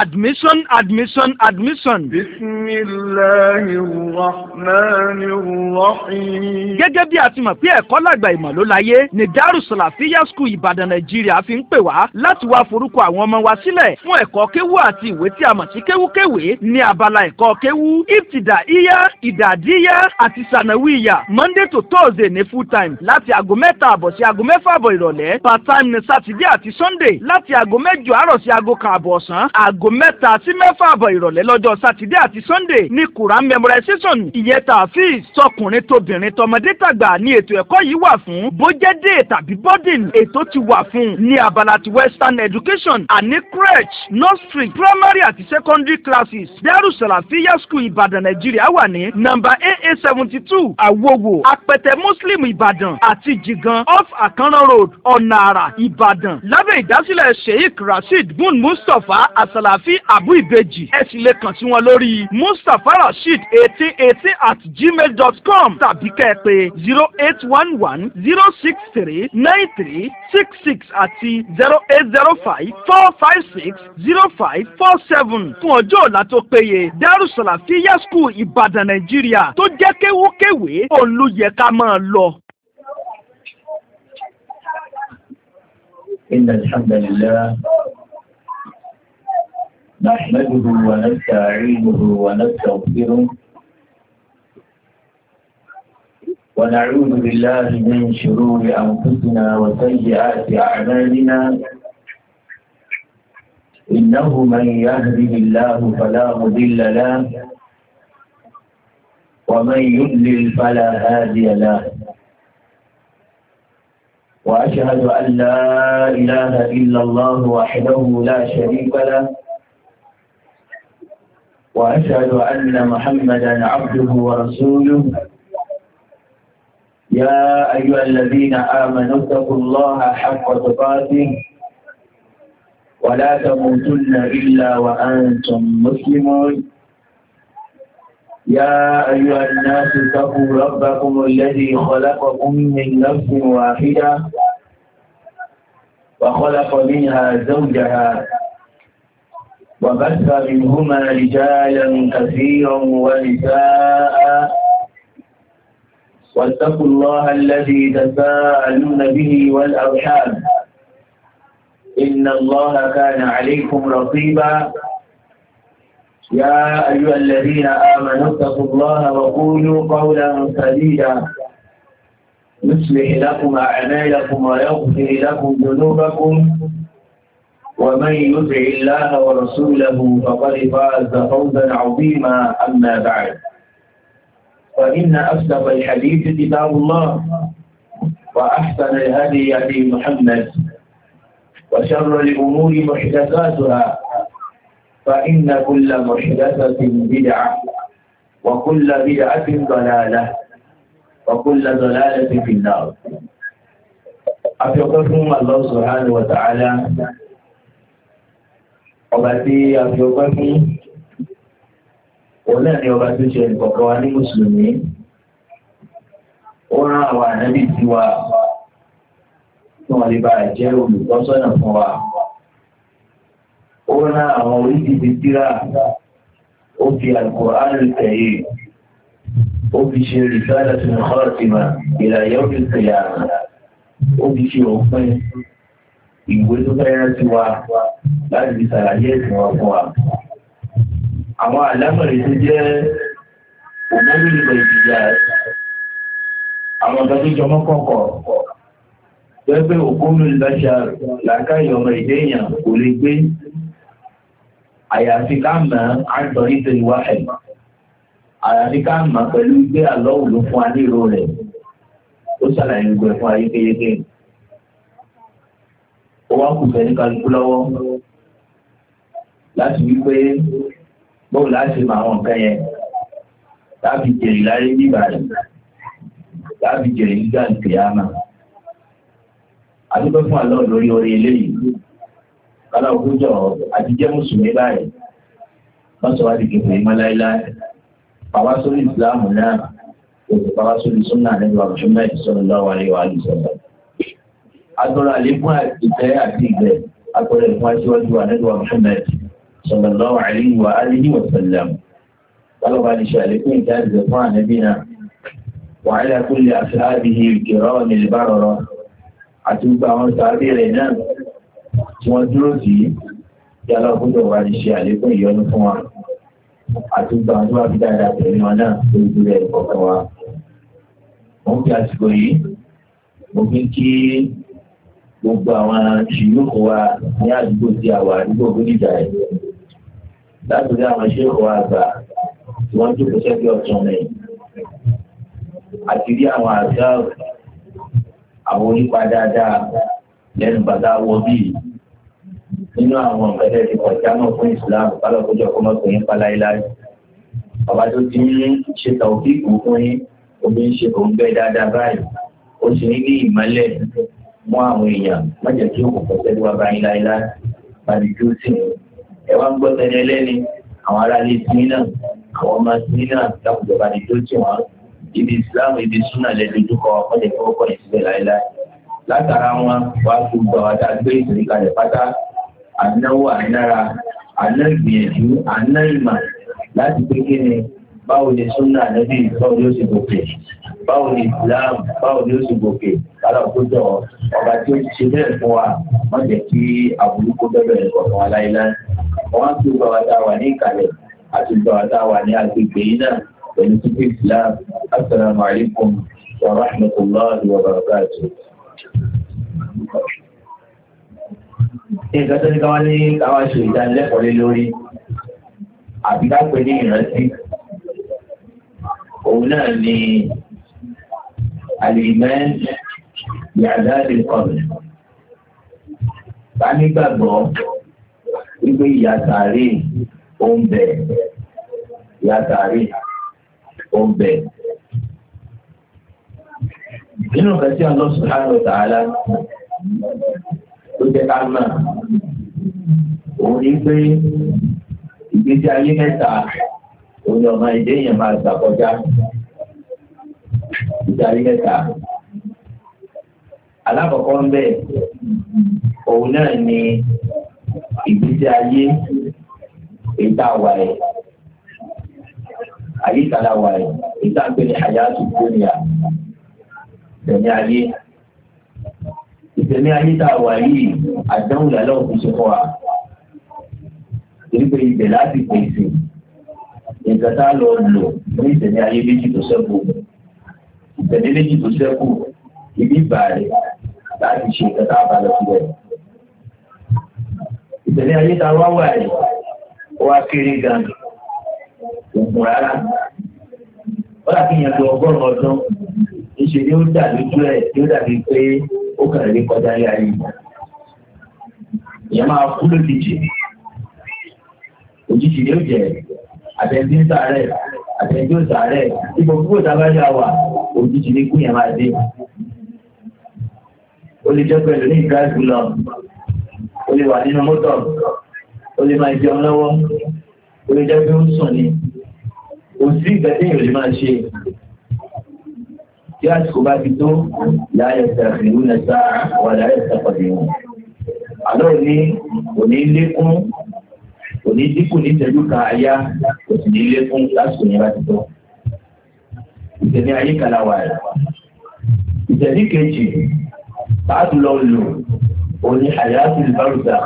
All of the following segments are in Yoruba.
Admission. Bismillahirrahmanirrahim. Gẹ́gẹ́ bí a ti mọ̀ pé ẹ̀kọ́ làgbà ìmọ̀ ló láyé ní Darus Salafiyya School Ìbàdàn Nàìjíríà fi ń pè wá láti wá forúkọ àwọn ọmọ wa sílẹ̀ fún ẹ̀kọ́ kéwú àti ìwé tí a mọ̀ sí kéwúkéwé ní abala ẹ̀kọ́ kéwú Ibtidaiya, Idadiya àti Sanawiya Monday to Thursday ní full time láti aago 3:00 sí aago 6:00 ìrọ̀lẹ́, part time ní Saturday àti Sunday láti aago 8 àárọ̀ sí aago 1:00 ọ̀sán, aago 3 sí 6:00 ìrọ̀lẹ́ lọ́jọ́ Saturday àti Sunday ní Quran memorization ìyẹn tàfíìs tọkùnrin tóbìnrin tọmọdé tàgbà ní ètò ẹ̀kọ́ yìí wà fún bójẹ́dé tàbí boarding ètò ti wà fún ní abala ti western education àní crèche nursery primary àti secondary classes. Darus Salafiyya School Ìbàdàn Nàìjíríà wà ní nọ́mbà AA 72 Àwòwò Apẹtẹ Muslim Ìbàdàn àti Jigan off Akanran Road Ọ̀nà Àrà Ìbàdàn lábẹ́ ìdásílẹ̀ Sheikh Rasheed Bun Mustapha Asalafi Abu Ibeji. Ẹ sì lè kàn sí wọn lórí mustafarasheed1818@gmail.com tàbí kẹ́ pè 08110639366 àti 08054560547 fún ọjọ́ ọ̀la tó péye. Darus Salafiyya School Ìbàdàn Nàìjíríà tó jẹ́ kéwúkéwé òun ló yẹ ká máa lọ. إن الحمد لله نحمده ونستعينه ونستغفره ونعوذ بالله من شرور أنفسنا وسيئات أعمالنا إنه من يهده الله فلا مضل له ومن يضلل فلا هادي له وأشهد أن لا إله إلا الله وحده لا شريك له وأشهد أن محمدا عبده ورسوله يا أيها الذين آمنوا اتقوا الله حق تقاته ولا تموتن إلا وأنتم مسلمون يا أيها الناس اتقوا ربكم الذي خلقكم من نفس واحدة وخلق منها زوجها وبث منهما رجالا كثيرا ونساء واتقوا الله الذي تساءلون به والأرحام إن الله كان عليكم رقيبا يا أيها الذين آمنوا اتقوا الله وقولوا قولا سديدا يصلح لكم أعمالكم ويغفر لكم ذنوبكم ومن يطع الله ورسوله فقد فاز فوزا عظيما أما بعد فإن أصدق الحديث كتاب الله وأحسن الهدي هدي محمد وشر الأمور محدثاتها فإن كل محدثة بدعة وكل بدعة ضلالة وكل ضلالة في النار. أفيقكم الله سبحانه وتعالى وبعدي أفيقكم ولن يبعث شيء فقواني مسلمين ورا ونبي سوى ثم لبعض جاءوا لتصنع فوا ó rán àwọn oríṣiríṣi tírà ó fi Al-Qur'an al-Karim ó fi ṣe Risalatul Khatima ila yawm al-qiyamah ó fi ṣe òpin ìwé tó fẹ́ràn sí wa láti fi ṣàlàyé ẹ̀sìn wa fún wa. Àwọn àlámọ̀rẹ́ tó jẹ́ òmùrí ìgbà ìjìyà àwọn ọ̀gá tó jọmọ́ kọ̀ọ̀kọ̀ tó pé òkúrú ìbáṣà làákàyè ọmọ ìdé èèyàn kò lè gbé àyàfi ká mọ̀ àtọ̀rí tó ìwà ẹ̀ àyàfi ká mọ̀ pẹ̀lú gbé àlọ́wù ló fún wa ní ìró rẹ̀ ó ṣàlàyé gbogbo ẹ̀ fún wa yékéyéké. Ó wá kù fẹ́ ní kálukú lọ́wọ́ láti wí pé bóun láti mọ àwọn nǹkan yẹn láti jèrè láyé nígbà rẹ̀ láti jèrè nígbà ìkìyàmà. Àdúgbò fún àlọ́ lórí orí eléyìí kálá òkújọ àti jẹ́ mùsùlùmí báyìí wọ́n sọ wá di kẹfẹ́ ìmọ̀ láíláí pàwá sórí ìsìláàmù náà òkè pàwá sórí súnà nínú Muhammad sallallahu alaihi wa sallam. Agbọ́dọ̀ àlékún ìfẹ́ àti ìgbẹ́ agbọ́dọ̀ ìfún aṣíwájú wa nínú Muhammad sallallahu alayhi wa alihi wa sallam. Wọ́n bá ní ṣàlékún ìjáde fún ànábì náà. Wa ala kulli ashabihi al-kiram al-barara. Àti gbogbo àwọn sàábé rẹ̀ náà tí wọ́n dúró sí kí aláàbòjọ́ wa ní ṣe àlékún ìyọ́nú fún wa. Àti gbogbo àwọn tó wà fi dáadáa tẹ̀lé wọn náà lórí ìdúró ẹ̀ kọ̀ọ̀kan wa. Wọ́n fi àsìkò yìí, mo fi kí gbogbo àwọn ṣìyókò wa ní àdúgbò tí a wà àdúgbò Bódìjà ẹ̀. Látòrí àwọn ṣéèkò àgbà tí wọ́n jókòó sẹ́gbẹ́ ọ̀tún rẹ̀. Àti rí àwọn àṣà àwọn onípa dáadáa lẹ́nu bàtà wọ bíi nínú àwọn ọ̀gẹ́dẹ́ ti kọjá mọ́ fún Islam kálọ̀kójọ kọ́mọ́kùnrin paláíláí. Bàbá tó ti ń ṣe tàwọ́fíìkù fún yín, omi ń ṣe kò ń bẹ́ dáadáa báyìí. Ó sì ní ní ìmọ́lẹ̀ mọ́ àwọn èèyàn, má jẹ́ kí òkùnkùn tẹ́lẹ̀ wá báyìí láíláí. Bàbí tó sì ẹ wá ń gbọ́ tẹ́lẹ̀ ẹlẹ́ni, àwọn aráalé tí náà, àwọn ọmọ tí náà dákùjọ bá ní tó tì wọ́n. Ibi Islam, ibi súnà lẹ́dọ̀dúkọ ọ̀pọ̀lẹ̀ fọwọ́kọ̀ ìsílẹ̀ láíláí. Látara wọn wá gbogbo àwọn tá a gbé ìtòrí kalẹ̀ pátá, ànáwó ànára, àná ìgbìyànjú, àná ìmọ̀ láti pé kí ni báwo ni súnà lẹ́bí báwo ni ó sì gòkè, báwo ni Islam báwo ni ó sì gòkè, kálá òkújọ ọba tí ó ti ṣe bẹ́ẹ̀ fún wa, má jẹ́ kí àbúrú kó bẹ́ẹ̀ kọ̀ọ̀kan wa láíláí. Wọ́n á gbogbo àwọn tá a wà ní ìkàlẹ̀ àti gbogbo àwọn tá a wà ní agbègbè yìí náà pẹ̀lú títí Islam. Assalamu alaikum wa rahmatullahi wa barakatuh. Nǹkan tó ní káwá ní káwá ṣe ìdánilẹ́kọ̀ọ́ lé lórí àbí ká pè ní ìrántí. Òun náà ni al-iman bi'adhab al-qabr. Ká nígbàgbọ́ wípé ìyà sàárè ó ń bẹ, ìyà sàárè ó ń bẹ. Nínú nǹkan tí Allah subhanahu wa ta'ala tó jẹ́ ká mọ̀, òun ní pé ìgbésí ayé mẹ́ta òun ni ọmọ ìdí èèyàn máa gbà kọjá. Ìgbésí ayé mẹ́ta. Alákọ̀ọ́kọ́ ń bẹ, òun náà ni ìgbésí ayé ìta wà ẹ̀. Ayé ìtàlá wà ẹ̀. Ìta ń pè ní hayatu dunya. Ìtẹ̀mí ayé. Ìtẹ̀mí ayé tá a wà yìí, àdánwò lálẹ́ òkú ṣe fún wa. Torí pé ibẹ̀ láti pèsè nǹkan tá a lọ lò ní ìtẹ̀mí ayé méjì tó ṣẹ́kù. Ìtẹ̀mí méjì tó ṣẹ́kù, ibi ìbàrẹ̀ láti ṣe nǹkan tá a bá lọ síbẹ̀. Ìtẹ̀mí ayé tá a wá wà yìí, ó wá kéré gan-an, òkun rárá. Wọ́n dà kí yẹn lo 100 ọdún. Ìṣe ni ó dà lójú ẹ̀ tí ó dàbí pé ó kàn lè kọjá lé ayé. Ìyẹn máa kú lójijì. Òjijì ni ó jẹ́ àtẹ̀ntí ń sàárẹ̀, àtẹ̀ntí ó sàárẹ̀. Ipò púpọ̀ tábàjá wà, òjijì ni kú yẹn máa dé. Ó lè jẹ́ pẹ̀lú ní ìgbàgbù lọ. Ó lè wà nínú mọ́tò. Ó lè máa jẹun lọ́wọ́. Ó lè jẹ́ pé ó ń sùn ni. Kò sí ìgbà tí èèyàn lè máa ṣe. Tí àsìkò bá ti tó, láyé ìtàkìlú nẹ́sà wà láyé ìtàkọ̀dé. Àlọ́ òní lékún, òní dínkù ní ìtẹ́jú kan àyá, kò sì ní lékún lásìkò yẹn bá ti tó. Ìtẹ̀mí ayé kan láwà rẹ̀. Ìtẹ̀mí kejì, báàdù lọ lò, òní hayatul barzakh.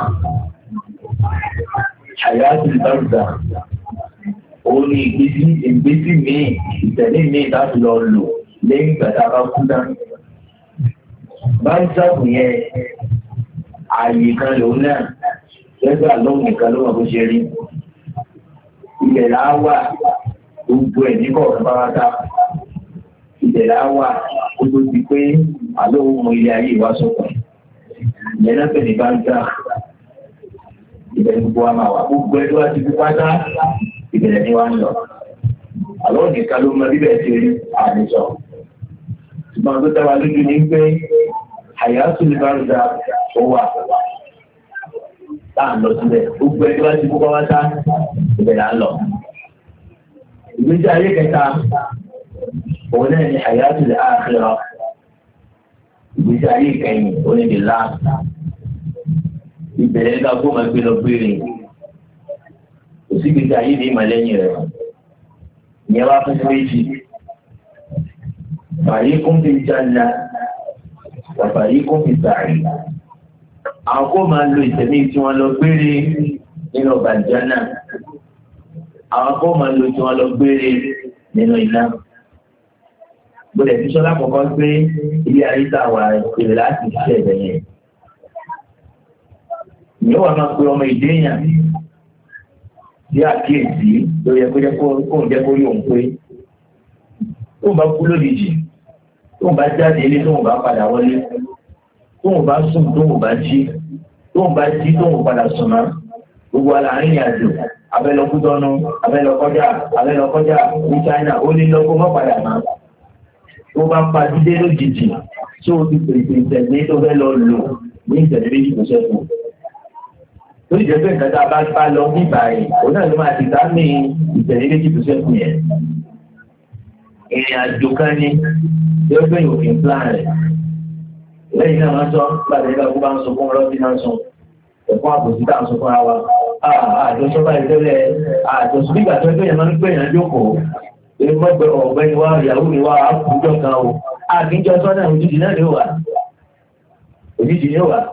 Hayatul barzakh. Òní ìgbésí míì, ìtẹ̀mí míì báàdù lọ lò. Lẹ́yìn ìgbà tá a bá kú náà. Báńsàkù yẹn ààyè kan lòun náà lẹ́gbàá lóhùn nìkan ló wà bó ṣe rí. Ilẹ̀ là á wà gbogbo ẹ̀ ní kọ̀ọ̀kan pátá. Ilẹ̀ là á wà kó tó di pé àlọ́ òun mọ ilé ayé ìwà sọ̀tọ̀. Ìyẹn náà pè ní báńsàkù. Ibẹ̀ gbogbo wa máa wà gbogbo ẹ̀ tó wá ti fi pátá ìbẹ̀rẹ̀ ni wá ń lọ. Àlọ́ nìkan ló mọ bíbẹ̀ ṣe rí àdìsọ. Ṣùgbọ́n tó dáwà lójú ní pé hayatul barzakh ó wà táà ń lọ síbẹ̀. Gbogbo ẹgbẹ́ bá ti kókó wá tá ìbẹ̀rẹ̀ à ń lọ. Ìgbésí ayé kẹta, òun náà ni hayatul akhirah. Ìgbésí ayé kẹyìn, ó ní the last. Ìbẹ̀rẹ̀ nígbà kó máa gbé lọ gbére. sí gbèsè ayé ní ìmọ̀lẹ́yìn rẹ̀ ìyẹn wá fún méjì fariqun fil janna wa fariqun fis sa'ir. Àwọn kó máa lo ìtẹ̀mí tí wọ́n lọ gbére nínú ọgbà ìjánà, àwọn kó máa lo tí wọ́n lọ gbére nínú iná. Gbọ́dọ̀ fi sọ́lá kọ̀ọ̀kan pé ilé ayé tá wà èrè láti ṣiṣẹ́ ẹ̀bẹ̀ yẹn. Ìyẹn wà máa pe ọmọ ìdéyàn sí àkíyèsí ló yẹ kó jẹ́ kó rí òun pé tóun bá kú lójijì, tóun bá jáde ilé, tóun bá padà wọlé, tóun bá sùn, tóun bá jí, tóun padà sùn mọ́, gbogbo àlàárín ìrìnàjò abẹ́lọ́kútọ́nù abẹ́lọ́kọjá ní China ó ní lọ́kọ́ mọ́ padà mọ́. Tó bá padìdé lójijì tí ó ti pèsè ìtẹ̀lé tó fẹ́ lọ lò ní ìtẹ̀lé méjì tó ṣẹ́kù. Tó ìjẹ́ pé nǹkan tá a bá lọ ní ìbàyè òun náà ló máa ti dá ní ìtẹ̀lé méjì tó ṣẹ́kù yẹn. Ìrìn àjò kan ní yóò gbé òfin plan rẹ̀. Lẹ́yìn náà wọ́n sọ láti ẹgbẹ́ kó bá ń sunkún ọlọ́sí náà sùn. Ẹ̀fọn àbòsí tá à ń sunkún ara wa. Àjọṣọ́ báyìí tẹ́lẹ̀ àjọṣọ́ bí ìgbà tó ẹgbẹ́ yẹn máa ń pè yàn jókòó. Mọ́gbẹ́ ọ̀gbẹ́ni wa ìyàwó mi wá àkùjọ kan o. Àkíjọ sọ́nà òjijì náà ni ó wà. Òjijì ni ó wà.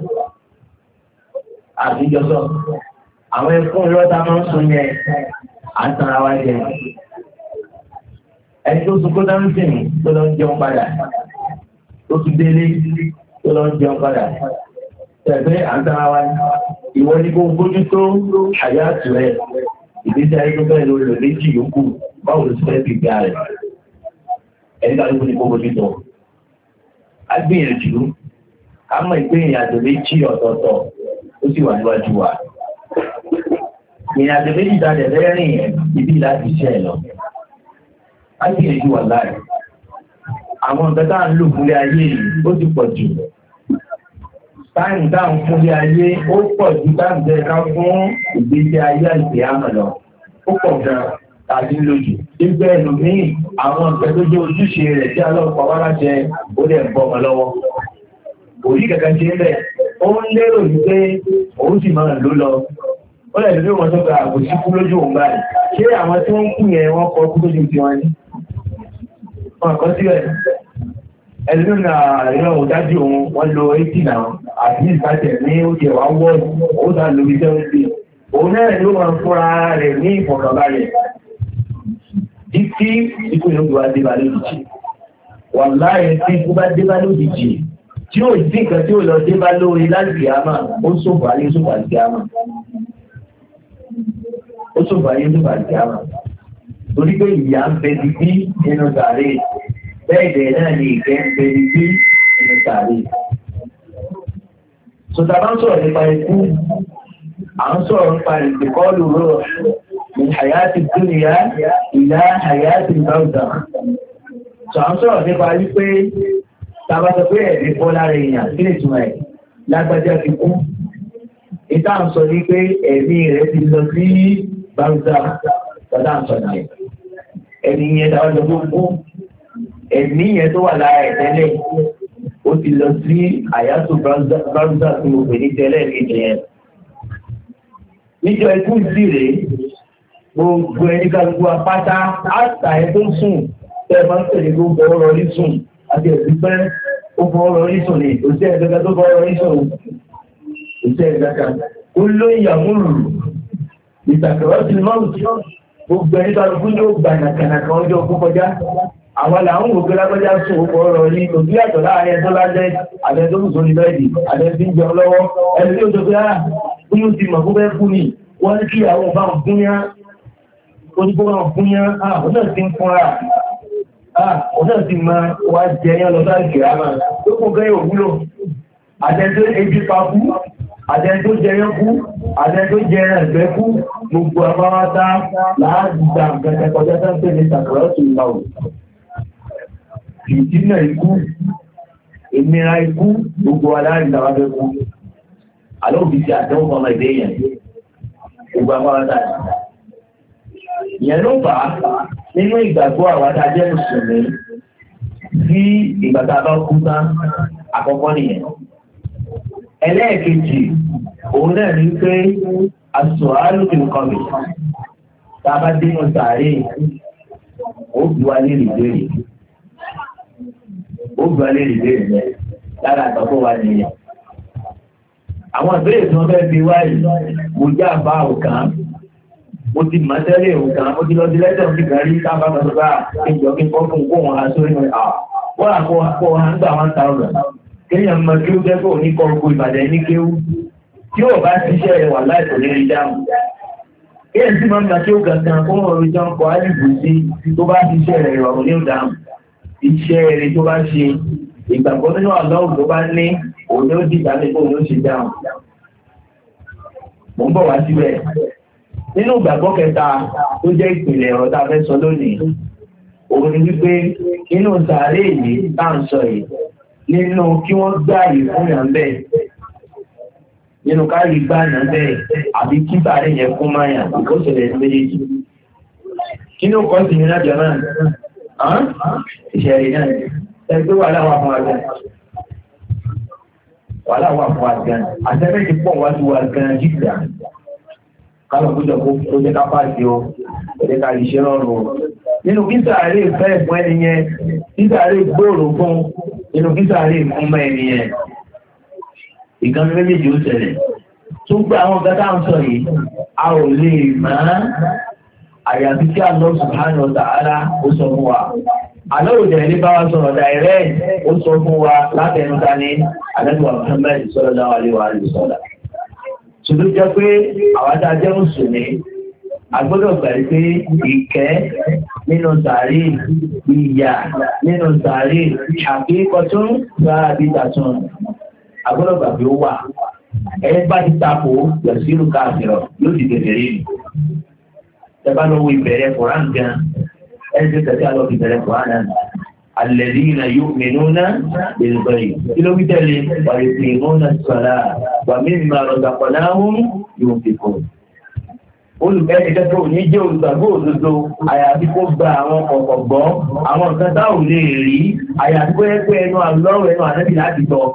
Àkíjọ sọ. Àwọn ẹkún lọ́ta máa ń sun yẹn. À ń tan ara wa jẹ. Ẹni tó sunkún dáhùn sí mi tó lọ ń jẹun padà. Tó tún délé tó lọ ń jẹun padà. Tẹ̀gbẹ́ à ń tan ara wa ni. Ìwọ ni kò bójú tó àyà tù rẹ̀. Ìgbésí ayé tó fẹ́ lò méjì yòókù. Báwo ló ti fẹ́ fi gbà rẹ̀? Ẹni ká ló kó ní kó bójú tó. A gbìyànjú ká mọ̀ ìpé ìrìnàjò méjì ọ̀tọ̀ọ̀tọ̀ ó sì wà níwájú wa. Ìrìnàjò méjì ta dẹ̀ fẹ́ rìn ibi láti iṣẹ́ ẹ̀ lọ. A gbìyànjú wà láàrin. Àwọn nǹkan tá à ń lò fúnlé ayé yìí ó ti pọ̀ jù. Táìmù tá à ń fúnlé ayé ó pọ̀ ju táìmù tẹ́ ká fún ìgbésí ayé àìsè àmọ̀ lọ. Ó pọ̀ gan-an tàbí lójú. Ibẹ̀ ẹlòmíì àwọn nǹkan tó jẹ́ ojúṣe rẹ̀ tí alọ́pàá wá láṣẹ ó dẹ̀ bọ́ ọmọ lọ́wọ́. Òrí kankan ṣe ń bẹ̀, ó ń lérò wípé òun sì máa lò lọ. Ó lẹ̀ lórí wọn tó gba àbòsí kú lójú òun báyìí. Ṣé àwọn tí wọ́n ń kú yẹn wọ́n kọ kú lójú ti wọn ní? Wọ́n kọ́ sílẹ̀. Ẹlòmíì náà ìran òdájú òun wọ́n lo 80 náà àti ìsàtẹ̀ ní oúnjẹ wa wọ́ọ̀dù ó dá lórí 70. Òun náà ló máa fúnra rẹ̀ ní ìfọ̀kànbalẹ̀. Títí ikú yóò gbọ́ adébá lójijì. Wà láàrin tí ikú bá débá lójijì, tí ó sí nǹkan tí ó lọ débá lórí láti àmà, ó ṣòfò ayé ṣòfò àti àmà. Ó ṣòfò ayé ṣòfò àti àmà. Torí pé ìyá ń bẹ dídí nínú sàárè, bẹ́ẹ̀ bẹ́ẹ̀ náà ni ìkẹ́ ń bẹ dídí nínú sàárè. Sọ̀tà bá ń sọ̀rọ̀ nípa ikú, à ń sọ̀rọ̀ nípa ìpèkọ́lù rọ̀. من حياة الدنيا إلى حياة البرزخ. Sọ̀rọ̀ nípa wípé tàbá sọ pé ẹ̀rí fọ́ lára èèyàn kí lè túnmọ̀ ẹ̀ lágbájá fi kú. Ìta ń sọ ní pé ẹ̀mí rẹ̀ ti lọ sí barzakh tọ́dá ń sọ náà. Ẹ̀mí yẹn tàbá sọ pé kú. Ẹ̀mí yẹn tó wà lára ẹ̀ tẹ́lẹ̀ ó ti lọ sí àyàtò barzakh tí mo pè ní tẹ́lẹ̀ kejì yẹn. Níjọ ikú sí rèé. Gbogbo ẹni kálukú apáta àtà ẹ tó sùn tẹ́ máa ń tẹ̀lé tó bọ́ ọ̀rọ̀ rí sùn àti ẹ̀sìn pẹ́ ó bọ́ ọ̀rọ̀ rí sùn ní òṣìṣẹ́ ẹ̀dọ́gá tó bọ́ ọ̀rọ̀ rí sùn òṣìṣẹ́ ẹ̀dọ́gá ó lóyìn àmúrù ìtàkùrọ̀ sí mọ́ọ̀tì gbogbo ẹni kálukú yóò gbà nàkànàkà ọjọ́ òkú kọjá àwọn làwọn òkú lágbájá sùn ó bọ́ ọ̀rọ̀ rí òbí àtọ̀ láàrin ẹ̀tọ́ lájẹ́ àtẹ̀tọ́ kù sórí bẹ́ẹ̀dì àtẹ̀tí ń jẹun lọ́wọ́ ẹni tí ó sọ pé bí ó ti mọ̀ fún bẹ́ẹ̀ kú ni wọ́n ní kí àwọn bá ń fún yá onígbọ́nà fún yán ọ̀nà tí ń fúnra ọ̀nà tí ma wá jẹyàn lọ sáà ìgbìyàmà tó kún gẹ́ òwúlò àtẹ́ntó ebi pa kú àtẹ́ntó jẹyàn kú àtẹ́ntó jẹyàn ẹ̀gbẹ́ kú gbogbo àbáwátá láàgbà gẹ̀gẹ̀ kọjá sáńpé ní sàkọ̀rọ̀tù ìlàwò ìdínà ikú ìnira ikú gbogbo aláàrínláwábẹ́ kú alóòbí ti àtẹ́wọ́ ọmọ ìdẹ́yàn gbogbo àbáwátá ìyẹn ló fà á nínú ìgbàgbọ́ àwọn adájẹ́ mùsùlùmí sí ìgbàgbà bá kú tán àkọ́kọ́ nìyẹn. Ẹlẹ́ẹ̀kejì òun náà ní pé aṣọ alùpùpù kọ́mì tá a bá dénú sàárè ó bí wa léèrè béèrè rẹ̀ lára àtọ́kọ́ wa nìyẹn. àwọn ìbéèrè tí wọ́n fẹ́ fi wáyé mo já àbá òkan mo ti mọ̀ tẹ́lẹ̀ òkan mo ti lọ sí lẹ́tọ̀ sí kan rí sábà kan tó bá ìjọ kí n kọ́ fún kó wọn aṣọ ìwọ̀n wọ́n àkọ́ wọn ń gbà 1,000 kéèyàn mọ kí ó jẹ́ kó ní kọ́ gbogbo Ìbàdàn ní kéwú tí ó bá ṣiṣẹ́ rẹ̀ wà láìpẹ́ ní rí dáhùn. kéèyàn sì máa ń gbà kí ó gàgàn kó wọn rí jọ ń kọ́ àdìbò sí tó bá ṣiṣẹ́ rẹ̀ rọrùn ní ìdáhùn. iṣẹ́ rẹ̀ tó bá ṣe ìgbàgbọ́ nínú àlọ́ọ̀ tó bá ní òun ló dìgbà ní kó ló ṣe dáhùn. mo ń bọ̀ wá síbẹ̀ nínú ìgbàgbọ́ kẹta tó jẹ́ ìpìlẹ̀ ọ̀rọ̀ tá a fẹ́ sọ lónìí òun ni wípé nínú sàárè yìí tá à ń sọ yìí nínú kí wọ́n gbáyé fún yàn bẹ́ẹ̀ nínú káyì gbáyà bẹ́ẹ̀ àbí kí sàárè yẹn fún máyà kó ṣẹlẹ̀ sí méjèèjì kí ló kọ́ sí ní lájọ náà ìṣẹ̀lẹ̀ náà ẹgbẹ́ wà láwà fún àgbẹ̀ wà láwà fún àgbẹ̀ àtẹ́fẹ́ ti pọ̀ wájú wa gan jíjà kálọ̀ kójọ kó jẹ́ kápá sí o ẹ̀jẹ̀ ká lè ṣe rọrùn nínú kí sàárè fẹ́ fún ẹni yẹn kí sàárè gbòòrò fún nínú kí sàárè fún mọ́ ẹni yẹn ìkan méjèèjì ó ṣẹlẹ̀ tó gba àwọn gátà ń sọ yìí a ò lè mọ̀ àyàfi kí Allah subhanahu wa ta'ala ó sọ fún wa alóòjẹ̀ ní bá wa sọ̀rọ̀ direct ó sọ fún wa látẹnuta ní alẹ́gbà Muhammad sallallahu alaihi wa sallam ṣùgbọ́n jẹ́ pé àwádá jẹ́ mùsùlùmí agbọ́dọ̀ gbà pé ìkẹ́ nínú sàárè ìyà nínú sàárè àkíkọtún sáàbítàtún agbọ́dọ̀ gbà pé ó wà ẹ bá ti tapò yọ̀sílù káàkiri yóò di kékeré ni ẹ bá lọ́wọ́ ìbẹ̀rẹ̀ Kùránì gan ẹ̀sẹ̀ tẹ̀sí àlọ́ ìbẹ̀rẹ̀ Kùránì alladhina yu'minuna bil ghaib kí ló wí tẹ́lẹ̀ wa yuqimuna as-salata wa mimma razaqnahum yunfiqun olùkẹ́ni kẹ́kẹ́ ò ní jẹ́ olùgbàgbọ́ òdodo àyàfi kó gba àwọn ọ̀pọ̀ gbọ́ àwọn nǹkan tá ò lè rí àyàfi kó yẹ pé ẹnu àlọ́rọ̀ ẹnu ànábì láti gbọ́.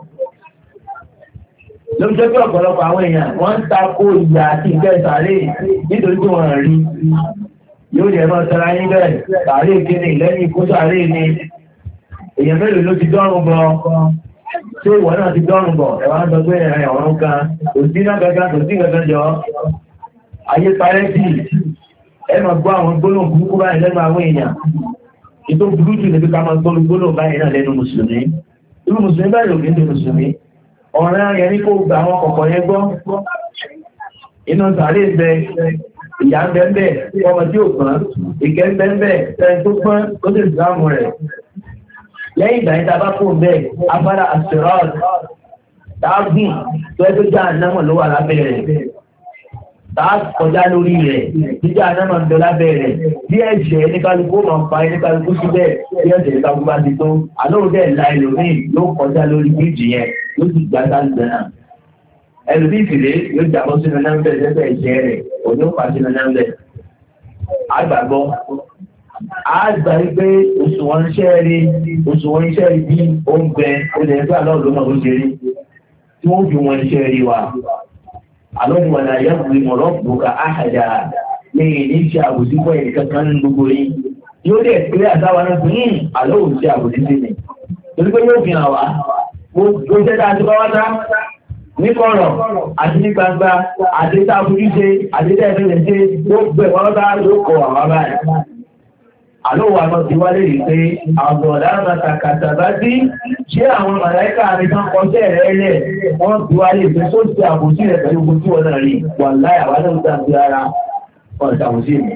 lójó pé ọ̀pọ̀lọpọ̀ àwọn èèyàn wọ́n ń takò ìyà àti ìgbẹ́ sàárè nítorí tí wọ́n rí yóò jẹ́ máa tara yín bẹ́ẹ̀ sàárè kíni lẹ́yìn ikú sàárè ni èèyàn mélòó ló ti dọ́rùn bọ̀ ṣé ìwọ náà ti dọ́rùn bọ̀ ẹ̀wọ̀n á sọ pé ọ̀run kan kò sí náà kankan kò sí kankan jọ ayé parẹ́ sí ẹmọ gbọ́ àwọn gbólóhùn burúkú báyìí lẹ́nu àwọn èèyàn ètò burú jù níbi ká máa gbólóhùn báyìí náà lẹ́nu mùsùlùmí irú mùsùlùmí báyìí òkè ní mùsùlùmí ọ̀rẹ́ yẹn ní kó gba àwọn kọ̀kọ̀ yẹn gbọ́ inú sàárè bẹ ìyá ń bẹ́ẹ̀ ọmọ tí ò gbọ́n ìkẹ́ ń bẹ́ẹ̀ ẹni tó gbọ́n ó sì dáàmú rẹ̀ lẹ́yìn ìgbà yẹn tá a bá kó bẹ́ẹ̀ afárá àṣírọ́ọ̀d dáàgùn tó ẹ tó já ànámọ̀ ló wà lábẹ́ rẹ̀ táà kọjá lórí rẹ̀ jíjá anáma ń bẹ lábẹ́ rẹ̀ bí ẹ̀ṣẹ̀ ẹnikálukú ma ń pa ẹnikálukú síbẹ̀ bí ẹ̀ṣẹ̀ ẹnikálukú bá ti tó alóòdẹ̀ ńlá ẹlòmíì ló kọjá lórí bíjì yẹn ló sì gbá sálùbẹ̀ náà ẹlòmíì ìfìlẹ̀ yóò jàbọ́ sínú námbẹ̀ lẹ́sẹ̀ ẹ̀ṣẹ̀ rẹ̀ òní ó pa sínú námbẹ̀ àgbàgbọ́ àgbà wípé òṣùwọ̀n iṣẹ́ rí bí oúnjẹ olùdẹ̀ẹ́gbẹ́ àlọ́ ló mọ̀ ló ṣe rí tí wọ́n fi wọn iṣẹ́ rí wa àlọ́dún wà láyé ọkùnrin mọ̀rọ̀ bùkà áhàjà ní ìṣẹ́ àbòsí fún ẹ̀rí kankan ní gbogbo yìí yóò dẹ̀ pé àtàwọn náà fún àlọ́ òun ṣe àbòsí sí ni torí pé yóò fi hàn wá ó jẹ́ dáa tó bá wá dá ní kọ̀rọ̀ àti ní gbangba àti tá a fojú ṣe àti tá a fẹ́ ṣe ó gbẹ̀ wọ́n bá ló kọ̀ àwọn báyìí àlọ́ wà náà ti wálé rí pé àwọn ọ̀dà àtàkàtà bá dí ṣé àwọn màláíkà àmì tán kọjẹ́ rẹ̀ lẹ̀ wọ́n ti wálé pé tó ti àbòsí rẹ̀ pẹ̀lú ogun tí wọ́n náà rí wà láyà wà náà ta fi ara wọ́n ti àbòsí mi.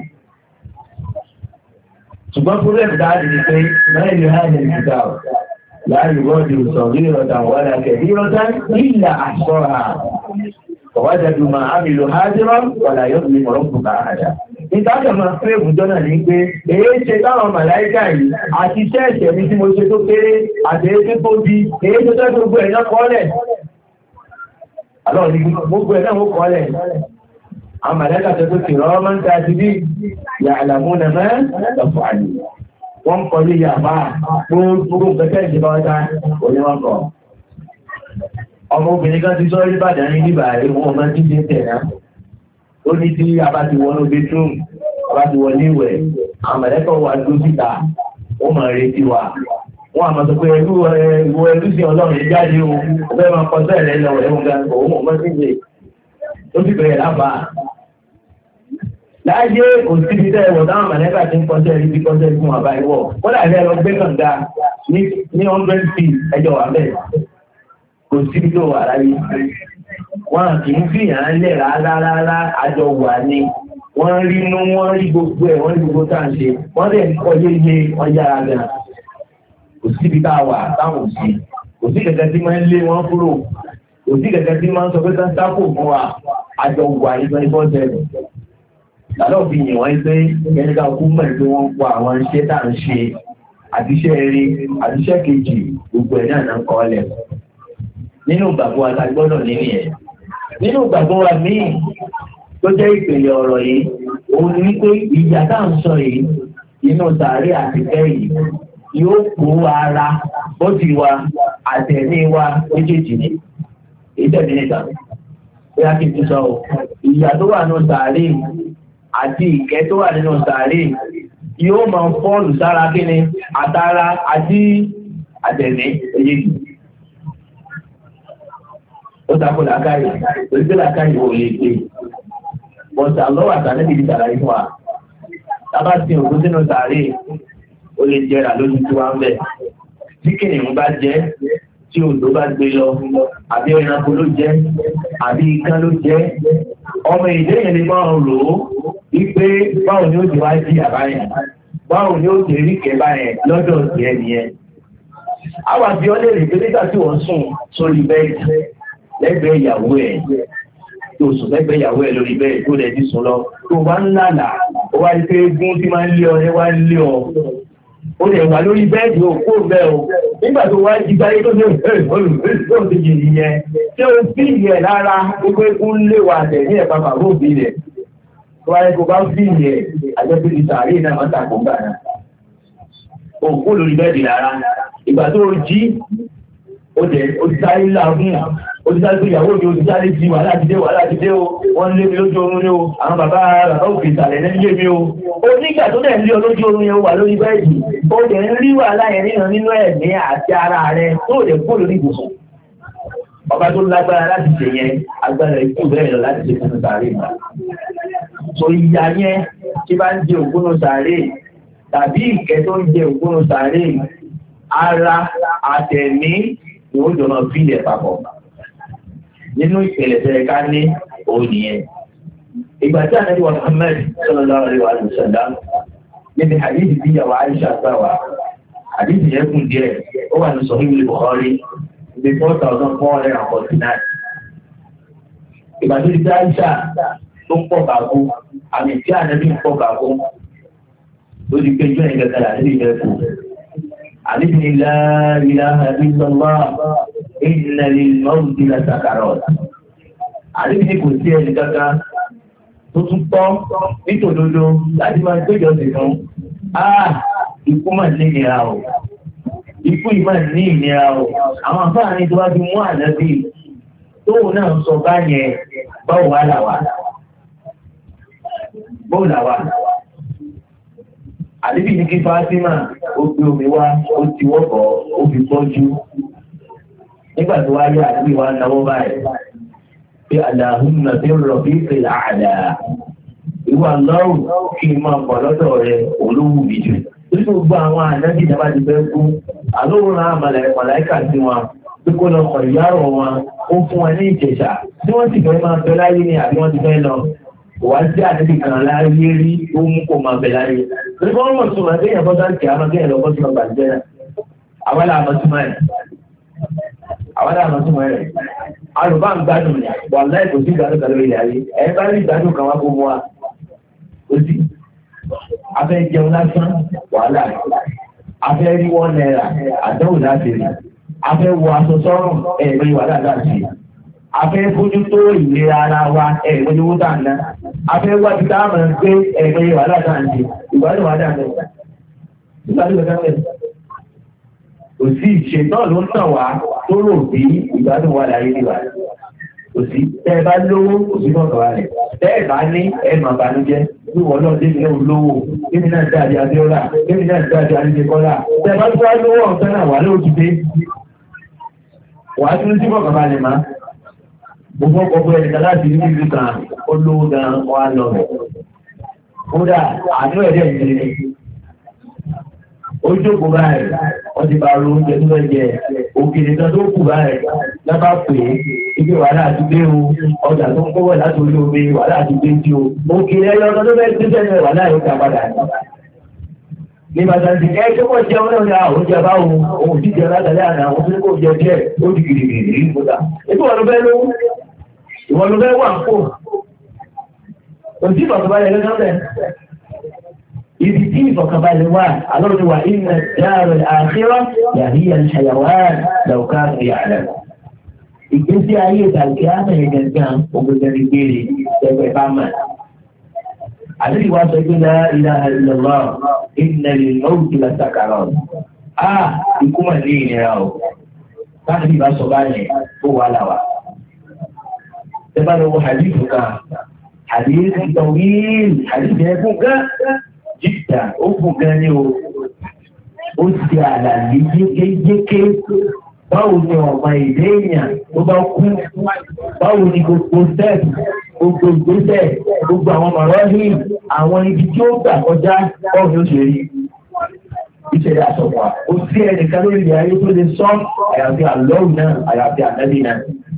ṣùgbọ́n púrẹ́mù dáadé ni pé mẹ́rin hàn ìgbà láàyè wọ́ọ̀dì sọ̀rí ìrọ̀tà wọ́n lákẹ́ bí rọ́tà ìlà àṣọ́ra ọ̀wájàdù máa àmìlò hájírọ́ wàlà yóò ní mọ̀rọ̀kùnkà àjà. Ìtàkà máa fẹ́ ìbùjọ́ náà ní pé èé ṣe táwọn màláíkà yìí àti iṣẹ́ ẹ̀ṣẹ̀ mi tí mo ṣe tó kéré àti èé tó bí èé tó tẹ́ gbogbo ẹ̀ náà kọ́lẹ̀. Àlọ́ ní gbogbo ẹ̀ náà ó kọ́lẹ̀. Àwọn màláíkà tó tó kìrọ́ máa ń ta ti bí yà àlàmú nà mẹ́ lọ́fọ̀ àlè. Wọ́n kọ́ lé yàrá gbogbo kẹ́kẹ́ ìjọba ọjà òní wọn kọ́. Ọmọbìnrin kan ti sọ́rí Ìbàdàn ní níbà ẹ̀wọ̀n ọmọ tí ṣe tẹ̀lá. Ó ní tí a bá ti wọnú bedroom, ọba ti wọlé ìwẹ̀ àwọn mẹ̀lẹ́kọ̀ wà dúró síta ó máa retí wa wọ́n àmọ́ sọ pé ìwọ ẹlú sí ọlọ́run jáde o ọbẹ̀ máa kọ sẹ́ẹ̀lẹ̀ lọ ẹ̀wọ̀n gan òun mọ̀ mọ́ síje ó sì bẹ̀rẹ̀ lábàá láyé kò síbi tẹ́ ẹ̀wọ̀ táwọn mẹ̀lẹ́kà ti ń kọjá ibi kọjá fún àbá ìwọ̀ ó dàbí ẹ̀rọ gbé kànga ní 100 feet ẹjọ́ wà bẹ́ẹ̀ kò síbi tó wà láyé wọ́n kì í fìyàn lẹ̀ rárá àjọ wà ní wọ́n rí inú wọ́n rí gbogbo ẹ̀ wọ́n rí gbogbo tá à ń ṣe wọ́n lè kọjá iye wọ́n yára gan kò síbi tá a wà táwọn ò sí kò sí kẹ̀kẹ́ tí máa ń lé wọn kúrò kò sí kẹ̀kẹ́ tí máa ń sọ pé ká sáfò fún wa àjọ wà ní 24/7 lálọ́ fi yìn wọ́n pé ẹni ká kú mọ̀ pé wọ́n ń pọ̀ àwọn iṣẹ́ tá à ń ṣe àtiṣẹ́ eré àtiṣẹ́ kejì gbogbo ẹ̀ náà ń kọ́ lẹ̀ nínú ìgbàgbọ́ àtàgbọ́dọ̀ nínú ẹ̀ nínú ìgbàgbọ́ wa míì tó jẹ́ ìpele ọ̀rọ̀ yìí òun ni wípé ìyà tá à ń sọ yìí inú sàárè àtìkẹ́ yìí yóò kó ara bó ti wa àtẹ̀lé wa méjèèjì ní ìtẹ̀lé níta bóyá kí n ti sọ ìyà tó wà nínú sàárè àti ìkẹ́ tó wà nínú sàárè yóò máa fọ́ọ̀lù sára kíni àtàrà àti àtẹ̀lé méjèèjì. Ó takò làákàyè oríṣi làákàyè ò lè gbé bọ́sà lọ́wọ́ àtàlẹ́ bíi ìṣàlàyé fún wa tábà tí òkú sínú sàárè ó lè jẹrà lójú tí wọ́n ń bẹ̀ tí kìnìún bá jẹ́ tí odò bá gbé lọ àbí ẹranko ló jẹ́ àbí ikán ló jẹ́ ọmọ ìdè yẹn lè máa rò ó wípé báwo ni ó ti wá jí àbáyẹn báwo ni ó ti rí kẹba yẹn lọ́dọ̀ tiẹ̀ nìyẹn. àwọn àbí ọ lè rí pé nígbà tí wọ́n sùn sórí bẹ́ẹ̀dì lẹ́gbẹ̀ẹ́ ìyàwó ẹ̀ tó sùn lẹ́gbẹ̀ẹ́ ìyàwó ẹ̀ lórí bẹ́ẹ̀ tó lẹ́ ti sùn lọ tó wá ń lálà ó wá rí pé gún tí máa ń lé ọ ẹ wá ń lé ọ ó lè wà lórí bẹ́ẹ̀dì ó kó bẹ́ẹ̀ o nígbà tó wá jí báyé tó ní ó ti jì nìyẹn tí ó fi ìyẹn lára gbogbo gún lé wa tẹ̀ ní ẹ̀pá bàbá òbí rẹ̀ tó wáyé kó bá fi ìyẹn àjẹpẹ́ ìsàárè náà máa tàkó gbà náà ó kó lórí bẹ́ẹ̀dì lára ìgbà tó jí ó ti sáré láàgùn òtítàgbé ìyàwó mi òtítàlé jí wàhálà ti dé o wọ́n lé mi lójú oorun ní o àwọn bàbá òkè ìsàlẹ̀ ní lé mi o ó nígbà tó dẹ̀ ń lé ọ lójú oorun yẹn wà lórí bẹ́ẹ̀dì ó dẹ̀ ń rí wàhálà yẹn nínú ẹ̀mí àti ara rẹ tó dẹ̀ kó lórí ibùsùn ọba tó lágbára láti ṣe yẹn agbára ikú bẹ́ẹ̀ lọ láti ṣe fún sàárè mà so ìyá yẹn tí bá ń jẹ ògbónú sàárè tàbí ìkẹ́ tó ń jẹ ògbónú sàárè ara àtẹ̀mí ni ó jọ náà fílẹ̀ papọ̀ nínú ìpìlẹ̀ tẹ̀lé ká ní òní ẹ̀. Ìgbà tí Ànábì wa Muhammad sallallahu alaihi wa sallam níbi hadithi tí yàwó Aisha gbà wá hadithi yẹn kún díẹ̀ ó wà ní Sahih Bukhari ní 4449. Ìgbà tó di Aisha tó ń pọ̀ kàkó àmì tí Ànábì ń pọ̀ kàkó ó di pé jọ́ ìgbà kan àti ìgbà kù. Ànábì ní la ilaha illallah inna lil mawti la sakarat. Àdébí ní kò sí ẹni kankan tó tún tọ́ nítòdodo láti máa gbéjọ sí fún. Ikú máa ní ìnira o. Ikú yìí máa ní ìnira o. Àwọn afáàní tó wá fi mú Ànábì tóun náà sọ báyẹn báwo wá là wá. Báwo là wá. Àdébí ní kí Fátímà ó gbé omi wá ó ti wọ́pọ̀ ó fi bọ́jú. Nígbà tó wáyé àti ìwà náwó báyìí pé Allahumma bí rafiqil a'la ìwà lọ́rùn kí n máa pọ̀ lọ́dọ̀ rẹ̀ olówó mi jù. Nítorí gbogbo àwọn ànábì ìjọba ti fẹ́ kú àlóhùn àmàlẹ̀ màláíkà sí wọn pé kó lọ kọ̀ ìyárọ̀ wọn ó fún wọn ní ìjẹ̀ṣà tí wọ́n sì fẹ́ máa bẹ láyé ni àbí wọ́n ti fẹ́ lọ. Kò wá sí ànábì kan láyé rí ó mú kó máa bẹ láyé. Nítorí wọ́n mọ̀ sùnmọ̀ kéèyàn bọ́ sáǹkì àmọ́ kéèyàn lọ bọ́ sí ọgbà jẹ́ náà. Àwọn làmọ́ sí máa àwọn àmọ́ tí wọ́n rẹ̀ alùbá ń gbádùn ní wà láì kò sí ìgbádùn kan lórí ayé ẹ̀ bá rí ìgbádùn kan wá kó mú wa ó sì afẹ́ jẹun lásán wàhálà afẹ́ rí $1 àdánwò láti rí afẹ́ wọ aṣọ sọ́rùn ẹ̀ẹ̀mẹ́ wàhálà láti afẹ́ fojú tó ìlera ara wa ẹ̀ẹ̀mẹ́ owó tà ń ná afẹ́ wá ti dáàmà ń gbé ẹ̀ẹ̀mẹ́ wàhálà láti ìgbádùn wàhálà láti kò sí ìṣètọ́ ló ń tàn wá tó rò bí ìgbádùn wà láyé níwá kò sí tẹ́ ẹ bá lówó kò sí mọ̀kàn wá rẹ̀ tẹ́ ẹ bá ní ẹ̀mọ̀ àbánújẹ́ bí wọ́n lọ dé ilé olówó kémi náà dáadé Abíọ́lá kémi náà dáadé Adékọ́lá tẹ́ bá tó wá lówó ọ̀sán náà wà lóòtú dé wà á tún sí fọkàn balẹ̀ má gbogbo ọkọ̀ ẹ̀ka láti ní ìlú kan olówó gan wà lọ rẹ̀ kódà àánú ẹ̀dẹ̀ ìdílé ó jókòó báyìí wọ́n ti bá ro oúnjẹ tó fẹ́ jẹ òkèlè kan tó kù báyìí lábá pè é ibi wàhálà àdúgbé o ọjà tó ń kọ́wọ́ láti orí omi wàhálà àdúgbé tí o òkèlè ẹyọ kan tó fẹ́ gbé sẹ́yìn wàhálà yóò ká padà ní bàtàǹtì ẹ tó kọ́ jẹun náà ní àwọn oúnjẹ bá òun ti jẹun látàlẹ́ àná àwọn tó kò jẹ díẹ̀ ó di gidigidi ní ìgbòdà ètò ìwọ̀n ló fẹ́ lówó ìwọ̀n ló fẹ́ wà ń kó òtí ìfọ̀kànbalẹ̀ lọ́nà bẹ́ẹ̀ ibi tí ìfọ̀kànbalẹ̀ wà alọ́run wà inna dáàrọ̀ àkhírà yàhíyà ṣàyàwán lọ́ọ̀ká ìyàrá ìgbésí ayé ìtàgé àmì gẹ̀gẹ̀ ògbẹ̀gẹ̀ gbére ẹgbẹ̀ bá mà. àdéhùn wa sọ pé la ilaha illallah inna lil-mawti la-sakarat ikú mà ní ìnira o láti bá sọ báyìí ó wà láwà. ẹ bá lọ wọ hadith kan hadith tawil hadith yẹn fún gán jíjà ó fún gán ní o ó ti àlàyé yékéyéké báwo ni ọ̀pá èdè èèyàn tó bá kú báwo ni gbogbo stẹ́ẹ̀pù gbogbo ìgbésẹ̀ gbogbo àwọn mọ̀rọ́hìn àwọn ibi tí ó gbà kọjá ọ̀run ó ṣe rí ìṣẹ̀lẹ̀ àsọ̀pọ̀ ó sí ẹnìkan lórí ilẹ̀ ayé tó lè sọ àyàfi àlọ́rù náà àyàfi ànábì náà.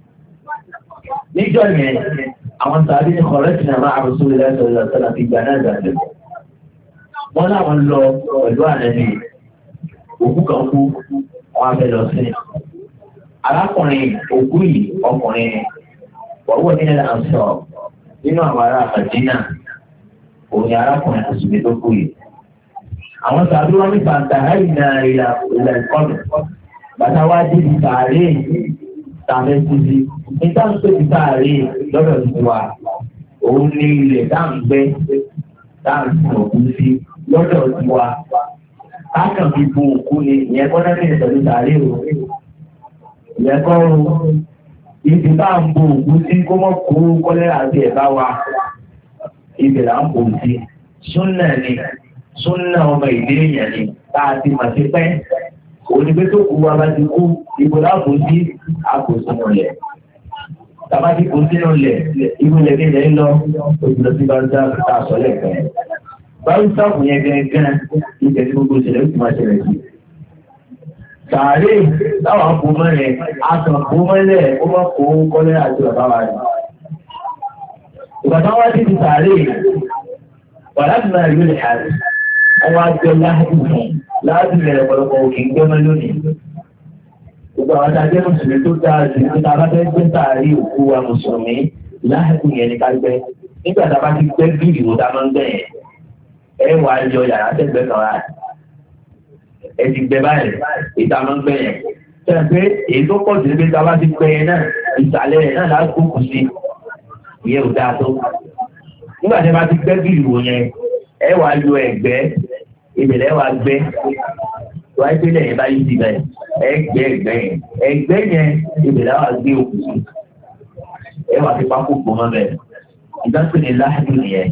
níjọ́ yẹn àwọn tàbí ní kọ̀rẹ́tì náà máa àrùn sórí lẹ́sọ̀ ìlọsọ̀lá fi gbà náà dàgbẹ̀. wọ́n láwọn lọ pẹ̀lú ànábì òkú kan kú wọ́n á fẹ́ lọ sí arákùnrin òkú yìí ọkùnrin wọ́wọ́ ní ẹ̀rọ àṣọ nínú àwọn ará Mádínà òun ni arákùnrin àṣùgbé tó kú yìí. àwọn tàbí wọn ní fàǹtàhárì náà ìlà ìkọlù bàtà wá dé ti sàárè tàbí títí nígbà tó ti sàárè lọ́dọ̀ ti wà òun ní ilẹ̀ dáǹgbẹ́ dáǹgbẹ́ òkú sí lọ́dọ̀ ti wà káàkàn fi bu òkú ni ìyẹn kọ́ náà ní ìtọ́jú sàárè o ìyẹn kọ́ o ibi bá ń bu òkú sí kó mọ́ kó kọ́lẹ́rà àti ẹ̀bá wa ibẹ̀ là ń bò sí súnà ni súnà ọmọ ìdí èèyàn ni tá a ti mà sí pẹ́ onígbé tó kú wa bá ti kú ibo láàbò sí àpò sínú lẹ̀ tàbá ti kú sínú lẹ̀ ibo lẹ̀ ní ilẹ̀ ń lọ òjòló sí bá ń dá a sọ lẹ́ẹ̀kan báyìí sáàpù yẹn gẹ́gẹ́ ibẹ̀ tí gbogbo ìṣẹ̀lẹ̀ ó ti máa ṣẹlẹ̀ sí. sàárè táwọn kò mọ́lẹ̀ àtàn kò mọ́lẹ̀ ó mọ́ kó kọ́lẹ́ àti bàbá wa rẹ̀. ìgbà táwọn wá sí ti sàárè wà láti máa rí olè àrẹ àwọn àjọ láàbù fún láàbù bẹ̀rẹ̀ ọ̀pọ̀lọpọ̀ òkè ń gbẹ́mọ́ lónìí. gbogbo àwọn àjẹ́ mùsùlùmí tó dáa jù nípa bá fẹ́ gbé sàárè òkú wa mùsùlùmí láàbù yẹn ní ká gbẹ́ nígbà tá a bá ti gbẹ́ bí ìwò tá a máa ń gbẹ́ yẹn ẹ wà yọ yàrá tẹ́gbẹ́ kan rà ẹ ti gbẹ báyìí ìta máa ń gbẹ yẹn tẹ́ pé èyí tó pọ̀ jù níbi tá a bá ti gbẹ yẹn náà ìsàlẹ̀ yẹn náà láti kókò sí ìyẹn ò dáa tó nígbà tí a bá ti gbẹ́ bí ìwò yẹn ẹ wà yọ ẹ̀gbẹ́ ìbẹ̀lẹ̀ wà gbẹ́ wà gbẹ́lẹ̀ yẹn bá yí ti bẹ̀ ẹ gbẹ́ ẹ̀gbẹ́ yẹn ẹ̀gbẹ́ yẹn ìbẹ̀lẹ̀ wà gbé òkú sí ẹ wà fi pákó pọ̀ mọ́ bẹ̀ ìdásílẹ̀ ní láàbù nìyẹn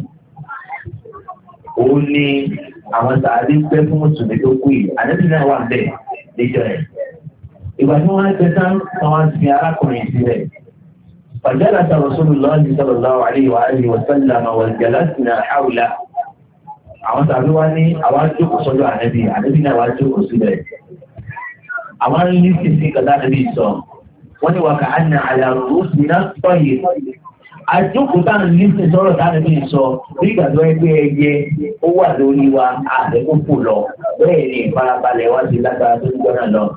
òun ni àwọn sàárè pẹ́ fún mùsùlùmí tó kú yìí àdébí náà wà bẹ́ẹ̀ níjọ́ ẹ̀. ìgbà tí wọ́n á gbé tán àwọn ti arákùnrin sílẹ̀. فجلس رسول الله صلى الله عليه وآله وسلم وجلسنا حوله. àwọn sàárè wá ní àwọn àjókòó sọ́dọ̀ àdébí náà wá jókòó sílẹ̀. àwọn ní sísí kàdá àdébí sọ wọ́n ní wàkà ánà àlàrú sí náà tọ́yè. àjókòó táwọn lísì sọ̀rọ̀ táwọn ẹbí sọ bí ìgbàgbọ́ ẹgbẹ́ ẹyẹ ó wà lórí wa àtẹ̀kùkù lọ bẹ́ẹ̀ ni ìfarabalẹ̀ wá sí lágbára tó ń gbọ́nà lọ.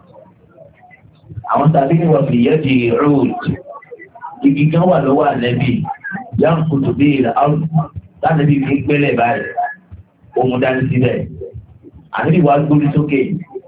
àwọn tàbí ní wọ́n fi yẹ́dì road igi kan wà lọ́wọ́ ànẹ́bí yankutu bí ìlà áwùn táwọn ẹbí fi gbẹ́lẹ̀ báyìí ohun dání síbẹ̀ ànẹ́bí wa gbórí sókè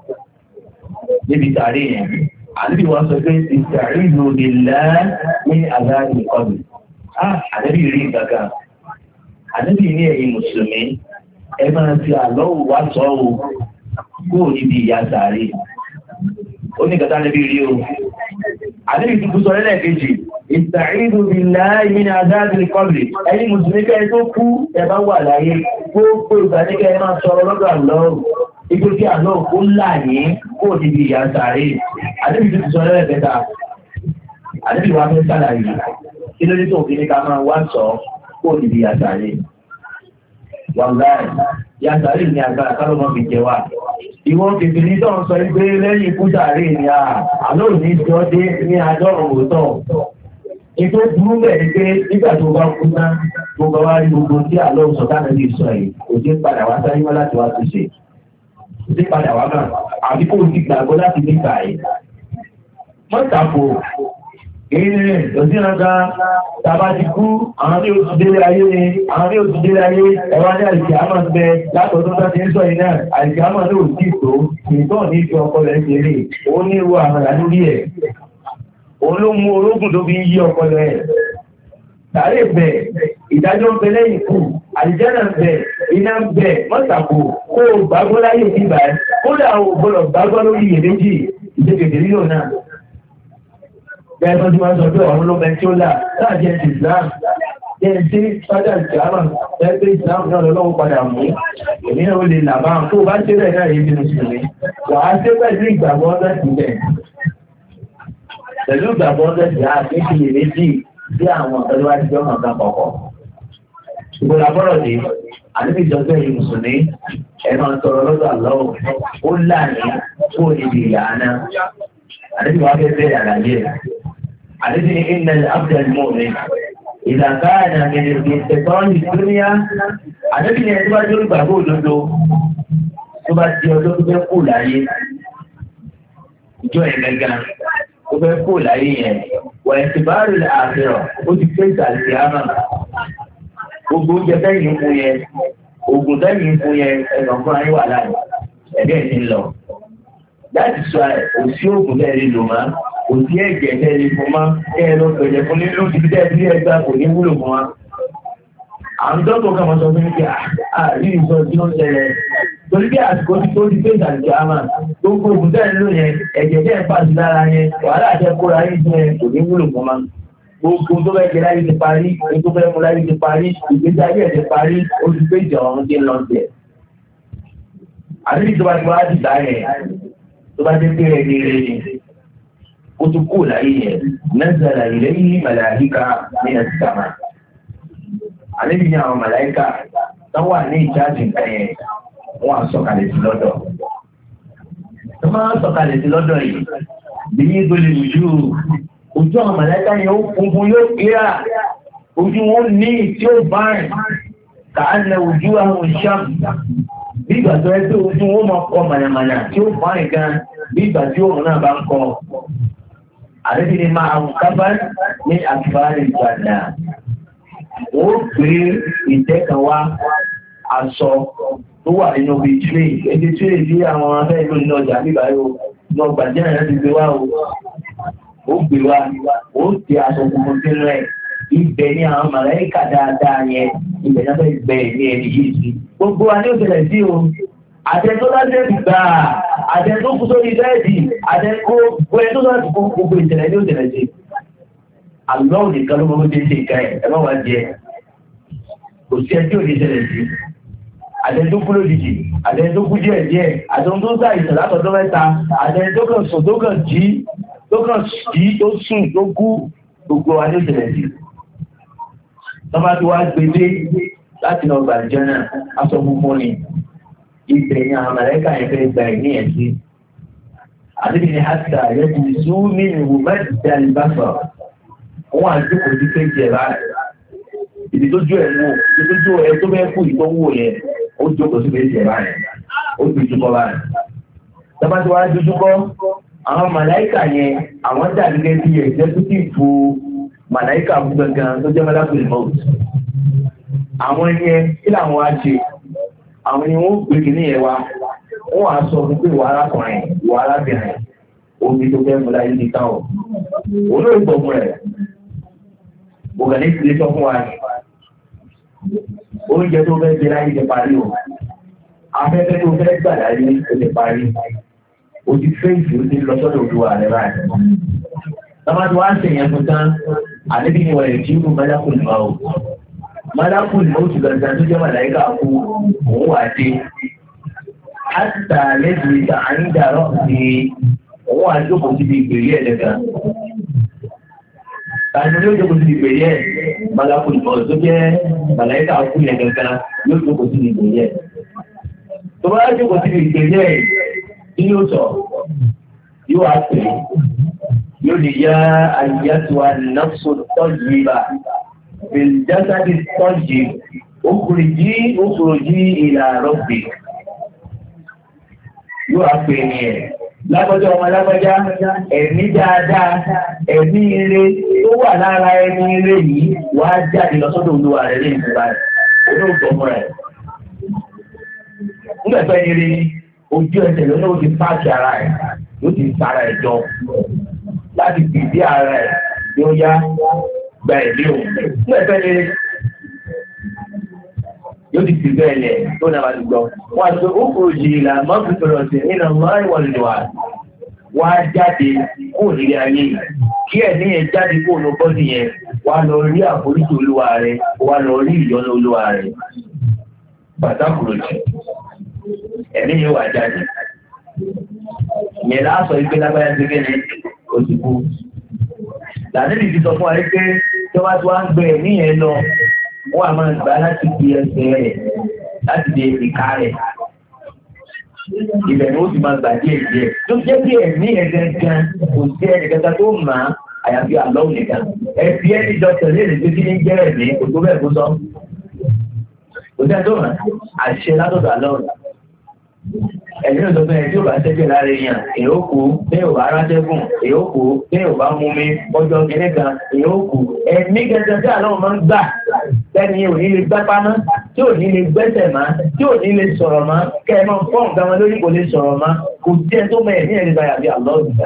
níbi tàrí yẹn ànẹ́bí wa sọ pé ìtàrí lòdì lẹ́ẹ̀ ní àgbáyé ìkọlù. ànẹ́bí rí gàgà ànẹ́bí ní ẹ̀yin mùsùlùmí ẹ máa fi àlọ́wù wá sọ ọ́ kó níbi ìyá sàárè ó ní gàtà ànẹ́bí rí o àdébì tuntun sọ lẹ́lẹ́kejì ìsta'idhu billahi min adhabil qabr ẹni mùsùlùmí kẹ́ tó kú ẹ bá wà láyé gbogbo ìgbàníkẹ́ máa sọ̀rọ̀ lọ́dọ̀ àlọ́ ibi tí àlọ́ kó láàyè kó níbi ìyá sàárè àdébì tuntun sọ lẹ́lẹ́kẹta àdébì wa fẹ́ sàlàyé kí ló dé tó fi ní ká máa wá sọ kó níbi ìyá sàárè wàláì ìyá sàárè ní agbára kálọ́mọ́ fi jẹ wá ìwọ́n kèfè ní tọ́ sọ pé lẹ́yìn ikú sàárè ní àlọ́ ní tí ó dé ní àjọ́rùn òótọ́ ètò burú bẹ̀rẹ̀ pé nígbà tó bá kú ná tó bá wá rí gbogbo tí àlọ́ sọ dáná lè sọ yìí kò sí padà wá sáyé wá láti wá tó ṣe kò sí padà wá náà àbí kò sí gbàgbọ́ láti nígbà yìí mọ́tàpọ̀ èyí òsì ọ̀gá tàbá ti kú àwọn ní oṣù délé ayé ni àwọn ní oṣù délé ayé ẹwà ní àìsí àmà ń bẹ látọ̀tún tó ti ń sọ iná àìsí àmà ní òsì tó ìtọ́ ní fi ọkọ rẹ̀ ṣeré ó ní irú àmàlà lórí ẹ̀ òun ló mú ológun tó fi ń yí ọkọ rẹ̀ tààrí bẹ̀ ìdájọ́ ń bẹ lẹ́yìn kù àlìjánà ń bẹ iná ń bẹ mọ́tàkù kó o gbàgbọ́ láyé bíbà ẹ̀ kódà o gbọ́dọ̀ gbàgbọ́ lórí iyèméjì ìdẹ́gẹ̀dẹ̀ nílò náà bẹ́ẹ̀ tó ti máa sọ pé ọ̀run ló mẹ́ tí ó là láàjẹ́ ti Islam jẹ́ tí fádà ìjàmà ẹgbẹ́ Islam náà lọ́wọ́ padà mú èmi náà ó lè làbá tó bá ṣe bẹ́ẹ̀ náà yìí bínú sí mi wà á ṣe pẹ̀lú ìgbàgbọ́ ọ̀dọ́ sílẹ̀ pẹ̀lú ìgbàgbọ́ ọ̀dọ́ sí àti ìyèméjì sí àwọn ọ̀dọ́ wá ti ọmọ kan kọ̀ọ̀kọ̀ ìgbòlá bọ́rọ̀ dé àdébí ìjọba yìí mùsùlùmí ẹ̀ máa sọ̀rọ̀ lọ́dọ̀ àlọ́ ó láàyè kó níbi ìyá náà àdébí wàá fẹ́ bẹ́ẹ̀ àlàyé àdébí ní inna al-abda al-mu'min idha kana min al-shaytani dunya àdébí ní ẹni wá lórí gbàgbọ́ òdodo tó bá di ọjọ́ tó fẹ́ kú láyé ìjọ ẹ̀ gẹ́gẹ́ tó fẹ́ kú láyé yẹn wà ẹ̀sìnbáàrù àfihàn ó ti fẹ́ ìsàlẹ̀ àmà gbogbo oúnjẹ tẹ́yìn fún yẹn oògùn tẹ́yìn fún yẹn ẹ̀gbọ̀n fún ayé wà láàyè ẹ̀dẹ́ ní lọ láti sọ òsí oògùn tẹ́lẹ̀ lò má òsí ẹ̀jẹ̀ tẹ́lẹ̀ fún má kẹ́ ẹ lọ pẹ̀lẹ̀ fún nílùú ti tẹ́ sí ẹgbà kò ní wúlò fún wa. àwọn dọ́kọ̀ kan mọ̀ sọ fún mi pé àrí ìsọ tí ó ń ṣẹlẹ̀ torí bí àsìkò tí tó ti pé ìsàlẹ̀ àmà gbogbo oògùn tẹ́lẹ̀ lò yẹn ẹ̀jẹ̀ tẹ́ pàṣẹ lára yẹn wàhálà àtẹ́kọ́ra yín fún yẹn kò ní wúlò fún wa. gbogbo tó fẹ́ jẹ láyé ti parí tó fẹ́ mú láyé ti parí ìgbésí ayé ẹ̀ ti parí ó ti pé ìjà ọ̀run ti ń lọ sí ẹ̀. àdébí tó bá ti wá ti dá yẹn tó bá dé pé ẹni rẹ̀ ni ó tún kú láyé yẹn nazala ilayhi màláíkà ní ẹ̀sìtàmà. àdébí ní àwọn màláíkà tó wà ní ìjáàjì nǹkan yẹn wọ́n á sọ̀kalẹ̀ sí lọ́dọ̀. tó máa ń sọ̀kalẹ̀ sí lọ́dọ̀ yìí bí yín tó lè lùjú ojú àwọn màláíkà yẹn ó funfun yóò kíra ojú wọn ní tí ó bá rìn kàánà ojú àwọn ìṣàm bí ìgbà tó ẹ pé ojú wọn máa kọ mànàmáná tí ó bá rìn gan bí ìgbà tí òun náà bá ń kọ àdébí ni máa ń kábà ní àfáàrí ìgbàdà ó gbé ìtẹ́kàn wá aṣọ tó wà nínú bíi tílé èdè tílé bí àwọn afẹ́ ìlú ní ọjà nígbà yóò lọ gbàjẹ́ náà ti gbé wá o. Ó gbé wa, ó ti aṣọ gbogbo sínú ẹ̀. Ibẹ̀ ni àwọn màláíkà dáadáa yẹn, ibẹ̀ náà fẹ́ gbẹ ní ẹni yìí sí. Gbogbo wa ní òṣèlè sí o. Àtẹ̀tọ́ láti gbà, àtẹ̀tọ́ kú sórí bẹ́ẹ̀dì, àtẹ̀kọ́ gbogbo tó láti kó gbogbo ìṣẹ̀lẹ̀ ní òṣèlè sí. Àlọ́ nìkan ló mọ́ ṣe ìka ẹ̀, ẹ má wá jẹ. Kò sí ẹjọ́ òní ìṣẹ̀lẹ̀ sí. Àtẹ̀tọ́ kú lójijì, àtẹ̀tọ́ kú díẹ̀ díẹ̀, àtẹ̀tọ́ tó gbà ìṣẹ̀lẹ̀ látọ̀dọ́ mẹ́ta, àtẹ̀tọ́ kan sùn tó kàn jí tó kàn sí tó sùn tó kú gbogbo wa ní ìṣẹ̀lẹ̀ sí. Tọ́ba tí wàá gbélé láti lọ gbà jẹ́ náà, aṣọ funfun ni. Ibẹ̀ ni àwọn màláíkà yẹn fẹ́ gba ẹ̀mí ẹ̀ sí. Àdébí ni Hásítà yẹ ti sú mí ìwò mẹ́ta ìbáfà. Wọ́n á jókòó sí kéjì ẹ̀ báyìí. Ibi tó jó ẹ̀ wò, ibi tó jó ẹ̀ tó bẹ́ẹ̀ kú ìtọ́wò yẹn, ó jókòó sí kéjì ẹ̀ báyìí. Ó dojúkọ báyìí. Tọ́ba tí wàá dojúkọ àwọn màláíkà yẹn àwọn dàbí gẹ́gẹ́ bí ẹ̀jẹ́kútìfù màláíkà fún gangan tó jẹ́ mọ́lákùnrin mọ́ọ̀tù. àwọn yẹn kí làwọn wá ṣe àwọn ni wọ́n gbé kìíní yẹn wá wọ́n á sọ fún pé ìwà arákùnrin ìwà arábìnrin omi tó fẹ́ mú láyé ní táwọn olóògbé gbọ̀ngàn rẹ̀ ògàní ti lè sọ fún wa ní oúnjẹ tó fẹ́ gbé láyé ti parí o afẹ́fẹ́ tó fẹ́ gbà láyé ó ti parí. O ti fẹ́ ìfì ó ti lọ sọ́dọ̀ olúwa rẹ̀ báyìí. Tọ́mọ́ tí wọ́n á ṣèyàn fún tán, àníbi ni wọ́n lè jí fún mọ́lákùn ìmọ̀ o. Mọ́lákùn ìmọ̀ oṣù gbọ̀ngàn tó jẹ́ màláíkà kú òun wà dé. Àtìtà lẹ́sìn ìta àyíǹdàrọ̀ ni òun wà jókòó síbi ìgbèrè ẹ̀ lẹ́gàn. Tàbí yóò jókòó síbi ìgbèrè ẹ̀ mọ́lákùn ìmọ̀ tó jẹ́ màláíkà kú yẹn gangan yóò jókòó síbi ìgbèrè ẹ̀. Tó bá jókòó síbi ìgbèrè ẹ̀ kí yóò sọ yóò wá pè é. Yóò lè yá àyàtúwà nafsu tayyiba bil jasadi tayyib ukhruji ila rabbik. Yóò wá pè ní ẹ̀ lágbájá ọmọ lágbájá ẹ̀mí dáadáa ẹ̀mí ire tó wà lára ẹ̀mí ire yìí wá jáde lọ sọ́dọ̀ olúwa rẹ̀ lẹ́yìn ìgbà rẹ̀ olóògbọ́mọ rẹ̀. Nígbàgbẹ́ ire ojú ẹsẹ̀ lọ́nà ó ti pàṣẹ ara ẹ̀ yóò ti sára ẹ̀ jọ láti fìdí ara ẹ̀ yóò yá gba ẹ̀mí òun. Nígbàgbẹ́ ire yóò ti fi bẹ́ẹ̀ lẹ̀ tó náà wá ti gbọ́. Wọ́n á sọ òkúròjì ìlà mọ́fìfẹ̀rọ̀ sí nínú ọ̀rọ̀ ìwọ̀lùwà. Wọ́n á jáde kúrò nílé ayé. Kí ẹ̀mí yẹn jáde kúrò ní bọ́dì yẹn, wà lọ rí àforíjì olúwa rẹ̀, wà lọ rí ìyọ́nú olúwa rẹ̀. Pàtàkùròjì. Ẹ̀mí yẹn wà jáde. Ìyẹn láàsọ ìgbé lágbáyà ti kéde oṣù kú. Làdébì ti sọ fún wa pé tí wọ́n ti wá ń gbé ẹ̀mí yẹn lọ, wọ́n a máa gbà láti di ẹsẹ̀ rẹ̀ láti di ìka rẹ̀. Ibẹ̀ ni ó sì máa gbà díẹ̀ díẹ̀. Tó jẹ́ bí ẹ̀mí ẹ̀gẹ́ gan kò sí ẹnì kẹta tó mà á àyàfi àlọ́ nìkan. Ẹbí ẹni dọ́kítọ̀ lè pé kí ní jẹ́ ẹ̀mí kò tó bẹ́ẹ̀ kó sọ. Kò sẹ́ni tó mà àṣẹ látọ̀dọ̀ àlọ́ rẹ̀. Ẹ̀mí ò sọ pé ẹni tí ò bá ṣẹ́jẹ̀ lára èèyàn, èyí ó kú, bẹ́ẹ̀ ò bá ránṣẹ́gùn, èyí ó kú, bẹ́ẹ̀ ò bá mú mi, ọjọ́ kìíní kan, èyí ó kú. Ẹ̀mí gẹ́gẹ́ tí àlọ́ máa ń gbà lẹ́ni ò ní lè gbápá mọ́, tí ò ní lè gbẹ́sẹ̀ mọ́, tí ò ní lè sọ̀rọ̀ mọ́, kẹ́ ẹ máa fọ́ nǹkan wọn lórí kò lè sọ̀rọ̀ mọ́, kò sí ẹ tó mọ ẹ̀mí ẹ̀ nígbà yàbí àlọ́ ìgbà.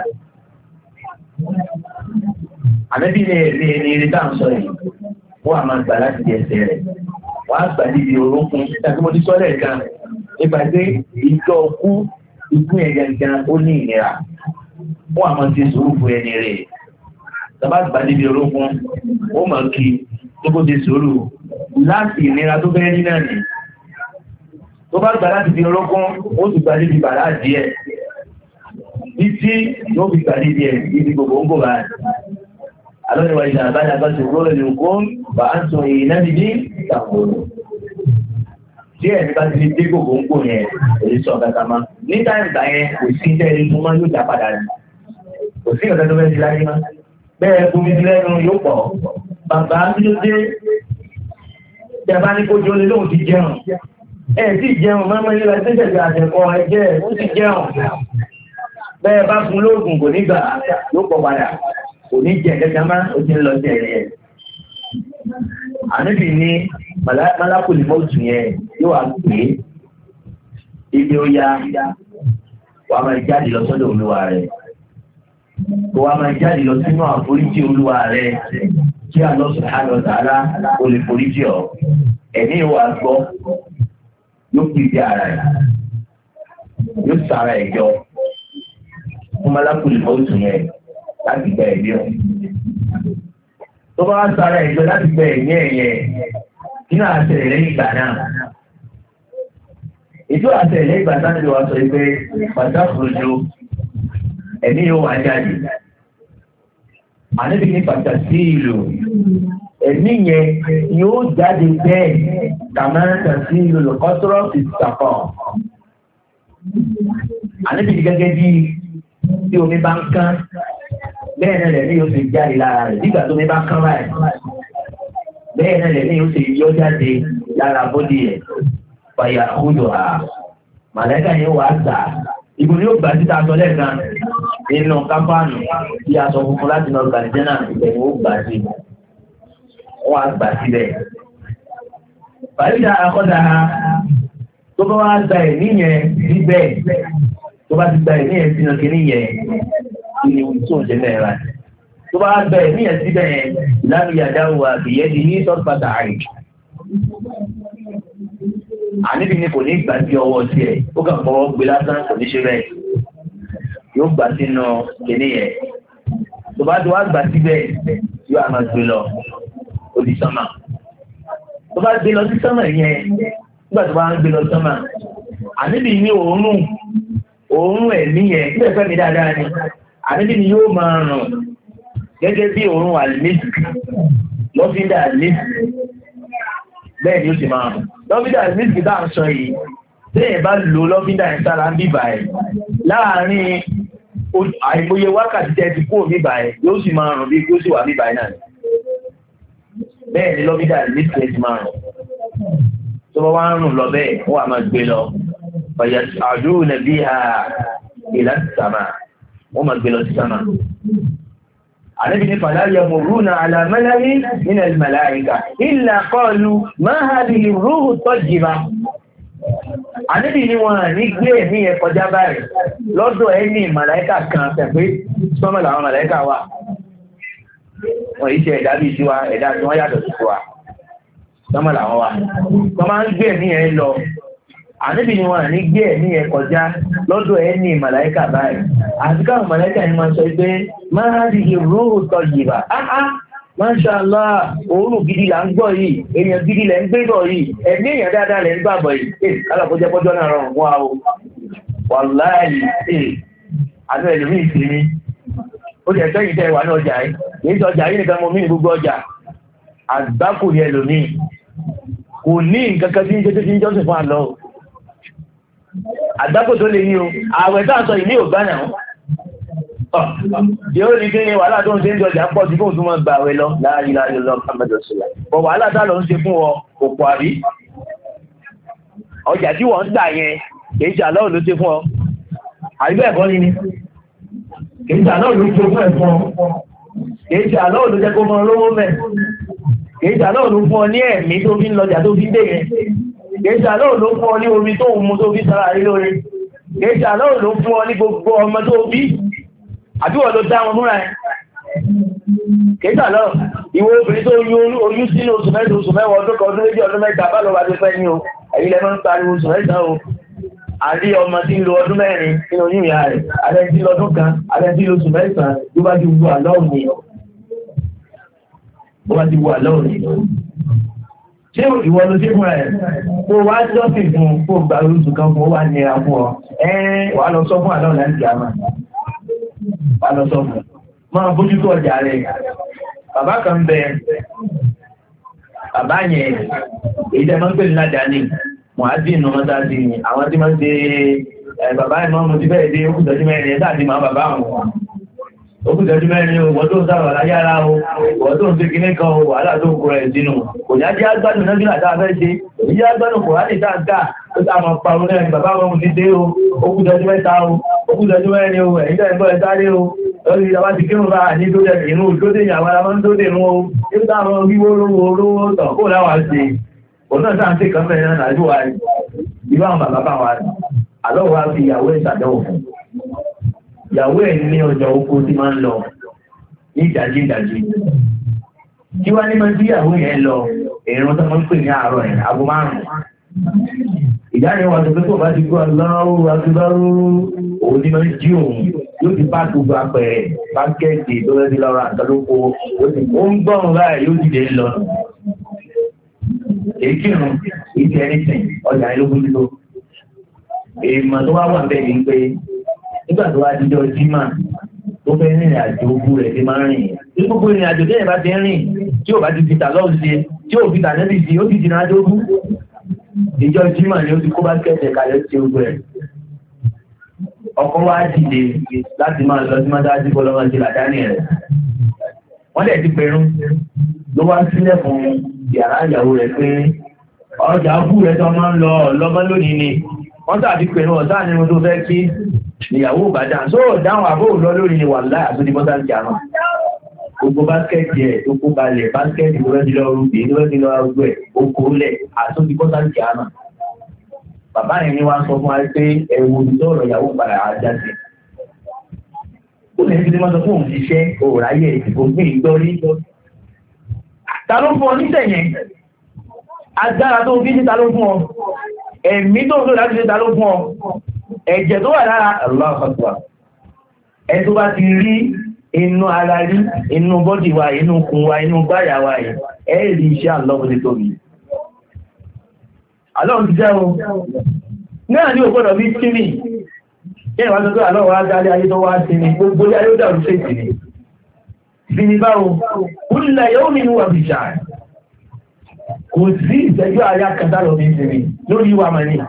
Àbẹ́bí ni eré tá à ń sọ yìí, wọ́n á máa gbà láti di ẹsẹ̀ rẹ̀, wọ́n á gbà níbi orúnkún, tàbí mo ti sọ́lẹ̀ kan nípa pé ìjọ ikú yẹn gangan ó ní ìnira, wọ́n á máa ti sùúrù fún ẹni rẹ̀. Tàbá gbà níbi orúnkún, ó máa kí tó kó ti sùúrù láti ìnira tó fẹ́ rí náà ni. Tó bá gbà láti fi orúnkún, ó sì gbà níbi bàrá díẹ̀. Títí yóò fi gbà níbi ẹ̀ ibi gbogbo ń bò báyìí. Alọ́niwà ìjà àbájá bá ti rọ́ ẹ̀lú kó bá ń sọ èyí náà níbi ìtàkùrù. Tí ẹ̀mí bá ti dé gbogbo ń bò yẹn, èyí sọ kàkà má. Ní táìmù yẹn kò sí iṣẹ́ ẹni tó máa yóò já padà ní. Kò sí ọ̀sẹ̀ tó fẹ́ ti láyé má. Bẹ́ẹ̀ bomi ti lẹ́nu yóò pọ̀. Bàbá tí ó dé, ìjọba ní kó jọ lé lóhùn ti jẹun. Ẹ ti jẹun, máa ń yíra tẹ́sẹ̀ àjẹkọ́ ẹjẹ́ ó ti jẹun. Bẹ́ẹ̀ bá fún lóògùn kò nígbà yóò pọ̀ padà. Kò ní jẹ gẹ́gẹ́ máa ó ti ń lọ sí ẹ̀rẹ́. Àníbì ní Málákùlì mọ́ọ̀tù yẹn yóò wá pé ibi ó yá wàá máa jáde lọ sọ́dọ̀ olúwa rẹ̀. Kò wá máa jáde lọ sínú àforíjì olúwa rẹ̀ kí Allah subhanahu wa ta'ala ó lè foríjì ọ́. Ẹ̀mí wa gbọ́ yóò pè sí ara ẹ̀ yóò sára ẹ̀ jọ fún Málákùlì mọ́ọ̀tù yẹn láti gba ẹ̀mí ọ̀. Tó bá wá sára ẹ̀ jọ láti gba ẹ̀mí ẹ̀ yẹn kí náà ṣẹlẹ̀ lẹ́yìn ìgbà náà. Ètò àṣẹlẹ̀ lẹ́yìn ìgbà náà ló wá sọ pé pàtàkì ẹ̀mí yóò wá jáde. Àníbi ní pàtàkì ìlú ẹ̀mí yẹn yóò jáde bẹ́ẹ̀ kàmáńtà sí ìlú lọ́kọ́tọ́rọ́ ti sàkọ́. Àníbi ní gẹ́gẹ́ bí tí omi bá ń kán bẹ́ẹ̀ náà lẹ́mí yóò ṣe jáde lára rẹ̀ nígbà tó omi bá kán báyìí. Bẹ́ẹ̀ náà lẹ́mí yóò ṣe yọ jáde lára bọ́dì ẹ̀ fàyà kúndùn à. Màlẹ́kà yẹn wà á gbà. Ìbò ni ó gbà síta aṣọ lẹ́ẹ̀kan nínú kápánù tí aṣọ funfun láti lọ gbà jẹ́ náà ìbẹ̀rù ó gbà sí. Wọ́n á gbà síbẹ̀. Fàyídà akọ́dà tó bá wá gba ẹ̀mí yẹn síbẹ̀ tó bá ti gba ẹ̀mí yẹn sínú kínní yẹn kí ni tó ń ṣe mẹ́ra. Tó bá gba ẹ̀mí yẹn síbẹ̀ yẹn ìlànà ìyàdáwò àbìyẹ́ di ní sọ́ọ̀tì àì. Àníbi ni kò ní gbà sí ọwọ́ sí ẹ̀, ó kàn fọwọ́ gbé lásán kò ní ṣe bẹ́ẹ̀. Yóò gbà sínú kìíní yẹn. tó bá ti wá gbà síbẹ̀ yóò àmà gbé lọ òdì sánmà tó bá gbé lọ sí sánmà yẹn nígbà tó bá ń gbé lọ sánmà àníbi ní òórùn ẹ̀mí yẹn tí ẹ̀fẹ́ mi dáadáa ni àníbi ni yóò máa rùn gẹ́gẹ́ bí òórùn àlìmísì lọ́fíńdà àlìmísì bẹ́ẹ̀ ni ó sì máa rùn lọ́fíńdà àlìmísì tá à ń sọ yìí tẹ́yẹ̀ bá lò lọ́fíńdà ẹ̀ sára ń bíbà ẹ̀ láàárín àìmọye wákàtí tẹ́ ti kó bíbà ẹ̀ yóò sì máa rùn bí kí ó sì wà bíbà ẹ̀ náà bẹ́ẹ̀ ni lọ́fíńdà àlìmísì ẹ̀ ti máa rùn tó bá wá ń rùn lọ bẹ́ẹ̀ wọ́n á máa gbé lọ فيسعدون بها إلى السماء وما قبل السماء النبي فلا يمرون على ملأ من الملائكة إلا قالوا ما هذه الروح الطيبة النبي ni wọ́n ní gbé ẹ̀mí ẹ̀ kọjá báyìí lọ́dọ̀ ẹni màláíkà kan tẹ̀pé sọ́mọ̀ làwọn màláíkà wà wọ́n yìí ṣe ẹ̀dá bíi tiwa ẹ̀dá tí wọ́n yàtọ̀ sí tiwa sọ́mọ̀ làwọn wà wọ́n máa ń gbé ẹ̀mí ẹ̀ lọ àníbi ni wọ́n ní gbé ẹ̀mí ẹ̀ kọjá lọ́dọ̀ ẹ̀ ní màláíkà báyìí àti káwọn màláíkà ni máa sọ pé máa rí ìrúurú tọ́ yìí bá Masha Allah òórùn gidi là ń gbọ́ yìí èèyàn gidi lẹ̀ ń gbé bọ̀ yìí ẹ̀mí èèyàn dáadáa lẹ̀ ń gbàgbọ́ yìí alákòójẹ́ pọ́jọ́ náà rọrùn wá o wàláhì àti ẹlòmíì sí ni ó jẹ́ sẹ́yìn tẹ́ wà ní ọjà yìí èyí sọ ọjà yìí nìkan mo mí ní gbogbo ọjà àgbákò ni ẹlòmíì kò ní nǹkan kan tí ń jẹ́ tí ń jọ́sìn fún àlọ́ àgbákò tó lè ní o ààwẹ̀ tá a sọ ìní ò gbá náà yóò rí kí ni wàhálà tó ń ṣe ń jọjà pọ̀ sí fóun tó máa gbà àwẹ̀ lọ láàrin lọ kámẹ́jọ sílẹ̀ bọ̀ wàhálà tá lọ ń ṣe fún ọ kò pọ̀ àrí ọjà tí wọ́n ń gbà yẹn kì í ṣe àlọ́ ló ṣe fún ọ àrí bẹ́ẹ̀ kọ́ ni kì í ṣe àlọ́ ló ṣe fún ẹ̀ fún ọ kì í ṣe àlọ́ ló jẹ́ kó mọ lówó mẹ́ kì í ṣe àlọ́ ló fún ọ ní ẹ̀mí tó fi ń lọjà tó fi dé yẹn kèéṣà náà ló fún ọ ní omi tó ń mu tó fi sára rí lórí kèéṣà náà ló fún ọ ní gbogbo ọmọ tó bí àbíwọ̀ ló dá wọn múra ẹ̀ kèéṣà náà ìwọ obìnrin tó oyún sínú oṣù mẹ́ta oṣù mẹ́wàá ọdún kan ọdún méjì ọdún mẹ́ta bá lọ́wọ́ adé fẹ́ ní o ẹ̀yìn lẹ́mọ́ ń pariwo oṣù mẹ́ta o àrí ọmọ tí ń lo ọdún mẹ́rin nínú oyún ìyá rẹ̀ alẹ́ tí lọ́dún kan alẹ́ tí lóṣù mẹ́sàn-án ló bá ti wu àlọ́ òní ṣé ìwọ ló ṣe fún ẹ̀ kó wá jọ́sìn fún kó gba oṣù kan fún ó wá nira fún ọ wà lọ sọ fún àlọ́ láti gàmà wà lọ sọ fún máa bójú tó ọjà rẹ̀ bàbá kan bẹ bàbá yẹn èyí tẹ́ máa ń pè ní ládàáni mọ̀ádìí nù mọ́tà sí ni àwọn tí máa ń ṣe bàbá ẹ̀ máa ń mo ti fẹ́ẹ̀ dé ó kù tọ́jú mẹ́rin ẹ̀ sáà ti máa bàbá àwọn òkútẹ́jú mẹ́rin o wọ́n tó ń sáwà láyára o wọ́n tó ń fi kíní kan o wàhálà tó ń kó rẹ̀ sínú kò ní ajé agbádùn náà nígbà tá a fẹ́ ṣe èyí agbádùn kò láti dáadáa tó tá a máa parun náà ní bàbá wọn ti dé o òkútẹ́jú mẹ́ta o òkútẹ́jú mẹ́rin o ẹ̀yìn tẹ́ ń bọ́ ẹ sáré o lórí ìjọba ti kírun bá ní tó dẹ̀ inú tó dé ìyàwó ara máa ń tó dé inú o nígbà táwọn wíwó lówó tọ̀ kó láwà ṣe òun náà sáà ń ṣe kan mẹ́rin náà lájú wa ìlú àwọn bàbá wa àlọ́ wa fi ìyàwó ìṣàdánwò fún ìyàwó ẹ̀ ní ọjà oko tí máa ń lọ ní ìdájí tí wá ní máa tí ìyàwó yẹn lọ èrò tó máa ń pè ní àárọ̀ ẹ̀ aago 5 ìdáni wà tó tó bá ti gbọ́ aláwọ̀ akíbáró òun ní máa ń jí òun yóò ti bá gbogbo apẹ̀rẹ̀ bákẹ́ẹ̀tì tó rẹ́ sí lọ́rọ̀ àtọ́lóko ó ń gbọ́n báyìí yóò dìde lọ èkìrùn ìtì ẹnìtì ọjà ìlógún tó èèmọ̀ tó wá wà bẹ́ẹ̀ ni pé nígbà tó wá dídọ́ jímà tó fẹ́ rìnrìn àjò ogun rẹ̀ ti máa ń rìn tí gbogbo ìrìn àjò tẹ́yẹ̀ bá ti ń rìn tí ò bá ti fi tàlọ́ ṣe tí ò fi tànẹ́bì sí ó ti dìnnà àjò ogun ìjọ jímà ni ó ti kó bá kẹ́ẹ̀tẹ̀ kalẹ̀ sí ogun rẹ̀ ọkọ̀ wá dìde láti máa lọ sí mọ́tàdí bọ́lọ́mọ sí làdáni rẹ̀ wọ́n dẹ̀ ti pẹ̀rún ló wá sílẹ̀ fún yàrá ìyàwó rẹ̀ pé ọjà bú rẹ̀ tó máa ń lọ lọ́mọ lónìí ni wọ́n tàbí pẹ̀rún ọ̀sán ni mo tó fẹ́ kí ìyàwó bàdá só dáhùn àbó lọ lórí ni wà láì àtúndì mọ́tà jà náà gbogbo báskẹ́ẹ̀tì ẹ̀ tó kó balẹ̀ báskẹ́ẹ̀tì tó rẹ́dí lọ rúbì tó rẹ́dí lọ rúbì ẹ̀ ó kó lẹ̀ àtúndì mọ́tà jà náà bàbá yẹn ni wọ́n sọ fún wa pé ẹ̀wù ìtọ́rọ̀ ìyàwó padà ajá sí ó lè fi mọ́tò fún òun ṣiṣẹ́ òòráyè ògbìn ìgbọ́rí ta ló fún ọ níṣẹ̀yẹn agbára tó fi níta ló fún ọ ẹ̀mí tó ń lò láti níta ló fún ọ ẹ̀jẹ̀ tó wà lára aláàfàtúwà ẹ tó bá ti rí inú ara rí, inú bọ́dì wa, inú kun wa, inú gbáyà wa yìí, ẹ̀rí iṣẹ́ àlọ́bù ti tóbi. Àlọ́bù ti jẹ́ o. Náà ní ògbọ́dọ̀ bí kíní. Kí ìwà tó tó àlọ́wọ́ á dálé ayé tó wá sí ni, gbogbo ayé ó dàrú sí ìsìn. Ìsinmi báwo, kúlẹ̀ yóò mi wà bí ṣáà. Kò sí ìṣẹ́jú àyà kẹta lọ bí ìsinmi lórí wa mọ̀ ní.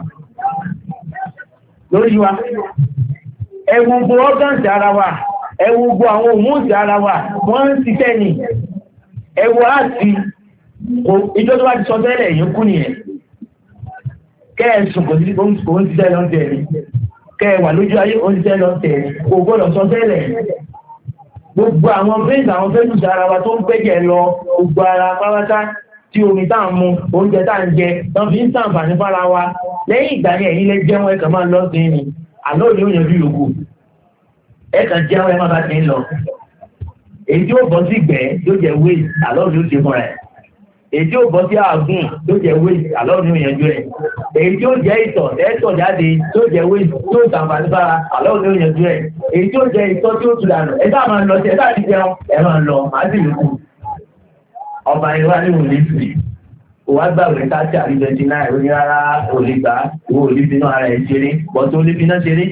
Lórí wa. Ẹ̀wù gbogbo ọ́gáǹsì ara wa. Ẹwọ gbogbo àwọn òmùsì ara wa wọ́n ń ṣiṣẹ́ ni ẹwọ láti ìjọ tó bá ti sọ tẹ́lẹ̀ yìí kú nìyẹn kẹ́ẹ̀sùn kò sí òun ṣiṣẹ́ lọ tẹ̀lé kẹ́ẹ̀wà lójú ayé òun ṣiṣẹ́ lọ tẹ̀lé kò gbọ́dọ̀ sọ tẹ́lẹ̀ gbogbo àwọn fẹ́ǹsì àwọn fẹ́ǹsì ara wa tó ń gbẹ́jẹ̀ lọ gbogbo ara pátá tí omi tá à ń mu oúnjẹ tá à ń jẹ tán fi ń ṣàǹfààní fára wa lẹ́yìn ìgbà yẹn ẹ̀yin lẹ jẹun ẹ̀kàn máa lọ sí ni àlọ́ òní ó yanjú yòókù ẹ̀kàn jẹ́ ẹ má bá ti ń lọ. Èyí tí ó bọ́ sí ìgbẹ́ yóò jẹ́ wéè àlọ́ ni ó ṣe fúnra ẹ̀. Èyí tí ó bọ́ sí àgùn yóò jẹ́ wéè àlọ́ ni ó yanjú ẹ̀. Èyí tí ó jẹ́ ìtọ̀ ẹ̀tọ̀ jáde tó jẹ́ wéè tó ṣàǹfààní sára àlọ́ ni ó yanjú ẹ̀. Èyí tí ó jẹ́ ìtọ̀ tí ó tu dànù ẹ sáà máa lọ sí ẹ sáà ti jẹun ẹ máa lọ máa sì lùkù. Ọba ìwà ni òun lè fi òwá gbàgbé káàtì àríjẹjì náà ìròyìn rárá òlìgbà ìwò òlìbínú ara ẹ̀ ṣeré bọ́tò olíbínú ṣeré.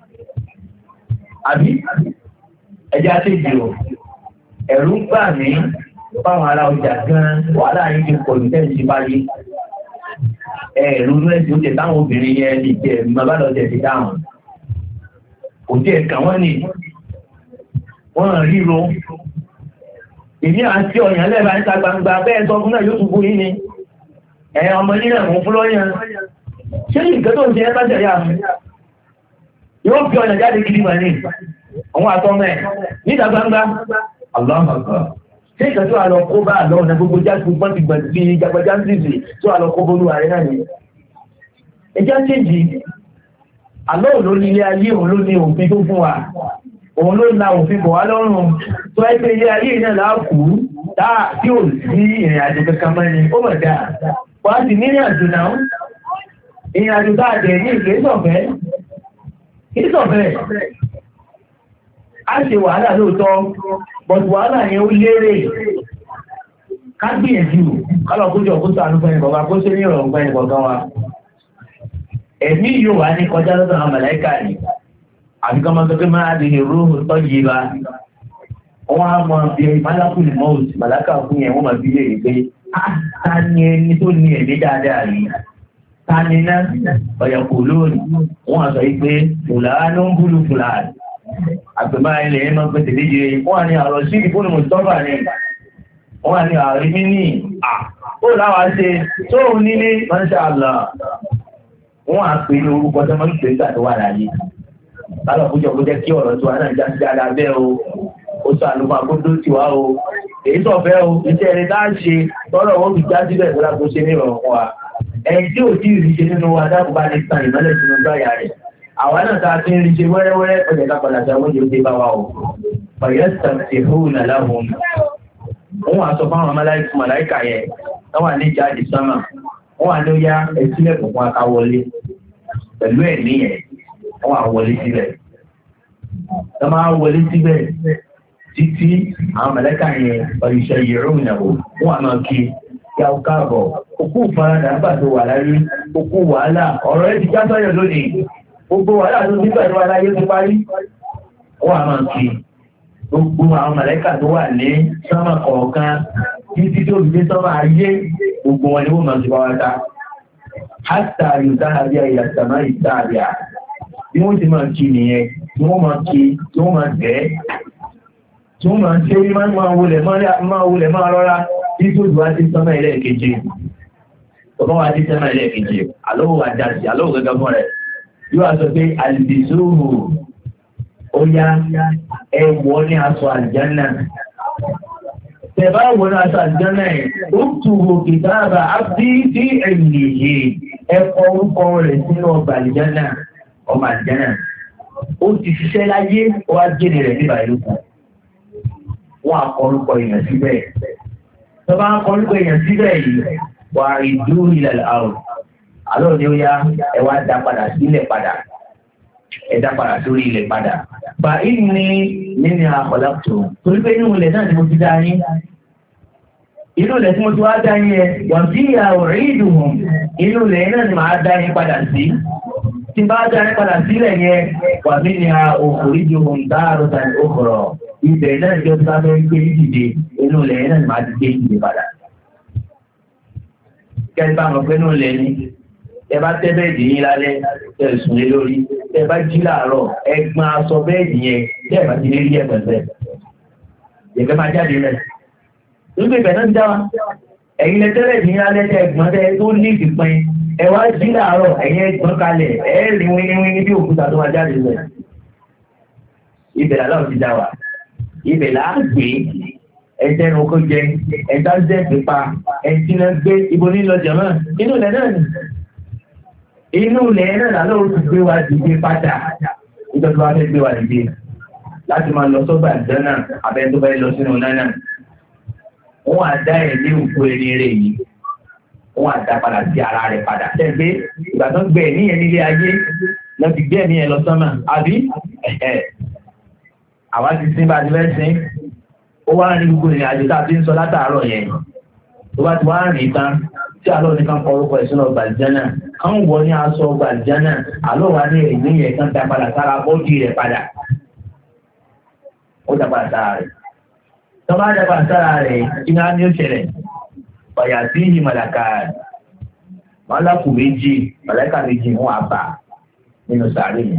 Àbí ẹjá tí ìdíò ẹ̀rù ń gbà mí fáwọn ará ọjà gan wàhálà yìí ti pọ̀ ìtẹ́ ìṣẹ́ báyé ẹ̀rù rẹ̀ tí ó jẹ táwọn obìnrin yẹn lè jẹ bàbá lọ jẹ ti dáhùn kò tí ẹ̀ka wọ́n ní wọ́n ríro èmi àti ọ̀yàn lẹ́bàá níta gbangba bẹ́ẹ̀ sọ fún náà yóò tún bú yín ni ọmọ nínú ẹ̀mú fún lọ́yàn ṣé ìgbẹ́ tó ń ṣe ẹ́ bá jẹ̀rí àmì yóò fi ọ̀nà jáde gidi wà ní àwọn àtọ́mẹ́ níta gbangba aláàmàgbà tí ìkà tó àlọ́ kó bá àlọ́ ọ̀nà gbogbo jáde gbọ́n ti gbà bí jagbajá ń dìde tó àlọ́ kó bólú ààrẹ náà ni ẹjá kéjì àlọ́ òun ló ní ilé ayé òun ló ní òfin tó fún wa òun ló na òfin bọ̀ wá lọ́rùn tó ẹgbẹ́ ilé ayé náà láàkú tí ò sí ìrìn àjò kankan mọ́ni ó mọ̀ dáa wá sí ní ìrìn àjò náà ìrìn àjò dáadẹ̀ ní ìgbésọ̀fẹ́ ìsọ̀fẹ́ a ṣe wàhálà lóòótọ́ bọ̀tù wàhálà yẹn ó lérè ká gbìyànjú kálọ̀ kójọ kó sàánú fún ẹnìkọ̀ọ̀kan kó ṣe ní ìrọ̀rùn fún ẹnìkọ̀ọ̀kan wa ẹ̀mí yóò wá ní kọjá lọ́dọ̀ àwọn màláíkà ni àfikọ́ máa sọ pé máa di ìrúhùn tọ́jú ibà wọ́n á mọ bí málákùn mọ́ọ̀t màláíkà fún yẹn wọ́n máa bí lè rí pé ta ni ẹni tó ní ẹ̀mí dáadáa yìí ta ni ná ọ̀yàkù lónìí wọ́n á sọ yìí pé fùlàánú ń búlù fùlàánù àgbẹ̀bá ilẹ̀ ẹ̀ máa pẹ̀tẹ̀ léje wọ́n á ní àrọ̀ sí ìfúnni mùsùlùmí ni wọ́n á ní àrí mí ní ó láwá ṣe tó nílé Masha Allah wọ́n á pè ní orúkọ tó máa ń pè nígbà tó wà láyé lálọ́ kójọ kó jẹ́ kí ọ̀rọ̀ tó wà náà já sí dáadáa bẹ́ẹ̀ o ó sọ àlùfáà àkókò tiwa o èyí tó fẹ́ o iṣẹ́ ẹni tá a ṣe tọ́rọ̀ ó fi já síbẹ̀ tó lágbo ṣe ní ìrọ̀rùn fún wa ẹni tí ò tí ì rí ṣe nínú wa dákùn bá ní tan ìmọ́lẹ̀ sínú gbáyà rẹ̀ àwa náà tá a ti ń rí ṣe wẹ́rẹ́wẹ́rẹ́ ọjà ká padà sí àwọn oúnjẹ tó bá wa o ọ̀yẹ́ sàmìtì fún nàláhùn wọ́n wá sọ fáwọn màláìkà yẹn wọ́n wà ní jáde sánmà wọ́n wà ní ó yá ẹ̀sílẹ̀ fún akáwọlé pẹ̀lú ẹ̀mí yẹn wọ́n wà wọlé síbẹ̀ wọ́n máa wọlé síbẹ̀ títí àwọn màláìkà yẹn ọ̀yìṣẹ́ yẹ̀rọ ìyàwó wọ́n wà máa kí ya ó káàbọ̀ òkú ìfaradà nígbà tó wà láyé òkú wàhálà ọ̀rọ̀ ẹ̀ ti já sọ́yọ̀ lónìí gbogbo wàhálà tó nígbà tó wà láyé ti parí wọ́n wà máa kí gbogbo àwọn màláíkà tó wà ní sánmà kọ̀ọ̀kan títí tó fi dé sánmà ayé gbogbo wọn ni wọ́n máa ti bá wa ta hátà ìdáhàbí àyàtàmá ìdáhàbíà bí wọ́n ti máa kí nìyẹn tí wọ́n máa kí tí wọ́n máa tẹ̀ tí wọ́n máa ṣe ní máa wulẹ̀ máa rọra tí tó dùn á ti sánmà ẹlẹ́ẹ̀keje ọba wa ti sánmà ẹlẹ́ẹ̀keje alówó wa dá sí alówó gẹ́gẹ́ fún rẹ̀ yóò wá sọ pé àlìbìsóhù ó yá ẹwọ ní aṣọ àlìjánà tẹ̀bá wọ ní aṣọ àlìjánà ẹ̀ ó túwò kìtàbà ábí tí ẹ̀yìnyè ẹ̀kọ́ orúkọ rẹ̀ sínú ọgbà àlìjánà ọmọ àlìjánà ó ti ṣiṣẹ́ láyé ó wá jẹ́ rẹ̀ níbà ìlú wọn akọrúkọ èèyàn síbẹ̀ tọ́bá akọrúkọ èèyàn síbẹ̀ yìí wà ìdú ilẹ̀ àrùn àlọ́ ni ó yá ẹwà dá padà sílẹ̀ padà ẹ̀dá padà sórí ilẹ̀ padà. Fa inni nínú àkọlọ́tò torí pé inú ilẹ̀ náà ni mo ti dá yín. Inú ilẹ̀ tí mo ti wá dá yín ẹ wọ́n sí àwòrán ìdùnnú inú ilẹ̀ náà ni màá dá yín padà sí. Tí n bá dá yín padà sílẹ̀ yẹn wà mí ni òkúrídìí ohun dáàrú tàbí òkúrọ̀ ibẹ̀ náà jọ tí wọ́n fẹ́ gbé dìde inú ilẹ̀ náà ni màá ti gbé dìde padà. Kẹ́ni bá mọ̀ pé inú ilẹ̀ ni ẹ bá tẹ́ bẹ́ẹ̀dì yín lálẹ́ ẹ sùn lé lórí ẹ bá jí láàárọ̀ ẹ gbọ́n aṣọ bẹ́ẹ̀dì yẹn tẹ́ ẹ bá ti lé rí ẹ̀pẹ̀pẹ̀ ẹ̀fẹ́ máa jáde rẹ̀ nígbà ìbẹ̀ náà ń dá wa ẹ̀yin lẹ tẹ́lẹ̀ yín lálẹ́ tẹ́ ẹ̀gbọ́n tẹ́ tó ní ìpín ẹ wá jí láàárọ̀ ẹ̀yin ẹ̀gbọ́n kalẹ̀ ẹ rí wíníwíní bí òkúta tó máa jáde rẹ̀ ibẹ̀ làlọ́ ti dá wa ibẹ̀ là á gbé ẹ̀jẹ̀ oko jẹ ẹ̀dá jẹ́ pípa ẹ̀jìn náà gbé ibo nílọ jẹ̀mọ́ inú ilẹ̀ náà ni inú ilẹ̀ náà lálọ́ oṣù gbé wa dìde padà nítorí wàá fẹ́ gbé wa dìde láti máa lọ sọ́gbà ìdáná abẹ́ tó fẹ́ lọ sínú náà wọ́n á dá ẹ̀ ní òkú ẹni rẹ̀ yìí wọ́n á dá padà sí ara rẹ̀ padà tẹ́gbẹ́ ìgbà tó ń gbé ẹ̀mí yẹn nílé ayé lọ ti gbé ẹ̀mí yẹn lọ sọ́mà àbí àwa ti sin bá a ti fẹ́ sin ó wá ní gbogbo ìrìn àjò tá a ti ń sọ látàárọ̀ yẹn tó bá ti wá rìn tán tí àlọ́ ní kan kọ orúkọ ìṣúná ọgbà ìjánà kan wọ ní aṣọ ọgbà ìjánà àlọ́ wa ní ẹ̀mí yẹn kan dá padà sára bọ́ọ̀dì rẹ̀ padà ó dá padà sára rẹ̀ tó bá dá padà sára rẹ̀ iná ní ó ṣẹlẹ̀ ọ̀yà sí ìhì màlàkà màlàkù méjì màlàkà méjì wọn àbá nínú sàárè yẹn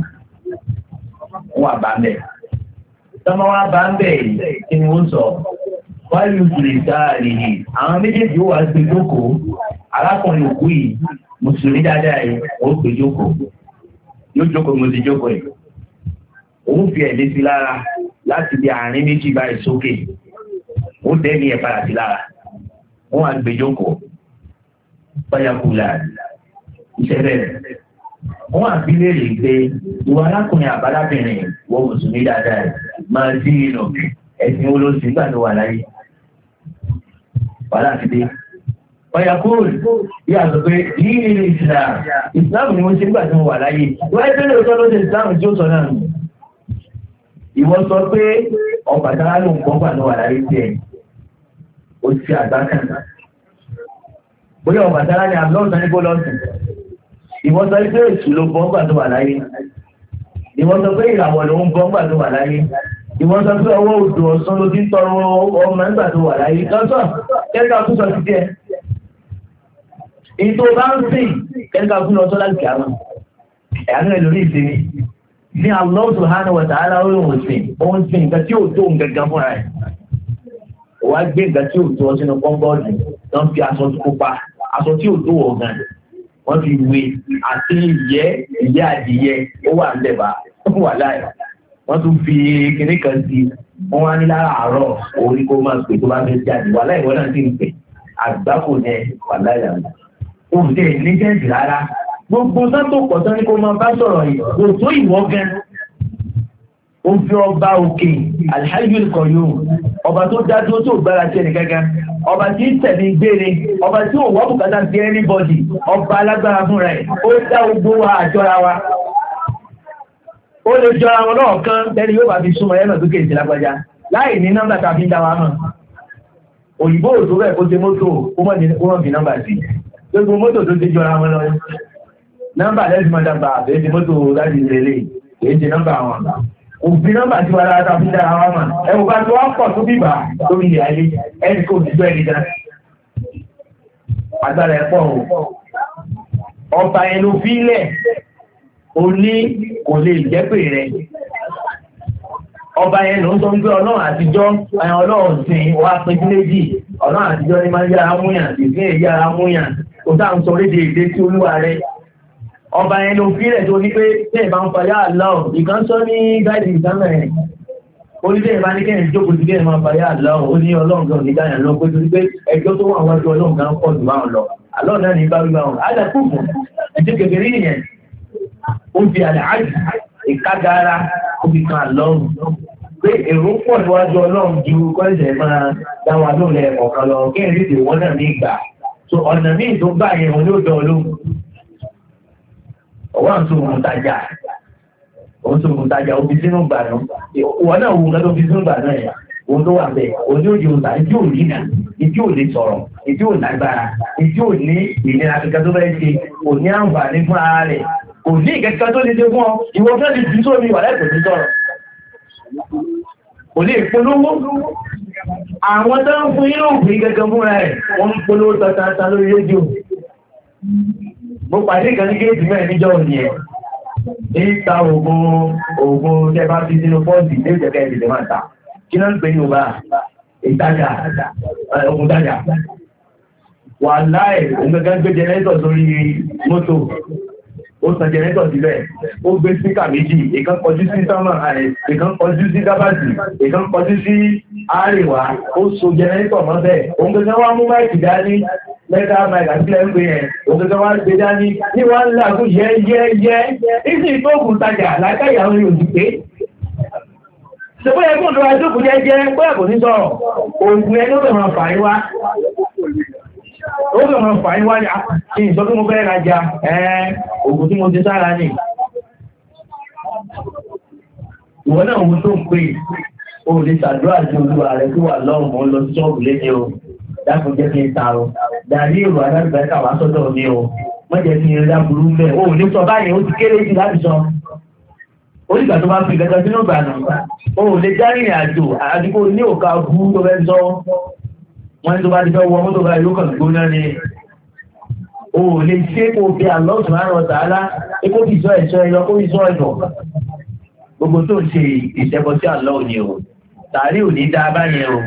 wọn àbá mẹ́ tọ́mọ wa bá ń bẹ̀ yìí kí ni ó sọ wáyé òkúlé sáàrì yìí àwọn méjèèjì ó wà gbé jókòó arákùnrin òkú yìí mùsùlùmí dáadáa yìí ó gbé jókòó yóò jókòó mo ti jókòó yìí òun fi ẹ̀lẹ́ sí lára láti di àárín méjì báyìí sókè ó dẹ́ni ẹ̀ padà sí lára wọ́n á gbé jókòó báyàkúlà iṣẹ́ bẹ̀rẹ̀ wọ́n á bí léèrè pé ìwà arákùnrin àbálábìnrin wọ mùsùlùmí dáadáa yìí máa dí inú ẹ̀sìn olóṣù nígbà tó wà láyé wàhálà ti dé ọ̀yàkúrò bí a sọ pé yìí ní Islam ni wọ́n ṣe nígbà tó wà láyé wọ́n ẹgbẹ́ lè sọ lóṣè Islam tí ó sọ náà ìwọ sọ pé Ọbàtálá ló ń gbọ́ gbà tó wà láyé tiẹ̀ ó ti àgbá kan bóyá Ọbàtálá ni àlọ́ọ̀sán ní bọ́lọ́sùn ìwọ sọ pé èṣù ló gbọ́ gbà tó wà láyé ìwọ sọ pé ìràwọ̀ ló ń gbọ́ gbà tó wà láyé ìwọ́n sọ pé ọwọ́ odò ọ̀sán ló ti ń tọrọ ọmọ nígbà tó wà láyé lọ́sọ̀ kẹ́kà fún sọ títí ẹ̀ èyí tó bá ń sìn kẹ́kà fún lọ́sọ́ láti kàánù ẹ̀yánú ẹ̀ lórí ìsinmi ní Allah subhanahu wa ta'ala olóhùn sìn nǹkan tí ò tó ń gẹ́gẹ́ fúnra ẹ̀ wá gbé nǹkan tí ò tó ọ sínú pọ́ńbọ́ọ̀dù tó ń fi aṣọ tó kópa aṣọ tí ò tó wọ̀ gan wọ́n fi wé àti ìyẹ́ adìyẹ ó wà ń lẹ̀bà ó wà láì wọ́n tún fi kinní kan sí wọ́n wá ní lára àárọ̀ orí kó máa pè tó bá fẹ́ jáde wà láì wọ́n náà sì ń pè àgbákò ní wà láì àná òun tẹ̀ ní jẹ́ǹsì rárá gbogbo sátò pọ̀tán ní kó máa bá sọ̀rọ̀ yìí kò tó ìwọ́ gan ó fi ọba òkè Al-Hayyul Qayyum ọba tó dájú tó gbára sí ẹnì gángan ọba tí ń tẹ̀lé gbére ọba tí ò wọ́ bùkátà sí anybody ọba alágbára fúnra ẹ̀ ó dá gbogbo wa àjọra wa ó lè jọra wọn náà kan tẹ́lẹ̀ yóò bá fi súnmọ́ ẹ̀mọ̀ tó kéèsì lágbàjá láì ní nọ́mbà tàbí dáwà mọ̀ òyìnbó òtò rẹ̀ kó ṣe mọ́tò ó mọ̀ fi nọ́mbà sí gbogbo mọ́tò tó ti jọra wọn lọ nọ́mbà lẹ́sìn mọ́ dábà àbẹ́ ti mọ́tò láti ìrẹ̀lẹ̀ èyí ti nọ́mbà wọn òfin nọ́mbà tí wọ́n dára tàbí dára wọn mọ̀ ẹ̀wọ̀n bá tó wá pọ̀ tó bíbà lórí ilẹ̀ ayé ẹni kò ti gbọ́ ẹni dá agbára ẹ̀ pọ̀ ọba ẹnu fílẹ̀ oní kò lè jẹ́pè rẹ̀ ọba yẹn ló ń sọ ń gbé ọlọ́run àtijọ́ ọlọ́run sìn wá pín sí méjì ọlọ́run àtijọ́ ní máa ń yára múyàn ìsìn èyí yára múyàn kò sáà ń sọ léde èdè tí olúwa rẹ̀ ọba yẹn ló fílẹ̀ tó ní pé tẹ́ẹ̀ bá ń fayá àlọ́ ìkan sọ ní gáìdì ìsámẹ̀ rẹ̀ orílẹ̀ ìbá ní kẹ́yìn jókòó sí kẹ́yìn máa fayá àlọ́ ó ní ọlọ́run gan nígbàyàn lọ pé torí pé ẹjọ́ tó wà wájú ọlọ́run gan pọ̀ jù báwọn lọ àlọ́ náà ní bá wíwá wọn àdàkùnkùn ìdí kékeré nìyẹn ó fi àlàájì ìkágara ó fi kan àlọ́run pé èrò pọ̀ níwájú ọlọ́run ju kọ́lẹ̀sẹ̀ máa dáwà lóòlẹ̀ ọ̀kan lọ kí ẹ̀rí ìdè wọn náà ní ìgbà so ọ̀nà míì tó gbà yẹn wọn yóò dán olóhùn ọwọ́ àti òun tajà òun tó kùn tajà òbí sínú gbà náà ìwọ náà wù nǹkan tó fi sínú gbà náà yà òun tó wà bẹ́ẹ̀ òun yóò di òun tà ìdí ò ní nà ìdí ò lè sọ̀rọ̀ ìdí ò lágbára ìdí ò ní ìnira kankan tó fẹ́ ṣe kò ní àǹfààní fún ara rẹ̀ kò ní ìkẹ́kẹ́ tó lè ṣe fún ọ ìwọ fẹ́ lè jù sómi wà lẹ́kọ̀ọ́ tó sọ̀rọ̀ kò lè polówó àwọn tó ń fún inú òfin gẹ́gẹ́ fúnra ẹ̀ wọ́n ń polówó tọ́tàtà lórí rédíò mo pàdé ìkan ní géètì mẹ́rin níjọ́ òní ẹ̀ níta oògùn tẹ́bá fi sínú fọ́ọ̀sì ní ìjẹ̀kẹ́ ìdìdẹ̀ máa ta kí náà ń pè ní ọba ìtajà ogun tajà wà láì òǹgẹ́gẹ́ gbé jẹnẹ́tọ̀ sórí mọ́tò ó san jẹnẹ́tọ̀ sílẹ̀ ó gbé síkà méjì ìkan kọjú sí sámà ìkan kọjú sí gábàsì ìkan kọjú sí àríwá ó so jẹnẹ́tọ̀ mọ́bẹ̀ òǹgẹ́gẹ́ wá mú máìkì dání mẹ́ta máìkì àtílẹ̀ ń pè yẹn òǹgẹ́gẹ́ wá gbé dání ní wọ́n ń làkú yẹ́yẹ́yẹ́ ìsìn tó ògùn tajà lákàyà orí òjì pé ṣẹ̀fẹ́ ẹgbùn tó wájú kù jẹ́ pẹ́ kò ní sọ̀rọ̀ ògùn ẹni ó bẹ̀ máa fàáyí wá ó bẹ̀ máa fàáyí wá ní ìṣọ́ tí mo fẹ́ rajà ògùn tí mo ti sára ní ìwọ náà ohun tó ń pè ó lè ṣàdúrà sí olúwa rẹ̀ tó wà lọ́rùn mọ́ lọ sí ṣọ́ọ̀bù léde o dákun jẹ́ kí n ta o darí èrò adágbàákà wá sọ́dọ̀ mi o mọ́jẹ́ kí n rí dáburú mẹ́ o lè sọ báyìí ó ti kéré jù láti sọ orígbà tó bá fi gẹ́gẹ́ sínú ìgbànà o lè járìnrìn àjò àdúgbò ní òkà bú tó fẹ́ sọ wọ́n tó bá ti fẹ́ wọ mọ́tò bá yóò kàn gbóná ni o lè ṣe kó fi Allah subhanahu wa ta'ala kó fi sọ ẹ̀ṣọ́ ẹ̀yọ kó fi sọ ẹ̀dọ̀ gbogbo tó ń ṣe ìṣẹ́bọ sí Allah ni o tààrí ò ní dá báyẹn o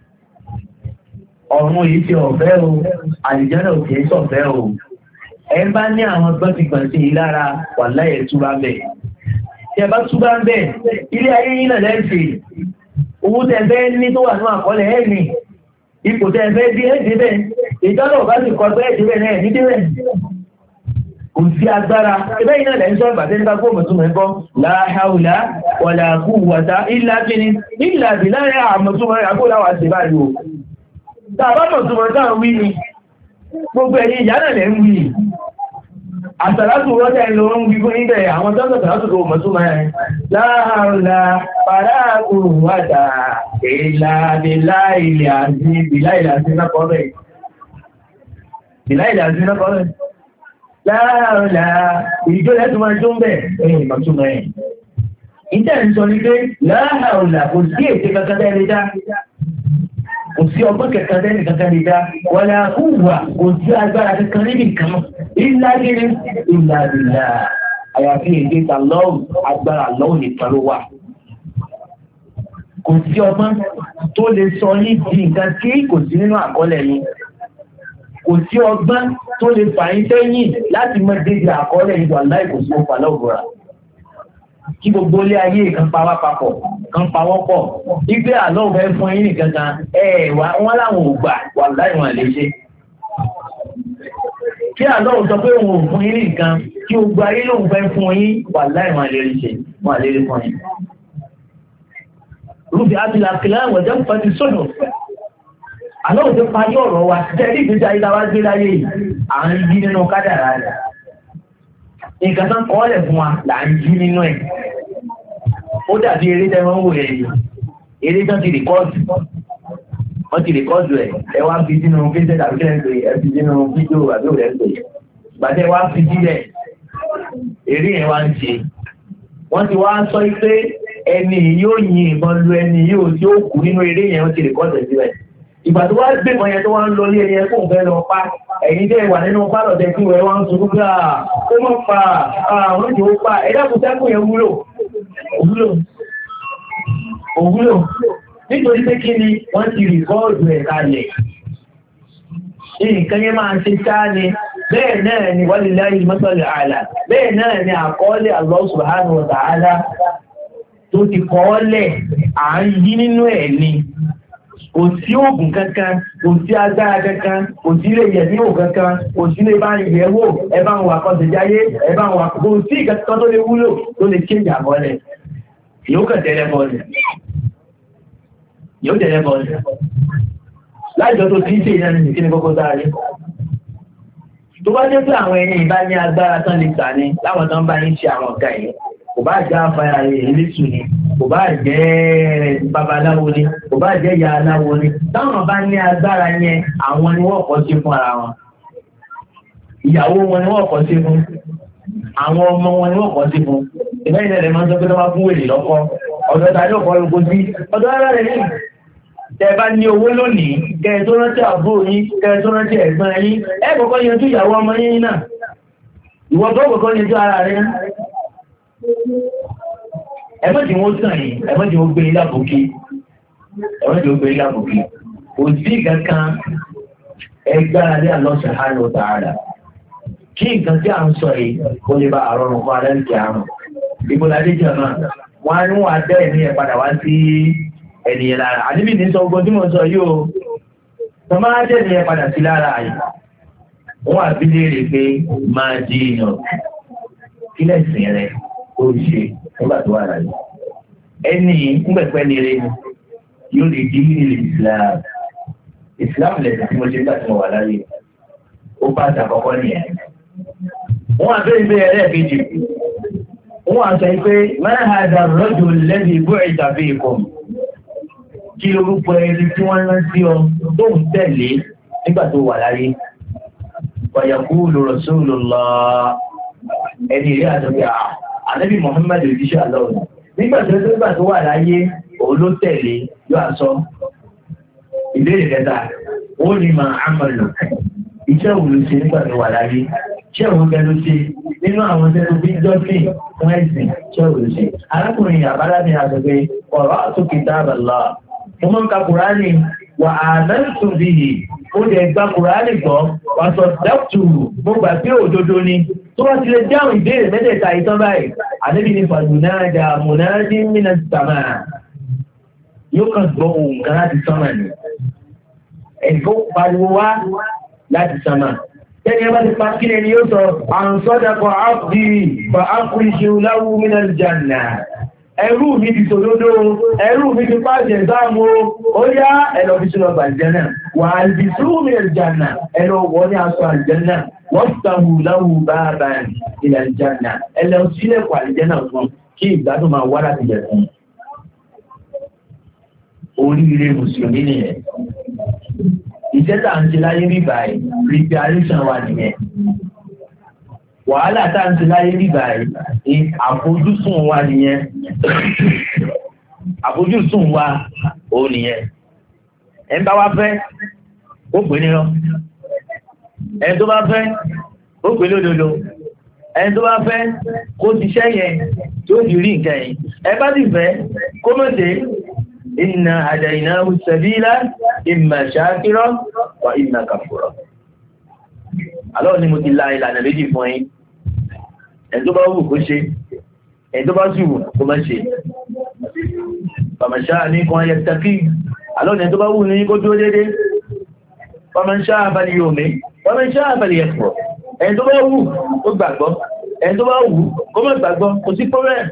ọ̀run yìí ti ọ̀fẹ́ o àlìjẹ́nà ò kìí sọ̀fẹ́ o ẹ bá ní àwọn gbọ́ntìgbọ̀ntì yìí lára wà láyé túbá bẹ̀ tí ẹ bá túbá ń bẹ̀ ilé ayé yìí náà lẹ́sìn owó tẹ́ fẹ́ ní tó wà ní àkọọ́lẹ̀ ẹ̀ ní ipò tẹ́ fẹ́ dé ẹ̀dẹ́ bẹ̀ ìjọba ò bá sì kọ pé ẹ̀dẹ́ bẹ̀ náà ní dé bẹ̀ kò sí agbára ẹgbẹ́ yìí náà lẹ́yìn sọ ìgbà tẹ́lifá kó mọ̀ túnmọ̀ ẹ̀kọ́ la hawla wala quwwata illa billah àmọ̀túnmọ̀ rẹ̀ àkóláwà sí báyìí o tàbá mọ̀túnmọ̀ táwọn wí ni gbogbo ẹ̀yìn ìyá náà lẹ́ ń wí àtàlátù rọ́jà ìlú ń wí fún ibẹ̀ àwọn tọ́sọ̀ tàlátù tó mọ̀túnmọ̀ ẹ̀ la hawla wala quwwata illa billahil azim billahil azim náà kọ́ bẹ̀ láàrínlá ìjọ lẹ́tù máa jó ń bẹ̀ ẹ̀yìn ìmọ̀túnmọ̀ ẹ̀. ìtẹ́ ń sọ ní pé láàrínlá kò sí ètè kankan tẹ́lẹ̀ dá kò sí ọgbọ́n kankan tẹ́lẹ̀ kankan lè dá wọlé àkúwà kò sí agbára kankan níbi kan ìlàgírí ìlàdìlà àyàfi èdè tàlọ́ọ̀ agbára lọ́wọ́ nìkan ló wà. kò sí ọgbọ́n tó lè sọ ní di nǹkan tí kò sí nínú àkọọ́lẹ̀ yìí kò sí ọgbọ́n tó lè fàyín tẹ́yìn láti mọ́ dédé àkọọ́lẹ̀ ìwà láì kò sí ọpàá lọ́gbọ̀ra kí gbogbo ilé ayé kan pa wá papọ̀ kan pa wọ́n pọ̀ ìgbé àlọ́ òfẹ́ fún yín nìkan kan wọ́n láwọn ò gbà wà láì wọn lè ṣe kí àlọ́ ò sọ pé òun ò fún yín nìkan kí gbogbo ayé lóun fẹ́ fún yín wà láì wọn lè ṣe wọn lè rí fún yín rúbi àtìlá kìlá wọ̀jẹ́ fún ti sọ̀rọ̀ àlọ́ òjò parí ọ̀rọ̀ wa jẹ́ ní ìgbésí ayé láwá gbé láyé à ń yí nínú kádàrá rẹ̀ nǹkan tán kọ́ọ̀lẹ̀ fún wa là ń yí nínú ẹ̀ ó dàbí eré tẹ́wọ́n wò rẹ̀ yìí eré tán ti rìkọ́ọ̀dù wọ́n ti rìkọ́ọ̀dù ẹ̀ ẹ wá fi sínú fíṣẹ́ tàbí kílẹ̀ ń pè ẹ fi sínú fídíò àbí òrẹ́ ń pè gbàtẹ́ wá fi sílẹ̀ eré yẹn wá ń ṣe wọ́n ti wá sọ pé ẹni yóò yin ìbọn lu ẹni yóò tí ó kú nínú eré yẹn wọ́n ti rìkọ́ọ̀dù ẹ̀ sílẹ̀ ìgbà tó wá gbé kan yẹn tó wá ń lọ ní ẹni ẹkùn fẹ́ lọ pa ẹ̀yìn tẹ́ wà nínú pálọ̀ tẹ́ tí wọ́n wá ń sọ gbogbo ó mọ́ pa àwọn ìjọ ó pa ẹ̀dàkùn tẹ́kùn yẹn wúlò nítorí pé kí ni wọ́n ti rìkọ́ọ̀dù ẹ̀ kalẹ̀ nǹkan yẹn máa ṣe sáà ni bẹ́ẹ̀ náà ni walillahi al-masalul a'la bẹ́ẹ̀ náà ni àkọọ́lẹ̀ Allah subhanahu wa ta'ala tó ti kọ́ọ́lẹ̀ à ń yí nínú ẹ̀ ni kò sí oògùn kankan kò sí agbára kankan kò sí ilé yẹ̀míwò kankan kò sí ilé bá ń yẹ̀wò ẹbá ń wà kọ́sẹ̀jáyé ẹbá ń wà kò sí ìkẹ́kọ́ tó lè wúlò tó lè change àbọ̀lẹ̀ yóò kàn tẹ́lẹ̀ bọ́ọ̀lẹ̀ láìjọ tó tí ń ṣe ìyẹn nìkí ní kókó sáré tó bá jẹ́ pé àwọn ẹni ìbá ní agbára tán lè gbà ní láwọn tán bá ń ṣe àwọn ọ̀gá yìí kò bá jẹ́ afárá eléṣù ni, kò bá jẹ́ babaláwo ni, kò bá jẹ́ ìyá aláwo ni, táwọn bá ní agbára yẹn àwọn ni wọ́n kọ́ sí fún ara wọn. Ìyàwó wọn ni wọ́n kọ́ sí fún, àwọn ọmọ wọn ni wọ́n kọ́ sí fún. Ìbẹ́ ilẹ̀ rẹ̀ máa ń sọ pé tó bá fún wèrè lọ́kọ́, ọ̀dọ̀ ta yóò kọ́ lóko sí, ọ̀dọ̀ ara rẹ̀ ní. Tẹ́ bá ní owó lónìí, kẹ́ tó rántí àbúrò yín, kẹ́ tó rántí ẹ̀gbọ́n yín, ẹ kọ́kọ́ yanjú ìyàwó ọmọ yín náà. Ìwọ tó kọ́kọ́ yanjú ara rẹ̀ náà. Ẹmọ́dì wọ́n tàn yìí, ẹmọ́dì wọ́n gbé ilá bòkí, ẹmọ́dì wọ́n gbé ilá bòkí. Kò sí kankan ẹgbára lé Allah subhanahu wa ta'ala. Kí nǹkan tí a ń sọ yìí, ó lè bá àrọ̀rùn fún adẹ́rìkì àrùn. Ìbòládé jẹ̀mọ́, wọ́n á ní wọ́n adẹ́ ẹ̀mí ẹ̀ padà wá sí ẹnìyẹn lára. Àníbì ní sọ gbogbo tí mo sọ yìí o, tọ́ máa dẹ́ ẹ̀mí ẹ̀ padà sí lára yìí. Wọ́n àbí léèrè pé máa di ìyàn. Kí lẹ́sìn rẹ̀ ó ṣe nígbà tó wà láyé? Ẹni ńgbẹ̀pẹ́ ni rẹ̀ yóò lè di ilé Islam. Islam lẹ̀sìn tí mo ṣe nígbà tí mo wà láyé. Ó bá àtàkọ́kọ́ nìyẹn. Wọ́n àbẹ́rẹ́ ìbéèrè ẹlẹ́ẹ̀kejì. Wọ́n á sọ pé máa ha dà rọ́jò lẹ́bi ìbú ìtàbí ikọ̀. Kí orúkọ ẹni tí wọ́n rán sí ọ tó ń tẹ̀lé nígbà tó wà láyé. Fayaqulu Rasulullah. Ẹni ilé àtọ́gbà Ànábì Muhammad òjíṣẹ́ àlọ́ọ̀nù. Nígbà tó wà láyé, òun ló tẹ̀lé yóò àṣọ. Ìbéèrè kẹta, ó ní máa àmàlò. Iṣẹ́ òun ló ṣe nígbà tó wà láyé. Iṣẹ́ òun bẹ ló ṣe nínú àwọn tẹ́lú bí jọ́sìn fún ẹ̀sìn. Iṣẹ́ òun ló ṣe. Arákùnrin àbálábìn àgbègbè ọ̀rọ̀ àtúnkì dábàlá. Mo máa ń ka Kùránì wà àmẹ́sùn bíi ó lè gba Kùránì gbọ́ wà sọ dẹ́kùtù mo gbà pé òdodo ni. Tó wá ti lè dáhùn ìbéèrè mẹ́tẹ̀ẹ̀ta ìtàn báyìí, ànábì ní fàdùnáàdà mùnáàdì mìíràn sàmà. Yóò kàn gbọ́ ohùn kan láti sánmà ni. Ẹ̀kọ́ pariwo wá láti sánmà. Tẹ́ni ẹ bá ti pa kílẹ̀ ni yóò sọ, àǹsọ́dàkọ̀ áfì fa áfìríṣẹ́ láwú mìíràn jàǹnà. Ẹrú mi ti sòdodo, ẹrú mi ti pàṣẹ sáàmù, ó yá ẹlọ fi sínú ọgbà àlìjẹ́nà. Wà àlìbìsú mìíràn jàǹnà, ẹlọ wọ ní aṣọ àlìjẹ́nà. Wọ́n tàhù láwù bàbá ilẹ̀ àlìjẹ́nà. Ẹlọ sílẹ̀kọ̀ àlìjẹ́nà fún kí ìgbádùn máa wá láti jẹ fún. Oríire Mùsùlùmí nìyẹn. Ìṣẹ́ tà ń ṣe láyé rí báyìí, preparation wà nìyẹn. Wàhálà tà ń ṣe láyé rí báyìí, àfojúsùn wa nìyẹn. Àfojúsùn wa ò nìyẹn. Ẹ ń bá wá fẹ́, ó pè ní lọ. Ẹni tó bá fẹ́, ó pè lódodo. Ẹni tó bá fẹ́, kó ti ṣẹ́ yẹn tó di rí nǹkan yìí. Ẹ bá sì fẹ́, kó mọ̀ sí. Inna hadaynahu sabila imma shakira wa imma kafura. Allah ni mo ti la ìlànà méjì fún yín. Ẹni tó bá wù kó ṣe, ẹni tó bá sì wù kó má ṣe. Faman sha'a minkum yattaqi. Allah ni ẹni tó bá wù ní kó dúró dédé. Faman sha'a falyu'min, faman sha'a falyakfur. Ẹni tó bá wù kó gbàgbọ́, ẹni tó bá wù kó má gbàgbọ́, kò sí problem.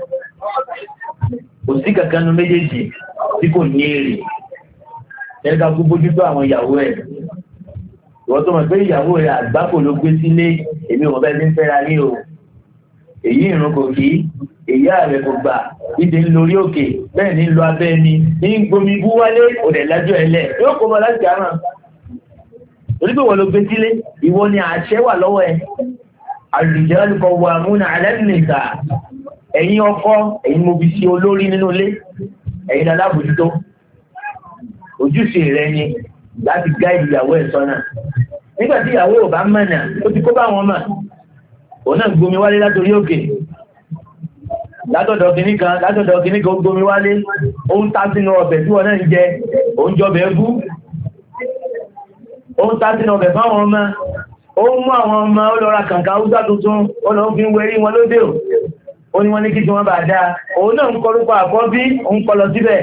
Kò sí kankan nu méjèèjì tí kò ní èrè. Ẹ̀ka kú bójútó àwọn ìyàwó ẹ̀. Ìwọ́n tó mọ̀ pé ìyàwó rẹ̀ àgbákò ló gbé sílé, èmi ò bẹ́ẹ̀ ní fẹ́ra ní o. Èyí ìrun kò kí, èyí ààrẹ kò gbà, ìdè ń lórí òkè, bẹ́ẹ̀ ní lọ abẹ́ ni, ní gbomi bú wálé, òdẹ̀ lájọ́ ẹlẹ̀, yóò kó mọ láti àrùn. Torí pé wọ́n ló gbé sílé, ìwọ ni àṣẹ wà lọ́wọ́ ẹ. Ar-rijalu qawwamuna 'ala an-nisaa. Ẹ̀yin ọkọ, ẹ̀yin mo fi sí olórí nínú ilé, ẹ̀yin alábòjútó. Ojúṣe rẹ ni láti gáìdì ìyàwó ẹ̀ sọ́nà. Nígbà tí ìyàwó ò bá mọ̀nà, ó ti kó bá wọn mọ̀. Òun náà gbomi wálé látòrí òkè. Látọ̀dọ̀ kìíní kan ó gbomi wálé. Ó ń tá sínú ọbẹ̀ tí wọ́n náà ń jẹ, ó ń jọbẹ̀ bú. Ó ń tá sínú ọbẹ̀ fáwọn ọmọ. Ó ń mú àwọn ọmọ ó lọ ra kàǹkà Hausa tuntun, ó lọ fi ń wẹrí wọn lóde ò. Ó ní wọ́n ní kí tí wọ́n bá dáa. Òun náà ń kọrúkọ àkọ́bí, òun kọ lọ síbẹ̀.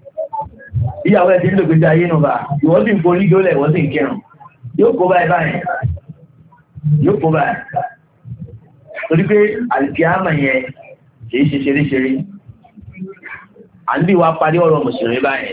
Ìyàwó ẹ̀ ti ń lò gbèsè ayé nù bá. Ìwọ́n sì ń forí jólẹ̀, wọ́n sì ń kírun. Yóò kó báyìí báyìí. Yóò kó báyìí. Torí pé àlìkíyàmà yẹn kìí ṣe ṣeréṣeré. À ń bí wa parí ọ̀rọ̀ Mùsùlùmí báyìí.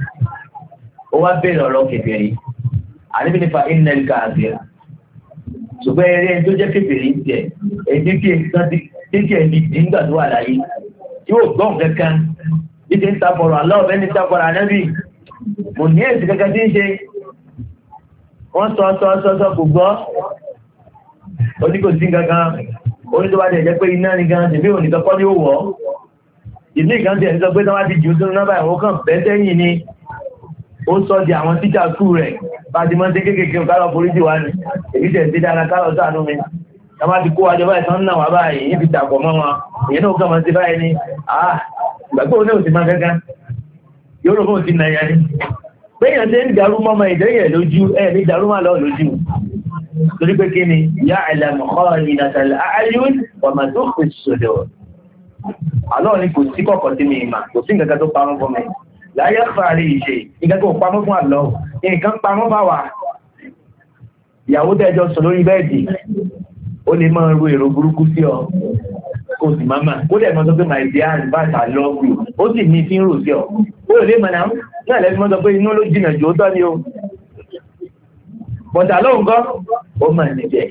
Ó wá bẹ̀rẹ̀ ọ̀rọ̀ kèfèrí. Àníbi nípa innal kafir. Ṣùgbọ́n eré tó jẹ́ kèfèrí tiẹ̀, èdè kí títí ẹ̀mí nígbà tó wà láyé tí ó gbọ́n kankan títí ń tapọ̀rọ̀ aláwọ̀ ní tapọ̀rọ̀ anábì kò ní èsì kankan tí ń ṣe wọ́n sọ kò gbọ́ oní kò sí kankan oní tó bá jẹ́ jẹ́ pé iná ní gan tèmi ò ní kankan ní ó wọ́ ìlú ìkan tẹ̀ ń sọ pé tí wọ́n ti jù sínú nọ́mbà ìwọ̀n kan bẹ́ẹ̀ ni ó sọ di àwọn tíjà kú rẹ̀ bá ti mọ́ sí kéékèèké kálọ̀ foríjì wá ní èyí tẹ̀ sí dára kálọ̀ sáànú mi a máa ti kó wájọ báyìí tán náà wá báyìí yìí fi tàpọ̀ mọ́ wọn ìyẹn náà kàn mọ́ sí báyìí ni ìgbàgbọ́ náà ti máa gángan yóò rò fún ti nà yẹn ni péyàn tẹ́ ń darú mọ́mọ́ ìdẹ́yẹ̀ lójú ẹ̀ ní darú má lọ lójú torí pé kí ni yá àìlàmọ̀kọ́ ìnàtàlẹ̀ ayún ọmọ tó fi sọ̀dọ̀ àlọ́ ni kò sí kọ̀kọ̀ sí mi ìmà kò sí nǹkan tó pamọ́ fún mi láyé fàárí ìṣe nǹkan tó pamọ́ fún àlọ́ nǹkan pamọ́ bá wà ìyàwó tẹ́jọ sọ lórí bẹ́ẹ̀dì ó lè máa ro èrò burúkú sí ọ kò sì máa máa kó dẹ̀ mọ́ sọ pé my dear advice I love you ó sì ní fi ń rò sí ọ ó lè mọ̀ náà lẹ́sìn mọ́ sọ pé inú ló jìnà jù ó tọ́ ni o bọ̀tà lóhùn kọ́ ó mà ní jẹ́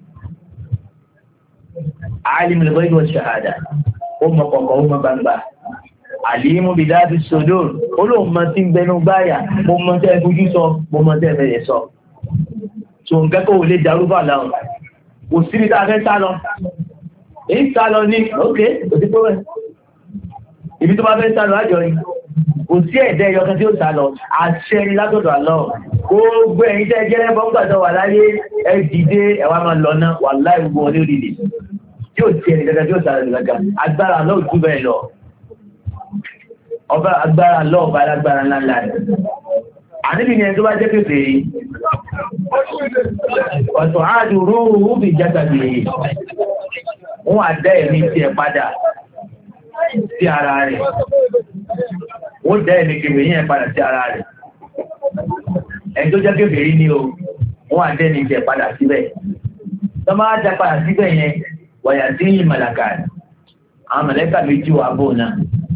alim al-ghayb wa shahada ó mọ kọ̀kọ̀ ó mọ gbangba àlímú bí dáàbí sódò olóhùn mọ́ tí ń bẹnu gbáyà mo mọ́ tẹ́ fojú sọ mo mọ́ tẹ́ fẹ́yẹ sọ tó ń kẹ́kọ̀ọ́ lè darúbà láwọn kò sí ní tá a fẹ́ sá lọ èyí sá lọ ní ókè kò sí tó rẹ̀ ibi tó bá fẹ́ sá lọ àjọ yìí kò sí ẹ̀dẹ́ ẹyọkan tí ó sá lọ àṣẹ ni látọ̀dọ̀ àlọ́ gbogbo ẹ̀yin tẹ́ jẹ́ bọ́ńgbàdọ̀ wà láyé ẹ dìde ẹ̀wà máa lọ náà wà láì gbogbo wọn ní òdìdè tí ó ti ẹni gẹ́gẹ́ tí ó sáré gẹ́gẹ́ agbára lọ́ọ̀ tú bẹ́ẹ̀ lọ ọba agbára lọ́ọ̀ bá alágbára ńlá ńlá rẹ̀ àníbi ni ẹni tó bá jẹ́ pépè ọ̀tọ̀ àdúró rúbì játàbí wọn àdá ẹ̀mí tiẹ̀ padà sí ara rẹ̀ wọ́n dá ẹ̀mí kèfè yẹn padà sí ara rẹ̀ ẹni tó jẹ́ pépè rí ni o wọ́n àdá ẹ̀mí tiẹ̀ padà síbẹ̀ tó máa dá padà síbẹ̀ yẹn wọ̀yà sí ìmọ̀làkà àwọn mọ̀lẹ́kà méjì wà bò náà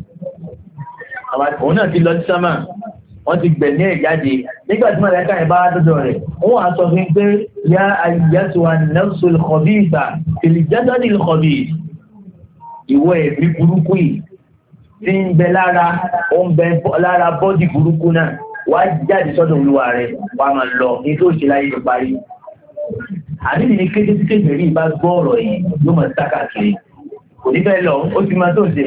òun náà ti lọ sí sánmà wọ́n ti gbẹ̀mí ẹ̀ jáde nígbà tí mọ̀lẹ́kà yẹn bá dọ́dọ̀ rẹ̀ wọ́n á sọ fún pé yá ayyatuha an-nafsul khabitha fil jasadil khabith ìwọ ẹ̀mí burúkú yìí tí ń bẹ lára ó ń bẹ lára bọ́dì burúkú náà wá jáde sọ́dọ̀ olúwa rẹ̀ wá máa lọ ní tó ṣe láyé tó parí àdínì ní kété tí kéjìrí bá gbọ́ ọ̀rọ̀ yìí ló mọ̀ sákàkiri kò ní fẹ́ lọ ó ti máa tó ń ṣe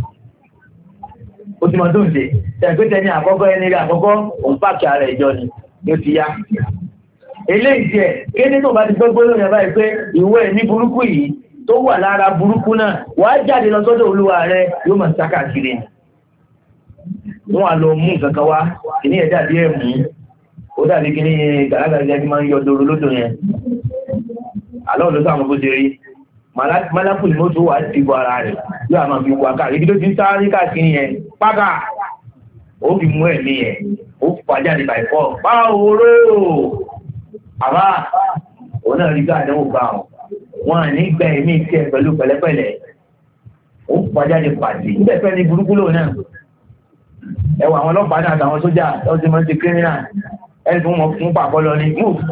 tẹ̀gbẹ́tẹ̀ ní àkọ́kọ́ ẹni rí àkọ́kọ́ òun pàkì ara ìjọ ni ó ti yá eléyìí jẹ́ kéde tó bá ti gbọ́gbọ́ lónìí ẹ̀bá yìí pé ìwọ ẹ̀mí burúkú yìí tó wà lára burúkú náà wàá jáde lọ sọ́dọ̀ olúwa rẹ̀ yóò mọ̀ sákàkiri wọ́n á lọ mú nǹkan kan wá kìíní ẹ̀ dàbí ẹ̀ mú ó dàbí kìíní gàlágàlá tí máa ń yọ dòrò lódò yẹn àlọ́ ló sáwọn bó ṣe rí málákù ní mọ́tò wà ti bọ ara rẹ̀ yóò àmà fi wà káàkiri ibi tó ti ń sáré káàkiri yẹn pákà ó fi mú ẹ̀mí yẹn ó fàájà ní bàìfọ́ báwòrò àbá òun náà rí gáàdánwò bá wọn à ní gbẹ ẹ̀mí tiẹ̀ pẹ̀lú pẹ̀lẹ́pẹ̀lẹ́ ó fàájà ní pàtì níbẹ̀ fẹ́ ní burúkú lòun náà ẹwà àwọn ọlọ́pàá náà àtàwọn sójà tó ti máa ń ṣe kírímínà ẹni tó mọ̀ fún pàpọ̀ lọ ní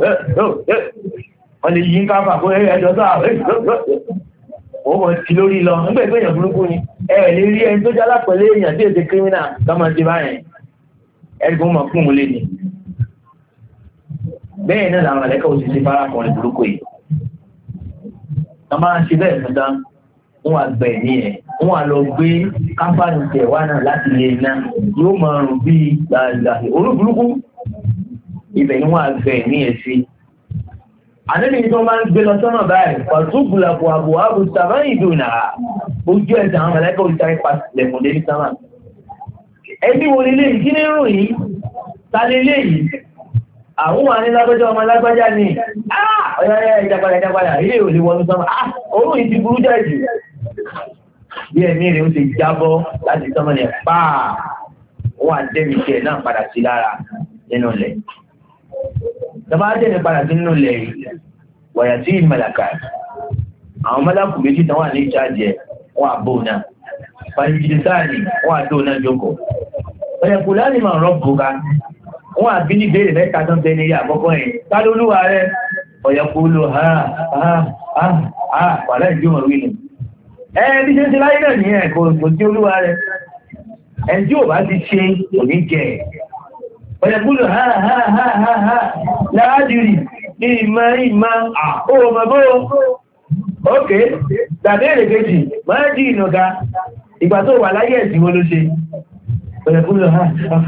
wọ́n lè yí ń káfà kó ẹjọ́ tó ó mọ̀ sí lórí lọ nígbà ìgbé èèyàn burúkú ni ẹ lè rí ẹni tó jálá pẹ̀lú èèyàn tí èsè kírímínà tọ́mọ ti báyẹn ẹni tó mọ̀ fún un lé ní bẹ́ẹ̀ náà làwọn ẹ̀lẹ́kọ̀ òṣìṣẹ́ fárakùnrin burúkú yìí wọ́n máa ń ṣe bẹ́ẹ̀ fún tán wọ́n wá gbẹ̀ ní ẹ̀ wọ́n wá lọ gbé káfáànù tẹ̀ wá náà láti lè iná yóò máa rùn bí gbàgbà olúburúkú ibẹ̀ ni wọ́n á gbẹ̀ ní ẹ̀ sí. àníbi tí wọ́n máa ń gbé lọ sọ́nà báyìí pàtó gbùlàpọ̀ àbò àbò sàmá ìdùnnà ojú ẹ̀sẹ̀ àwọn ẹ̀lẹ́kọ̀ òṣìṣẹ́ pàṣẹlẹ̀kùn dé ní sámà. ẹbí wo lè léyìí kí ní rùn yìí ta lè léyìí àwọn wà ní lágbájá ọmọ lágbájá ní ọ̀yá ìjàpadà ilé ò lè wọnú sánmà orún yìí ti burú jáde bí ẹ̀mí rẹ̀ ó ti jábọ́ láti sánmà ní pàà wọ́n àdẹ́mìkẹ́ náà padà sí lára nínú ilẹ̀ tọba àdẹ́mì padà sí nínú ilẹ̀ wọ̀yà sí ìmọ̀làkà àwọn mọ́lákù méjì tán wà ní ìjáde wọ́n àbò náà pàdìjìdìsáàlì wọ́n àdó náà jókòó ọ̀yẹ̀kù láti máa rọ́ bùkà wọ́n àbí ní ìbéèrè mẹ́ta tán bẹ ní ilé àkọ́kọ́ yìí tálólúwà rẹ̀ ọ̀yẹ̀kù ló wà láì jí ọmọ wínú bí ṣe ń ṣe láyé náà ní ẹ̀kọ́ tí olúwa rẹ̀ ẹni tí ò bá ti ṣe kò ní jẹ ọ̀yẹ̀kúlù ha láàájúrì ní ìmọ̀ àkóòmọ̀bó ókè tàbí èrè kejì máa jí ìnàga ìgbà tó wà láyé ẹ̀sìn wọn ló ṣe ọ̀yẹ̀kúlù ha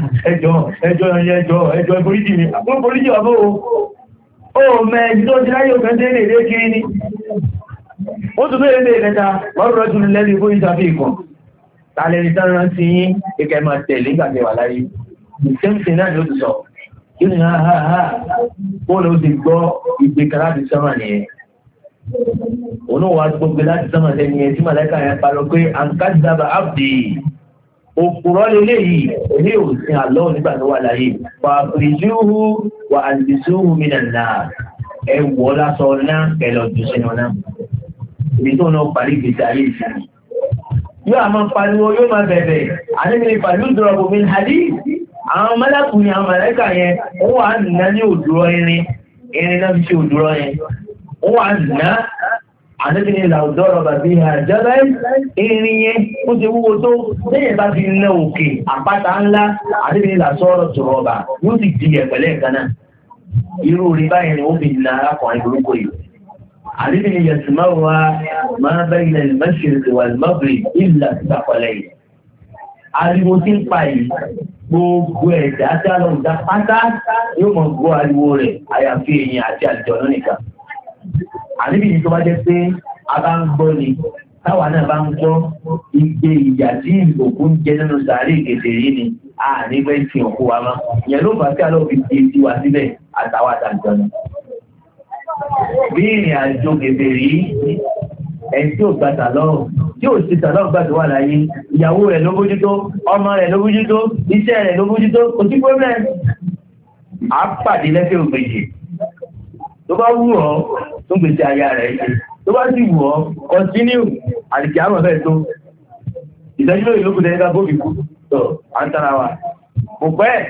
ẹjọ́ ìforíjì mi àkóòforíjì ọ̀bọ̀ o mẹ́ẹ̀jì tó ti láyé òfẹ́ tẹ́lẹ̀ lé kiri ní ó tún bẹ́ẹ̀ lè lẹ́ta wọ́n rọ́ tún lẹ́lẹ́ ìfó ìtàfí ìkan tààlẹ̀ ìtàrán sí yí ìkẹ́ máa tẹ̀lé ìgbàgbẹ̀ wà láyé ìsẹ́mìsẹ̀ náà ló ti sọ kí ni ha bóòlù ó ti gbọ́ ìgbéka láti sọ́mà nìyẹn òun wà gbogbo láti sọ́mà lẹ́ni ẹ̀ tí màlẹ́kà yẹn parọ́ pé àǹkájábà ábdì òpùrọ́ lélẹ̀ yìí ilé òsìn àlọ́ nígbà tó wà láyé wà pìrìjúhù wà àdìsúhù mìnàlá ẹwọ́ lásọ náà ẹlọ jù sínú náà ibi tó náà parí gbèsè ayé ìsinmi yóò àmọ́ pariwo yóò máa bẹ̀bẹ̀ àníbi pàlú dọ̀rọ̀bù mi hàdí àwọn mọ́lákùnrin àwọn mọ̀lẹ́kà yẹn wọ́n wà nà ní òdúrọ̀ irin náà fi ṣe òdúrọ̀ yẹn wọ́n wà nà àníbi ní làùdọ́rọ̀ bàbí àjẹ́bẹ́ irin yẹn ó ti wúwo tó lẹ́yìn bá fi ná òkè àpáta ńlá àníbi ní làsọ́rọ̀ tòrọ̀ ọba yóò sì di ẹ̀pẹ̀lẹ́ kan náà irú rí báyìí ni ó fi nà arákùnrin burúkú yìí àníbi ní yẹ̀sùmáwá máa bẹ́yìn al-mashriq wal-maghrib illa ìgbàkọ̀lẹ̀ ariwo tí ń pa yìí gbogbo ẹ̀dá tí a lọ dá pátá yóò mọ̀ gbọ́ ariwo rẹ̀ àyàfi èèyàn àti àlùjànnú nìkan àníbi yìí tó bá jẹ́ pé a bá ń gbọ́ ni táwa náà bá ń gbọ́ igbe ìyà tí òkú ń jẹ nínú sàárè kékeré ni a ní bẹ́ẹ̀ fi òkú wa mọ́ ìyẹn ló fà á kí a lọ fi di etí wa síbẹ̀ àtàwọn àtàlùjànnú bí ìrìn àjò kékeré ẹni tí ò gba tàlọ́rùn tí ò sí tàlọ́rùn gbà tó wà láyé ìyàwó rẹ̀ ló bójútó ọmọ rẹ̀ ló bójútó iṣẹ́ rẹ̀ ló bójútó kò sí problem á pàdé lẹ́fẹ̀ ògbèjì tó bá wù ọ́ tó gbèsè aya rẹ̀ ṣe tó bá sì wù ọ́ continue àdìkì àmọ̀ bẹ́ẹ̀ tó ìtọ́jú lórí lókùn tẹ́lẹ́ká bóbi kú tó à ń tara wa kò pẹ́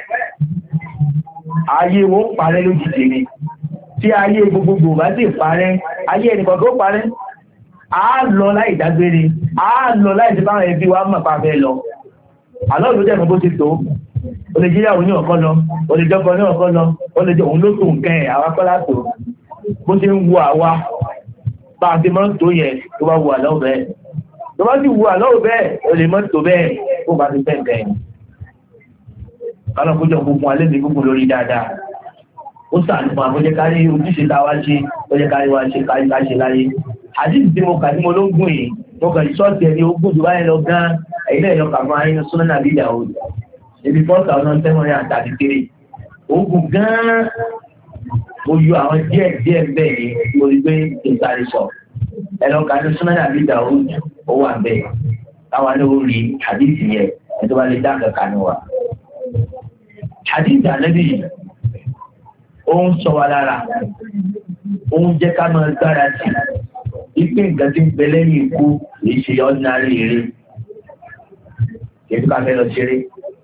ayé wọn parẹ́ lójijì ni tí ayé gbogbogbò bá sì parẹ́ ayé ẹnìkan tó parẹ́ a lọ láì dágbére a lọ láì tí báwọn ẹbí wa mọ̀ pàfẹ́ lọ àlọ́ ìlú jẹ́ bó ti tó o lè jíyàwó ní ọ̀kan lọ o lè jọ́kọ ní ọ̀kan lọ o lè jẹ́ òun ló tó nǹkan ẹ̀ àwa kọ́lá tó bó ti ń wo àwa bá a ti mọ́ tó yẹ tó bá wo àlọ́ bẹ́ẹ̀ tó bá sì wo àlọ́ bẹ́ẹ̀ o lè mọ́ tó bẹ́ẹ̀ kó bá ti fẹ́ nǹkan ẹ̀ kálọ̀ kójọ gbogbo alẹ́ mi gbogbo lórí dáadáa ó sàánúfà ó jẹ́ kárí ojúṣe táwá ṣe ó jẹ́ kárí wá ṣe kárí ká ṣe láyé àdíjì tí mo kà tí mo ló ń gùn yìí mo kàn ṣọ́ọ̀tì ẹni ogún jù báyìí lọ gan ẹ̀yìn náà yọkà fún ayé súnmọ́ náà bí ìyàwó ibi 4,733 ogun gan mo yọ àwọn díẹ̀ bẹ́ẹ̀ ni mo rí pé ìtàrí sọ ẹlọ́kà ní súnmọ́ náà bí ìyàwó ó wà bẹ́ẹ̀ táwa ní orí àdíjì yẹ ẹ̀ tó bá lè dá kankan ní wa àdíjì ànábì ó ń sọ wa lára ó ń jẹ́ ká máa gbára sí ìpín nǹkan tí ń bẹ lẹ́yìn ikú lè ṣe ordinary eré èyí ká fẹ́ lọ ṣeré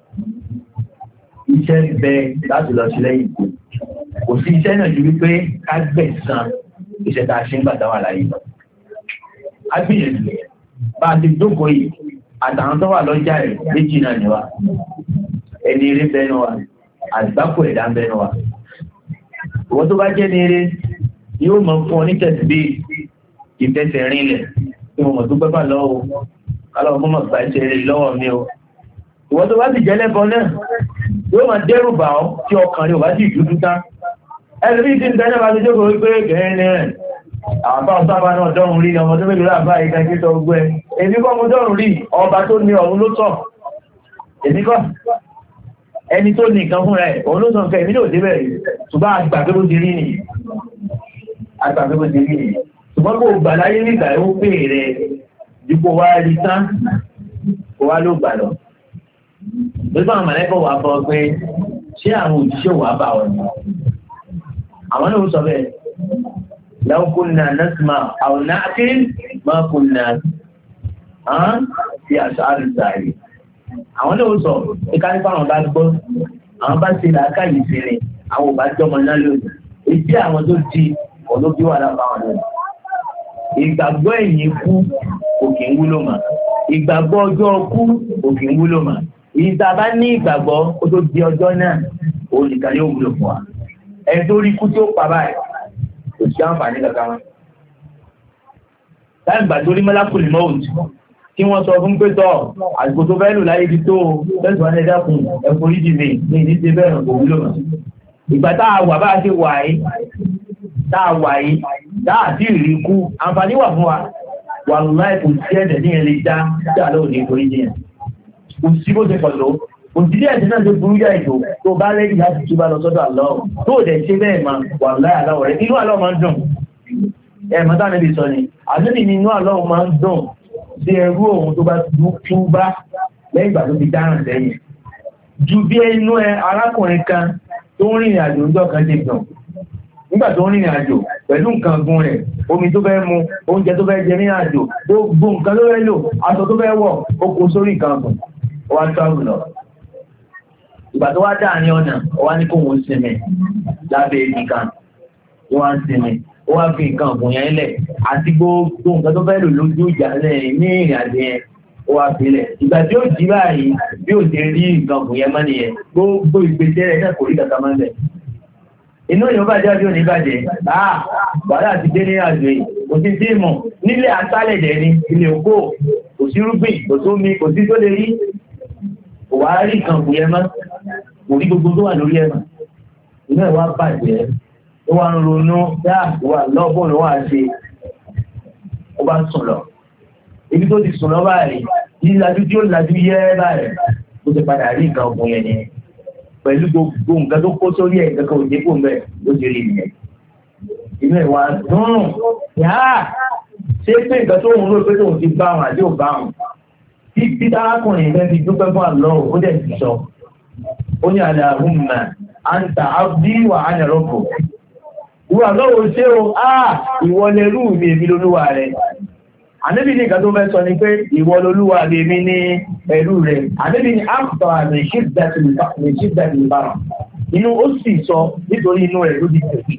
iṣẹ́ ń bẹ láti lọ sí lẹ́yìn ikú kò sí iṣẹ́ náà ju wípé ká gbẹ̀san iṣẹ́ tá a ṣe ń gbà dáwà láyé lọ. a gbìyànjú bá a ti jókòó yìí àtàwọn tó wà lọ́jà rẹ̀ méjì náà ni wa ẹni eré bẹ́ẹ̀ náà wa àgbákò ẹ̀dá bẹ́ẹ̀ náà wa ìwọ́n tó bá jẹ́ ní eré yóò mọ̀ fún ọ ní tẹ̀síbí ìfẹsẹ̀ rinlẹ̀ tí mo mọ̀ tó pẹ́pà lọ́wọ́ kálọ̀ fún mọ̀ gba ìṣẹ́ rẹ̀ lọ́wọ́ mi o ìwọ́n tó bá sì jẹ́ lẹ́bọ náà yóò máa dẹ́rù bà ọ́ tí ọkàn rẹ̀ ò bá sì dúdú tán ẹni bí ti ń tẹ́lẹ̀ bá ti jókòó wípé gẹ̀ẹ́ ní ẹ̀ àwọn bá ọ̀sábà náà dọ́rùn rí ọmọ tó mélòó láàbá ìka kí sọ gbogbo ẹ èmi kọ́ mo dọ́rùn rí ọba tó ní ọ̀run ló tọ̀ èmi kọ́ ẹni tó ní nǹkan fúnra ẹ̀ òun ló sọ nǹkan èmi náà débẹ̀ ṣùgbọ́n àgbà pé bó ti rí nìyí àgbà pé bó ti rí nìyí ṣùgbọ́n kò gbà láyé nígbà ó pè rẹ̀ dípò wá rí tán kó wá ló gbà lọ. Gbogbo àwọn mọ̀lẹ́kọ̀ wà fọ pé ṣé àwọn òjíṣẹ́ wà bá wọn ni? Àwọn náà ó sọ bẹ́ẹ̀. Law kunna nasma' aw na'qil ma kunna fi ash'ari sa'ir. Àwọn náà ó sọ ìka nípa àwọn bá gbọ́ àwọn bá ṣe làákàyè sílẹ̀ àwọn ò bá jọmọ náà lónìí. Èyí àwọn tó di olóbi wà lápá wọn lónìí. Ìgbàgbọ́ ẹ̀yìn kú kò kì í wúlò mọ́. Ìgbàgbọ́ ọjọ́ kú kò kì í wúlò mọ́. Ìta bá ní ìgbàgbọ́ ó tó di ọjọ́ náà olùkà yóò wúlò fún wa. Ẹni tó rí kú tí ó pa báyìí kò sí àǹfààní kankan wọn. Láì gbà tó rí mọ́lákùlì mọ́ọ̀tì tí wọ́n sọ fún pé tọ́ àsìkò tó fẹ́ lò láyé ti tó lẹ́sùn wọn ẹ̀dá fún ẹ̀kọ́ oríjì mi ní ìdí ṣe bẹ́ẹ̀ kò wúlò mọ́. Ìgbà tá a wà bá a ṣe wà yìí tá a ti rí ikú àǹfààní wà fún wa. Wàláì kò sí ẹ̀dẹ̀ ní ẹ̀lẹ́ dá dáàlọ́ òní oríjì yẹn. Kò sí bó ṣe pọ̀ tó. Kò sí díẹ̀ tí náà ṣe burú yá ètò tó bá lẹ́yìn láti túbá lọ sọ́dọ̀ àlọ́ tó dẹ̀ ṣe bẹ́ẹ̀ máa wàláì àlọ́ rẹ̀ inú àlọ́ máa ń dùn. Ẹ̀mọ́tà níbi sọ ni àdúgbò inú àlọ́ máa ń dùn sí ẹrú òun tó bá túbá lẹ́yìn ìgbà tó ti dáràn lẹ́yìn ju bí inú arákùnrin kan tó ń rìnrìn àjò ọjọ́ kan ṣe dùn nígbà tó ń rìnrìn àjò pẹ̀lú nǹkan gun rẹ̀ omi tó fẹ́ mu oúnjẹ tó fẹ́ jẹ ní àjò gbogbo nǹkan ló fẹ́ lò aṣọ tó fẹ́ wọ̀ ó kó sórí nǹkan gùn ó wá travel lọ ìgbà tó wá dà ní ọ̀nà ó wá ní kó wọn sinmi lábẹ́ ibi kan ó wá ń sinmi ó wá fi nǹkan ọ̀gùn yẹn lẹ̀ àti gbogbo nǹkan tó fẹ́ lò lójú ìjà lẹ́yìn ní ìrìn àjò yẹn ó wá fi lẹ̀. Ìgbà tí ó jí báyìí bí ó ti rí nǹkan ọ̀gùn yẹn mọ́ nìyẹn gbogbo ìgbésẹ̀ rẹ̀ náà kò rí kàkà máa ń bẹ̀. Inú yóò bàjẹ́ bí ò ní bàjẹ́ wàhálà ti dé ní àjò yìí kò sí sí ìmọ̀ nílé aṣálẹ̀ dẹ̀ ni ilé oko kò sí rúgbìn kò sómi kò sí tó lè rí kò wá rí nǹkan ọ̀gùn yẹn mọ́ kò rí gbogbo tó wà lórí ẹ̀ mọ́ inú ẹ̀ wá bàjẹ́ ó wá ń ronú wà lọ́bọ̀n ló wà ṣe ó bá sùn lọ ibi tó ti sùn lọ báyìí lílajú tí ó lajú yẹ́ báyìí ó ti padà rí nǹkan ọ̀gbìn yẹn ni pẹ̀lú gbogbo nǹkan tó kó sórí ẹ̀ kankan òjé kò mẹ́ ló ti rí nìyẹn inú ẹ̀ wá dùn ṣé pé nǹkan tó ń rò pé tóun ti bá wọn àti ò bá wọn títí tárákùnrin fẹ́ fi dúpẹ́ fún àlọ́ ó dẹ̀ ti sọ ó ní Allahumma anta abdi wa ana rabbuk ìwà lọ́wọ́ ṣé o ìwọlẹ̀rú mi èmi lolúwa rẹ̀. Ànábì ní ìgbà tó fẹ́ sọ ni pé ìwọlolúwa mi èmi ní ẹrú rẹ̀. Ànábì ní àpùtọ̀ àmì ṣígbàtì ìbára. Inú ó sì sọ nítorí inú rẹ̀ ló di tẹ̀lé.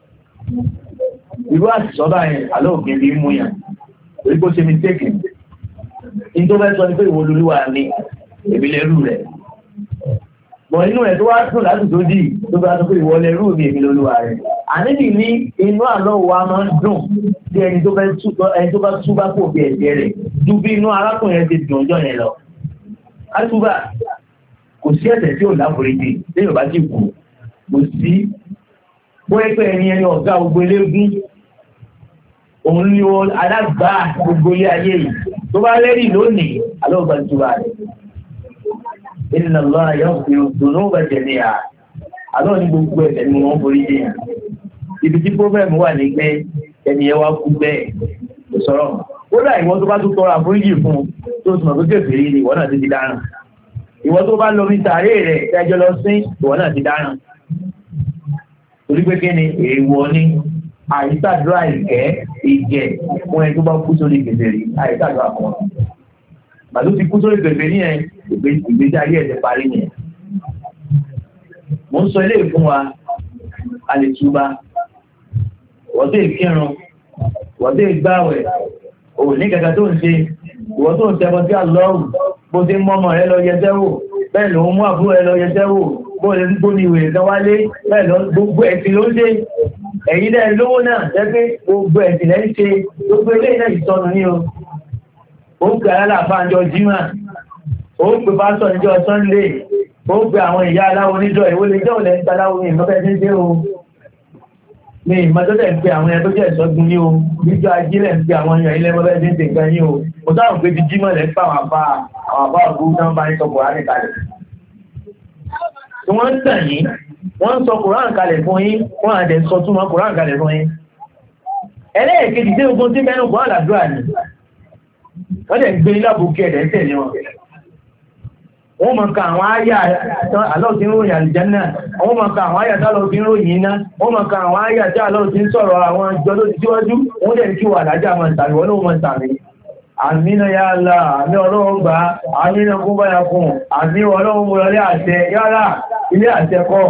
Ìlú àṣìṣọ́ báyìí alóògbé bí mú yàn. Orí kó ṣe mi tẹ́kì. In tó fẹ́ sọ ni pé ìwọlolúwa mi èmi lẹ́rú rẹ̀. Bọ̀ inú rẹ̀ tó wá sùn láti tó dì tó bá sọ pé ìwọlẹ̀rú mi èmi lolúwa rẹ̀. Àníbì ní inú àlọ́ wa máa ń dùn sí ẹni tó bá túbá kò bí ẹ̀jẹ̀ rẹ̀ ju bí inú arákùnrin yẹn ti dùn ọjọ́ yẹn lọ. Átúbà kò sí ẹ̀ṣẹ̀ tí ò láforíjì lẹ́yìn bá ti kú kò sí bóyá pé ẹni ọ̀gá gbogbo elégún òun ni ó alágbá gbogbo ilé ayé yìí tó bá lẹ́rìí lónìí alóògbà túbà rẹ̀. Inna Allah yaghfiru dhunuba jami'a àlọ́ ní gbogbo ẹ̀ṣẹ̀ ni wọ́n forí jẹ́ yàn. Ibi tí pọ́fẹ́mù wà ní pé ẹni ẹ wá kú bẹ́ẹ̀ kò sọ̀rọ̀. Ó dà ìwọ́n tó bá tún tọrọ àforíjì fún tó túnmọ̀ pé kèfèrí ni ìwọ́n náà ti dáràn. Ìwọ́n tó bá lọ ní sàárè rẹ̀ tẹ́jọ́ lọ sí ìwọ́n náà ti dáràn. Torí pé kí ni èèwọ̀ ni àìsàdúrà ìkẹ́ ìjẹ fún ẹni tó bá kú sórí kèfèrí àìsàdúrà fún wọn. Màlú ti kú sórí kèfèrí yẹn ìgbésí ayé ẹ̀ ti parí yẹn. Mo ń sọ ilé ìfún wa alìtúbá wọ́dé ìkírun wọ́dé ìgbàwẹ̀ òní gẹ́gẹ́ tó ń ṣe ìwọ́n tó ń tẹ́bọ̀ sí àlọ́rù bó ti mọ́mọ̀ rẹ lọ yẹtẹ́wò bẹ́ẹ̀ ló ń mú àbúrò rẹ lọ yẹtẹ́wò bó lè ń gbóni ìwé kan wálé bẹ́ẹ̀ lọ gbogbo ẹ̀sìn ló ń ṣe ẹ̀yin náà lówó náà jẹ́ pé gbogbo ẹ̀sìn lẹ́ ń ṣe gbogbo ilé náà ìsọnù ní o ó ń pè alálàfáà níjọ́ jímà ó ń pè pásọ̀ níjọ́ Sunday ó gbé àwọn ìyá aláwọ̀ níjọ́ ìwó lè jẹ́ òlẹ̀ ń taláwọ̀ ní ìmọ́fẹ́ tí ń dé o ní ìmọ́tọ́tẹ̀ ń pe àwọn ẹ̀yẹ tó jẹ́ ìṣọ́gun ní o níjọ́ ajílẹ̀ ń pe àwọn èèyàn ilẹ̀ mọ́fẹ́ tí ń tè gan ní o mo dáhùn pé ti jímọ̀ lẹ́ pa àwọn àbá ọ̀gbọ́n náà bá ń sọ Kùránì kalẹ̀ tí wọ́n ń tàn yín wọ́n ń sọ Kùránì kalẹ̀ fún yín wọ́n àdẹ̀ sọ túmọ̀ Kùránì kalẹ̀ fún yín ẹlẹ́ẹ̀kejì tí ogun tí mẹ́nu Kùránì làdúrà ni wọ́n dẹ̀ gbé lábùkù ẹ̀dẹ̀ tẹ̀lé wọn wọ́n mọ̀ ká àwọn àyà Allah tí ń ròyìn àlùjánnà wọ́n mọ̀ ká àwọn àyà tí Allah tí ń ròyìn iná wọ́n mọ̀ ká àwọn àyà tí Allah tí ń sọ̀rọ̀ àwọn ìjọ tó ti síwájú wọ́n dẹ̀ kí wà lájá mọ̀ tàbí wọ́n ló mọ̀ tàbí àmìnà ya Allah àmì ọlọ́run gbà àmìnà kún báyà fún àmì ọlọ́run mú lọlé àṣẹ yára ilé àṣẹ kọ́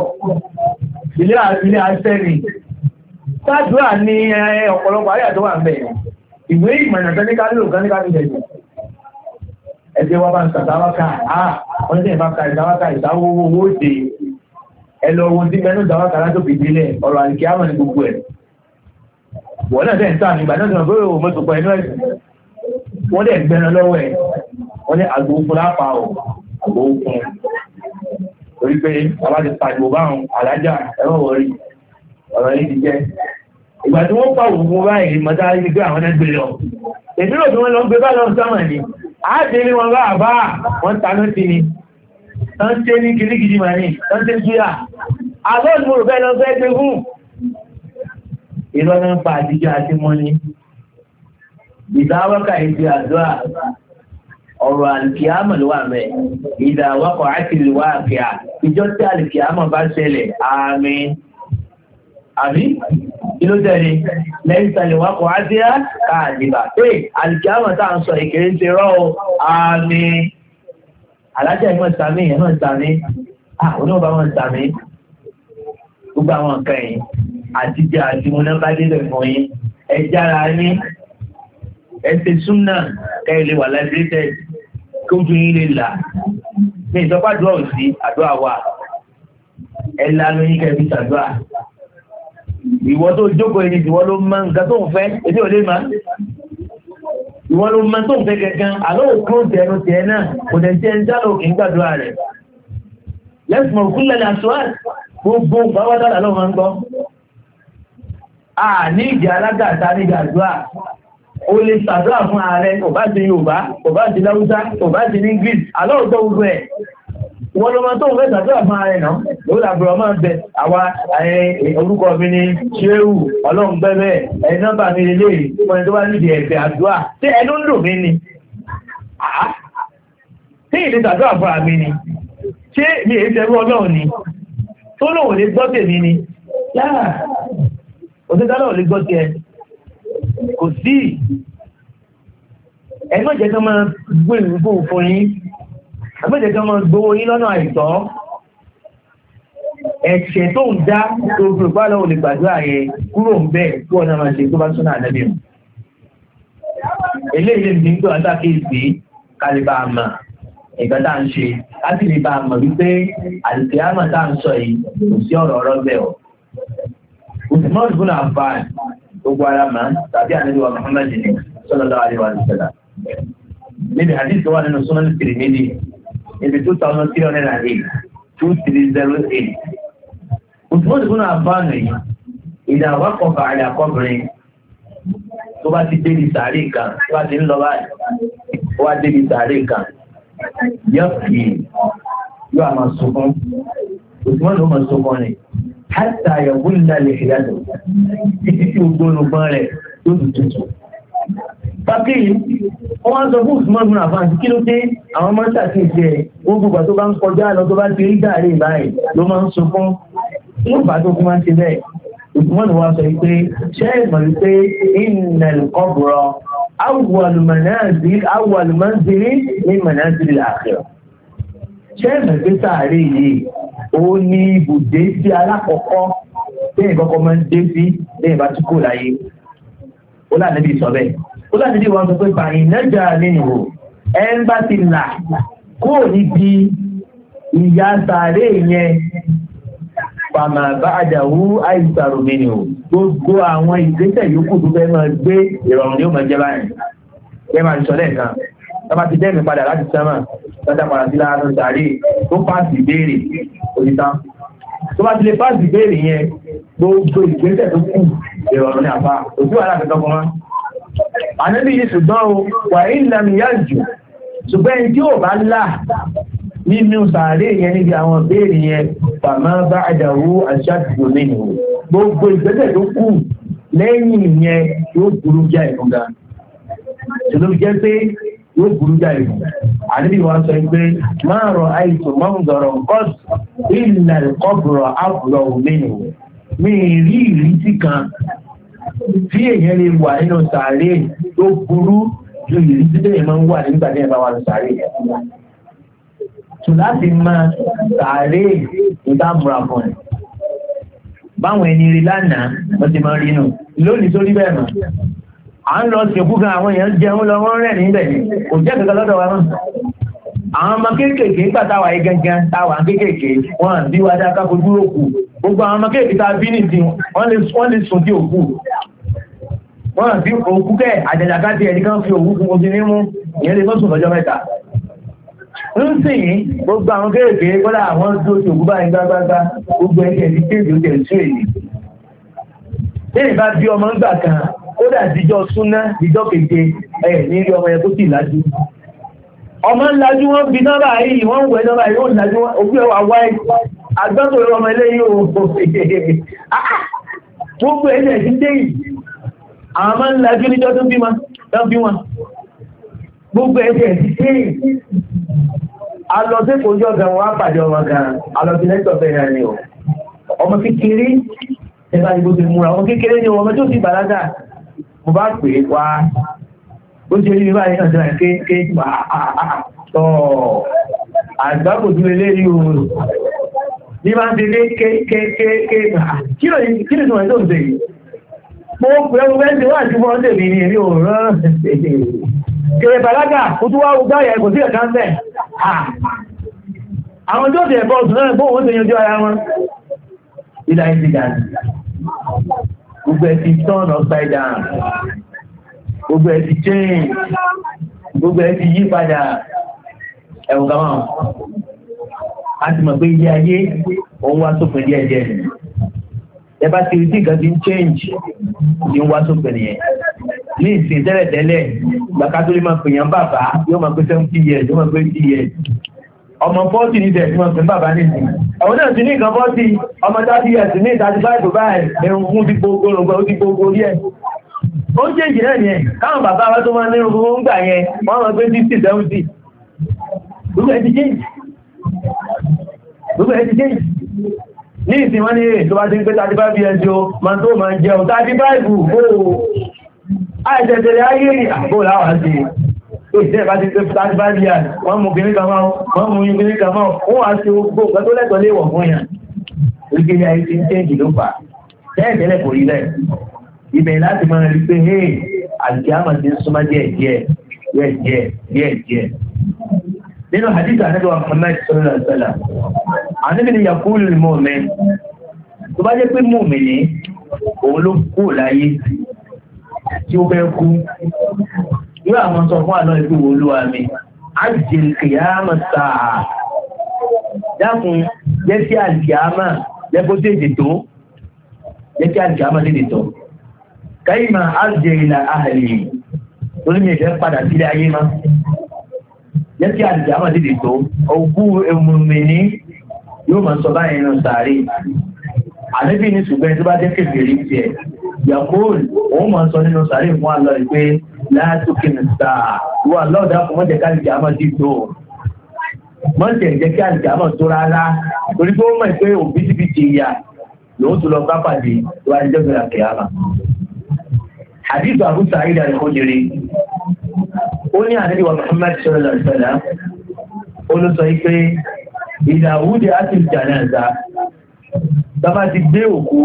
ilé àṣẹ ni sáàdúrà ní ọ̀pọ̀lọpọ̀ àyà tó wà ń bẹ̀ ìwé ìmọ̀nà tẹ́níkálò káníkálò jẹ̀jẹ̀ ẹgbẹ́ wa bá ń sàtàwákà wọ́n ní ìbá ka ìdáwákà ìdáwó owó òde ẹlọ ohun tí mẹ́nu ìdáwákà látòkè délẹ̀ ọ̀rọ̀ àlìkí àmọ́ ní gbogbo ẹ̀ wọ́n náà dẹ̀ ń sáà nígbà náà tí wọ́n bẹ̀rẹ̀ òun mọ́tò pọ̀ ẹnu ẹ̀sìn wọ́n dẹ̀ gbẹ̀rẹ̀ lọ́wọ́ ẹ̀ wọ́n ní àgbò fún lápá ọ̀ àgbò fún torí pé bàbá ti pàdé báwọn alájà ẹ̀rọ wọ̀rí ọ̀rọ̀ yìí ti jẹ́ ìgbà tí wọ́n pa òun fún báyìí mọ́tà yìí gbé àwọn ẹgbẹ́ lọ èmi rò bí wọ́n lọ gbé bá lọ sámà ni àádé ní wọn bá àbá wọn tanú sí ni tán tẹ́ ní kìrìkìrì mà ní tán tẹ́ súyà àbọ́ ìmúrò bẹ́ẹ̀ lọ fẹ́ gbé fún ìrọ́nà ń pa àdíjọ́ àti mọ́ni ìdáwọ́kà ìdí àdúrà ọ̀rọ̀ àlìkìámọ̀ ló wà mẹ́ ìdáwọ́kọ̀ àti ìlúwà àkíyà ìjọ tí àlìkìámọ̀ bá ṣẹlẹ̀ àmín àbí inú tẹ̀lé lẹ́yìn tẹ̀lé wákọ̀ àdíyà káàdìbà pé àlìkìámọ̀ tá à ń sọ ìkéré ti rọ́ àmín alájà ìmọ̀ ìsàmì ìmọ̀ ìsàmì oníwọ̀n bá wọn ìsàmì gbogbo àwọn nǹkan yìí àti jẹ́ àti mo náà bá délẹ̀ fún yín ẹjára ní ẹsẹ̀ súnà kẹ́lẹ̀ wà láìpẹ́tẹ̀ kó tún yín lè là ní ìsọpàdúrà òsì àdúrà wà ẹ̀là lóyún kẹ́bí sàdúrà ìwọ tó jókòó ẹni ìwọ ló mọ nǹkan tó ń fẹ́ èdè ò lè má ìwọ ló mọ tó ń fẹ́ gẹ́gẹ́ àlọ́ òkú tẹnu tẹ náà kò tẹ̀ tẹ́ ń dálò kì í gbàdúrà rẹ̀ lẹ́sùn òkúlẹ̀ ní aṣọ gbogbo gbàwádàlà ló máa ń gbọ́ ní ìdí alágàtà ní ìgbàdúrà o lè ṣàdúrà fún ààrẹ kò bá ti Yorùbá kò bá ti Láwúsá kò bá ti ní English alóòtọ́ gbogbo ẹ̀ wọ́n ló máa tó ń fẹ́ ṣàdúrà fún ààrẹ náà ló làbúrò máa ń bẹ àwa orúkọ mi ní ṣéhù ọlọ́run gbẹ́bẹ́ ẹ̀ nọ́mbà mi lè léèrè fún ẹni tó bá nídìí ẹ̀fẹ̀ àdúrà tí ẹnu ń dùn mí ni tí ìdí ṣàdúrà fún àmì ni ṣé mi èyí tẹ́rú ọlọ́run ni tó lóun lè gbọ́ tèmi ni yáà òtítàlọ́ lè gbọ́ tí ẹ kò sí ẹgbẹ́jẹ́ kan máa gbé ìrúgbò fún yín ẹgbẹ́jẹ́ kan máa gbówó yín lọ́nà àìtọ́ ẹ̀ṣẹ̀ tó ń dá tó gbogbo lọ́wọ́ lè gbàdúrà yẹn kúrò ń bẹ́ẹ̀ tí wọ́n náà máa ṣe tó bá súnà ànábì mu eléyìí ní gbọ́ àtàkìsí kálíbà àmà ìgbà tá à ń ṣe láti lè bá a mọ̀ wípé àlùkìyámà tá à ń sọ yìí kò sí ọ̀rọ̀ ọ̀rọ̀ bẹ́ẹ̀ o Usman ibn Affan gbogbo ara máa tàbí ànábì wa Muhammad ní sallallahu alaihi wa sallam níbi hadith tó wà nínú Sunan Tirmidhi níbi 2308 Usman ibn Affan yìí ìdá waqafa ala qabrin tó bá ti débi sàárè kan tó bá ti ń lọ báyìí ó wá débi sàárè kan yóò àmà sunkún Usman ló mọ̀ sunkún ni hátà yẹ̀wò ńlá lè fi yàtọ̀ títí tí ògbónúgbọ́n rẹ̀ yóò tutù. Pàkí wọ́n sọ fún Usman ibn Affan kí ló dé àwọn máa ń ṣàkíyèsí ẹ̀ wọ́n gbogbo tó bá ń kọjá lọ tó bá ti rí gàárì báyìí ló máa ń sunkún ló bá tó kún máa ń ṣe bẹ́ẹ̀. Usman wá sọ pé ṣé ìmọ̀ wípé innal qabra awwal manzil min manazil al-akhirah. Ṣé ìmọ̀ pé sàárè yìí ó ní ibùdé sí alákọ̀ọ́kọ́ lẹ́yìn kọ́kọ́ máa ń dé sí lẹ́yìn bá tún kò láyé ó láàrín bí sọ bẹ́ẹ̀ ó láàrín bí wọ́n sọ pé bàyìn nájà nínú ẹ̀ ń bá ti là kó níbi ìyá sàárè yẹn pàmà bá àdàwú àìsàrò mìíràn gbogbo àwọn ìgbésẹ̀ yòókù tó fẹ́ máa gbé ìrọ̀rùn ní ó máa jẹ́ báyìí ẹ máa sọ lẹ́ẹ̀kan tọ́ba ti dẹ́mi padà láti sẹ́mà tọ́jà padà sí láàrín sàárè tó pàṣẹ ìbéèrè òyìnbá tó bá ti lè pàṣẹ ìbéèrè yẹn gbogbo ìgbésẹ̀ tó kù ìrọ̀rùn ní àpá òjú wà láti tọ́kọ mọ́. ànábì yìí ṣùgbọ́n o wà ìlànà ìyá jù ṣùgbọ́n ẹni tí ò bá là nínú sàárè yẹn níbi àwọn ìbéèrè yẹn pàmò bá àdàwó àṣàtìgbò nínú gbogbo ìgbésẹ̀ tó kù lẹ́yìn yẹn yóò burú já ìfúnga ṣùgbọ́n jẹ́ pé yóò burú já ìfún àníbí wa sọ pé máa rọ àìsàn máa ń dọ̀rọ̀ kọ́ọ̀tù ìlànà ìkọ́bùrọ̀ àbùrọ̀ òmìnir mi rí ìrísí kan tí èèyàn lè wà nínú sàárè tó burú ju ìrísí tó yẹn máa ń wà nígbà tí ẹ bá wà ní sàárè yẹn. tù láti máa sàárè ìdámúra fún ẹ báwọn ẹni rí lánàá wọ́n ti máa rí nù lónìí tó rí bẹ́ẹ̀ mọ́ à ń lọ sìnkú gan àwọn èèyàn jẹun lọ wọ́n rẹ̀ níbẹ̀ ni kò jẹ́ kankan lọ́dọ̀ wa náà àwọn ọmọ kéékèèké nígbà táwa yìí gangan táwa kéékèèké wọ́n bí wá dá káfojú òkú gbogbo àwọn ọmọ kéékèèké tá a bí nìdí wọ́n lè sùn sí òkú wọ́n bí òkú kẹ́ àjẹjàkájẹ ẹnìkan fi òkú fún ojú nímú ìyẹn lè mọ́sùn lọ́jọ́ mẹ́ta ń sì yí gbogbo àwọn kéékèèké kọ́lá àwọn tó ti òkú báyìí gbágbágbá gbogbo ẹgbẹ́ ti kéèdè ó tẹ̀ sí èyí lẹ́yìn bá bí ọmọ ńgbà kan ó dà díjọ́ súná díjọ́ kéde ẹ̀ ní rí ọmọ yẹn tó sì lájú ọmọ ńlájú wọn bí nọ́mbà yìí wọ́n ń wẹ̀ nọ́mbà yìí ó ńlájú òkú ẹwà wáyé agbátò ọmọ ilé yìí ó gbogbo ẹ̀jẹ̀ ti dé yìí àwọn ọmọ ńlájú níjọ́ tó bí wọn gbogbo ẹ̀jẹ̀ ti dé yìí alọ́sí kò jọ gan wá pàdé ọmọ gan alọ́sí lẹ́tọ̀ fẹ́ràn ni o ọmọ kékeré ẹgbà ìbò ti múra ọmọ kékeré ni ọmọ tó ti bàlágà mo bá pè é wá ó ṣe rí báyìí náà jẹ́ kéèké tọ́ àgbákò tí lè lérí o ní máa ń tẹ́lé kéèké kí ló tí wọ́n tó ń tẹ́ yìí mo pè é mo fẹ́ ṣe wá àti wọ́n tẹ̀lé ní èrí òòrùn kèrè bàlágà ó tún wá gbá ẹ̀ kò sí ẹ̀ká ń bẹ̀ àwọn tó tẹ̀ ẹ̀bọ̀ ọ̀sùn náà bóòwò tẹ̀ yanjú ara wọn ìlà ìsìnkà gbogbo ẹ̀ ti turn upside down gbogbo ẹ̀ ti change gbogbo ẹ̀ ti yí padà ẹ̀wọ̀n kàmá a ti mọ̀ pé ilé ayé òun wá sópin díẹ̀ díẹ̀ ẹ bá ti rí tí nǹkan ti ń change ní wá sópin nìyẹn ní ìsìn tẹ́lẹ̀tẹ́lẹ̀ gbàkátólé máa pèèyàn bàbá yóò máa pé 70 years yóò máa pé 80 years ọmọ 40 ní tẹ̀sí máa pè bàbá nìsín ẹ̀wọ̀n náà ti ní nǹkan 40 ọmọ 30 years ní 35 báyìí ẹ̀rùn fún ti gbogbo ọgbà ó ti gbogbo rí ẹ̀ ó jẹ́ ìjì náà yẹn káwọn bàbá wa tó máa ní irun fún gbà yẹn wọ́n máa pé 60 70 gbogbo ẹ̀ ti change gbogbo ẹ̀ ti change ní ìsìn wọ́n ní èrè tó bá ti ń pé 35 years o máa tó máa jẹun 35 ooo àìjẹ̀jẹ̀rẹ̀ ayé rí àpò láwàá sí ìṣẹ́ ìbá ti pé 35 years wọ́n mú kìíní kan máa wọ́n mú kìíní kan máa wọ́n wá sí gbogbo ọ̀pẹ́ tó lẹ́tọ̀ọ́ léwọ̀ fún yàn oríkèrí ayé ti ń tẹ́jì ló fà tẹ́ẹ̀tẹ́lẹ̀ kò rí lẹ̀ ibẹ̀ láti máa rí pé hey àti àmà ti ń súnmọ́ díẹ̀ nínú hadith Ànábì wa Muhammad sallallahu alaihi wasallam Ànábì ni yaqulu lil mu'min tó bá jẹ́ pé mu'mini òun ló kú láyé tí ó fẹ́ kú yóò àwọn sọ fún àlọ́ ìpé olúwa mi ajil qiyama sáà dákun jẹ́ kí àlìkìyàmà lẹ́kọ́ tètè tó jẹ́ kí àlìkìyàmà tètè tó kayma arji ila ahli lórí mi ìfẹ́ padà sílé ayé má jẹ́ kí àlìkìyàmà tètè tó òkú èmùmìní yóò máa sọ báyìí nù sàárè àníbí ní ṣùgbọ́n tó bá jẹ́ kéfèrí tiẹ̀ yàkóòl òun máa sọ nínú sàárè fún àlọ́ ìpé látòkè nìta wọ́n àlọ́ọ̀dá fún mọ́jẹ̀ káàkiri àmọ́ tí tó mọ́jẹ̀ jẹ́ kí àlìkì àmọ́ tó rárá torí pé ó mọ̀ pé òbítíbitì ìyà lòun tó lọ bá pàdé tó wá jẹ́ bẹ̀rẹ̀ kìámà. hadith Abu Sa'id al-Khudri ó ní Ànábì wa Muhammad sallallahu alaihi wasallam ó ló sọ pé ìdàwúdì àti janaza tọ́bá ti gbé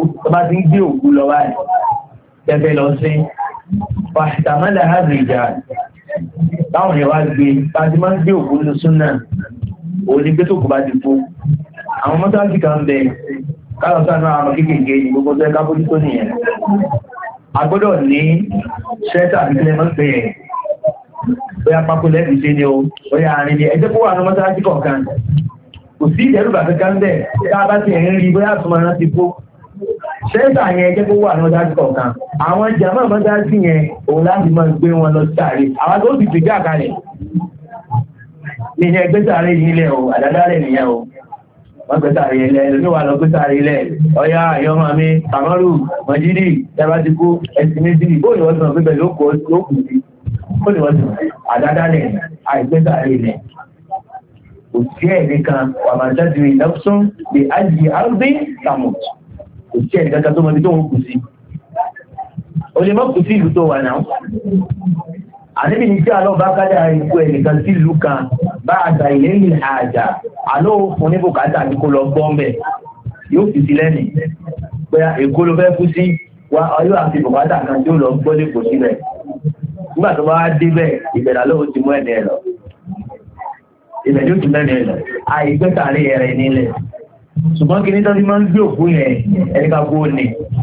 òkú lọ wáyé tẹ́fẹ́ lọ sí pàtàmọ́lá àríjà táwọn èèyàn wá gbé tàbí máa ń gbé òkú ní súnà òní pé tó kù bá ti fún àwọn mọ́tàlì kan bẹ kálọ̀sánà àwọn kéèkéé ní gbogbo tó ẹka bójú tó nìyẹn a gbọ́dọ̀ ní ṣẹ́tà àbíkílẹ̀ mọ́ pé ẹ̀ bóyá pápó lẹ́bí ṣe ni o bóyá àárín ni ẹjẹ́ kó wà ní mọ́tàlì kọ̀ọ̀kan kò sí ìdẹ́rùbà kankan bẹ̀ tá a bá ti ẹ̀rín rí bóyá àtúmọ̀ náà ti kó ṣẹ́ẹ̀tà yẹn jẹ́ kó wà ní ọjà kọ̀ọ̀kan àwọn jàmá mọ́dájú yẹn òun láti máa gbé wọn lọ sáré àwọn tó ti gbèjà kalẹ̀ ní ẹgbẹ́ sáré yìí lẹ̀ o àdádálẹ̀ nìyẹn o wọ́n gbé sáré ilẹ̀ ẹlòmí wà lọ gbé sáré ilẹ̀ ọya àyọ́mọ́ mi kàmọ́rù mọ̀jídì tẹ́bá ti kú ẹ̀sìn méjì bóyá wọ́n ti mọ̀ pípẹ̀ ló kù sí bóyá wọ́n ti mọ̀ àdádálẹ̀ àìgbé sáré ilẹ̀ kò sí ẹ̀ nìkan wà máa jáde ìlẹ́fún lè ájì àrùbí kàmùt kò sí ẹ̀ nìkan tó mọ̀ ní tó ń kù sí o lè mọ́ kù sí ìlú tó wà náà àníbi ní tí alọ́ bá kájà ikú ẹnìkan sí ìlú kan bá àgbà ìlẹ́yìn àjà àlọ́ fún ní bùkátà ní kó lọ gbọ́m̀bẹ̀ yóò fi sí lẹ́nì pé èkó ló fẹ́ kú sí wá ọyọ́ àti bùkátà kan tí ó lọ gbọ́ lè kò sílẹ̀ nígbà tó bá wá débẹ̀ ìbẹ̀rẹ̀ ló ti mú ẹ̀dẹ̀ lọ ìbẹ̀rẹ̀ ó ti mẹ́rin ẹ̀ lọ àìgbẹ́tàrí ẹ̀rẹ̀ nílẹ̀ ṣùgbọ́n kí ní tọ́jú máa ń gbé òkú yẹn ẹ̀ríkà kó ní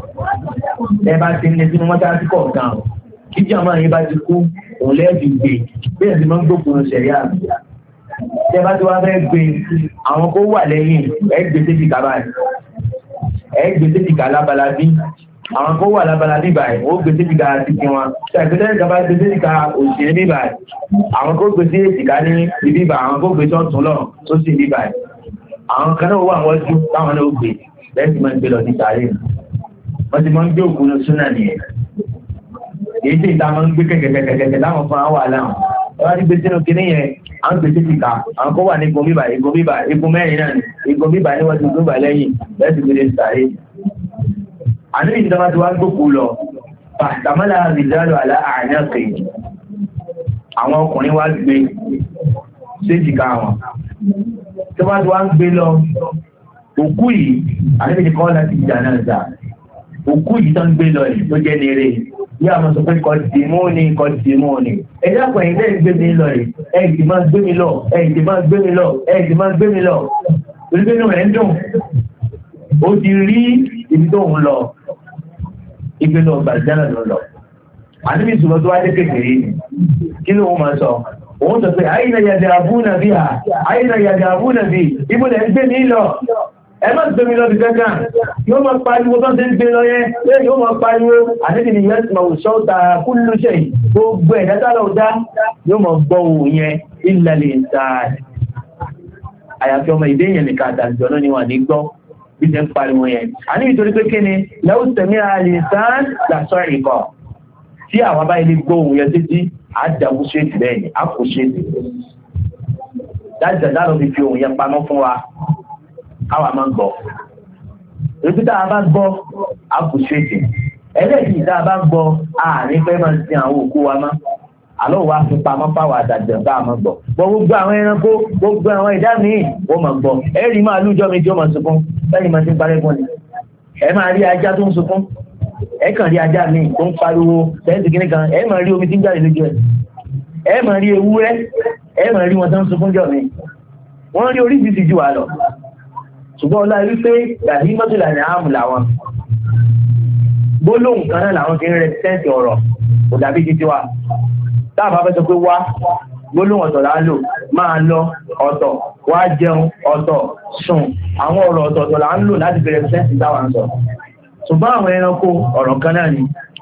ẹ bá ti ní sínú mọ́tà sí kọ̀ọ̀kan kí jàmá yín bá ti kú òun lẹ́ẹ̀dì gbé bí ẹ̀sìn máa ń gbókùnrin ṣẹ̀rí àmì tẹ́ bá ti wá fẹ́ gbé àwọn kó wà lẹ́yìn ẹgbẹ́ séjìká báyìí ẹgbẹ́ séjìká lábalábí àwọn kó wà lábalábí báyìí ó gbé séjìká títí wọn ṣàgbéṣẹ́ ìjọba gbé séjìká òṣèré bí báyìí àwọn kó gbé séjìká ní ibi bá àwọn kó gbé sọ́tún lọ tó sì bí báyìí àwọn kan náà wà wọ́n jú táwọn náà gbé lẹ́sìn máa ń gbé lọ ní sàárè wọ́n ti máa ń gbé òkú lọ súnà nìyẹn èyí tí ìta máa ń gbé kẹ̀kẹ̀kẹ̀kẹ̀ láwọn fún àwọn àláwọn wọ́n ti gbé sínú kinní yẹn à ń gbèsè tìka àwọn kó wà ní igun bíbà igun mẹ́rin náà igun bíbà níwájú igun bíbà lẹ́yìn lẹ́sìn gbé lè sàárè àníbi ìjọba ti wá gbókù lọ pàtàmọ́lá rìjálù àlá àárín kejì àwọn ọkùnrin wá gbé séjìká wọn tó bá ti wá ń gbé lọ òkú yìí àníbi ìkọ́ láti ìjà náà dà òkú yìí tó ń gbé lọ yìí tó jẹ́ ní eré ní àwọn sọ pé kọ́tìmọ́ọ̀nì ẹ̀dá pẹ̀lú ẹ̀yìn gbé mi lọ yìí ẹ̀yìn tí máa gbé mi lọ ẹ̀yìn tí máa gbé mi lọ ẹ̀yìn tí máa gbé mi lọ torí pé inú rẹ̀ ń dùn ó ti rí ibi tó ń lọ ibi lọ gbàdúrà lọ àníbi ìṣòro tó wá dé kékeré kí ló ń máa sọ òun sọ pé àyínà yàjà àbúnà bí ha àyínà yàjà àbúnà bí ibo lẹ́ ń gbé mi lọ ẹ má gbé mi lọ bí kankan yóò máa pariwo tó ń ṣe ń gbé lọ yẹn yóò máa pariwo àníbi ni yẹn máa sọ ta kúlù ṣe gbogbo ẹ̀dá tá lọ dá yóò máa gbọ́ òun yẹn ìlàlẹ̀ ìta àyàfi ọmọ ìdé yẹn nìkan àtàlùjọ náà ni wà ní gbọ́ bí ṣe ń pariwo yẹn àníbi torí pé kí ni lẹ́wọ́ tẹ̀mí àlìsàn làṣọ ìkọ̀ tí àwọn bá ilé gbọ́ òun yẹn títí àdàwù ṣéètì bẹ́ẹ̀ ni àpò ṣéètì dájàdá lọ fi òun yẹn pamọ́ fún wa káwa máa ń gbọ́ èyí tá a bá gbọ́ àpò ṣéètì ẹlẹ́yìn tá a bá gbọ́ àárín pẹ́ máa ń sin àwọn òkú wa mọ́ àlọ́ wa fi pamọ́ fáwọn àdàjọ tá a máa gbọ́ gbogbo àwọn ẹranko gbogbo àwọn ìdá míì wọ́n máa gbọ́ ẹ̀rí máa lújọ́ mi tí ó máa sunkún lẹ́yìn máa ti ń parẹ́ fún ni ẹ máa rí ajá tó ń sunkún ẹ kàn rí ajá mi tó ń pariwo lẹ́yìn kìíní kan ẹ máa rí omi tí ń jáde lójú ẹ máa rí ewúrẹ́ ẹ máa rí wọn tó ń sunkún jọ mi wọ́n rí oríṣiríṣi jù wá lọ ṣùgbọ́n ọlá rí pé gàdí mọ́tòlá ní àmù làwọn gbólóhùn kan náà làwọn fi ń rẹpítẹ́ǹtì ọ̀rọ̀ kò dàbí títí wa táàbà fẹ́ sọ pé wá gbólóhùn ọ̀tọ̀ là ń lò máa lọ ọ̀tọ̀ wá jẹun ọ̀tọ̀ sùn àwọn ọ̀rọ̀ ọ̀tọ̀ọ̀tọ̀ là ń lò láti fi rẹpítẹ́ǹtì táwa ń sọ ṣùgbọ́n àwọn ẹranko ọ̀rọ̀ kan náà ni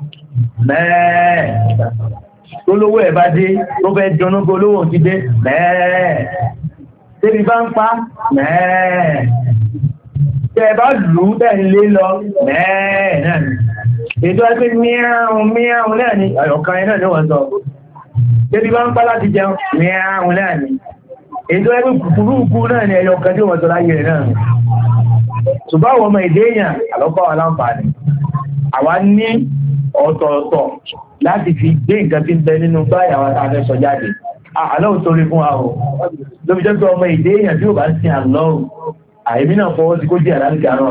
mẹ́ẹ̀ẹ́ tó lówó ẹ̀ bá dé tó fẹ́ jọnú kó lówó ti dé mẹ́ẹ̀ẹ́ tẹ́bi bá ń pa mẹ́ẹ̀ẹ́ tẹ́ bá lù ú tẹ́ ń lé lọ mẹ́ẹ̀ẹ́ náà ni ètò ẹgbẹ́ mìíràn náà ni ọ̀kan ẹ̀ náà ni wọ́n sọ tẹ́bi bá ń pa láti jẹun mìíràn náà ni ètò ẹgbẹ́ kúrúkú náà ni ẹyọ kan tí wọ́n sọ láyé rẹ̀ náà ni ṣùgbọ́n àwọn ọmọ èdè èèyàn àlọ́pàá wà láǹfààní àwa ní ọ̀tọ̀ọ̀tọ̀ láti fi gbé nǹkan tí ń bẹ nínú báyìí àwọn àtàfẹ́ sọ jáde àlọ́hùn torí fún àwọn lóbi jẹ́ pé ọmọ èdè èèyàn tí ó bá ń sin àlọ́hùn àìmí náà fọwọ́ sí kó jẹ́ àlálùkẹ́ àrọ̀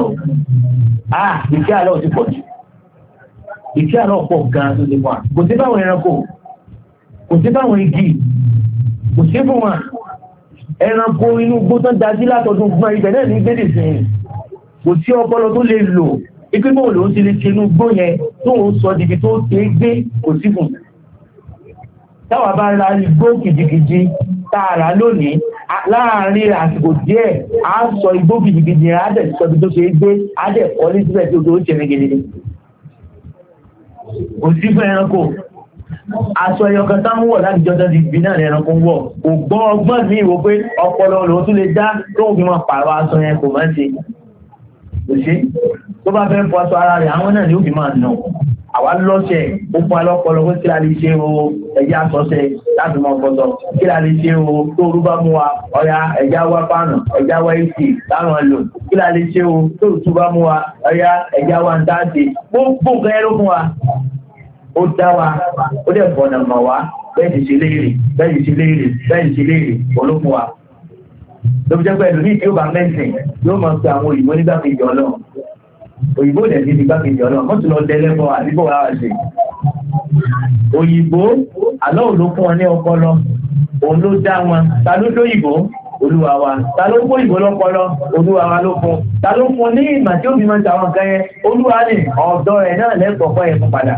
ìkẹ́ àlọ́ ti pọ̀ jù ìkẹ́ àlọ́ pọ̀ gan-an tó ti fún wa kò sí báwọn ẹranko kò sí báwọn igi kò sí fún wa ẹranko inú gbó tán dájú látọdún gbọ́n ibẹ̀ náà ní gbédè sí i kò sí ọpọlọ tó lè lò ìpínpọ̀ ló ń ti lè ṣenú gbó yẹn tó ń sọ dìbì tó ṣe é gbé kò sí fún táwa bá ra igbó kìjìkìjì tààrà lónìí láàárín àsìkò díẹ̀ á sọ igbó kìjìkìjì á dẹ̀ sọ ibi tó ṣe é gbé á dẹ̀ kọ́ ní síbẹ̀ tí ó ṣe mẹ́gẹ́dẹ́ kò sí fún ẹranko aṣọ ẹyọkan tá ń wọ̀ láti jọjọ́ di ìbí náà ẹranko ń wọ̀ kò gbọ́ ọgbọ́n ní ìwò pé ọpọlọ lòun tún lè dá tó ń fi máa pààrọ̀ aṣọ yẹn kò máa ń ṣe kò ṣe tó bá fẹ́ fọ aṣọ ara rẹ̀ àwọn náà ni ó fi máa nà àwa lọ́sẹ̀ ó fún alọ́pọlọ pé kí la lè ṣe o ẹ̀jẹ̀ àsọ̀ṣẹ̀ láti mọ ọpọlọ kí la lè ṣe o tó orú bá mú wa ọ̀yà ẹ̀jẹ̀ wá pàànà ẹ̀jẹ̀ wá èsì láwọn lò kí la lè ṣe o tó òtú bá mú wa ọ̀yà ẹ̀jẹ̀ wá ń dáàdé gbogbo nǹkan ẹ̀rọ fún wa ó dá wa ó dẹ̀ bọ̀nà mọ̀ wá bẹ́ẹ̀ ti ṣe léèrè bẹ́ẹ̀ ti ṣe léèrè bẹ́ẹ̀ ti ṣe léèrè olófún wa ló fi jẹ́ pé ẹlòmíì tí ó bá mẹ́sìn yóò máa pe àwọn òyìnbó nígbà kejì ọlọ́run òyìnbó dẹ̀ ti di gbákejì ọlọ́run mọ́tò lọ dẹ́lẹ́bọ̀ àdúgbò wa ṣe òyìnbó àlọ́ òun ló fún wọn ní ọpọlọ òun ló dá wọn ta ló dóyìnbó olúwa wa ta ló kó ìbò lọ́pọlọ olúwa wa ló fún ta ló fún ní ìmọ̀ tí ó fi máa ń ta àwọn kan yẹn olúwa ní ọ̀dọ́ ẹ̀ náà lẹ́kọ̀ọ́kọ́ yẹn fún padà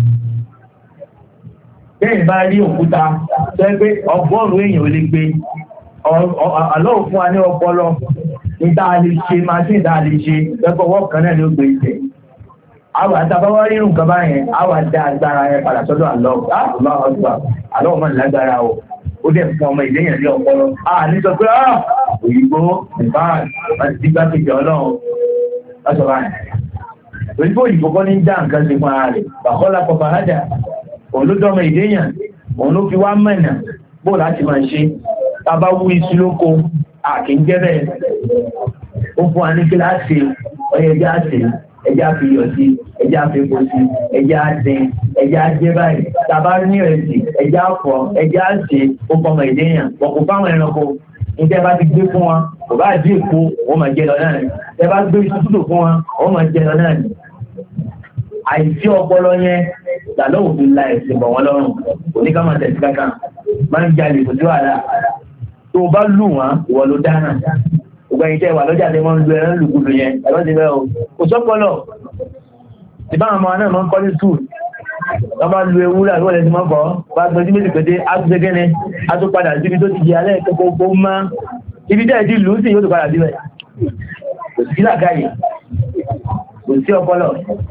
bẹ́ẹ̀ bá rí òkúta tó ẹ pé ọgọ́rùn-ún èèyàn ò lè gbé àlọ́ òfún wa ní ọpọlọ ìdá lè ṣe máṣí ìdá lè ṣe lẹ́kọ̀ọ́ wọ́n kan náà ló gbé ìṣẹ́ àwọn àtàbáwọ́ rírun nǹkan báyẹn àwọn àdá agbára yẹn padà sọ́dọ̀ àlọ́ ọmọ ìlágbára o ó dẹ̀ fún ọmọ ìléyàn ní ọpọlọ ní sọ pé òyìnbó ìbáà àti dígbàkejì ọlọ́run lọ́sọ̀ báyìí òyìnbó òyìnbó kọ́ ní já nǹkan ṣe fún ara rẹ̀ bàkọ́lá pọ̀pọ̀ ájà òun ló dọ́mọ ìléyàn òun ló fi wá mẹ́nà bó láti máa ṣe tàbá wú iṣu lóko àkíńjẹ́bẹ̀ ó fún wa ní kíláàsì ọyẹjẹ́ àti ẹjá fi yọ̀ sí ẹjá fi epo sí ẹjá dín ẹjá jẹ́ báyìí tàbá ní ìrẹsì ẹjá fọ ẹjá ṣe ó fọmọ ìdíyàn pọ̀kù fáwọn ẹranko níta bá ti gbé fún wọn kò bá dí èpo wọ́n máa jẹ lọ náà ni tẹ bá gbé iṣu tútù fún wọn wọ́n máa jẹ lọ náà ni àìsí ọpọlọ yẹn làlọ́wọ́ fi la ẹ̀sìn bọ̀ wọ́n lọ́rùn oníkàmọ̀ tẹ̀sí kankan máa ń jalè kò sí wàhálà tó o bá lù wọ́n ìwọ ló dáná gbogbo ẹ̀yin tẹ́ wà lọ́jà tẹ́ wọ́n ń lu ẹran lùkùlù yẹn ẹ̀rọ ti bẹ́ẹ̀ o kò sọ́pọ̀lọ̀ ìbáwọn ọmọ náà máa ń kọ́ ní skul wọ́n bá lu ewúrẹ́ àti wọ́n lè ti máa kọ́ bá gbé sí méjì pété ágbégéne á tó padà síbi tó ti di alẹ́ kókó má ibi tẹ́ ẹ̀ ti lù ú sí yóò tó padà síbẹ̀ kò sí làkàyè kò sí ọpọlọ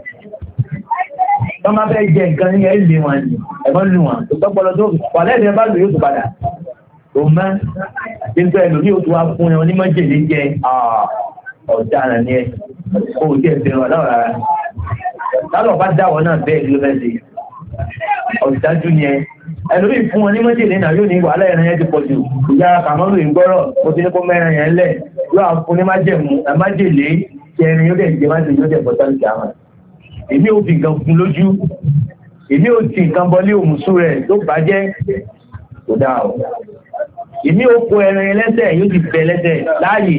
wọ́n máa fẹ́ jẹ nǹkan ní ẹ̀ lé wọn ni ẹ̀fọ́n lù wọn kò sọ́pọ̀lọ tó wà lẹ́yìn ẹ̀ bá lù yóò tó padà tó mọ́ nígbà ẹ̀lú ní oṣù wa fún ẹ onímọ̀jèlé jẹ ọ̀daràn ni ẹ kò tí ẹ̀ fẹ́ràn náà rárá lálọ́ bá dáwọ́ náà bẹ́ẹ̀ ló fẹ́ ṣe ọ̀dájú ni ẹ ẹ̀lú ní fún onímọ̀jèlé náà yóò ní wàhálà ẹ̀ràn yẹn ti pọ̀ jù ìyá kàmọ́lù ìgbọ́rọ̀ mo ti ní kó mẹ́rin yẹn lẹ̀ yóò àfún ní májèlé tí ẹni yóò dẹ̀ jẹ májèlé yóò dẹ̀ bọ́ sáǹtì àwọn èmi ò fi nǹkan fún lójú èmi ò ti nǹkan bọlé òmùsù rẹ̀ tó bàjẹ́ kò dáa o ìmí oko ẹran ẹlẹ́sẹ̀ yóò ti bẹ̀ lẹ́sẹ̀ láàyè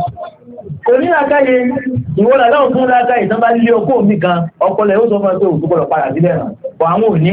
kò ní àkáyé ìwọ́lá náà fún láàkáyé tán bá lé okó mi kan ọpọlọ yóò sọ fún ẹgbẹ́ òtún gbọ́dọ̀ padà sílẹ̀ hàn bọ̀ àwọn òní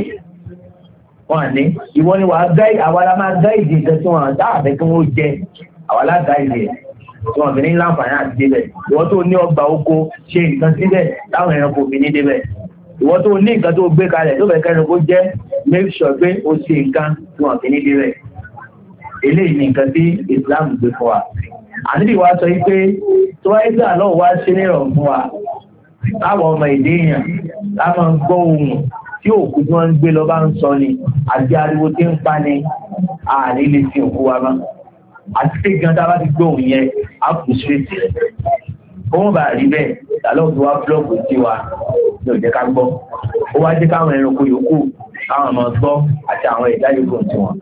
wọn ní ìwọ ni wàá gáì àwàlá máa gáìdì nǹkan tí wọn dáàbẹ̀ kí wọ́n jẹ àwàlá gáìdì ẹ̀ tí wọ́n fi ní láǹfààní àti débẹ̀ ìwọ tó ní ọgbà oko ṣe nǹkan síbẹ̀ táwọn ẹranko fi ní débẹ̀ ìwọ tó ní nǹkan tó gbé kalẹ̀ tó fẹ́ kẹ́nu kó jẹ́ make sure pé ó ṣe nǹkan tí wọ́n fi ní débẹ̀ eléyìí ni nǹkan tí Islam gbé fún wa àníbì wa sọ wípé tó wáyé tí àlọ́ wa ṣe ní ìrọ̀rùn fún wa láwọn ọmọ èdè èèyàn láwọn gbọ́ ohun tí òkú tí wọ́n ń gbé lọ bá ń sọ ni àti ariwo tí ń pa ni àní lè fi òkú wa mọ́ àti pé gan tá a bá ti gbọ́ ohun yẹn á kù síréètì rẹ̀ ó wọ́n bá rí bẹ́ẹ̀ àlọ́ tó wá búlọ́ọ̀kù sí wa ní òjẹ́ ká gbọ́ ó wá jẹ́ káwọn ẹranko yòókù káwọn ọmọ gbọ́ àti àwọn ẹ̀dá yòókù tí wọn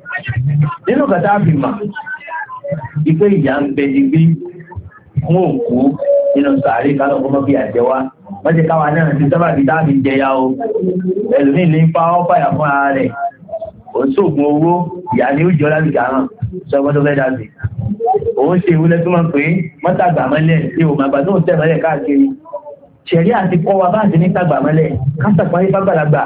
nínú kàtà fi mà ipé ìyá ń bẹ di bí fún òkú nínú sàárè kálọ̀ fún mọ́ bí àjẹwá wọ́n jẹ́ káwa náà ti sábà bí dáàbì jẹya o ẹlòmíì lè ń pa ọ́pàyà fún ara rẹ̀ òun sóògùn owó ìyá ni ó jọ lábìgà hàn sọ́gbọ́n tó fẹ́ dàbí òun ṣe ìwúlẹ̀ tó mọ̀ pé mọ́tàgbà mọ́lẹ̀ ní òun àgbà tó ń tẹ̀ mọ́lẹ̀ káàkiri ṣẹ̀rí àti kọ́ wa bá ti ní tàgbà mọ́lẹ̀ kásàpáyé bàgbàlagbà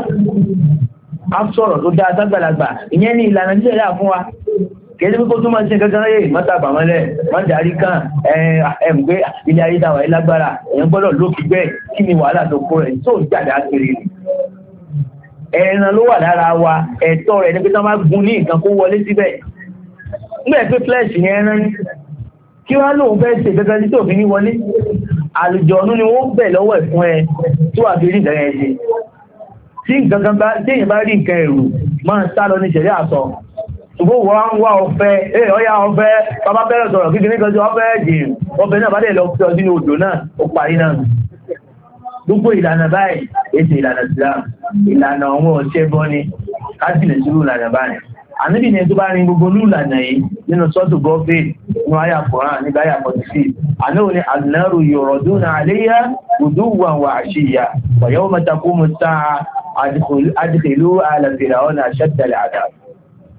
á sọ̀rọ̀ tó dáa ságbàlagbà ìyẹn ní ìlànà jíjẹ̀ yà fún wa kẹ́lẹ́ pípọ́ tó máa ṣe kankan rẹ̀ mọ́tàbà mọ́lẹ̀ wọ́n darí kan ẹ̀mùgbé ilé ayé dáwà ilágbára èyàn gbọ́dọ̀ ló fi gbẹ́ kí ni wàhálà tó kó rẹ̀ tó jáde ákiri ẹran ló wà lára wa ẹ̀tọ́ rẹ̀ ní pé tán bá gun ní nǹkan kó wọlé síbẹ̀ nígbà pé flesh ní ẹran kí wọ́n lóun fẹ́ ṣe kankan tí tó fi ní wọlé àlùjọ̀nú ni wọ́n bẹ̀ lọ́wọ́ ẹ̀ fún ẹ tó wà fi rí nǹkan ẹ̀ ṣe tí nǹkan bá téèyàn bá rí nǹkan ẹ̀rù máa ń sá lọ ní ìṣẹ̀lẹ̀ àsọ ṣùgbọ́n wọ́n ń wá ọ̀fẹ́ ọ̀yá ọ̀fẹ́ bàbá bẹ̀rẹ̀ sọ̀rọ̀ kíkiri kan tí ọ̀fẹ́ jì ọ̀fẹ́ náà bá dẹ̀ lọ fi ọdún ní odò náà ó parí náà gbogbo ìlànà báyìí ètò ìlànà Islam ìlànà àwọn ọ̀ṣẹ́ bọ́ ni kájìlẹ̀ sí ìlànà báyìí àníbì ni tó bá rin gbogbo ìlànà yìí nínú sọ́tù gọ́ọ̀fẹ́ ní àyà Kùránì nígbà àyà 46 àníwò ni àdínárù yuraduna alayha guduwwan wa ashiyya wa yawma taqumu as-sa'a adkhilu ala fir'auna ashadda al-'adhab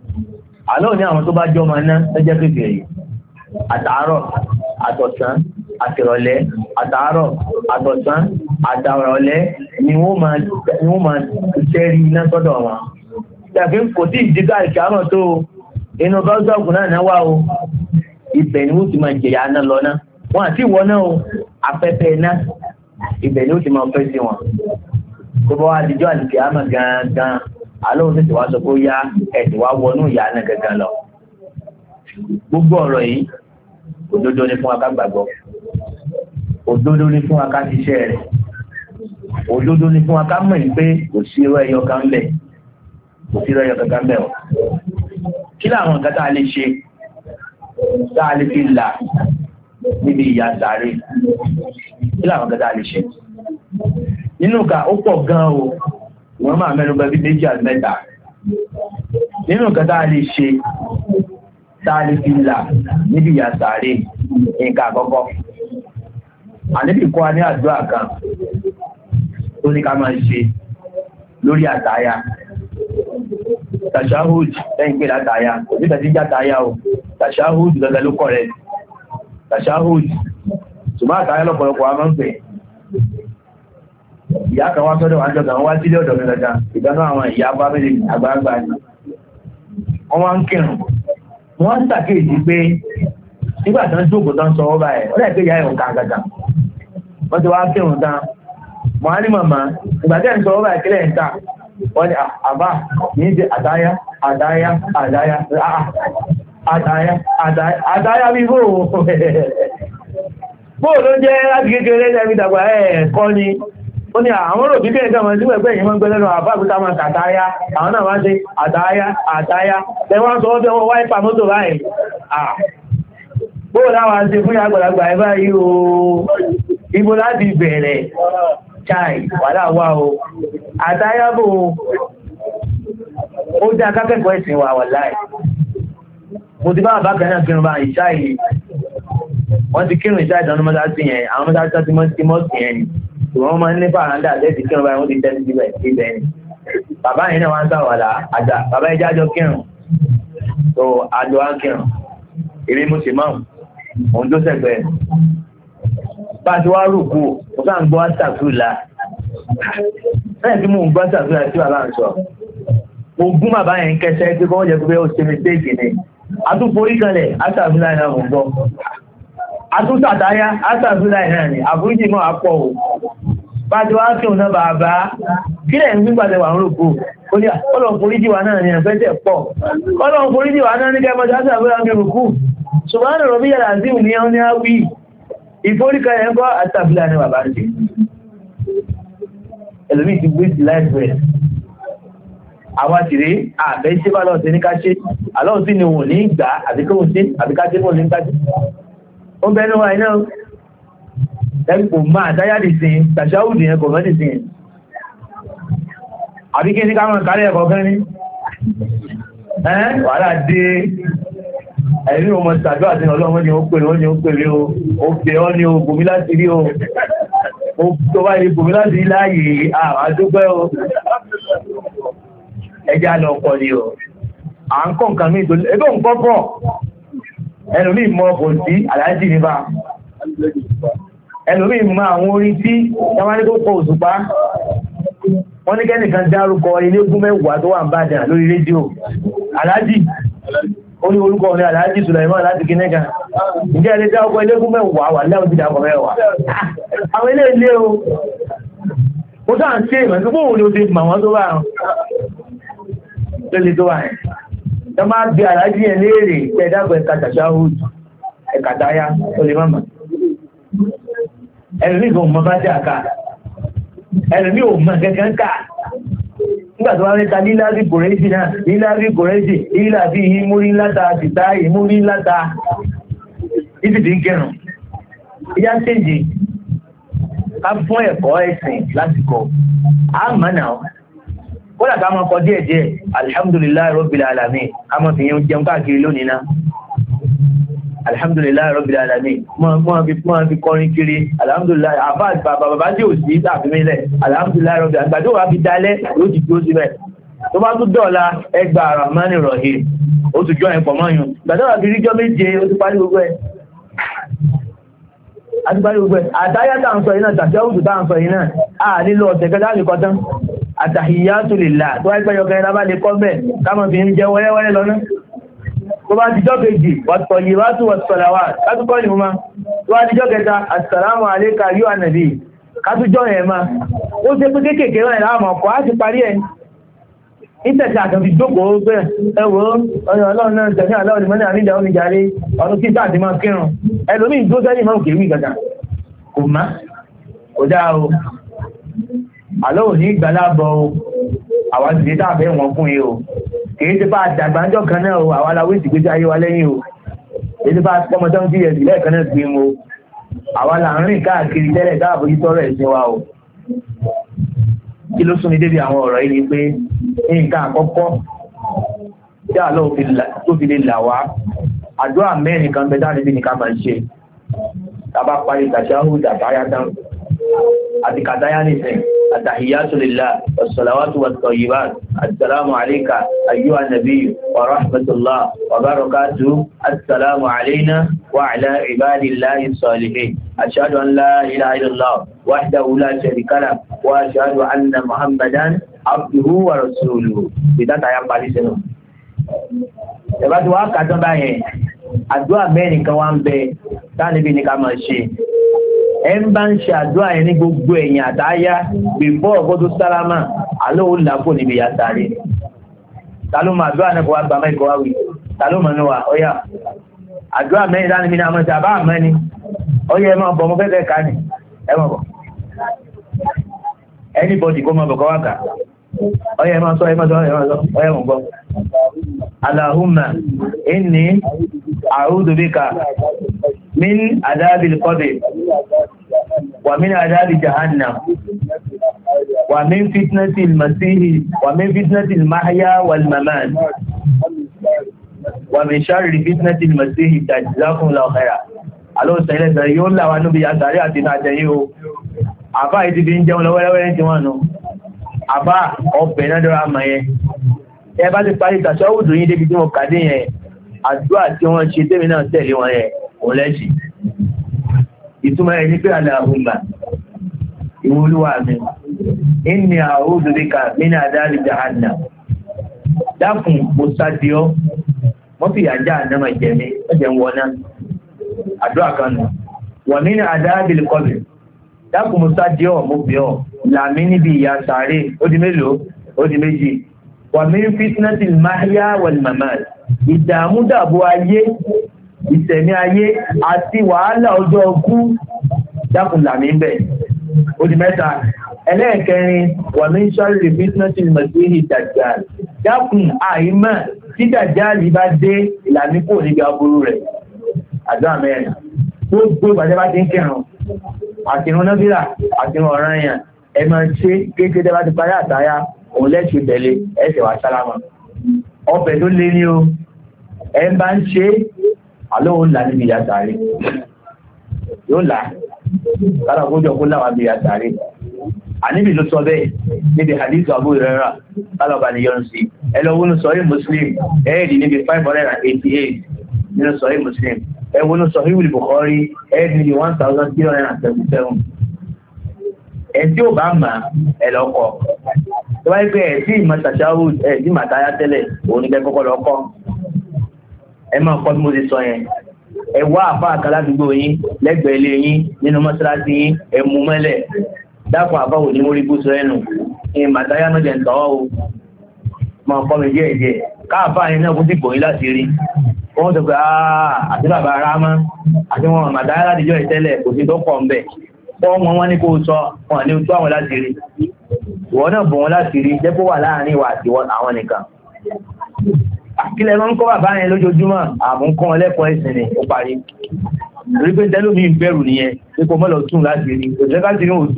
àlọ́ ní àwọn tó bá jọ ọmọ iná lọ́jọ́ kékeré àtàárọ̀ àtọ̀sán àtìrọ̀lẹ́ àtàárọ̀ àtọ̀sán àtàrọ̀lẹ́ ni wọ́n máa ṣẹ́rí iná sọ́dọ̀ wọn. Tàbí kò tí ìdíkà ìkàmọ̀ tó inú bọ́ọ̀sọ̀kù náà wà o, ibẹ̀ ni ó ti máa jẹ̀yà náà lọ náà. Wọ́n àti ìwọ náà o, afẹ́fẹ́ náà, ibẹ̀ ni ó ti máa fẹ́ sí wọn. Kó bọ́ wá dijọ́ àlìkàmọ̀ gangan, àlóhùn tètè wá sọ pé ó yá ẹ̀sìn wá wọnú ìyá náà gangan lọ. Gbogbo ọ̀rọ̀ yìí òdodo ni fún wa ká gbàgbọ́, òdodo ni fún wa ká ṣiṣẹ́ rẹ̀, òdodo ni fún wa ká mọ̀ pé kò sí irọ́ ẹyọ kan bẹ̀, kò sí irọ́ ẹyọ kankan bẹ̀ o. Kí làwọn nǹkan tá a lè ṣe tá a lè fi là níbi ìyà sàárè? Kí làwọn nǹkan tá a lè ṣe? Nínú ká ó pọ̀ gan o, wọ́n máa mẹ́nu bẹ́ẹ̀ bí méjì àti mẹ́ta. Nínú nǹkan tá a lè ṣe tá a lè fi là níbi ìyà sàárè, nǹkan àkọ́kọ́ àníbì kọ́ ní àdúrà kan tó ní ká máa ṣe lórí àtàyà tashahud lẹ́yìn pé látàyà kò sí tẹ̀sí játàyà o, tashahud gẹ́gẹ́ ló kọ̀ rẹ̀, tashahud ṣùgbọ́n àtàyà lọ́pọ̀lọpọ̀ a máa ń pè. Ìyá kan wá sọ́dọ̀ wájọ́ kan wá sílé ọ̀dọ̀ mi gangan, ìdáná àwọn ìyá bá méjì àgbàlagbà ni wọ́n wá ń kírun. Wọ́n ń ṣàkíyèsí pé nígbà tí wọ́n jókòó tán sọ ọ́ báyìí ó dẹ̀ pé ìyá ẹ̀hún kan gàgà wọ́n ti wá kírun tán. Mo á ní màmá ìgbà tí ẹ̀ ń sọ ọ́ báyìí kílẹ̀ ń tà wọ́n ní àbá ní ṣe àdáyá àdáyá àdáyá àdáyá àdáyá bí bóò ló jẹ́ láti kékeré lẹ́bí dàgbà kọ́ ni ó ní àwọn òbí bẹ́ẹ̀ gan wọn síwẹ̀ pẹ́yìn wọ́n gbẹ́lẹ́nu àbábútà máa kàtáyá àwọn náà wá ṣe àdáyá àdáyá lẹ́wọ́n sọ ọ́fẹ́ wọn wáìpà mọ́tò báyìí. Bóò láwà ṣe fún àgbàlagbà ẹ báyìí o, ibo láti bẹ̀rẹ̀ chai wàdà wà o, àdáyá bò ó jẹ́ akákẹ́kọ̀ọ́ ẹ̀sìn wà wà láì. Mo ti bá àbákan náà kírun bá ìṣáì, wọ́n ti kírun ìṣáì ìdáná mọ́tàtì yẹn, àwọn mọ́tàtì mọ́tì yẹn ni wọ́n máa ń ní fàrándà lẹ́sì kírun báyìí wọ́n ti tẹ́sí ibẹ̀ ni. Bàbá yẹn náà wá ń sàwàlà àjà, bàbá yẹn jájọ kírun, tó àjọ á kírun, èmi mo sì máa òun tó sẹ̀gbẹ́. Bá a ti wá rùkú, mo sáà ń gbọ́ àṣàtúlà. Bẹ́ẹ̀ tí mo ń gbọ́ àṣàtúlà tí bàbá ń sọ. Mo gún bàbá yẹn kẹsẹ́ pé kọ́ jẹ́ pé ó ṣe mistake ni. Àtúnforí kanlẹ̀ àṣàtúlà náà mò ń gbọ́. Àtúntàtáyá àṣàtúlà náà ni àforíjì náà pọ̀ o. Bá a ti wá kí òun náà bàbá kí lẹ̀ ń gbígbàdẹ̀ wà ń rùkú. Ó ní ọlọ́run foríjì wa náà ni ẹ̀fẹ́ tẹ̀ pọ̀. Ọlọ́run foríjì wa náà ní kẹ́mọ́jà àṣàtúlà ní rùkú. Ṣùgbọ́n ọ̀rọ̀ bí yàrá sí ìní ọ́ní á wí. Ìforíkà yẹn kọ́ àtàbílà ní bàbá ṣe. Ẹlòmí ti gbé sí láìpẹ́. Àwọn àtìrí àbẹ́ ṣe bá lọ́ọ̀ sí ní ká ṣe. Àlọ́ọ̀ sí ni òun ní ìgbà àbíkóhun ṣe àbíkáṣe mọ́ ní káṣe. Ó bẹ́nu wa iná ẹbí kò máa dáyàdì sí tàṣáwùdì yẹn kò mọ́ nìsí. Àbí kí ní ká mọ̀ kálẹ̀ ẹ̀kọ́ kan ní? Wàhálà dé ẹ̀rí ọmọ ìsàdọ́ àti ọlọ́run ni ó pèrè ó pè ọ́ ní o bòmí láti rí o tó bá yẹ bòmí láti rí láàyè àdúgbẹ́ o ẹjá lọ pọ̀ ni o à ń kọ́ nǹkan mí tó ẹgbẹ́ òun pọ́pọ̀ ẹlòmí mọ́ bò sí aláàjì nípa ẹlòmí mọ́ àwọn orin tí wọ́n ní kó pọ̀ òṣùpá wọ́n ní kẹ́nìkan dárúkọ ilégún mẹ́wàá tó wà ń bàdàn lórí rédíò aláàjì ó ní orúkọ ní Aláàjì Sùlàìmán láti kí nẹ́gà ìjẹ́ ẹni tí ọkọ̀ ilégún mẹ́wàá wà lẹ́wọ̀n ti dàpọ̀ mẹ́wàá àwọn ilé ilé o ó sáà ń ṣe ìmọ̀ tó bóòwò ni ó ti mọ̀ wọ́n tó bá rán lórí tó wà ẹ̀ tó máa bí Aláàjì yẹn léèrè tẹ́ dábọ̀ ẹ̀ka tàṣáhùd ẹ̀ka táyá ó lè má mọ̀ ẹlòmí kò mọ bá jẹ́ àká ẹlòmí ò mọ̀ kẹ́kẹ́ ká nígbà tó wá rí ta líláàbí kòrèjì náà líláàbí kòrèjì líláàbí ìmúrí láta tìta ìmúrí láta ìsìdí ń kẹrùn ìyá tẹ́jì ká fún ẹ̀kọ́ ẹ̀sìn lásìkò àmànà kódà ká máa kọ díẹ̀díẹ̀ alhamdulillahi rabbil alamin ká máa fi yẹn jẹun káàkiri lónìí náà alhamdulillahi rabbil alamin mọ́ fi kọrin kiri alhamdulillahi àbá bàbá tí ò sí àfimílẹ̀ alhamdulillahi rabbil alamin àgbàdo wà fi dalẹ̀ yóò ti dúró síbẹ̀ tó bá tún dọ̀la ẹgbà rahmani rahim ó tún jọ ẹ̀pọ̀ mọ́yún àgbàdo wà fi ríjọ́ méje ó ti parí gbogbo ẹ̀ àti parí gbogbo ẹ̀ àtáyá tá à ń sọ yìí náà tàṣáhùdù tá à ń sọ yìí náà a nílò ọ̀sẹ̀ kẹta nìkan tán àtàhíyátù lillah tó wáyé pẹ́yọ kẹrin lábá lè kọ́ bẹ́ẹ̀ káàmọ̀ fi ń jẹ wẹ́rẹ́wẹ́rẹ́ lọ́nà tó bá dijọ́ kejì wat-tayyibatu was-salawat kátúkọ́ ìhun ma tó bá dijọ́ kẹta assalamu alayka ayyuhan nabi kátújọ́ yẹn ma ó ṣe pé kéèkéé rẹ̀ láàmọ̀ ọkọ̀ á ti parí ẹ̀ ìtẹ̀sí àkànfi jókòó pé ẹwọ́ ọ̀nà ọlọ́run náà tẹ̀sí àlọ́ ìmọ́ni àrídà oníjàre ọdún kí sáà ti máa kírun ẹlòmí ìjó sẹ́yìn máa kèwì gàgà kò má kò dáa o àlọ́ òní ìgbàlábọ̀ o àwa sì lè dáàbẹ̀ wọn fún yìí o kìí ti bá àdàgbàjọ́ kan náà o àwa aláwọ̀ ìsìgbésí ayé wa lẹ́yìn o kìí ti bá pọ́mọtọ́ ń díyẹ̀ sílẹ̀ kan náà gbé o àwa là ń rìn káàkiri tẹ́lẹ̀ dáàbòjútọ́rọ̀ ẹ̀sìn wa o kí ló súnmi débi àwọn ọ̀rọ̀ yìí ni pé nǹkan àkọ́kọ́ tí àlọ́ tó fi lè là wá àdúrà mẹ́rin kan bẹ dáa níbi nìkan máa ń ṣe tàbá parí tàṣáhùdù àtàyà tán àti kàtáyà nìsín àtàhíyátù lillah was-salawatu wat-tayyibat assalamu alayka ayyuhan nabiyyu wa rahmatullah wa barakatuh assalamu alayna wa ala ibadillahi s-salihin ashhadu an la ilaha illallah wahdahu la sharika lahu wa ashhadu anna muhammadan abduhu wa rasuluhu ìdáta ya parí sínú ẹ̀bá tí wọ́n kàtọ́ báyẹn àdúrà mẹ́rin kan wá ń bẹ táníbi ní ká máa ṣe ẹ ń bá ń ṣe àdúrà yẹn ní gbogbo ẹ̀yìn àtáyá bíbọ́ ọgọ́dún sálámà alóhùn làkó níbi yàtàrí ta ló mọ àdúrà náà kó wá gba mẹ́kọ̀ọ́ wá wí ta ló mọ̀ ní wa ọ̀yà àdúrà mẹ́rin táníbi ní àmọ́ ṣe àbá àmọ́ ni ọ̀yà ẹ máa bọ̀ mọ́ fẹ́fẹ́ ká ní ẹ máa bọ̀ anybody kó máa bọ̀ kọ́ wá kà ọ̀yà ẹ máa sọ ọ̀yà mọ̀ gbọ́ Allahumma inni a'udhu bika min adhabil qabr wa min adhabi jahannam wa min fitnatil masih wa min fitnatil mahya wal mamat wa min sharri fitnatil masih jazakumullahu khairan alo sele sele yo la wa nubi asari àti na je yo àbá ìdí bí ń jẹun lọ́wọ́lọ́wọ́ tí wọ́n nù àbá ọ̀pẹ̀ náà dọ́ra mọ̀ yẹn ẹ bá ti parí tàṣáhùdù yín débi tí wọ́n kàdé yẹn àdúrà tí wọ́n ṣe tẹ́mi náà tẹ̀lé wọn yẹn òun lẹ́sì ìtumọ̀ ẹ̀ ní pé Allahumma ìwúlúwà mi inni a'udhu bika min adhabi jahannam dákun mo sádiọ́ wọ́n fi àjá àdámà jẹ́mi ẹ̀jẹ̀ ń wọná àdúrà kan nù wa min adhabil qabr dákun mo sádiọ́ mo bẹ̀ ọ́ làmí níbi ìyà sàárè ó di mélòó ó di méjì wa min fitnatil mahya wal mamat ìdààmú dàbò ayé ìṣẹ̀mí ayé àti wàhálà ọjọ́ ọkú dákun làmí ń bẹ̀ ó di mẹ́ta ẹlẹ́ẹ̀kẹrin wa min sharri fitnatil masihi dajjal dákun àìmọ̀ tí dajjal bá dé ìlàmí kò níbi aburú rẹ̀ àdúrà mẹ́rin gbogbo ìbàjẹ́ bá ti ń kẹrùn àtìrún nábìlà àtìrún ọ̀ràn èèyàn ẹ máa ṣe kéèkéé bá ti parí àtàyà òun lẹ́sìn tẹ̀lé ẹsẹ̀ wà sálámà ọbẹ̀ tó lé ní o ẹ bá ń ṣe àlóhùn là níbi yàtàrí yóò là kára kójọ kó láwà bí yàtàrí àníbi ló sọ bẹ́ẹ̀ níbi hadith Abu Hurairah kálọ̀bà ní yọrùn sí ẹlọ́wọ́nù Sahih Muslim ẹ̀ẹ́dì níbi 588 nínú Sahih Muslim ẹwọ́nù Sahih Bukhari ẹ̀ẹ́dì níbi 1377 ẹ̀tí ò bá mà ẹ̀lọ́kọ̀ tó wáyé pé ẹ̀tí ìmọ̀tàṣáhùd ẹ̀tí màtáyá tẹ́lẹ̀ òun ní kẹ́kọ́kọ́ lọ́kọ́ ẹ máa kọ́ bí mo ti sọ yẹn ẹ wá àfá àkàládùúgbò yín lẹ́gbẹ̀ẹ́ ilé yín nínú mọ́sálásí yín ẹ mú mẹ́lẹ̀ dákun àbáwò ní mórí bú sọ ẹnu ìyẹn màtáyá náà jẹ́ ń tọ́ o máa kọ́ mi díẹ̀ díẹ̀ káàfá yẹn náà kó sì bòyí láti rí wọ́n sọ pé àti bàbá ara mọ́ àti wọn màtáyá látijọ́ ìtẹ́lẹ̀ kò sí tó pọ̀ ń bẹ̀ fọ́ọ̀mù wọn ní kó sọ wọn ní ojú àwọn láti rí ìwọ náà bọ̀ wọn láti rí jẹ́ kó wà láàrin ìwà àti àwọn nìkan àkílẹ̀ máa ń kọ́ bàbá yẹn lójoojúmọ́ àmú kọ́ wọn lẹ́kọ̀ọ́ ẹ̀sìn ni ó parí torí pé tẹ́lómi ń bẹ̀rù nìyẹn pé kò mọ́lọ̀ tún láti rí òjò ká ti rí òtú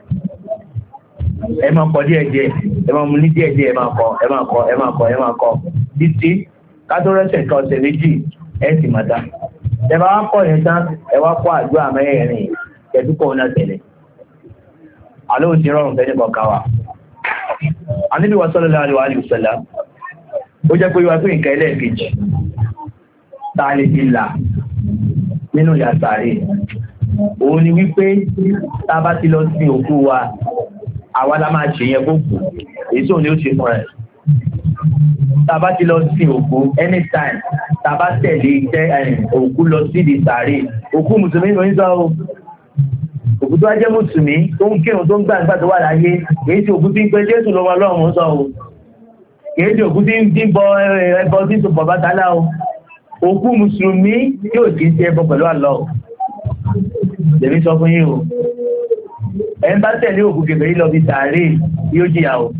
ẹ máa kọ díẹ̀ díẹ̀ ẹ máa mú ní díẹ̀ díẹ̀ ẹ máa kọ títí ká tó rẹ́sẹ̀ kan ọ̀sẹ̀ méjì ẹ sì máa dá ẹ bá wá kọ́ yẹn tán ẹ wá kọ́ àdúrà mẹ́rin ẹ̀dúkọ̀ ọ̀nà tẹ̀lẹ̀ alóò ti rọrùn tẹ́lẹ̀ kọ̀ọ̀ká wa Ànábì sallallahu alaihi wasallam ó jẹ́ pé wá pé nǹkan ẹlẹ́ẹ̀kejì táà lè fi là nínú yàtàrí òun ni wípé tá a bá ti lọ sí òkú wa àwa la máa ṣe yẹn gbogbo èyí tó ní ó ṣe fún ẹ tá a bá ti lọ sí òkú anytime tá a bá tẹ̀lé òkú lọ sí di sàárè òkú mùsùlùmí ló ń sọ o òkú tó wá jẹ́ mùsùlùmí tó ń kírun tó ń gbà nígbà tó wà láyé èyí tí òkú tí ń pe Jésù lọ́wọ́ Ọlọ́run sọ o èyí tí òkú tí ń bọ ẹbọ tí ń sọ bàbá tálá o òkú mùsùlùmí yóò kì í ṣe ẹbọ pẹ̀lú àlọ́ lèmi sọ fún yín o ẹ̀ ń bá tẹ̀lé òkú kèfèrí lọ bí sàárè yóò jìyà o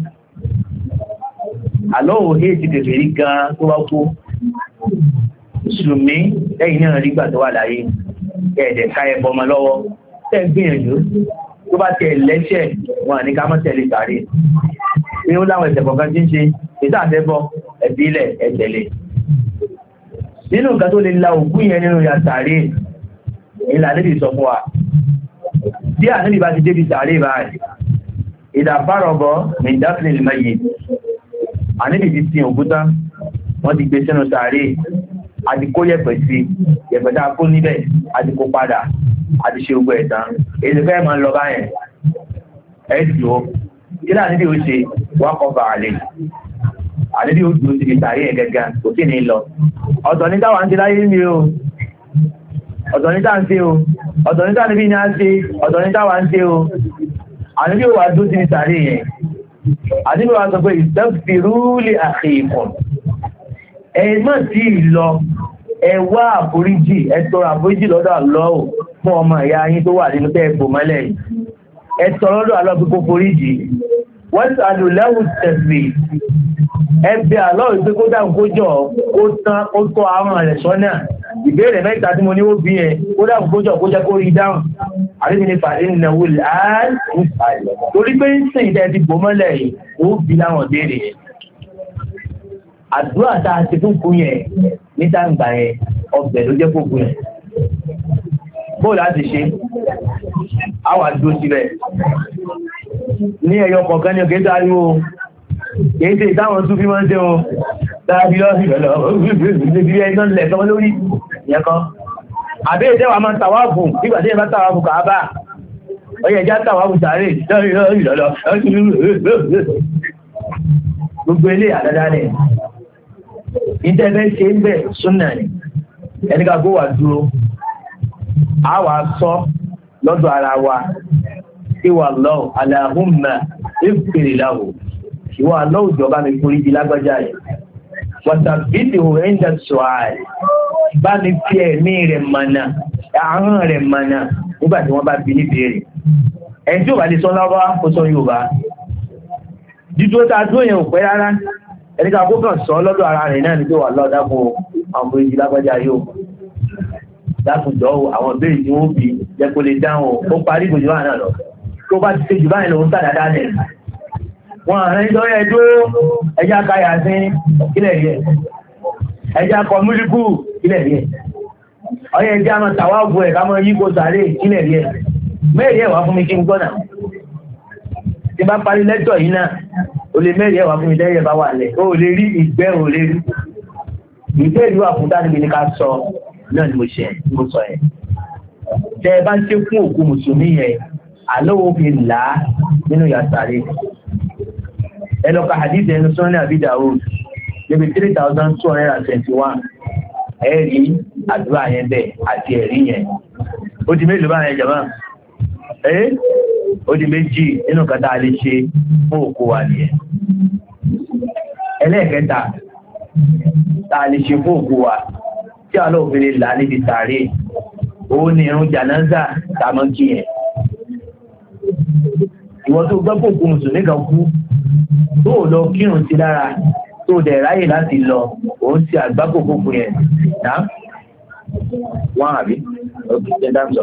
àlọ́ òhé ti kèfèrí gan tó wá kú mùsùlùmí lẹ́yìn náà rí gbà tó wà láyé ẹ̀ẹ̀dẹ̀ ká ẹbọ ọmọ lọ́wọ́ tẹ́ ń gbìyànjú tó bá tẹ̀ lẹ́ṣẹ̀ wọn àní ká mọ́ tẹ̀lé sàárè ní ó láwọn ẹ̀ṣẹ̀ kọ̀ọ̀kan tí ń ṣe ìdáàbẹ́bọ ẹ̀bí ilẹ̀ ẹ̀tẹ̀lé nínú nǹkan tó lè la òkú yẹn nínú ya sàárè ìlànà ìbí sọ fún wa tí àníbì bá ti débi sàárè báyìí ìdàfárọ̀bọ̀ ní ìdáfìlẹ̀ lè mẹ́yìn àníbì ti sin òkúta wọ́n ti gbé sínú sàárè àti kó yẹ̀pẹ̀ sí yẹ̀pẹ̀ tá a kó níbẹ̀ àti kó padà àti ṣe ogun ẹ̀tàn èdè fẹ́ máa ń lọ báyẹn ẹ̀ẹ́dì ó kí láà níbi ó ṣe wákọ̀ bàálẹ̀ àníbì ó dúró síbi sàárè yẹn gẹ́gẹ́ kò sí ní lọ ọ̀tọ̀ ní táwa ń ṣe láyé mi o ọ̀tọ̀ ní táà ń ṣe o ọ̀tọ̀ ní táà níbi ní á ṣe ọ̀tọ̀ ní táwa ń ṣe o àníbì ó wà dúró síbi sàárè yẹn àníbì ó wà sọ pé istaghfiru li akhikum ẹ̀mọ́ tí ìlọ ẹwà àforíjì ẹ̀tọrọ àforíjì lọ́dọ̀ Allah fún ọmọ ìyá yín tó wà nínú tẹ́ẹ̀kù mọ́lẹ̀ ẹ̀tọrọ lọ́dọ̀ Allah pé kó foríjì wọ́n sàlù lẹ́wù tẹ̀sì ẹgbẹ́ Allah ìpé kó dáhùn kó jọ ó tán ó tọ́ àwọn rẹ̀ sọ́nà ìbéèrè mẹ́ta tí mo ní ó bí ẹ kó dáhùn kó jọ kó jẹ́ kó rí dáhùn àríbi ní fàdé ìnáwó láàrín torí pé ń sìn ìdẹ́ ti bò mọ́lẹ̀ yìí ó bí láwọn béèrè yẹn àdúrà tá a ti fún kú yẹn ní táǹgbà yẹn ọbẹ̀ ló jẹ́ fòkú yẹn bóò láti ṣe àwọn àdúró síbẹ̀ ní ẹ̀yọ kọ̀ọ̀kan ní ọ̀kẹ́ dáríwó kìí ṣe ìtàwọn tún fi máa ń ṣe o dábí lọ́sìlọ́lọ́ ẹ̀nà lẹ̀kọ́ lórí ìyẹ́kọ́ àbẹ́ ìtẹ́wà máa tàwáàfù nígbàtí ẹ bá tàwáàfù Káàbà ọyẹ ẹjá tàwáàfù sàárè gbogbo ilé àdádálẹ̀ ìtẹ́fẹ́ ṣe ń bẹ̀ súnà ní ẹnìkà kó wà dúró a wà sọ lọ́dọ̀ ara wa ìwà lọ́wọ́ Allahumma ighfir lahu ìwà lọ́wọ́ ìjọba mi forí di lágbájá yìí wasabbithu inda su'al bá mi fi ẹ̀mí rẹ̀ mọ̀nà àrùn rẹ̀ mọ̀nà nígbà tí wọ́n bá bi ní béèrè ẹni tí ò bá lè sọ lọ́wọ́ ó sọ Yorùbá dídúró tá a dúró yẹn ò pẹ́ rárá ẹni ká kó kàn sọ lọ́dọ̀ ara rẹ̀ náà ní pé wà lọ́ọ̀ dákun àwọn orí lágbájá yóò dákun dọ́wọ́ àwọn ìbéèrè tí wọ́n bí jẹ́ kó lè dáhùn ó parí ìgbòjì wà náà lọ tó bá ti ṣe jù báyìí lòun tàdádá nẹ̀ wọn àrẹ ìjọyẹ dúró ẹjá káyà sí kílẹ̀ rí ẹ̀ ẹjá kọ múlíkù kílẹ̀ rí ẹ̀ ọyẹ ẹjá máa tàwáàbù ẹ̀ ká mọ́ yípo sàárè kílẹ̀ rí ẹ̀ mẹ́rin ẹ̀wà fún mi kí n gbọ́nà tí bá parí lẹ́tọ̀ yìí náà o lè mẹ́rin ẹ̀wà fún mi lẹ́yẹ̀ bá wà lẹ̀ o lè rí ìgbẹ́ o lè rí ìgbẹ́ ìlú àfúntà níbi ní ká sọ náà ni mo sọ ẹ̀ tẹ́ ẹ bá ń ṣe fún òkú mùsùlùmí yẹn àlọ́wọ́ fi là á nínú yàtàrí ẹlọ́ka hadith ẹnu sọ́nà Abi Dawud níbi 3221 ẹ̀rí àdúrà yẹn bẹ́ẹ̀ àti ẹ̀rí yẹn ó di mélòó báyẹn jàmáà ó di méjì nínú kàtà a lè ṣe fún òkú wa nìyẹn ẹlẹ́ẹ̀kẹta tá a lè ṣe fún òkú wa tí a lọ́ọ̀ fi lè là níbi sàárè òun ni irun jànáza tàmọ́ kí yẹn ìwọ́n tó gbọ́ pòkú mùsùlùmí kan kú tó lọ kírun sí lára tó dẹ̀ ráyè láti lọ òun sí àgbákòókò fún yẹn náà wọ́n àbí ọkùnrin jẹ́ dáńsọ̀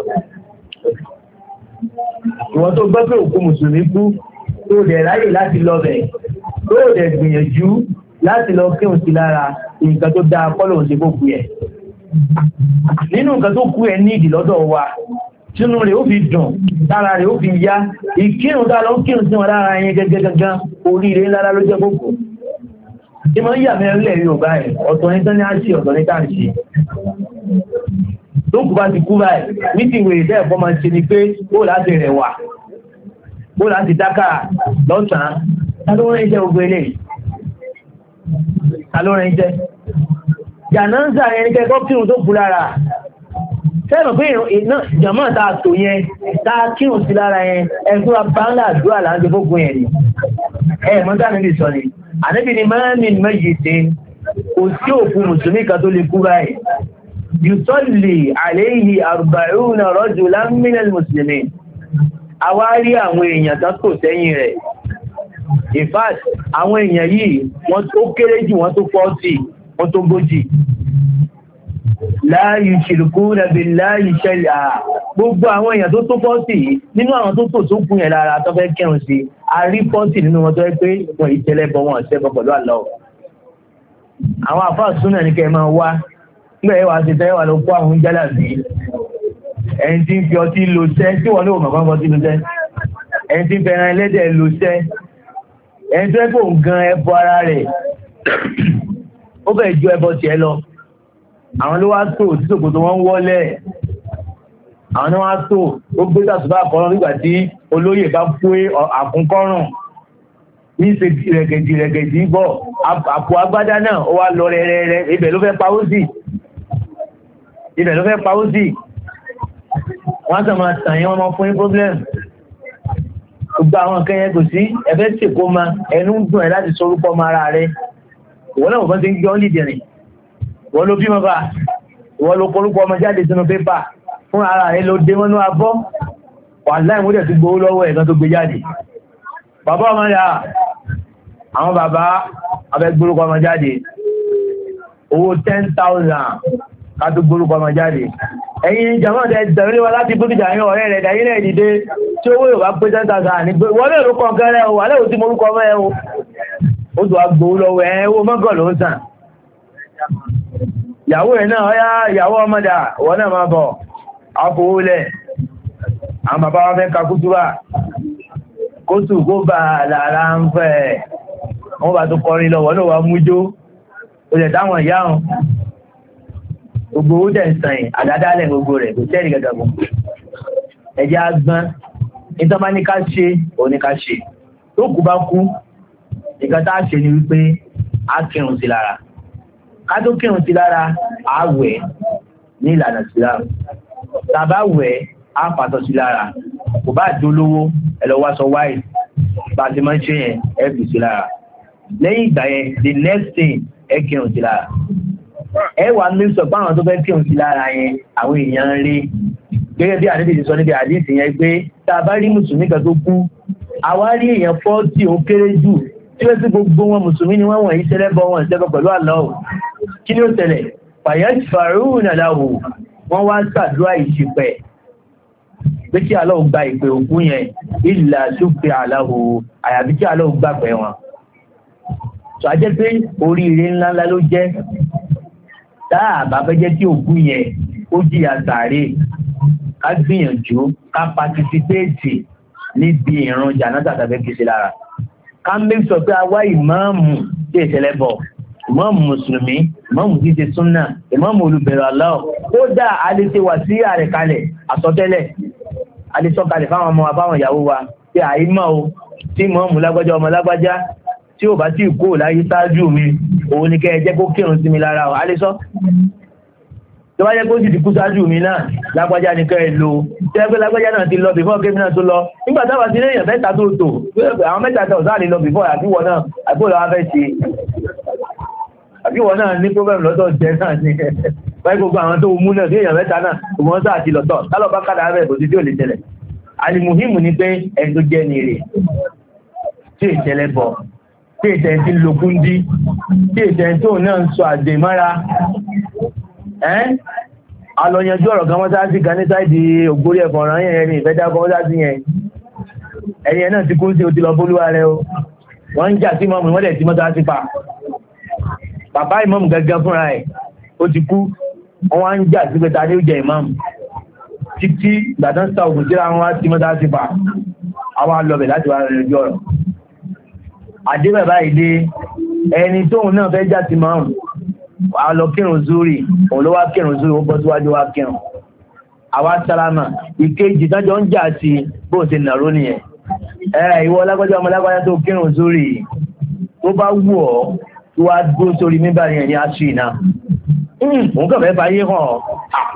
ìwọ́n tó gbọ́ pé òkú mùsùlùmí kú tó dẹ̀ ráyè láti lọ bẹ̀ tó dẹ̀ gbìyànjú láti lọ kírun sí lára nǹkan tó dáa kọ́ lòun ṣe kó kú yẹn nínú nǹkan tó kú ẹ ní ìdí lọ́dọ̀ wa tínú rẹ̀ ó fi dùn lára rẹ̀ ó fi yá ìkírun tá lọ ń kírun sí wọn lára yẹn gẹ́gẹ́gẹ́gán oríire ńlára ló jẹ́ gbogbo tí wọ́n yà mẹ́rin lẹ̀ Yorùbá ẹ̀ ọ̀tọ̀ ní tán ní àṣì ọ̀tọ̀ ní tàn ṣe tó kú bá ti kú báyìí mítì wèrè bẹ́ẹ̀ fọ́ máa ń ṣe ni pé ó láti rẹ̀ wà ó láti dákà lọ́sàn-án ta ló rẹ̀ jẹ́ gbogbo eléyìí ta ló rẹ̀ jẹ́ jànáńsà yẹn ní kẹ́kọ́ kírun tó kú lára sẹ́nu pé jàmọ́ ta tò yẹn ta kírun sí lára yẹn ẹgbẹ́ abáńlá àdúrà láti fógun yẹn ni mọ́tà níbi sọ ni àníbi ni máa ní méjì tí kò sí òkú mùsùlùmí kan tó lè kú báyìí yusalli alayhi arba'una rajulan minal muslimin àwárí àwọn èèyàn tán kò sẹ́yìn rẹ̀ in fact àwọn èèyàn yìí wọ́n tó kéré jù wọ́n tó 40 wọ́n tó 40 la yushrikuna billahi shay'a gbogbo àwọn èèyàn tó 40 nínú àwọn tó tò tó kún yẹn lára tó fẹ́ kẹrùn sí a rí 40 nínú wọn tó fẹ́ pé wọ́n ìtẹ́lẹ́bọ wọn ṣẹ́bọ pẹ̀lú Allah àwọn àfáà súnà ní kẹ́ máa wá nígbà ẹwà ti tẹ́wà ló kó àwọn jálàbí ẹni tí ń fi ọtí lo sẹ́ tí wọ́n ní òmà kan fọtí lo sẹ́ ẹni tí ń fẹ́ràn ẹlẹ́dẹ̀ lo sẹ́ ẹni tó ẹ́kọ́ gan ẹbọ ara rẹ̀ ó bẹ̀ ju ẹbọ tiẹ̀ lọ àwọn ló wá tó títòkò tó wọ́n wọ́lẹ̀ àwọn ni wọ́n á tó ó gbé tàṣùbà kọ́rọ́ nígbà tí olóyè bá fún àkúnkọ́rùn ní ṣe rẹ̀gẹ̀dì bọ̀ àpò agbádá náà ó wá lọ rẹ̀rẹ̀rẹ̀ ibẹ̀ ló fẹ́ pawó sí wọ́n sọ máa tàn yín wọ́n máa fún ní problem gbogbo àwọn nǹkan yẹn kò sí ẹ̀fẹ́ ṣèkó ma ẹnu ń dùn ẹ̀ láti sorúkọ ọmọ ara rẹ̀ ìwọ́n náà wọ́n ti ń gbé ọ́n lìdì rìn wọ́n ló bímọ bá wọ́n ló korúkọ ọmọ jáde sínú pépà fún ara rẹ̀ ló dé mọ́nú abọ́ wàláhì ìmúdẹ̀ ti gbowó lọ́wọ́ ẹ̀ kan tó gbé jáde bàbá ọmọ ya àwọn bàbá abẹ́ gbórúkọ ọmọ jáde owó 10,000 ká tó gbórúkọ ọmọ jáde ẹ̀yin jàmọ́ tẹ́ tẹ̀lé wa láti bókìjà yín ọ̀rẹ́ rẹ̀ dáyé rẹ̀ dìde tí owó yóò bá pé 10,000 ní pé wọ́n lè rúkọ kẹrẹ o wà lẹ́wọ̀ tí mo rúkọ ọmọ ẹ o ó tó agbó lọ́wọ́ ẹ owó mọ́gọ̀ ló ń sàn ìyàwó ẹ̀ náà ọyá ìyàwó ọmọdà wọ́n náà máa bọ̀ àfowólẹ̀ àwọn bàbá wa fẹ́ ka kútúbà kótù kó bá lára ń fẹ́ wọ́n bá tó kọrin lọ wọ́n náà wá mújó ó lẹ̀ táwọn ìyá hàn gbogbo ó dẹ̀ ń sàn yìí àdádálẹ̀ gbogbo rẹ̀ kò tẹ́rì gẹ́gẹ́ bọ̀ ẹjẹ́ agbọ́n nítorí bá ní ká ṣe òun ní ká ṣe tó kú bá kú nǹkan tá a ṣe ni wípé a kírun sí lára ká tó kírun sí lára a wẹ̀ ní ìlànà Islam tàbá wẹ̀ a pàtó sí lára kò bá dolówó ẹ lọ wá sọ wáyé bá a ti máa ń ṣe yẹn ẹ fi sí lára lẹ́yìn ìgbà yẹn the next thing ẹ kírun sí lára ẹ wà ní sọ pé àwọn tó fẹ́ kírun sí lára yẹn àwọn èèyàn rí gẹ́gẹ́ bí àdébì ti sọ níbi àdíìsì yẹn pé tá a bá rí mùsùlùmí kan tó kú àwa rí èèyàn 40 ó kéré jù tí ó sì gbogbo wọn mùsùlùmí ni wọ́n wọ̀nyí tẹ́lẹ́bọ wọn ìṣẹ́gbọ́ pẹ̀lú Allah kí ni ó tẹ̀lẹ̀ fàyẹ́sìfàrúnà láwò wọ́n wá ṣàdúrà ìṣìpẹ̀ pé kí Allah gba ìpè òkú yẹn ìlà ṣùpẹ̀ aláwò àyàbí kí Allah gbàgbẹ́ wọn tó a jẹ́ pé oríire ńláńlá ló jẹ́ táà bá fẹ́ jẹ́ kí òkú yẹn ó jìyà sàárè ká gbìyànjú ká patisipéètì níbi ìran jànáza tàbí kìí ṣe lára ká make sure pé a wá ìmáàmù tí ìṣẹ̀lẹ̀ bọ̀ ìmáàmù mùsùlùmí ìmáàmù tí ṣe súnà ìmáàmù olùbẹ̀rù Allah kódà a lè ṣe wà sí ààrẹ kalẹ̀ àsọtẹ́lẹ̀ a lè sọ kalẹ̀ fáwọn ọmọ wa fáwọn ìyàwó wa pé àìmọ́ o tí ìmáàmù lágbájá ọmọ lágbájá tí ò bá tí ì kó láyé ṣáájú mi òun ni kẹ́ ẹ jẹ́ kó kírun sí mi lára o a lè sọ tó bá jẹ́ kó sì ti kú sáájú mi náà lágbájá ní kẹ́ ẹ lò tẹ́gbẹ́ lágbájá náà ti lọ before kémi náà tó lọ nígbà táwa ti léèyàn mẹ́ta tó tò àwọn mẹ́ta tó sáà lè lọ before àbíwọ̀ náà àbíwọ̀ lọ́wọ́ fẹ́ ṣe àbíwọ̀ náà ní problem lọ́tọ̀ jẹ́ náà ní báyìí gbogbo àwọn tó mú náà léèyàn mẹ́ta náà òun sáà ti lọ́tọ̀ tálọ́ bá kádà rẹ̀ kò sí tí ò lè tẹ̀lẹ̀ alimuhimu ni pé ẹni tó jẹ́ ni rè tí ìṣẹ̀lẹ̀ bọ̀ tí ìṣẹ̀lẹ̀ ti lókun dí tí ìṣẹ̀lẹ̀ tó náà ń sọ àdèmára alọ́yanjú ọ̀rọ̀ kan mọ́sáàsì kan ní sáìdì ògbórí ẹ̀fọ̀n ọ̀rọ̀ yẹn ní ìfẹ́dá kan mọ́sáàsì yẹn ẹ̀yẹn náà ti kú sí o ti lọ bólúwa rẹ o wọ́n ń jà sí mọ́mù wọ́n dẹ̀ tí mọ́sáàsì pa bàbá ìmọ̀mù gẹ́gẹ́ fúnra ẹ̀ ó ti kú wọ́n wá ń jà sí pé ta ní ó jẹ ìmọ̀mù títí gbàdán sa ògùn síra wọn wá tí mọ́sáàsì pa àwọn alọ́bẹ̀ láti wá rẹ̀ lójú ọ̀rọ̀ àdébẹ̀ báyìí dé ẹni tóun náà fẹ́ jà sí mọ́mù a lọ kírun zúrì òun ló wá kírun zúrì ó bọ́ síwájú wá kírun àwa sálámà ìkejì tọ́jọ́ ń jà sí bó ṣe nàró nìyẹn ìwọ lágbájá ọmọ lágbájá tó kírun sórí tó bá wù ọ́ tó wá dúró sórí mímbà yẹn ní aṣọ ìná òun kàn fẹ́ fàyè hàn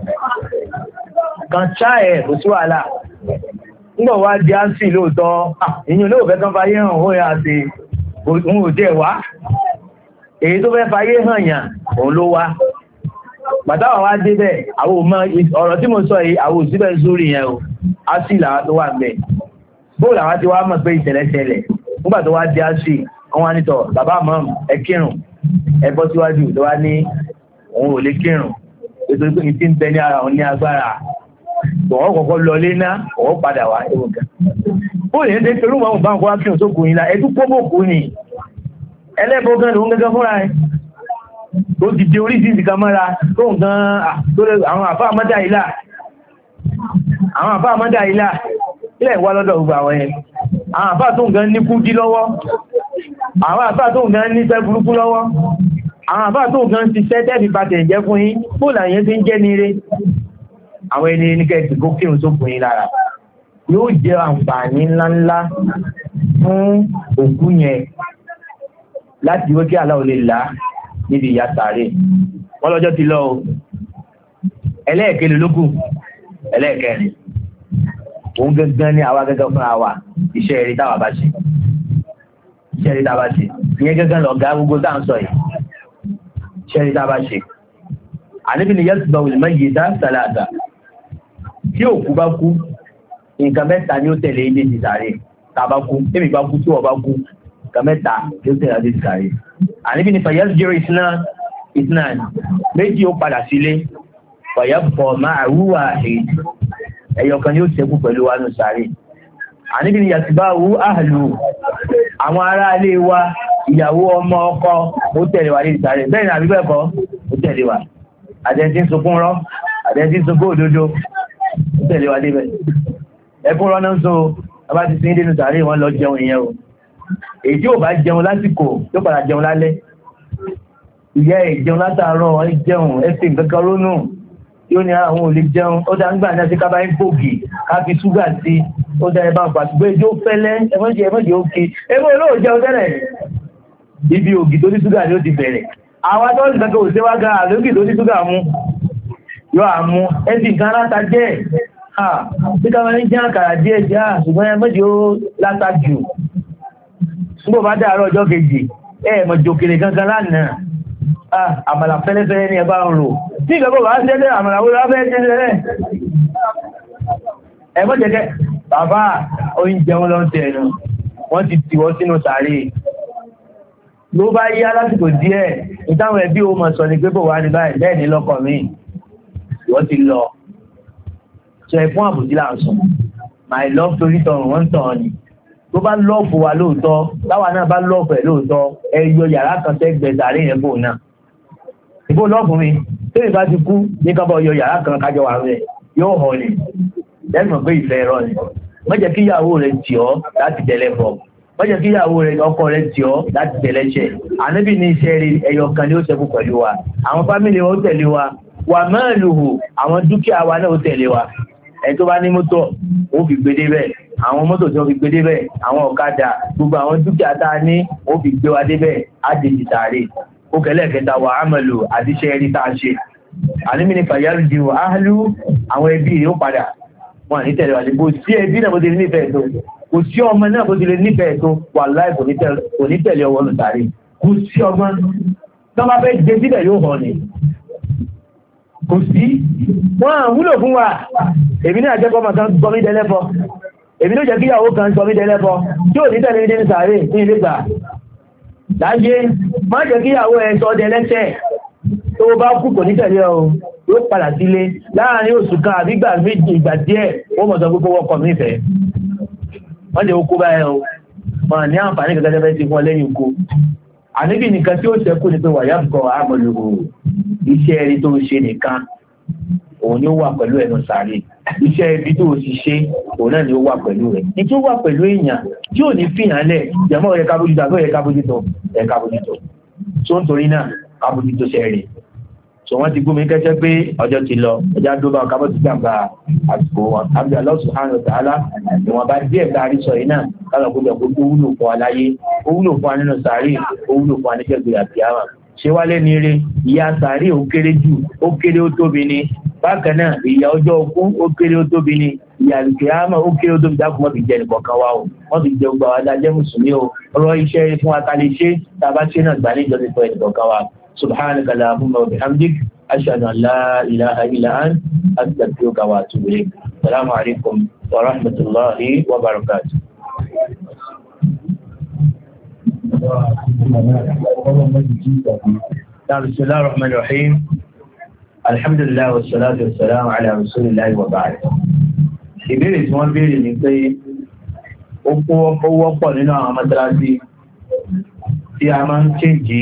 kan ṣá ẹ̀ kò sí wàhálà nígbà wá di aṣọ lóòótọ́ ìyẹn olóòfẹ́ fẹ́ kan fàyè hàn ó yà sí òun ò jẹ́ wá èyí tó fẹ́ fàyè hàn yàn òun ló wá bàtàwà wá débẹ̀ àwọn ọmọ ọ̀rọ̀ tí mo sọ yìí àwọn òsíbẹ̀ sórí yẹn o aṣọ ìlàwà tó wà mẹ́ bóòlù àwọn tí wá mọ̀ pé ìṣẹ̀lẹ̀ṣẹlẹ̀ nígbà tó wá di aṣọ àwọn anítọ̀ bàbá àmọ́ ẹ kírun ẹ bọ́ síwájú tó wá ní òun ò lè kírun ètò ìpín tí ń bẹ ní ara òun ní agbára òun kọ̀kọ́ lọ lé ná òun padà wá ewu gan bóòlù yẹn dé pẹ̀lú àwọn bá ń kọ́ kírun tó kù yín la ẹtú pọ́bòkú ni ẹlẹ́bọ̀ gan lòun gẹ́gẹ́ fúnra ẹ̀ tó ti dé orí ìsìnkà mọ́ra tó nǹkan àwọn àfá àmọ́dá ilá ilẹ̀ ìwá lọ́dọ̀ gbogbo àwọn ẹ̀ àwọn àfá tó nǹkan ní kúdí lọ́wọ́ àwọn àfá tó nǹkan ní iṣẹ́ burúkú lọ́wọ́ àwọn àfá tó nǹkan ti ṣẹ́ tẹ́bí pàtẹ̀ jẹ́ fún yín bóòlà yẹn ti ń jẹ́ ní ire àwọn ẹni ní kẹ́ẹ̀kì kó kírun tó fún yín lára yóò jẹ́ àǹfààní ńláńlá fún òkú yẹn láti wé kí aláwọ̀ lè là níbi ìyà sàárè wọ́n lọ́jọ́ ti lọ ẹlẹ́ẹ̀kẹ́lẹ̀ lókù ẹlẹ́ẹ̀kẹ́rin òun gẹ́gẹ́ ní àwa gẹ́gẹ́ fún àwa iṣẹ́ eré táwa bá ṣe ìyẹn gẹ́gẹ́ lọ ga gbogbo tá à ń sọ yìí iṣẹ́ eré táwa bá ṣe àníbi ni yẹ́sù bá wùlẹ̀ mẹ́yìí dá sàlàdà tí òkú bá kú nǹkan mẹ́ta ni ó tẹ̀lé ilé ti sàárè tá a bá kú tẹ́mi bá kú tí wọ́n bá kú nǹkan mẹ́ta ni ó tẹ̀lé ilé ti sàárè àníbi ni fàyẹ́sù jẹ́rọ ìsinan méjì ó padà sílé fàyẹ́pọ̀ máa wúwà ẹ̀yọ̀kan ni ó ṣẹ́kù pẹ̀lú wa ní sàárè àníbi ni yàtìbá wú àhàlù àwọn ará ilé wa ìyàwó ọmọ ọkọ ó tẹ̀lé wa ní sàárè bẹ́ẹ̀ ni àbí bẹ́ẹ̀ kọ́ ó tẹ̀lé wa àdẹ́ntí ń sunkún rọ́ àdẹ́ntí ń sunkún òdodo ó tẹ̀lé wa débẹ̀ ẹkún rọ́ náà ń so ọba ti sin dénú sàárè wọn lọ jẹun ìyẹn o èyí tí ò bá jẹun lásìkò tó padà jẹun lálẹ́ ìyá ẹ̀ jẹun látàárọ̀ ẹ jẹun ẹsẹ̀ nǹkan kan rónú yóò ní àwọn olè jẹun ó dá ń gbà náà sí ká bá ń gbòógì ká fi ṣúgà sí ó dá ẹbá pàṣùgbé ijó fẹ́lẹ́ ẹmọ́jẹ́ òkè ẹgbẹ́ olóò jẹun tẹ́lẹ̀ ibi ògì tó ní ṣúgà ni ó ti bẹ̀rẹ̀ àwọn tó ní kankan òṣèwá ga àlógì tó ní ṣúgà mú yóò àmú ẹbí nǹkan láta jẹ́ tí ká máa ń jẹ́ àkàrà díẹ̀ jẹ́ ṣùgbọ́n ẹmọ́jẹ́ ó láta jù ṣùgbọ́n bá dàárọ̀ ọjọ́ kejì mọ̀jòkèrè kankan lánàá àmàlà fẹ́lẹ́fẹ́lẹ́ ní ẹbá ń rò tí ìgbẹ́gbọ́ bá ṣẹ́lẹ̀ àmàlà wó láfẹ́ ṣẹ́lẹ̀ ẹgbọ́ jẹ́kẹ́ bàbá oúnjẹ wọn lọ tẹ̀ ẹ̀nà wọ́n ti tìwọ́ sínú sàárè ló bá yá lásìkò díẹ̀ ìtàwọn ẹbí o mọ̀ sọ ní pé bò wá ní báyìí bẹ́ẹ̀ ní lọ́kọ̀ mi wọ́n ti lọ sọ ẹ̀fún àbùdí là ń sọ my love torí tọrùn wọ́n tàn ní tó bá lọ́ọ̀fù wa lóòótọ́ láwa náà bá lọ́ọ̀fù ẹ̀ lóòótọ́ ẹ yọ yàrá kan tẹ́gbẹ̀ẹ́ sàárè yẹn bò náà ìbò lọ́ọ̀fù mi tí ìbá ti kú ní kábọ̀ yọ yàrá kan kájọ wà rẹ̀ yóò hàn ní lẹ́mọ̀ pé ìfẹ́ ẹ̀rọ ni má jẹ́ kí ìyàwó rẹ̀ tì ọ́ láti tẹ̀lẹ́bọ̀ má jẹ́ kí ìyàwó rẹ̀ ọkọ rẹ̀ tì ọ́ láti tẹ̀lẹ́ṣẹ̀ ànábì ní iṣẹ́ rí ẹyọ kan ni ó ṣẹ́kù pẹ̀lú wa àwọn fámìlì wọn ó tẹ̀lé wa wà máàlùhù àwọn dúkìá wa náà ó tẹ̀lé wa ẹ̀ tó bá ní mọ́tò ó fi gbé débẹ̀ àwọn mọ́tò tí wọ́n fi gbé débẹ̀ àwọn ọ̀kadà gbogbo àwọn dúkìá tá a ní ó fi gbé wa débẹ̀ á di ìtàrí ó kẹlẹ́ kẹta wà ámàlù àdíṣẹ́ rí tá a ṣe àníbi ní fàyàrùdì wà áhàlú àwọn ẹbí rẹ̀ ó padà wọn ní tẹ̀lé wà ní kò sí ẹbí náà bó ti lè nífẹ̀ẹ́ tó kò sí ọmọ náà bó ti lè nífẹ̀ẹ́ tó wà láì kò ní tẹ̀lé ọwọ́ nù tàrí kò sí ọmọ tó bá fẹ́ gbé síbẹ̀ yóò hàn ní kò sí wọ́n wúlò fún wa èmi náà jẹ́ kọ́mọ kan gbọmí dẹlẹ́bọ èmi ló jẹ́ kí ìyàwó kan gbọmí dẹlẹ́bọ tí ò ní tẹ̀lé ní dẹni sàárè ní ilé gbà láyé má jẹ́ kí ìyàwó ẹ̀ sọ dẹlẹ́sẹ̀ tó bá kú kò ní tẹ̀lé ọ yóò padà sílé láàrin oṣù kan àbígbà méjì ìgbà díẹ̀ ó mọ̀ sọ pé wọ́kọ̀ mí fẹ́ wọ́n jẹ́ okó báyẹ̀ o mọ̀ ní àǹfààní gẹ́gẹ́ bẹ́ẹ̀ ti fún ọ lẹ́yìn oko àníbì nìkan tí ó ṣẹ́kù ní pé wàyà bùkọ́ àmọ̀lù iṣẹ́ ẹni tó ń ṣe nìkan òun ni ó wà pẹ̀lú ẹnu sàárè iṣẹ́ ibi tó ti ṣe òun náà ni ó wà pẹ̀lú rẹ̀ ní tí ó wà pẹ̀lú èèyàn tí ò ní fìyàn lẹ̀ jẹ́mọ́ ọ̀yẹ́ kábójútó àbẹ́ ọ̀yẹ́ kábójútó ẹ̀ kábójútó tó ń torí náà kábójútó ṣe rè so wọ́n ti gún mi kẹ́sẹ́ pé ọjọ́ ti lọ ọjọ́ àdóbá ọ̀kábọ̀ ti gbàgbà àsìkò wọn àbí Allah subhanahu wa ta'ala ìwọ̀n bá díẹ̀ kárí sọ yìí náà kálọ̀ kó jọ pé ó wúlò fún wa láyé ó wúlò fún wa nínú sàárè ó wúlò fún wa níjẹ́ gbé àbíyáwá ṣé wálé ní ire ìyà sàárè ó kéré jù ó kéré ó tóbi ni bákan náà ìyà ọjọ́ òkú ó kéré ó tóbi ni ìyà àlùkìyámà ó kéré ó tóbi dákun mọ́ fi jẹ nìkọ̀ọ̀kan wa o wọ́n fi jẹ gbogbo àwọn adájẹ́ mùsùlùmí o ọ̀rọ̀ iṣẹ́ fún wa ká lè ṣe tá a bá ṣe náà gbà ní ìjọsìn fún ẹnìkọ̀ọ̀kan wa subhanaka allahumma wa bihamdik ashhadu an la ilaha illa anta astaghfiruka wa atubu ilayk assalamu alaikum wa rahmatullahi wa barakatuh. بسم الله الرحمن الرحيم الحمد لله والصلاة والسلام على رسول الله وبعد. ìbéèrè tí wọ́n béèrè ni pé ó wọ́pọ̀ nínú àwọn mọ́sálásí tí a máa ń ṣèjì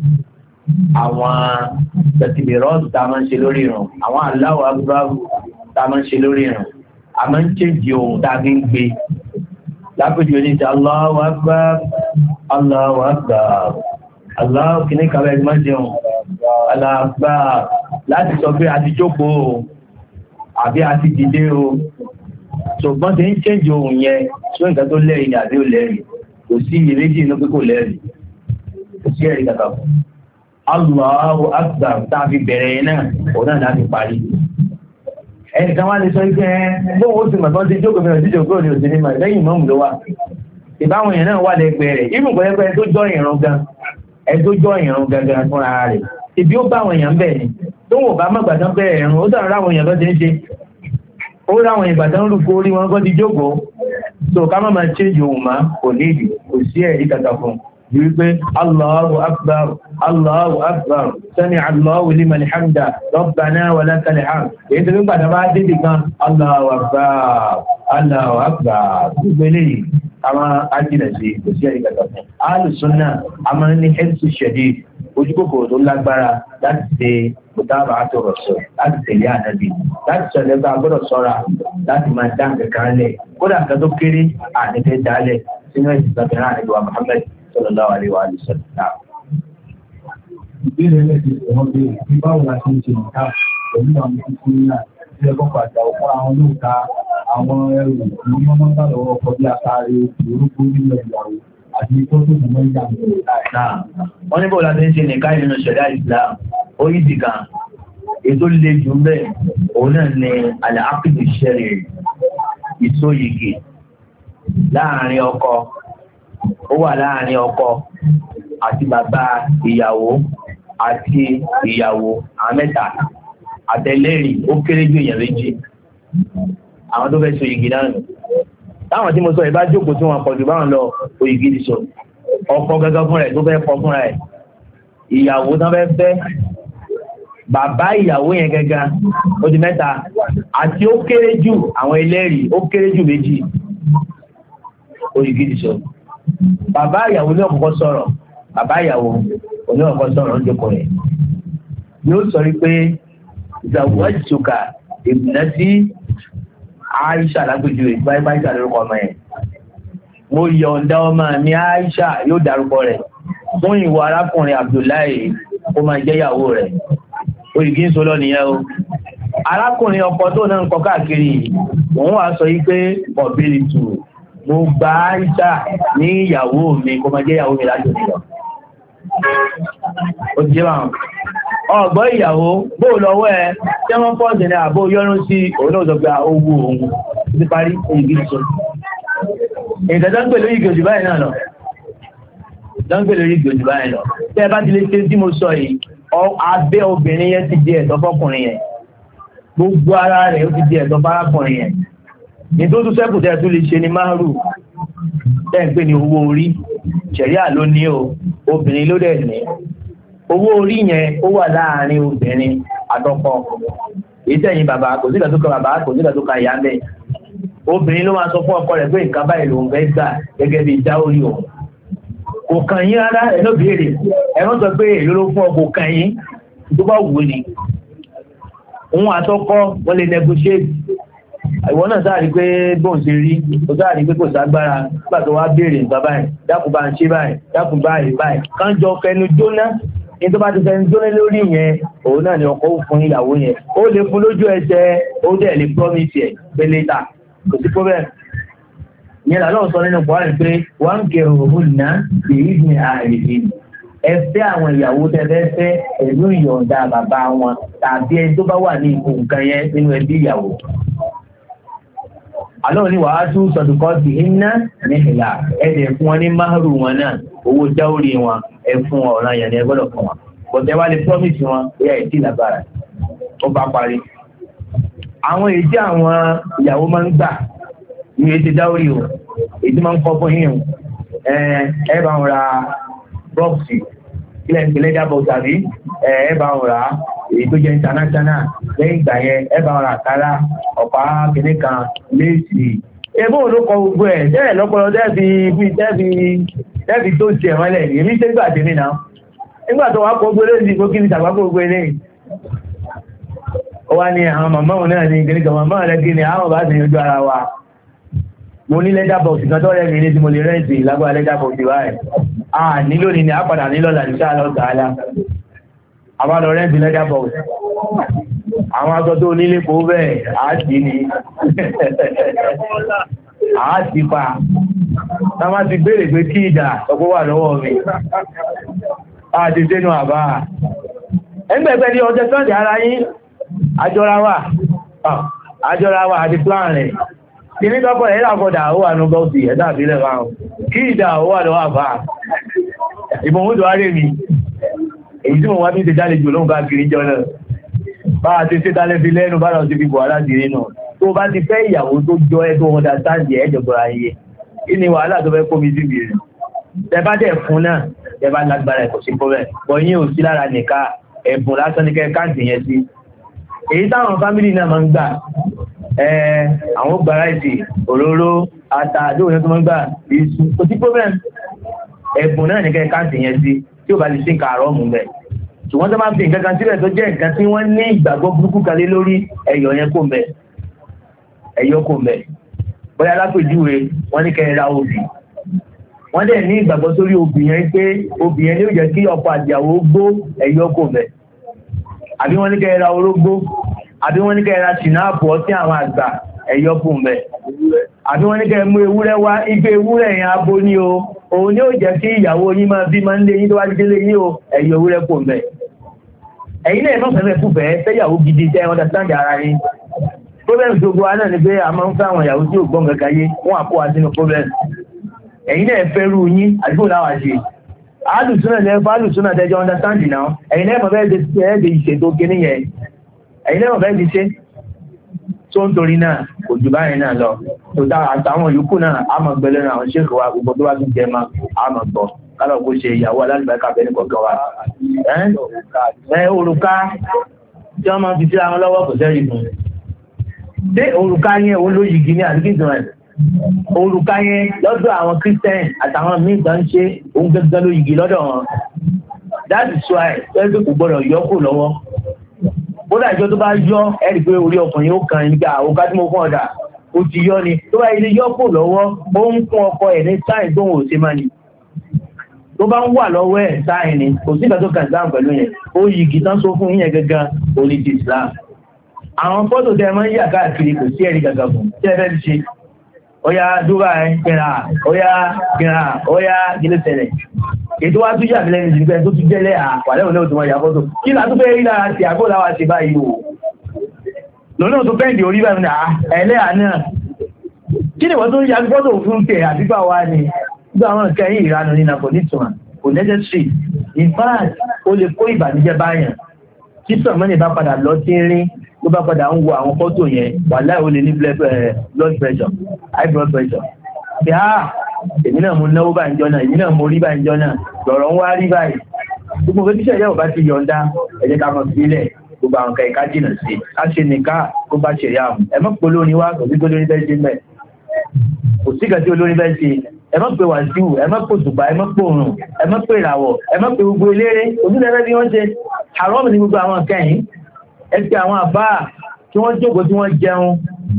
àwọn tẹ̀síbìrọ́ọ̀tù tá a máa ń ṣe lórí ìrun àwọn Allahu Akbar tá a máa ń ṣe lórí ìrun a máa ń ṣèjì ohun tá a fi ń gbé lápèjì ní ti Allahu Akbar Allahu Akbar Allahu kìíní kàwé ẹgbẹ́ máa ń jẹun Allahu Akbar láti sọ pé a ti jókòó àbí a ti dìde o ṣùgbọ́n tí ń ṣèjì ohun yẹn ṣó nǹkan tó lẹ́rìí àbí ò lẹ́rìí kò sí iyèméjì inú pé kò lẹ́rìí kò sí ẹ̀rí kàkà fún Allahu Akbar tá a fi bẹ̀rẹ̀ yẹn náà òun náà láti parí. Ẹnìkan wá lè sọ pé bóun ó sì mọ̀ tán ti jókòó fẹ́ràn sí jókòó ní òsì ní mọ̀ lẹ́yìn mọ́mù ló wà. Ìbáwọn èèyàn náà wà lẹ́gbẹ̀ẹ́ rẹ̀ ibùn pẹ́ẹ́pẹ́ tó jọ ìrun gan ẹ tó jọ ìrun gangan fúnra rẹ̀. Ìbí ó bá àwọn èèyàn bẹ̀ ni tó wò bá má gbàdán bẹ̀rẹ̀ ìrun ó dàrú àwọn èèyàn lọ́ ti ń ṣe. Ó ráwọn ìgbàdán rúkọ orí wọn kọ́ ti jókòó. So ká má máa change ohun má kò ní ìdí kò sí ẹ̀rí kàkà fún un. wípé Allahu Akbar Allahu Akbar sami Allahu liman hamda Rabbana wa lakal hamd èyí tó nígbà tó bá dédì kan Allahu Akbar Allahu Akbar gbélé àwọn ajílẹ̀ sí kò sí ẹ̀rí kàtà fún alùsùnà a máa ní ẹ̀sù ṣẹ̀dí ojúkòkòrò tó lágbára láti ṣe mùtábà àtọ̀rọ̀sọ̀ láti tẹ̀lé ànábì láti sọ lẹ́gbàá gbọ́dọ̀ sọ́ra láti máa dá nǹkan lẹ̀ kódà kan tó kéré ànífẹ́ dálẹ̀ sínú ẹ̀sìn ìgbàgbọ́n ànábì wa Muhammad sallallahu alaihi wa sallam. Ìbéèrè lẹ́sìn ìwọ̀n bí i báwo la ṣe ń ṣe nǹkan pẹ̀lú àwọn tuntun náà tí ẹ kọ́kọ́ àjà ọ̀pọ̀ àwọn olóòka àwọn ẹrù ní wọ́n máa ń bá lọ́wọ́ ọkọ̀ bí àtàrí orúkú nílẹ̀ ìyàwó àti ikọ́ tó mọ̀ ìyá mi. Wọ́n ní bó la ṣe ń ṣe nìkan nínú ṣẹ̀dá Islam ó yí sí kan ètò lè jù bẹ́ẹ̀ òun náà ni al-aqd ash-shar'i ìsóyìgì láàrin ọkọ ó wà láàrin ọkọ àti bàbá ìyàwó àti ìyàwó àwọn mẹ́ta àtẹlẹ́rìí ó kéré jù èèyàn méjì àwọn tó fẹ́ so igi náà nù táwọn tí mo sọ ìbá jókòó tí wọ́n pọ̀jù báwọn lọ òyìgì ti sọ ọkọ gẹ́gẹ́ fún rẹ̀ tó fẹ́ kọ fúnra ẹ̀ ìyàwó tán fẹ́ fẹ́ bàbá ìyàwó yẹn gẹ́gẹ́ ó di mẹ́ta àti ó kéré jù àwọn ẹlẹ́rìí ó kéré jù méjì òyìgì ti sọ bàbá ìyàwó ní ọ̀kọ̀ọ̀kọ̀ sọ̀rọ̀ bàbá ìyàwó ní ọ̀kọ̀ọ̀kọ̀ sọ̀rọ̀ ń jókòó rẹ̀ yóò sọ wípé zawajtuka ibnati Aisha lágbèjú rẹ̀ báyìí Aisha lórúkọ ọmọ yẹn mo yọ̀ǹda ọmọ mi Aisha yóò dárúkọ rẹ̀ fún ìwọ arákùnrin Abdullahi ó máa jẹ́ ìyàwó rẹ̀ òyìnbí ń sọ lọ nìyẹn o arákùnrin ọkọ tó náà ń kọ káàkiri òun wàá sọ yí pé ọ̀bẹ̀rẹ̀ tù mo gba Aisha ní ìyàwó mi kó máa jẹ́ ìyàwó mi láti òní lọ. Ó jẹ́ wọn. Ọ̀gbọ́n ìyàwó bó lọ́wọ́ ẹ tí wọ́n pọ̀ sí ní àbó yọ́rún sí òun náà sọgbà owó òun ti parí ìgbì sọ. Nǹkan tó ń pè lórí ìgbòjì báyìí náà lọ. Tó ń pè lórí ìgbòjì báyìí lọ. Tẹ́ ẹ bá ti lè ṣe tí mo sọ yìí, abẹ́ obìnrin yẹn ti di ẹ̀tọ́ fọ́kùnrin yẹn. Gbogbo ara rẹ̀ ó ti di ẹ̀tọ́ fárákùnrin yẹn. Nítorí sẹ́kù tẹ́ tún lè ṣe ni máàrù tẹ́ ń pè ní owó orí ṣẹ̀ríà ló ní o obìnrin ló dẹ̀ ní owó orí yẹn ó wà láàrin obìnrin àtọkọ èyí tẹ̀yìn bàbá kò sí ìgbà tó kan bàbá kò sí ìgbà tó kan ìyá mẹ́ obìnrin ló máa sọ fún ọkọ rẹ̀ pé nǹkan báyìí lòun fẹ́ gbà gẹ́gẹ́ bí ìdá orí òun kò kàn yín rárá ẹ̀ ló béèrè ẹ̀rọ sọ pé èló ló fún ọ kò kàn yín tó bá wù ní òun àtọkọ wọn lè negotiate ìwọ náà sáàrí pé bóun ṣe rí o sáàrí pé kò ságbára nígbà tó wá béèrè nǹkan báyìí dákun bá ń ṣe báyìí dákun báyìí báyìí kánjọ fẹnu jóná ní tó bá ti fẹ́ ń jóná lórí yẹn òun náà ni ọkọ fún ìyàwó yẹn ó lè fún lójú ẹsẹ̀ ó dẹ̀ lè promise ẹ̀ pé later kò sí problem yẹn làlọ́ sọ nínú buhari pé wọ́n ń kẹ òun náà èyí ni àìrí ẹfẹ́ àwọn ìyàwó tẹ́fẹ́fẹ́ pẹ̀lú ìyọ̀ǹda bàbá wọn tàbí ẹni tó bá wà ní ipò nǹkan yẹn nínú ẹbí ìyàwó. Àlọ́ ní wàá tún sọ̀dùkọ́ sí iná ní ìlà ẹ̀dẹ̀ fún wọn ní máàrù wọn náà owó jáwórí wọn ẹ fún ọ̀ràn yẹn ní ẹgbọ́dọ̀ fún wọn. Bọ̀dẹ̀ wá lè promise wọn bóyá ìtì lágbára ó bá parí. Àwọn èyí tí àwọn ìyàwó máa ń gbà ní ètò jáwórí o èyí tí máa ń kọ́ fún yín ẹ bá wọn ra bọ́ọ̀sì ilẹ̀ ìpínlẹ̀ jábọ̀ tàbí ẹ bá wọn rà èyí tó jẹ́ international lẹ́yìn ìgbà yẹn ẹ bá wọn rà kára ọ̀pá kìnní kan léèsì ebó ló kọ gbogbo ẹ̀ tẹ́lẹ̀ lọ́pọ̀lọ́ tẹ́ẹ̀fì tó ti ẹ̀wọ̀n lẹ̀ èmi ṣe gbà tèmi náà nígbà tó wá kó gbélé ní ìgbó kí ni tàbá kó gbélé ó wá ní àwọn màmá òun náà ní kìnní kan màmá rẹ̀ kí ni àwọn bá ti yanjú ara wa mo ní lẹ́dà bọ̀ọ̀sì kan tó rẹ̀ mi ní tí mo lè rẹ́ǹtì lágbára lẹ́dà bọ̀ọ̀sì wáyé nílò ní àpàdà nílò làdíṣà lọ́tàálá àbádọ̀ rẹ́ǹtì lẹ́dà bọ̀ọ̀sì àwọn aṣọ tó nílé kó bẹ́ẹ̀ àti ní àti pa táwọn ti béèrè pé kí ìdà ọgbọ́ wà lọ́wọ́ mi àti dénú àbá ẹgbẹ̀gbẹ̀ ní ọjọ́ sọ́ndì ara yín àjọra wà àti plan rẹ̀ kí ní tọ́pọ̀ ẹ̀dà kọ́dà ó wà ní gọ́ọ̀sì ẹ̀dà àbílẹ̀ fáwọn kí ìdà ó wà lọ́wọ́ àbá ìbọn mú dùwárẹ̀ mi èyí tí mo wá bí ṣe jáde jù lóhun bá kiri jọ náà bá a ti ṣe tálẹ́ fi lẹ́nu bá lọ sí fi bọ̀ aláàdìrí náà tó bá ti fẹ́ ìyàwó tó jọ ẹ́ tó wọ́n dá sáàdì ẹ̀jọ̀gbọ̀ra iye kí ni wàhálà tó fẹ́ kó mi síbi rẹ̀ tẹ bá dẹ̀ fún náà tẹ bá lágbára ẹ̀kọ́ sí fún rẹ̀ bọ̀ yín ò sí lára nìka ẹ̀bùn lásán ní kẹ́ káàdì yẹn sí èyí táwọn fámìlì náà máa ń gbà àwọn gbàrá ìsì òróró ata àdéhùn yẹn tó máa ń gbà ìṣù kò sí problem ẹ̀bùn náà ní kẹ́ káàdì yẹn sí tí ò bá lè ṣe nǹkan àárọ̀ mú bẹ́ẹ̀ ṣùgbọ́n tó máa fi nǹkan kan sílẹ̀ tó jẹ́ nǹkan tí wọ́n ní ìgbàgbọ́ burúkú kan lé lórí ẹ̀yọ̀ yẹn kò mẹ́ ẹ̀yọ̀ kò mẹ́ bóyá lápèjúwe wọ́n ní kẹ́ ra obì wọ́n dẹ̀ ní ìgbàgbọ́ sórí obì yẹn pé obì yẹn ní ó jẹ́ kí ọkọ àtìyàwó gbó ẹ̀yọ̀ kò mẹ́ àbí wọ́n ní kẹ́ ra orógbó àbí wọ́n ní kẹ́ ra ṣìnáàpù ọtí àwọn àgbà ẹ̀yọ̀ kò mẹ́ àbí wọ́n ní kẹ́ mú ewúrẹ́ wá ife ewúrẹ́ yẹn abo ní o òun ni ó jẹ́ kí ìyàwó yín máa bí máa ń lé yín tó wá délé yín o ẹ̀yọ̀ ewúrẹ́ kò mẹ́ ẹ̀yin náà náà fẹ́fẹ́ fúnfẹ́ fẹ́yàwó gidi jẹ́ understand ara yín problem gbogbo wa náà ni pé a máa ń fẹ́ àwọn ìyàwó tí ò gbọ́n kankan yé wọ́n àkó wa sínú problem ẹ̀yin náà fẹ́ rú yín àdúgbò láwà ṣe alùsùnà lẹ́fọ́ alùsùnà tẹ́jọ́ understand náà ẹ̀yin náà mọ̀ fẹ́ de ìṣètò kíní yẹn ẹ̀yin náà mọ̀ fẹ́ di ṣe tó ń torí náà kò jù báyìí náà lọ tó dá àtàwọn yòókù náà a mọ̀ gbẹ lẹ́nu àwọn ṣéèkì wa gbogbo tó bá tún jẹ mọ́ a mọ̀ gbọ́ kálọ̀ kó ṣe ìyàwó alálùbáríkà bẹ́ẹ̀ ní kọ̀ọ̀kan wa òrùka tí wọ́n máa fi sí àwọn lọ́wọ́ kò sẹ́rì fún ṣé òrùka yẹn òun ló yìí ní àdúgbò rẹ̀ òrùka yẹn lọ́dọ̀ àwọn Christian àtàwọn míì tó ń ṣe òun gẹ́gẹ́ ló yìí lọ́dọ̀ wọn that is why ẹgbẹ́ kò gbọ́dọ̀ yọ kù lọ́wọ́ bódà ìjọ tó bá yọ ẹ̀rí pé orí ọkùnrin ó kàn nígbà òkà tí mo fún ọ̀dà ó ti yọ ni tó bá ilé yọ kù lọ́wọ́ ó ń fún ọkọ ẹ̀ ní sáì tó ń wò sí máa ni tó bá ń wà lọ́wọ́ ẹ̀ sáì ni kò sí ìgbà tó kàn sáà pẹ̀lú yẹn ó yí igi tán só fún yẹn gẹ́gẹ́ orí ti Islam àwọn fọ́tò tẹ́ máa ń yà káàkiri kò sí ẹ̀rí gàgà fún tí ẹ fẹ́ ti ṣe óyá Dubai kẹra óyá gílé tẹ̀lẹ̀ ètò wá tún yà mí lẹ́nu ìgbẹ́ tó tún jẹ́lẹ̀ àpàlẹ́ òun náà tó wọ́n yà fọ́tò kí là tún fẹ́ rí lára ti àgbò láwa ṣe báyìí o lọ́nà tó fẹ́ǹdì orí báyìí ní ẹlẹ́à náà kí ni wọ́n tó ń ya fọ́tò fún tẹ̀ àdúgbà wa ni gbogbo àwọn nǹkan yìí ìranu ní nàkọ̀ nítumọ̀ kò necessary in fact ó lè kó ìbànújẹ́ báyàn tí sọ̀mọ́nì bá padà lọ sí rí ló bá padà ń wo àwọn fọ́tò yẹn wàláhì ó lè ní blood pressure high blood pressure pé èmi náà mo náwó báyìí jọ náà èmi náà mo rí báyìí jọ náà lọ̀rọ̀ ń wá rí báyìí gbogbo òfin tíṣẹ̀ yẹ́ ò bá ti yọ̀ǹda ẹ jẹ́ ká mọ̀ sílẹ̀ gbogbo àwọn kẹ̀kẹ́ jìnà sí ká ṣe nìka kó bá ṣe rí àmù ẹ mọ̀ pé olórin wá kò sí tó lórí bẹ́ẹ̀ ṣe mẹ́ kò sí kẹ́tí olórin bẹ́ẹ̀ ṣe ẹ mọ̀ pé wàsíù ẹ mọ̀ pé òṣùpá ẹ mọ̀ pé òrùn ẹ mọ̀ pé ìràwọ̀ ẹ mọ̀ pé gbogbo eléré òṣìṣẹ́ bí wọ́n ṣe àrọ́ mi ní gbogbo àwọn kẹ́yìn ẹ ti àwọn àbá tí wọ́n jókòó tí wọ́n jẹun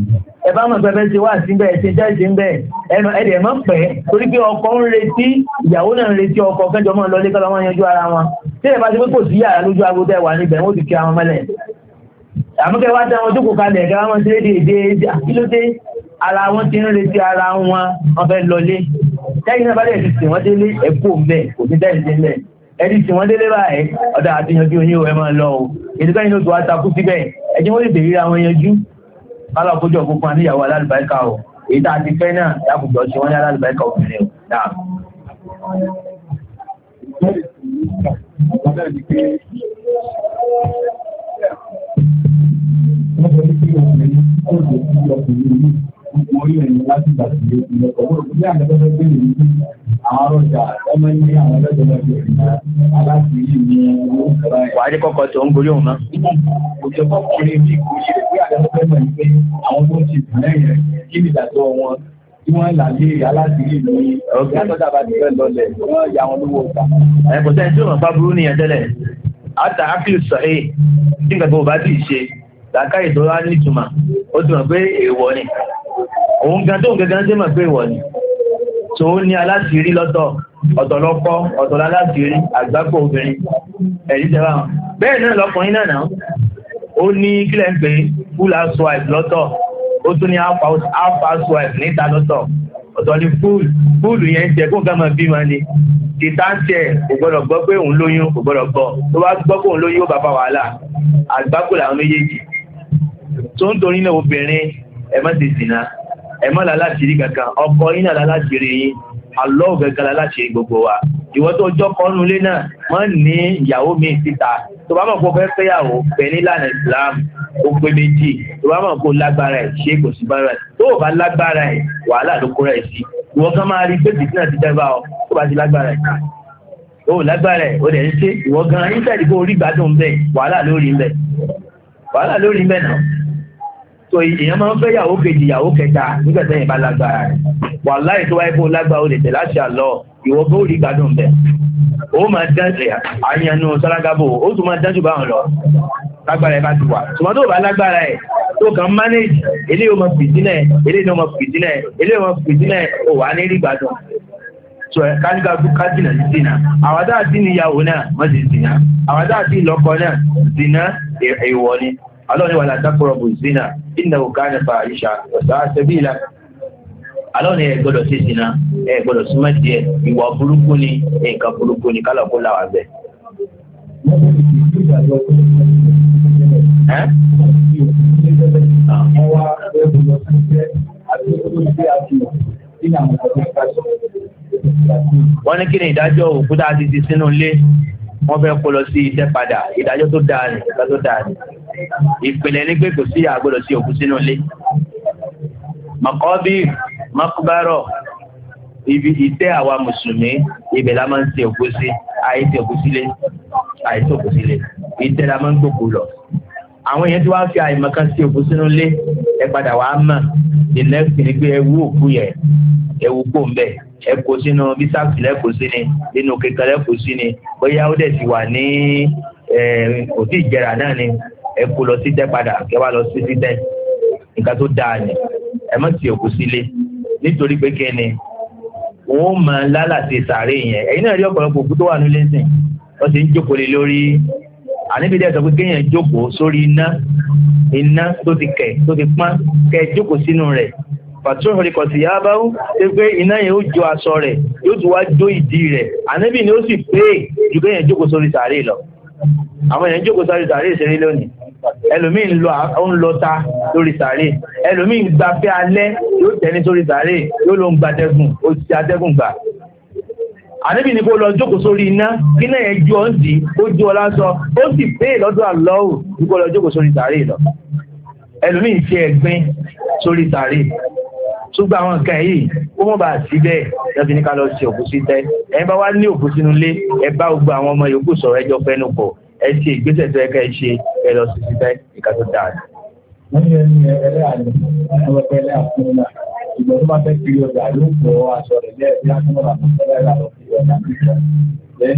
ẹ bá mọ̀ pẹ́pẹ́ ti wá síbẹ̀ ṣe jáde ń bẹ̀ ẹ̀dẹ̀ mọ́ pẹ́ torí pé ọkọ ń retí ìyàwó náà ń retí ọkọ kẹjọ mọ́ lọlé kọ́lọ́ wọn yanjú ara wọn tí ẹ bá ti pé kò sí yàrá lójú agbódé wà níbẹ̀ wọ́n ti kí àwọn mọ́lẹ̀ àmúkẹ́ wá dáwọn jókòó kalẹ̀ kẹ́ wọ́n ti rédè kílódé ara wọn ti ń retí ara wọn wọ́n fẹ́ lọlé lẹ́yìn náà bá dẹ̀ ti sìn wọ́n délé ẹ̀kọ́ mbẹ̀ kò sí tẹ́lẹ̀ sílẹ̀ ẹni tí wọ́n délé báyìí ọ̀dà àti yanjú oyin ẹ̀ máa lọ o ìdíkọ́ yìí ló tó wá takú síbẹ̀ ẹjẹ́ wọ́n lè bèèrè àwọn yanjú alákòójọ gbogbo àníyàwó alálùbáríkà o èyí tá a ti fẹ́ náà dákùjọ ṣe wọ́n ní alálùbáríkà obìnrin o dáa. Orí ẹ̀yìn láti gbà sí ìlọ́pọ̀ ọ̀rọ̀ bí àgbẹ̀fẹ́ bẹ̀rẹ̀ ní àwọn ọjà ọmọ ní àwọn ẹlẹ́gbẹ̀rẹ̀ aláṣìírí ní owó ìjọba ẹ̀. Wà á dé kọ́kọ́ tó ń gorí òun náà. Òjò kọ́kùnrin bí ìgbòyè rẹ̀ bí àgbẹ̀fẹ́ mọ̀ ní pé àwọn tó ti lẹ́yìn rẹ̀ kí ni ìdájọ́ wọn tí wọ́n là lé aláṣìírí ní ọ̀gá tó dábàá ti fẹ́ lọlẹ̀ wọ́n ya wọn lówó ọ̀gá. Kò sẹ́ni tí òun bá burú nìyẹn tẹ́lẹ̀. Àtà ákìlù sọ̀hẹ́ tí nǹkan tó bá ti ṣe làákàyè tó wá nítumọ̀ ó ti mọ̀ pé èèwọ̀ ni. Òun gan tó ń gẹ́gẹ́ sí mọ̀ pé ìwọ̀ ni tó ní aláṣìírí lọ́tọ̀ ọ̀tọ̀lọ́pọ̀ ọ̀tọ̀lá aláṣìírí àgbákò obìnrin ẹ̀rí tẹ́wà wọn bẹ́ẹ̀ náà lọ́kùnrin náà ó ní kílẹ̀ ń pè full housewife lọ́tọ̀ ó tún ní half housewife níta lọ́tọ̀ ọ̀tọ̀ ní full yẹn jẹ́ kó gama bí wọn ni títà ń tẹ̀ kò gbọ́dọ̀ gbọ́ pé òun lóyún kò gbọ́dọ̀ gbọ́ tó bá gbọ́ pé òun lóyún ó bàbá wàhálà àgbákò làwọn méjèèjì tó ń torí náà obìnrin ẹ má ti sìnà ẹmọ́ láláṣìírí kankan ọkọ iná láláṣìírí yìí alọ́ gẹ́gẹ́ láláṣìírí gbogbo wa ìwọ́n tó jọ́ kọ́nú ilé náà wọ́n ní ìyàwó mi síta tó bá mọ̀ kó fẹ́ fẹ́yàwó pẹ̀ nílànà Islam ó pé méjì tó bá mọ̀ kó lágbára ẹ̀ ṣe kò sí bára ẹ̀ tó bá lágbára ẹ̀ wàhálà ló kó rẹ̀ sí ìwọ́n kan máa rí pé bìtínà ti dẹ́gbà ọ tó bá ti lágbára ẹ̀ ó lágbára ẹ̀ ó dẹ̀ ń ṣe ìwọ́n gan nígbàdí kó rí gbádùn bẹ́ẹ̀ wàhálà lórí bẹ́ẹ̀ náà so èèyàn máa ń fẹ́ yàwó kejì yàwó kẹta nígbàtẹ́ yìí bá lágbára rẹ̀ wà láì tó wáyé fún lágbára ó lè tẹ̀ láti àlọ́ ìwọ bó rí gbádùn bẹ̀ ó máa dáńtẹ̀ àyànnú sálágábò ó tún máa dájú báwọn lọ lágbára ẹ̀ bá ti wà ṣùgbọ́n tó bá lágbára ẹ̀ tó kàn manage eléyìí ó máa fìdínẹ̀ eléyìí ó máa fìdínẹ̀ eléyìí ó máa fìdínẹ̀ ó wà ní rí gbádùn so káníkà kájìnà sí zina àwọn tá àti níyàwó náà wọ́n ti zina àwọn tá àti ìlọ́kọ náà zina èèwọ̀ ni Allah ni wala taqrabu zina innahu kana fahisha wa sa'a sabila. Allah ni ẹ gbọ́dọ̀ ṣe zina ẹ gbọ́dọ̀ súnmọ́ díẹ̀ ìwà burúkú ni nǹkan burúkú ni kálọ̀ kó láwà bẹ̀. Wọ́n ní kí ni ìdájọ́ òkúta ti ti sínú ilé wọ́n fẹ́ kó lọ sí iṣẹ́ padà ìdájọ́ tó dáa ni ìdájọ́ tó dáa ni ìpìlẹ̀ ní pé kò sí àgbọ́dọ̀ sí òkú sínú ilé mọ̀kọ́bí mọ́kúbárọ̀ ibi ìtẹ́ àwa mùsùlùmí ibẹ̀ la máa ń ṣe òkú sí àìsí òkú sílé ìtẹ́ la máa ń gbòkú lọ àwọn èèyàn tí wọ́n fi àìmọ̀kan sí òkú sínú ilé ẹ padà wàá mọ̀ the next thing ni pé ẹ wú òkú yẹn ẹ wú pò ń bẹ̀ ẹ kó sínú bísàkì lẹ́kọ̀ọ́ sí ni nínú kékeré lẹ́kọ̀ọ́ sí ni bóyá ó dẹ̀ ti wà ní òtí ìjẹrà náà ni ẹ kó lọ sí tẹ́ padà kẹwàá lọ sí títẹ́ nǹkan tó dáa ni ẹ má ti òkú sílé nítorí pé kí ni wọ́n máa lálàtì sàárè yẹn ẹ̀yin náà rí ọ̀pọ̀lọpọ̀ òkú tó wà nílé sìn wọ́n sì ń jókòó lé lórí àníbídẹ́ sọ pé kéèyàn jókòó sórí iná tó ti kẹ̀ tó ti pọ́n kẹ́ jókòó sínú rẹ̀ pàtó ìrìkọ̀ sí yá bá ń ṣe pé iná yẹn ó jó aṣọ rẹ̀ yóò tún wá jó ìdí rẹ̀ àníbí ni ó sì pé ju kéèyàn jókòó sórí sàárè lọ àwọn èèyàn jókòó sórí sàárè ìṣeré lónìí ẹlòmíì ń lọ ta lórí sàárè ẹlòmíì ń gba fẹ́ alẹ́ yóò tẹ́ni sórí sàárè yóò ló ń gbatẹ́gùn ó ti atẹ́gùn gbà àníbì ní kó lọ jókòó sórí iná kí náà yẹn ju ọ́n dì ó ju ọ lásọ ó sì pé lọ́dọ̀ àlọ́hù ní kó lọ jókòó sórí sàárè lọ ẹlòmíì ń ṣe ẹ̀gbin sórí sàárè ṣùgbọ́n àwọn nǹkan yìí ó mọ̀ bá sí bẹ́ẹ̀ lọ́fi ní ká lọ sí òkú sí tẹ́ ẹ bá wá ní òkú sínú ilé ẹ bá gbogbo àwọn ọmọ yòókù sọ̀rọ̀ ẹjọ́ fẹ́nu pọ̀ ẹ ṣe ìgbésẹ̀ tó yẹ ká ẹ ṣe ẹ lọ sí tẹ́ ìka tó dáa. wọ́n ní ẹni ẹlẹ́ àlẹ́ ọlọ́pẹ́ ẹlẹ́ àfúnná ìgbọ̀n tó máa fẹ́ kiri ọjà ló ń bọ̀ aṣọ rẹ̀ lẹ́ẹ̀bí àtúnwọ̀n àtúnṣe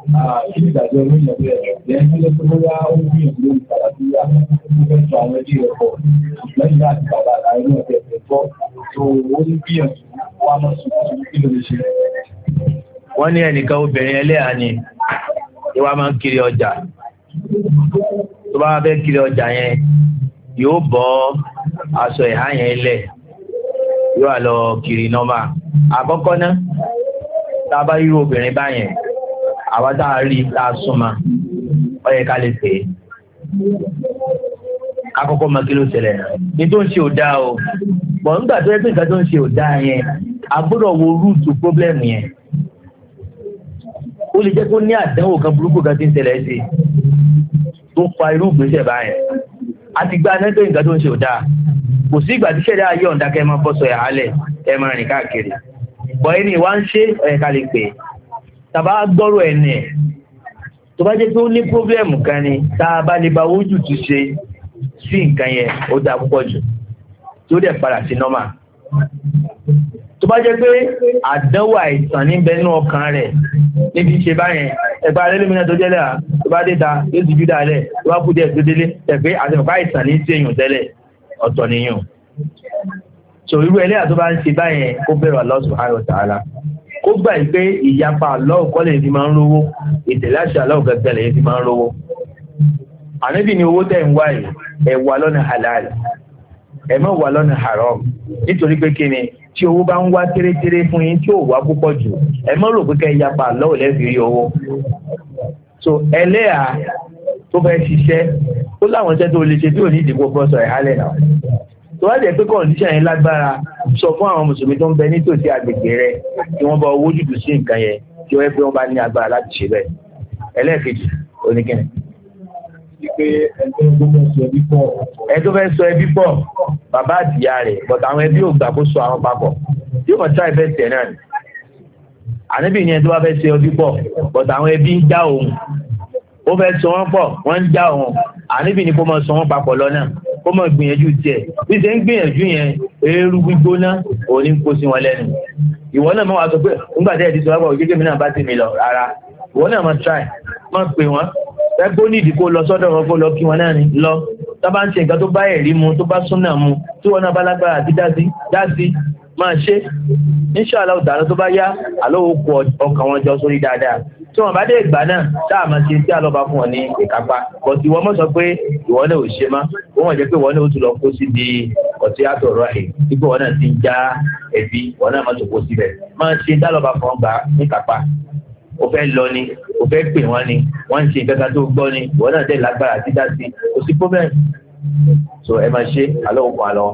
kí ni ìdájọ́ olóyìn ọ̀bẹ lẹ́yìn tó lẹ́sọ̀ bóyá ó ń gbìyànjú lórí padà sí ó fẹ́ sọ àwọn ẹbí rẹ̀ pọ̀ lẹ́yìn láti bàbá àtàrí náà tẹ̀ fẹ́ gbọ́ tó ó ń gbìyànjú wá mọ́ sí kí ló lè ṣe. Wọ́n ní ẹnìkan obìnrin ẹlẹ́yà ni ìwà máa ń kiri ọjà tó bá fẹ́ kiri ọjà yẹn yóò bọ́ aṣọ ìhá yẹn lẹ̀ yóò wà lọ kiri nọ́mà. Àkọ́kọ́ náà tá a bá irú obìnrin báyẹn àwa tá a rí tá a súnmọ́ ó yẹ ká lè pè é àkọ́kọ́ mọ kí ló ṣẹlẹ̀ ní tó ń ṣe ò dáa o bọ̀ nígbà tó yẹ pé nǹkan tó ń ṣe ò dáa yẹn a gbọ́dọ̀ wo rúùtù pọ́blẹ́mù yẹn. Ó lè jẹ́ kó ní àdánwò kan burúkú kan tí ń ṣẹlẹ̀ sí tó fa irú ìgbésẹ̀ báyẹn. A ti gba nẹ́tọ́ nǹkan tó ń ṣe ò dáa kò sí ìgbà tí ṣẹ̀dá ayé ọ̀ǹda kẹ́ ẹ máa bọ́sọ̀ ẹ̀ hálẹ̀ ẹ máa rìn káàkiri bọ̀ ẹni ìwà ń ṣe ẹ̀ka lè pè é tàbá gbọ́rọ̀ ẹni ẹ̀ tó bá jẹ́ pé ó ní pọ́blẹ́mù kan ni tá a bá lè bá ojú tún ṣe sí nǹkan yẹn ó dáa púpọ̀ jù tó dẹ̀ padà sí nọ́mà. Tó bá jẹ́ pé àdánwò àìsàn níbẹ̀ nínú ọkàn rẹ̀ níbi ṣe báyẹn ẹgbẹ́ alẹ́lẹ́mìnà tó jẹ́lẹ̀ tó bá dé ta yóò ti jú dáalẹ̀ tó bá kú díẹ̀ tó délé ẹgbẹ́ àtẹ̀mọ̀ká àìsàn ní sí èèyàn tẹ́lẹ̀ ọ̀tọ̀ nìyàn. So irú ẹlẹ́yà tó bá ń ṣe báyẹn kó bẹ̀rù Allah subhanahu wa ta'ala kó gbà pé ìyapa Allah kọ́lẹ̀ ti máa ń rówó ìtẹ̀lé àṣà Allah gẹ́gẹ́lẹ̀ ti máa ń rówó. Ànábì ni owó tẹ̀ ń wá yìí ẹ wá lọ́nà halal ẹ má wá lọ́nà haram nítorí pé kí ni tí owó bá ń wá tẹ́rẹ́tẹ́rẹ́ fún yín tí ò wá púpọ̀ jù ẹ má rò pé kẹ́ ìyapa Allah lẹ́fi rí owó. So ẹlẹ́yà tó fẹ́ ṣiṣẹ́ ó láwọn iṣẹ́ tó lè ṣe tí ò ní ìdìbò bọ́sọ̀ ẹ̀ hálẹ̀ náà. Tó wá jẹ́ pé kọ̀ǹdíṣàn yẹn lágbára sọ fún àwọn mùsùlùmí tó ń bẹ nítòsí agbègbè rẹ̀ kí wọ́n bá owó jùdù sí nǹkan yẹn tí wọ́n pé wọ́n bá ní agbára láti ṣe bẹ́ẹ̀. Ẹlẹ́ẹ̀kejì oníkẹ́ni. Ẹ tó fẹ́ sọ ẹbí pọ̀ bàbá àtìyá rẹ̀ bọ̀tà àwọn ẹbí ò gbà kó sọ àwọn papọ̀ tí wọ́n try best ẹ̀ náà ni. Ànábì ni ẹ tó bá fẹ́ ṣe ẹbí pọ̀ bọ̀tà àwọn ẹbí ń já òun ó fẹ́ sọ wọ́n pọ̀ wọ́n ń já òun Ànábì ni kó mọ sọ wọ́n papọ̀ lọ́nà kó mọ gbìyànjú tiẹ̀ bí ṣe ń gbìyànjú yẹn eérú gbígbóná òní ń kó sí wọn lẹ́nu. Ìwọ náà mọ̀ wá sọ pé nígbà tí ẹ ti sọ wá gẹ́gẹ́ mi náà bá ti mi lọ rárá ìwọ náà mọ̀ try mọ̀ pé wọ́n ẹgbó nídìí kó lọ sọ́dọ̀ wọn kó lọ kí wọn náà ní lọ tó bá ń ṣe nǹkan tó bá ẹ̀rí mu tó bá súnà mu tí wọn náà bá lágbára àti dásí máa ṣe inshallah ọ̀dàrà tó bá yá àlọ́wọ́ kọ ọkàn wọn jọ sórí dáadáa tí wọn bá dé ìgbà náà táà máa ṣe tí àlọ́ba fún wọn ní ìkápá kò tí wọ́n mọ̀ sọ pé ìwọ náà ò ṣe má wọ́n mọ̀ jẹ́ pé ìwọ náà ó tún lọ kó sí di ọ̀tí àtọ̀rọ̀ ẹ̀ dípò wọn náà ti ń já ẹbí wọn náà má tó kó síbẹ̀ máa ṣe dálọ́ba fún wọn gbà ní kápá o fẹ́ lọ ni o fẹ́ pè wọ́n ni wọ́n ń ṣe nǹkan tó gbọ́ ni ìwọ náà dẹ̀ lágbára àti dásí kò sí problem so ẹ máa ṣe àlọ́ òkun àlọ́.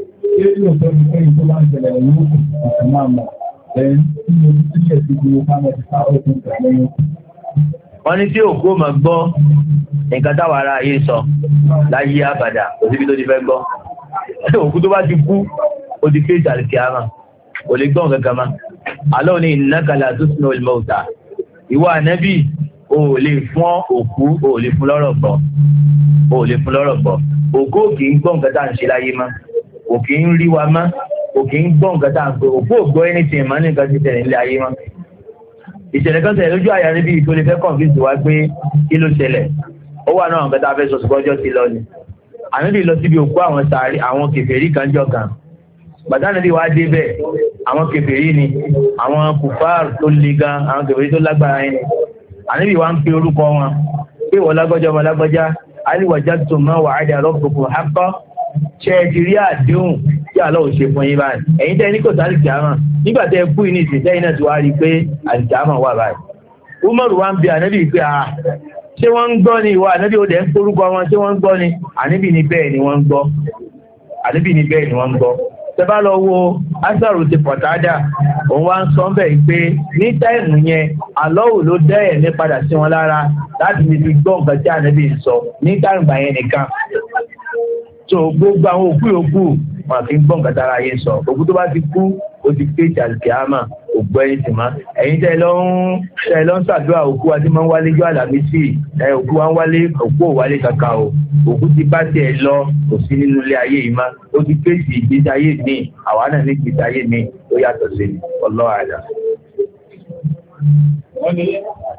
Wọ́n ní tí òkú máa gbọ́ nǹkan táwọn ará ayé sọ láyé àbàdà kò síbi tó ti fẹ́ gbọ́ òkú tó bá ti kú ó ti kéjì àlùkìyámà kò lè gbọ́ nǹkan kan mọ́ àlọ́ ní innaka la tusmi'ul mauta ìwọ ànábì o lè fún òkú o lè fún lọ́rọ̀ gbọ́ òkú kì í gbọ́ nǹkan tá à ń ṣe láyé mọ́ òkè ń rí wa mọ́ òkè ń gbọ́ nǹkan tá à ń pè òkú ògbọ́ ẹni tí ìmọ̀ ní nǹkan ti tẹ̀lé nílé ayé mọ́. Ìṣẹ̀lẹ̀ kan tẹ̀lé lójú àyà níbi ìtò lè fẹ́ kọ̀ǹfíìsì wa pé kí ló ṣẹlẹ̀ ó wà náà nǹkan tá a fẹ́ sọ ṣùgbọ́n ọjọ́ ti lọ ni. Ànábì lọ síbi òkú àwọn sàárì àwọn kèfèrí kan jọ kan bàtà níbi wàá dé bẹ́ẹ̀ àwọn kèfèrí ni àwọn kùfáàr tó le gan àwọn kèfèrí tó lágbára yẹn Ànábì wa ń pe orúkọ wọn pé wọ́n lágbọ́já wọn lágbọ́já aliwajadtum ma wa'ada rabbukum haqqan ṣe ti rí àdéhùn tí àlọ́ ò ṣe fún yín báyìí ẹ̀yin tẹ́ ní kò sáré kìámà nígbà tẹ́ kú ní ìsìnjẹ́ iná tí wàá rí pé àlìkìámà wà báyìí. Umaru wa ń bi Ànábì pé ṣé wọ́n ń gbọ́ ni ìwọ Ànábì ó dẹ̀ ń forúkọ wọn ṣé wọ́n ń gbọ́ ni Ànábì ní bẹ́ẹ̀ ni wọ́n ń gbọ́ Ànábì ní bẹ́ẹ̀ ni wọ́n ń gbọ́. Tẹ́ bá lọ wo Asaru ti Pọ̀tádà òun wá ń sọ bẹ́ẹ̀ pé ní táìmù yẹn àlọ́wù ló dẹ́ ẹ̀mí padà sí wọn lára láti lè fi gbọ́ nǹkan tí Ànábì sọ ní táìmù yẹn nìkan. So gbogbo àwọn òkú yòókù wọn fi ń gbọ́ nǹkan tára yé sọ òkú tó bá ti kú ó ti pé ìjàlùkìámà ògbọ́ ẹni sì máa ẹ̀yin tẹ́ lọ ń ṣàdúrà òkú wa tí máa ń wálé jọ àlàmísì òkú wa ń wálé òkú ò wálé kankan o òkú ti bá tiẹ̀ lọ kò sí nínú ilé ayé yìí má ó ti pèsè ìgbésí ayé mi àwa náà ní ìgbésí ayé mi ó yàtọ̀ sí ọlọ́ọ̀ àdá. Wọ́n ní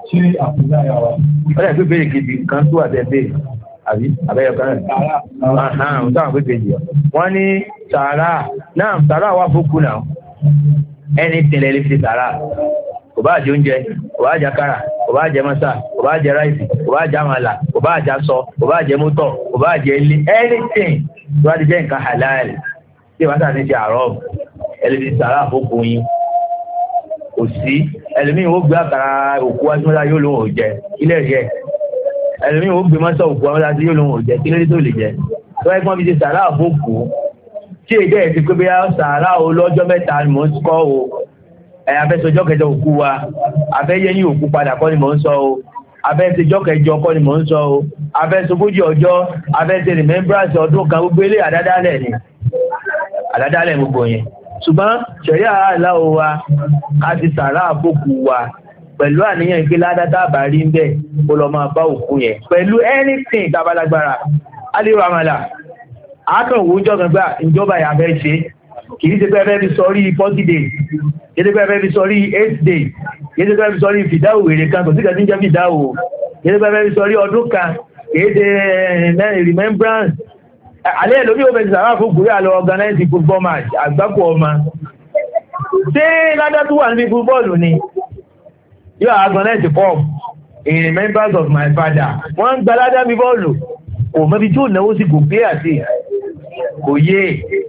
ṣé àkúdáyà wa. Ó dẹ̀ pé béèrè kejì kan tó àtẹ̀bẹ̀rẹ̀ àbí àbẹ́yọ kan náà. Táwọn pé kejì wọ́n ní sàárà náà sàárà wà fókù náà ẹni tẹ̀lẹ̀ lè fi sàárà kò bá jẹ oúnjẹ kò bá jẹ kára kò bá jẹ mọ́sà kò bá jẹ ráìsì kò bá jẹ àmàlà kò bá jẹ aṣọ kò bá jẹ mọ́tọ̀ kò bá jẹ ilé anything tó bá ti jẹ́ nǹkan halal tí ìwádà ní ti àárọ̀ ẹlẹ́ni sàárà fókù yín kò sí ẹlòmíì ó gbé àkàrà òkú wájúmọ́lá yóò lóun ò jẹ ilé rí ẹ̀ ẹlòmíì ó gbé mọ́sọ̀ òkú wájúmọ́lá yóò lóun ò jẹ kí lórí tó lè jẹ tó ẹgbọ́n fi ṣe sàárà àfókù tí èdè ẹ̀ ti pé bí sàárà olọ́jọ́ mẹ́ta ni mò ń kọ́ o afẹ́sọjọ́ kẹjọ òkú wa afẹ́yẹ́yìn òkú padà kọ́ ni mò ń sọ o afẹ́sọjọ́ kẹjọ kọ́ ni mò ń sọ o afẹ́sọgójì ọjọ́ afẹ́sẹ remembrance ọdún kan gbogbo ilé àdádálẹ̀ ni àdádálẹ̀ gbogbo yẹn ṣùgbọ́n ṣẹ̀rí aláwọ̀ wa ká ti sàárà àfókù wa pẹ̀lú àníyàn pé ládátà bá rí ń bẹ̀ kó lọ máa bá òkú yẹn pẹ̀lú anything tábálágbára alérò àmàlà àkànwò jọ́gbọ̀ngbà ìjọba ìyàfẹ́ ṣe kìí ṣe pé ẹfẹ́ fi sọrí 40 days kìí ṣe pé ẹfẹ́ fi sọrí 8 days kìí ṣe pé ẹfẹ́ fi sọrí fìdáwò èrè kan kò sí kàtí ń jẹ́ fìdáwò kìí ṣe pé ẹfẹ́ fi sọrí ọdún kan kìí ṣe remembrance alẹ́ lórí òfin ti sàrà fún kúrẹ́ àlọ́ organize football match àgbákò ọmọ ṣé ládá tó wà níbi fútbọ́ọ̀lù ni yóò organize form in remembrance of my father wọ́n ń gba ládá bí bọ́ọ̀lù kò mọ́bi tí ò náwó sí kò gbé àti kò yé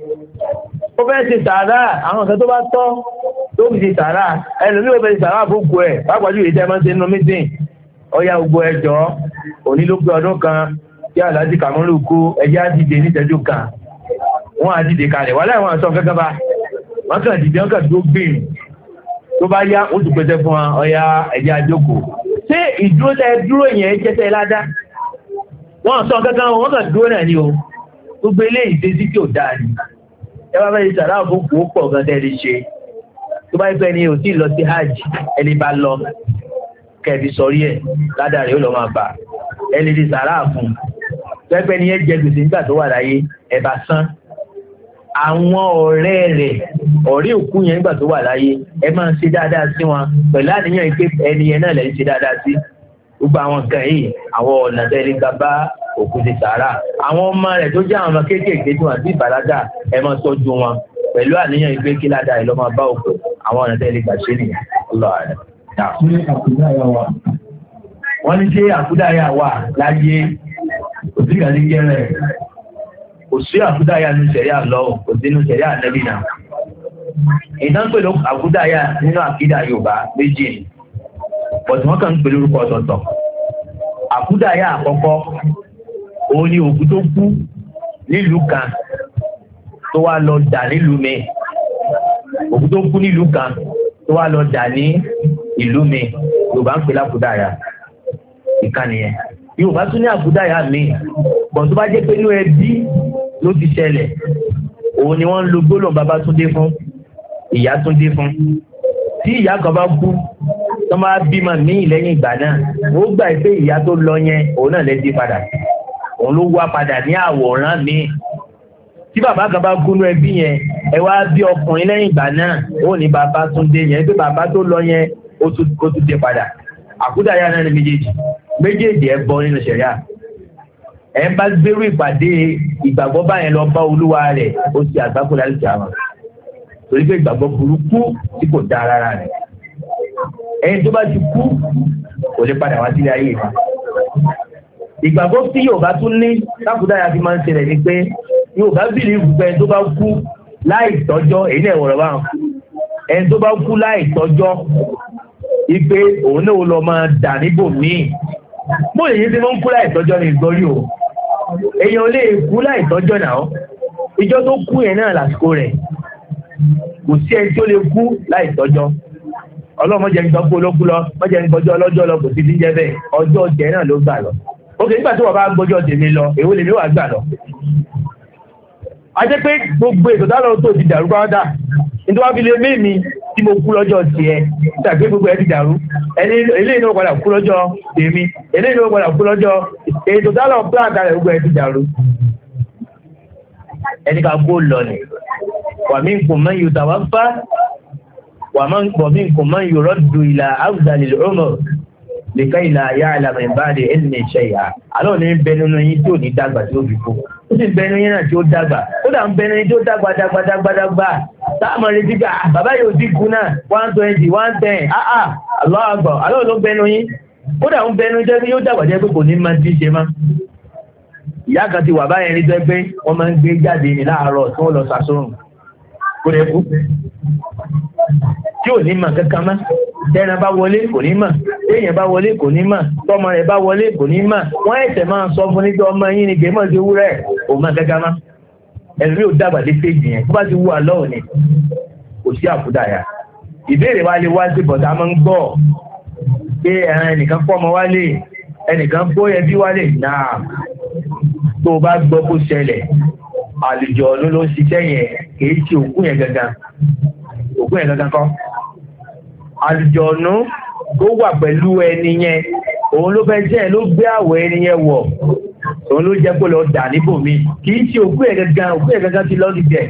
ó fẹ́ ṣe sàárà àwọn ọ̀sẹ̀ tó bá tọ́ tó fi ṣe sàárà ẹlòmí ó fẹ́ ṣe sàárà fókù ẹ̀ pápájú ìjẹ́ máa ń ṣe nínú mítìn ọya gbogbo ẹjọ́ onílógún ọdún kan tí Àlájì Kàmọ́lù kú ẹjẹ́ àdìdè nítẹ́jú kan wọ́n àdìdè kalẹ̀ wà láì wọ́n àṣọ kẹ́kẹ́ bá wọ́n kàn dìde wọ́n kàn tó gbìn tó bá yá ó tún pẹ́sẹ́ fún ọya ẹjẹ́ àjókòó ṣé ìdúró tẹ dúró yẹn jẹ́sẹ̀ ládá wọ́n sọ kẹ́kẹ́ wọ́n kàn dúró náà ni o gbogbo eléyìí ṣe sí tí ò dáa ni ẹ bá fẹ́ ìṣàrá àfókù ó pọ̀ gan tẹ́lẹ̀ ṣe tó bá ìpẹ́ ni ò tí lọ sí hajj ẹni bá lọ kẹfì sọrí ẹ̀ ládàrí ó lọ máa bà ẹni di sàrá fún pẹ́pẹ́ ni ẹ jẹ gbèsè nígbà tó wà láyé ẹ bá san àwọn ọ̀rẹ́ rẹ̀ ọ̀rẹ́ òkú yẹn nígbà tó wà láyé ẹ máa ń ṣe dáadáa sí wọn pẹ̀lú àníyàn pé ẹni yẹn náà lẹ́ ń ṣe dáadáa sí gbogbo àwọn nǹkan yìí àwọn ọ̀nà tẹ́lẹ̀ gbà bá òkú ti sàárà àwọn ọmọ rẹ̀ tó jẹ́ àwọn ọmọ kéékèèké tí wọ́n ti bàlágà ẹ máa tọ́jú wọn pẹ̀lú àníyàn ìgbé kí ládàá ẹ lọ máa bá òkú àwọn ọ̀nà tẹ́lẹ̀ gbà ṣe nìyẹn lọ rẹ̀. wọ́n ní ṣé àkúdáyà wà láyé òsì ìgbàlẹ̀ jẹ́ rẹ̀ kò sí àkúdáyà ní ṣẹ̀rí àlọ́ kò sí ní ṣẹ̀rí ànẹ́bí náà ìdánpẹ̀lú àkúdáyà nínú àkídà Yorùbá méjì ọ̀tún wọn kàn ń pè lórúkọ ọ̀tọ̀ọ̀tọ̀ àkúdáyà àkọ́kọ́ òun ni òkú tó kú nílùú kan tó wá lọ dà nílùú mi òkú tó kú nílùú kan tó wá lọ dà ní ìlú mi Yorùbá ń pè lákúdáyà ìkànnì yẹn Yorùbá tún ní àkúdáyà mi bọ̀ tó bá jẹ́ pé inú ẹbí ló ti ṣẹlẹ̀ òun ni wọ́n ń lo gbólóhùn bàbá Túndé fún ìyá Túndé fún tí ìyá kan bá kú tó máa bímọ míì lẹ́yìn ìgbà náà ó gbà pé ìyá tó lọ yẹn òun náà lè dé padà òun ló wá padà ní àwòrán mi tí bàbá kan bá kú ní ẹbí yẹn ẹ wá bí ọkùnrin lẹ́yìn ìgbà náà ó ní bàbá Túndé yẹn pé bàbá tó lọ yẹn ó tún dé padà àkúdáyà náà ní méjèèjì ẹ bọ nínú ṣẹ̀ríà ẹ bá gbérú ìpàdé ìgbàgbọ́ báyẹn lọ bá olúwa rẹ̀ ó ti àgbákò láti àwọn torí pé ìgbàgbọ́ burúkú tí kò dáa rárá rẹ̀ ẹni tó bá ti kú kò lè padà wá sílé ayé ìfà ìgbàgbọ́ tí Yorùbá tún ní lákúdáyà fi máa ń ṣẹlẹ̀ ni pé Yorùbá bìlì ìfúnpẹ́ tó bá kú láì tọ́jọ́ èyí náà wọ̀rọ̀ báwọn ẹni tó bá kú láì tọ́jọ́ ipe òun náà lọ máa dà níbò míì bó lè yí sí wọ́n ń kú láì tọ́jọ́ ní ìgbọ́rí o èèyàn lè kú láì tọ́jọ́ náà ìjọ tó kú yẹn náà lásìkò rẹ̀ kò sí ẹni tó lè kú láì tọ́jọ́ ọlọ́mọdé ń tọ́kú olókú lọ mọ́jẹ ń gbọ́jọ́ ọlọ́jọ́ lọ kò sí ti jẹ́ bẹ́ẹ̀ ọjọ́ tẹ̀ náà ló gbà lọ òkè nígbà tí wọ́n bá gbọ́jọ́ tèmi lọ èwo lèmi wà gbà lọ. a jẹ́ pé gbogbo ètò dálọ́ tó ti dàrú pátá nítorí wọ́n fi lè mí mi tí mo kú lọ́jọ́ tiẹ̀ tàbí gbogbo ẹ ti dàrú eléyìí náà padà kú lọ́jọ́ tèmi eléyìí náà padà kú lọ́jọ́ ètò dálọ́ pláàkà rẹ̀ gbogbo ẹ ti dàrú. ẹni ká kó lọ ni wàmí nkùn mọ́ yóò tàwa fá wàmí nkùn mọ́ yóò rọ́dù ìlà àwùjálì ọmọ lèkẹ́ ìlà ayá ìlànà ìbáde ẹ̀lìmì iṣẹ́ ìhà alọ́ ní bẹ nínú yín tí ò ní dàgbà tí ó fi kú ó sì bẹ nínú yín náà tí ó dàgbà ó dà ń bẹ nínú yín tí ó dàgbà táàmù rẹ̀ ti gbà bàbá yóò ti kú náà 120 110 Allah àgbà alọ́ ló bẹ nínú yín ó dà ń bẹ nínú jẹ́ yóò dàgbà jẹ́ pé kò ní máa ti ṣe má ìyá kan ti wà báyẹn rí jẹ́ pé wọ́n máa ń gbé jáde ní láàárọ̀ tí wọ́n lọ sàṣọ́rùn kó lè kú tí ò ní mà kankan má tẹ́ran bá wọlé kò ní mà téèyàn bá wọlé kò ní mà tọ́mọ rẹ̀ bá wọlé kò ní mà wọ́n ẹ̀sẹ̀ máa sọ fún nígbà ọmọ yín ni kèémọ̀ sí wúrẹ́ ò má kankan má ẹ̀rí ò dàgbà dé stéèjì yẹn tó bá ti wú àlọ́ òní kò sí àkúdàyà ìbéèrè wa lè wá sí bọ̀dá máa ń gbọ́ pé ẹnìkan fọ́ ọmọ wálé ẹnìkan fó ẹbí wálé náà tó bá gbọ́ kó ṣẹlẹ̀ àlùjọ ló ń ṣiṣẹ́ yẹn kìí ṣe òkú yẹn gangan kọ́ àlùjọ̀nú tó wà pẹ̀lú ẹni yẹn òun ló fẹ́ jẹ́ ló gbé àwọ̀ ẹni yẹn wọ̀ òun ló jẹ́ pé lọ dà níbòmí kìí ṣe òkú yẹn gangan ti lọ́ọ́ dìjẹ́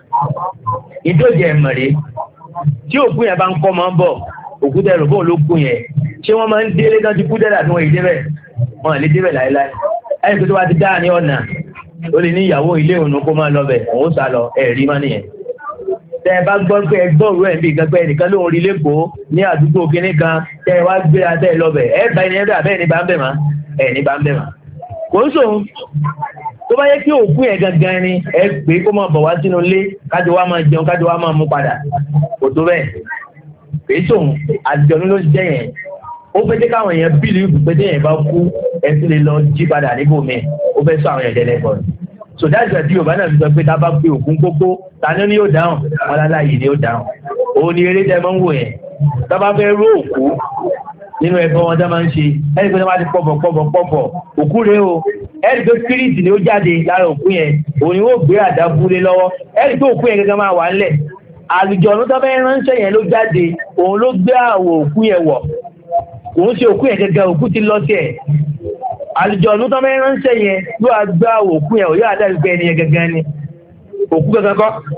ìdójẹ ẹ̀mọ̀rẹ́ tí òkú yẹn bá ń kọ́ máa ń bọ̀ òkú tẹ̀rù bóun ló kú yẹn ṣé wọ́n máa ń délé náà ti kú tẹ́lẹ̀ àti wọn ìdébẹ̀ wọn lè débẹ̀ láéláé ẹni tó bá ti dáa ní ọ̀nà ó lè ní ìyàwó ilé òun kó máa lọ bẹ̀ òun sá lọ ẹ̀rí má nìyẹn tẹ́ bá gbọ́ pé ẹgbọ́rú ẹ̀ ń bí ìgbẹ́gbẹ́ ẹnìkan ló ń rí lẹ́kọ̀ọ́ ní àdúgbò kínní kan tẹ́ wá gbé adẹ́ lọ́bẹ̀ ẹ bá ẹni ẹgbẹ́ abẹ́ ẹni bá ń bẹ̀ má ẹni bá ń bẹ̀ má. kò ń sòun tó bá yẹ kí òkú yẹn gangan ni ẹ pé kó máa bọ̀ wá sínú ilé kájọ wá máa jẹun kájọ wá máa mú padà kò tó bẹ́ẹ̀ kì í sòun àjọyún ló jẹ́ yẹn ó fẹ́ jẹ́ káwọn èèyàn bílíìfù pé téèyàn bá kú ẹ tún lè lọ jí padà níbòmí ó fẹ́ sọ àwọn èèyàn dẹ́lẹ́bọ̀ so that's why Yorùbá náà fi sọ pé tá a bá pe òkú kókó tani ni yóò dáhùn wọn láláyè ni yóò dáhùn òun ni eré tẹ́ máa ń wò yẹn tá a bá fẹ́ ró òkú nínú ẹbọ wọn tá máa ń ṣe ẹni pé wọ́n ti pọ̀pọ̀ òkú rèé o ẹni tó kírìtì ni ó jáde lára òkú yẹn òun ni ó gbé àdá fúlé lọ́wọ́ ẹni tó òkú yẹn gẹ́gẹ́ máa wà ńlẹ̀ àlùjọ̀nú tó fẹ́ ránṣẹ́ yẹn ló jáde òun ló gbé àwọ̀ òkú yẹn wọ̀ òun ṣe òkú yẹn gẹ́gẹ́ òkú ti lọ sí ẹ̀ àlùjọ̀nú tó fẹ́ ránṣẹ́ yẹn ló àgbá àwọ̀ òkú yẹn òyà àdá ìgbẹ́ ẹni yẹn gẹ́gẹ́ ni òkú gangan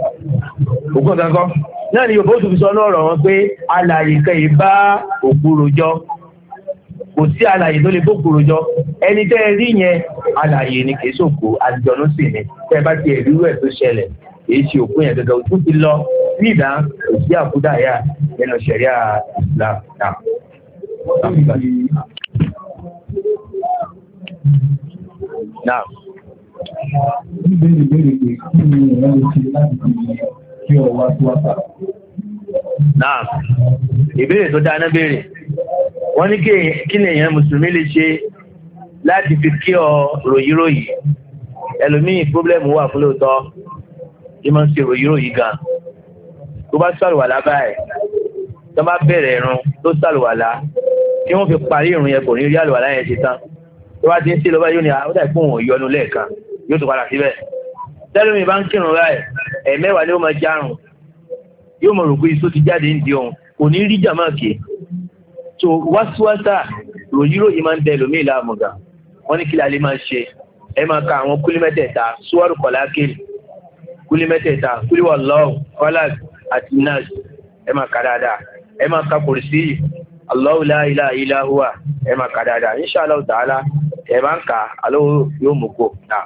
kọ́ náà ni Yorùbá òtún sọ lọ́rọ̀ wọn pé alààyè kan yìí bá òkú rojọ́ kò sí alààyè tó lè bókú rojọ́ ẹni tẹ́ ẹ rí yẹn alààyè ni kìí ṣòkú àlùjọ̀nú sì ni tẹ́ ẹ bá ti ẹ̀rí rẹ̀ tó ṣẹlẹ̀ èyí ṣe òkú yẹn gẹ́gẹ́ òkú ti lọ ní ìdá òsì àkúdàáyà nínú ṣẹ̀ríà Islam náà. Náà. Ìbéèrè pé kí ni ìyẹn lè ṣe láti fi kí ọ wá sí wáta? Náà. Ìbéèrè tó dáná béèrè. Wọ́n ní kí ni èèyàn Mùsùlùmí lè ṣe láti fi kí ọ ròyìnròyìn. Ẹlòmíì pọ́blẹ́mù wà fún lóòótọ́ kí máa ń ṣe ròyìnròyìn gan. Tó bá ṣàlùwàlá báyìí, tó bá bẹ̀rẹ̀ ìrun tó ṣàlùwàlá, kí wọ́n fi parí ìrun yẹn kò ní rí àlùwàlá yẹn ṣe tán. Tó bá ti ń ṣe lọ́ba yóò ní àwọn dàbí fún òun yọnu lẹ́ẹ̀kan yóò tún padà síbẹ̀. Tẹ́lẹ̀mí bá ń kírun báyìí ẹ̀mẹ́wàá ni ó máa járùn yóò mọ̀ rò pé iṣó ti jáde ń di òun kò ní rí jàmáà kì í. So wáṣíwáṣá ròyìnròyìn máa ń dẹ lómi ìlà àmùgà wọ́n ní kí la lè máa ṣe ẹ máa ka àwọn kúlí mẹ́tẹ̀ẹ̀ta súwárù kọ̀lákìlì kúlí mẹ́tẹ̀ẹ̀ta kúlí wallahu falak àti nas ẹ máa ka dáadáa ẹ máa ka kùrìsì Allahu la ilaha illa huwa ẹ máa ka dáadáa insha Allah ta'ala ẹ máa ń kà alówó yóò mú kó náà.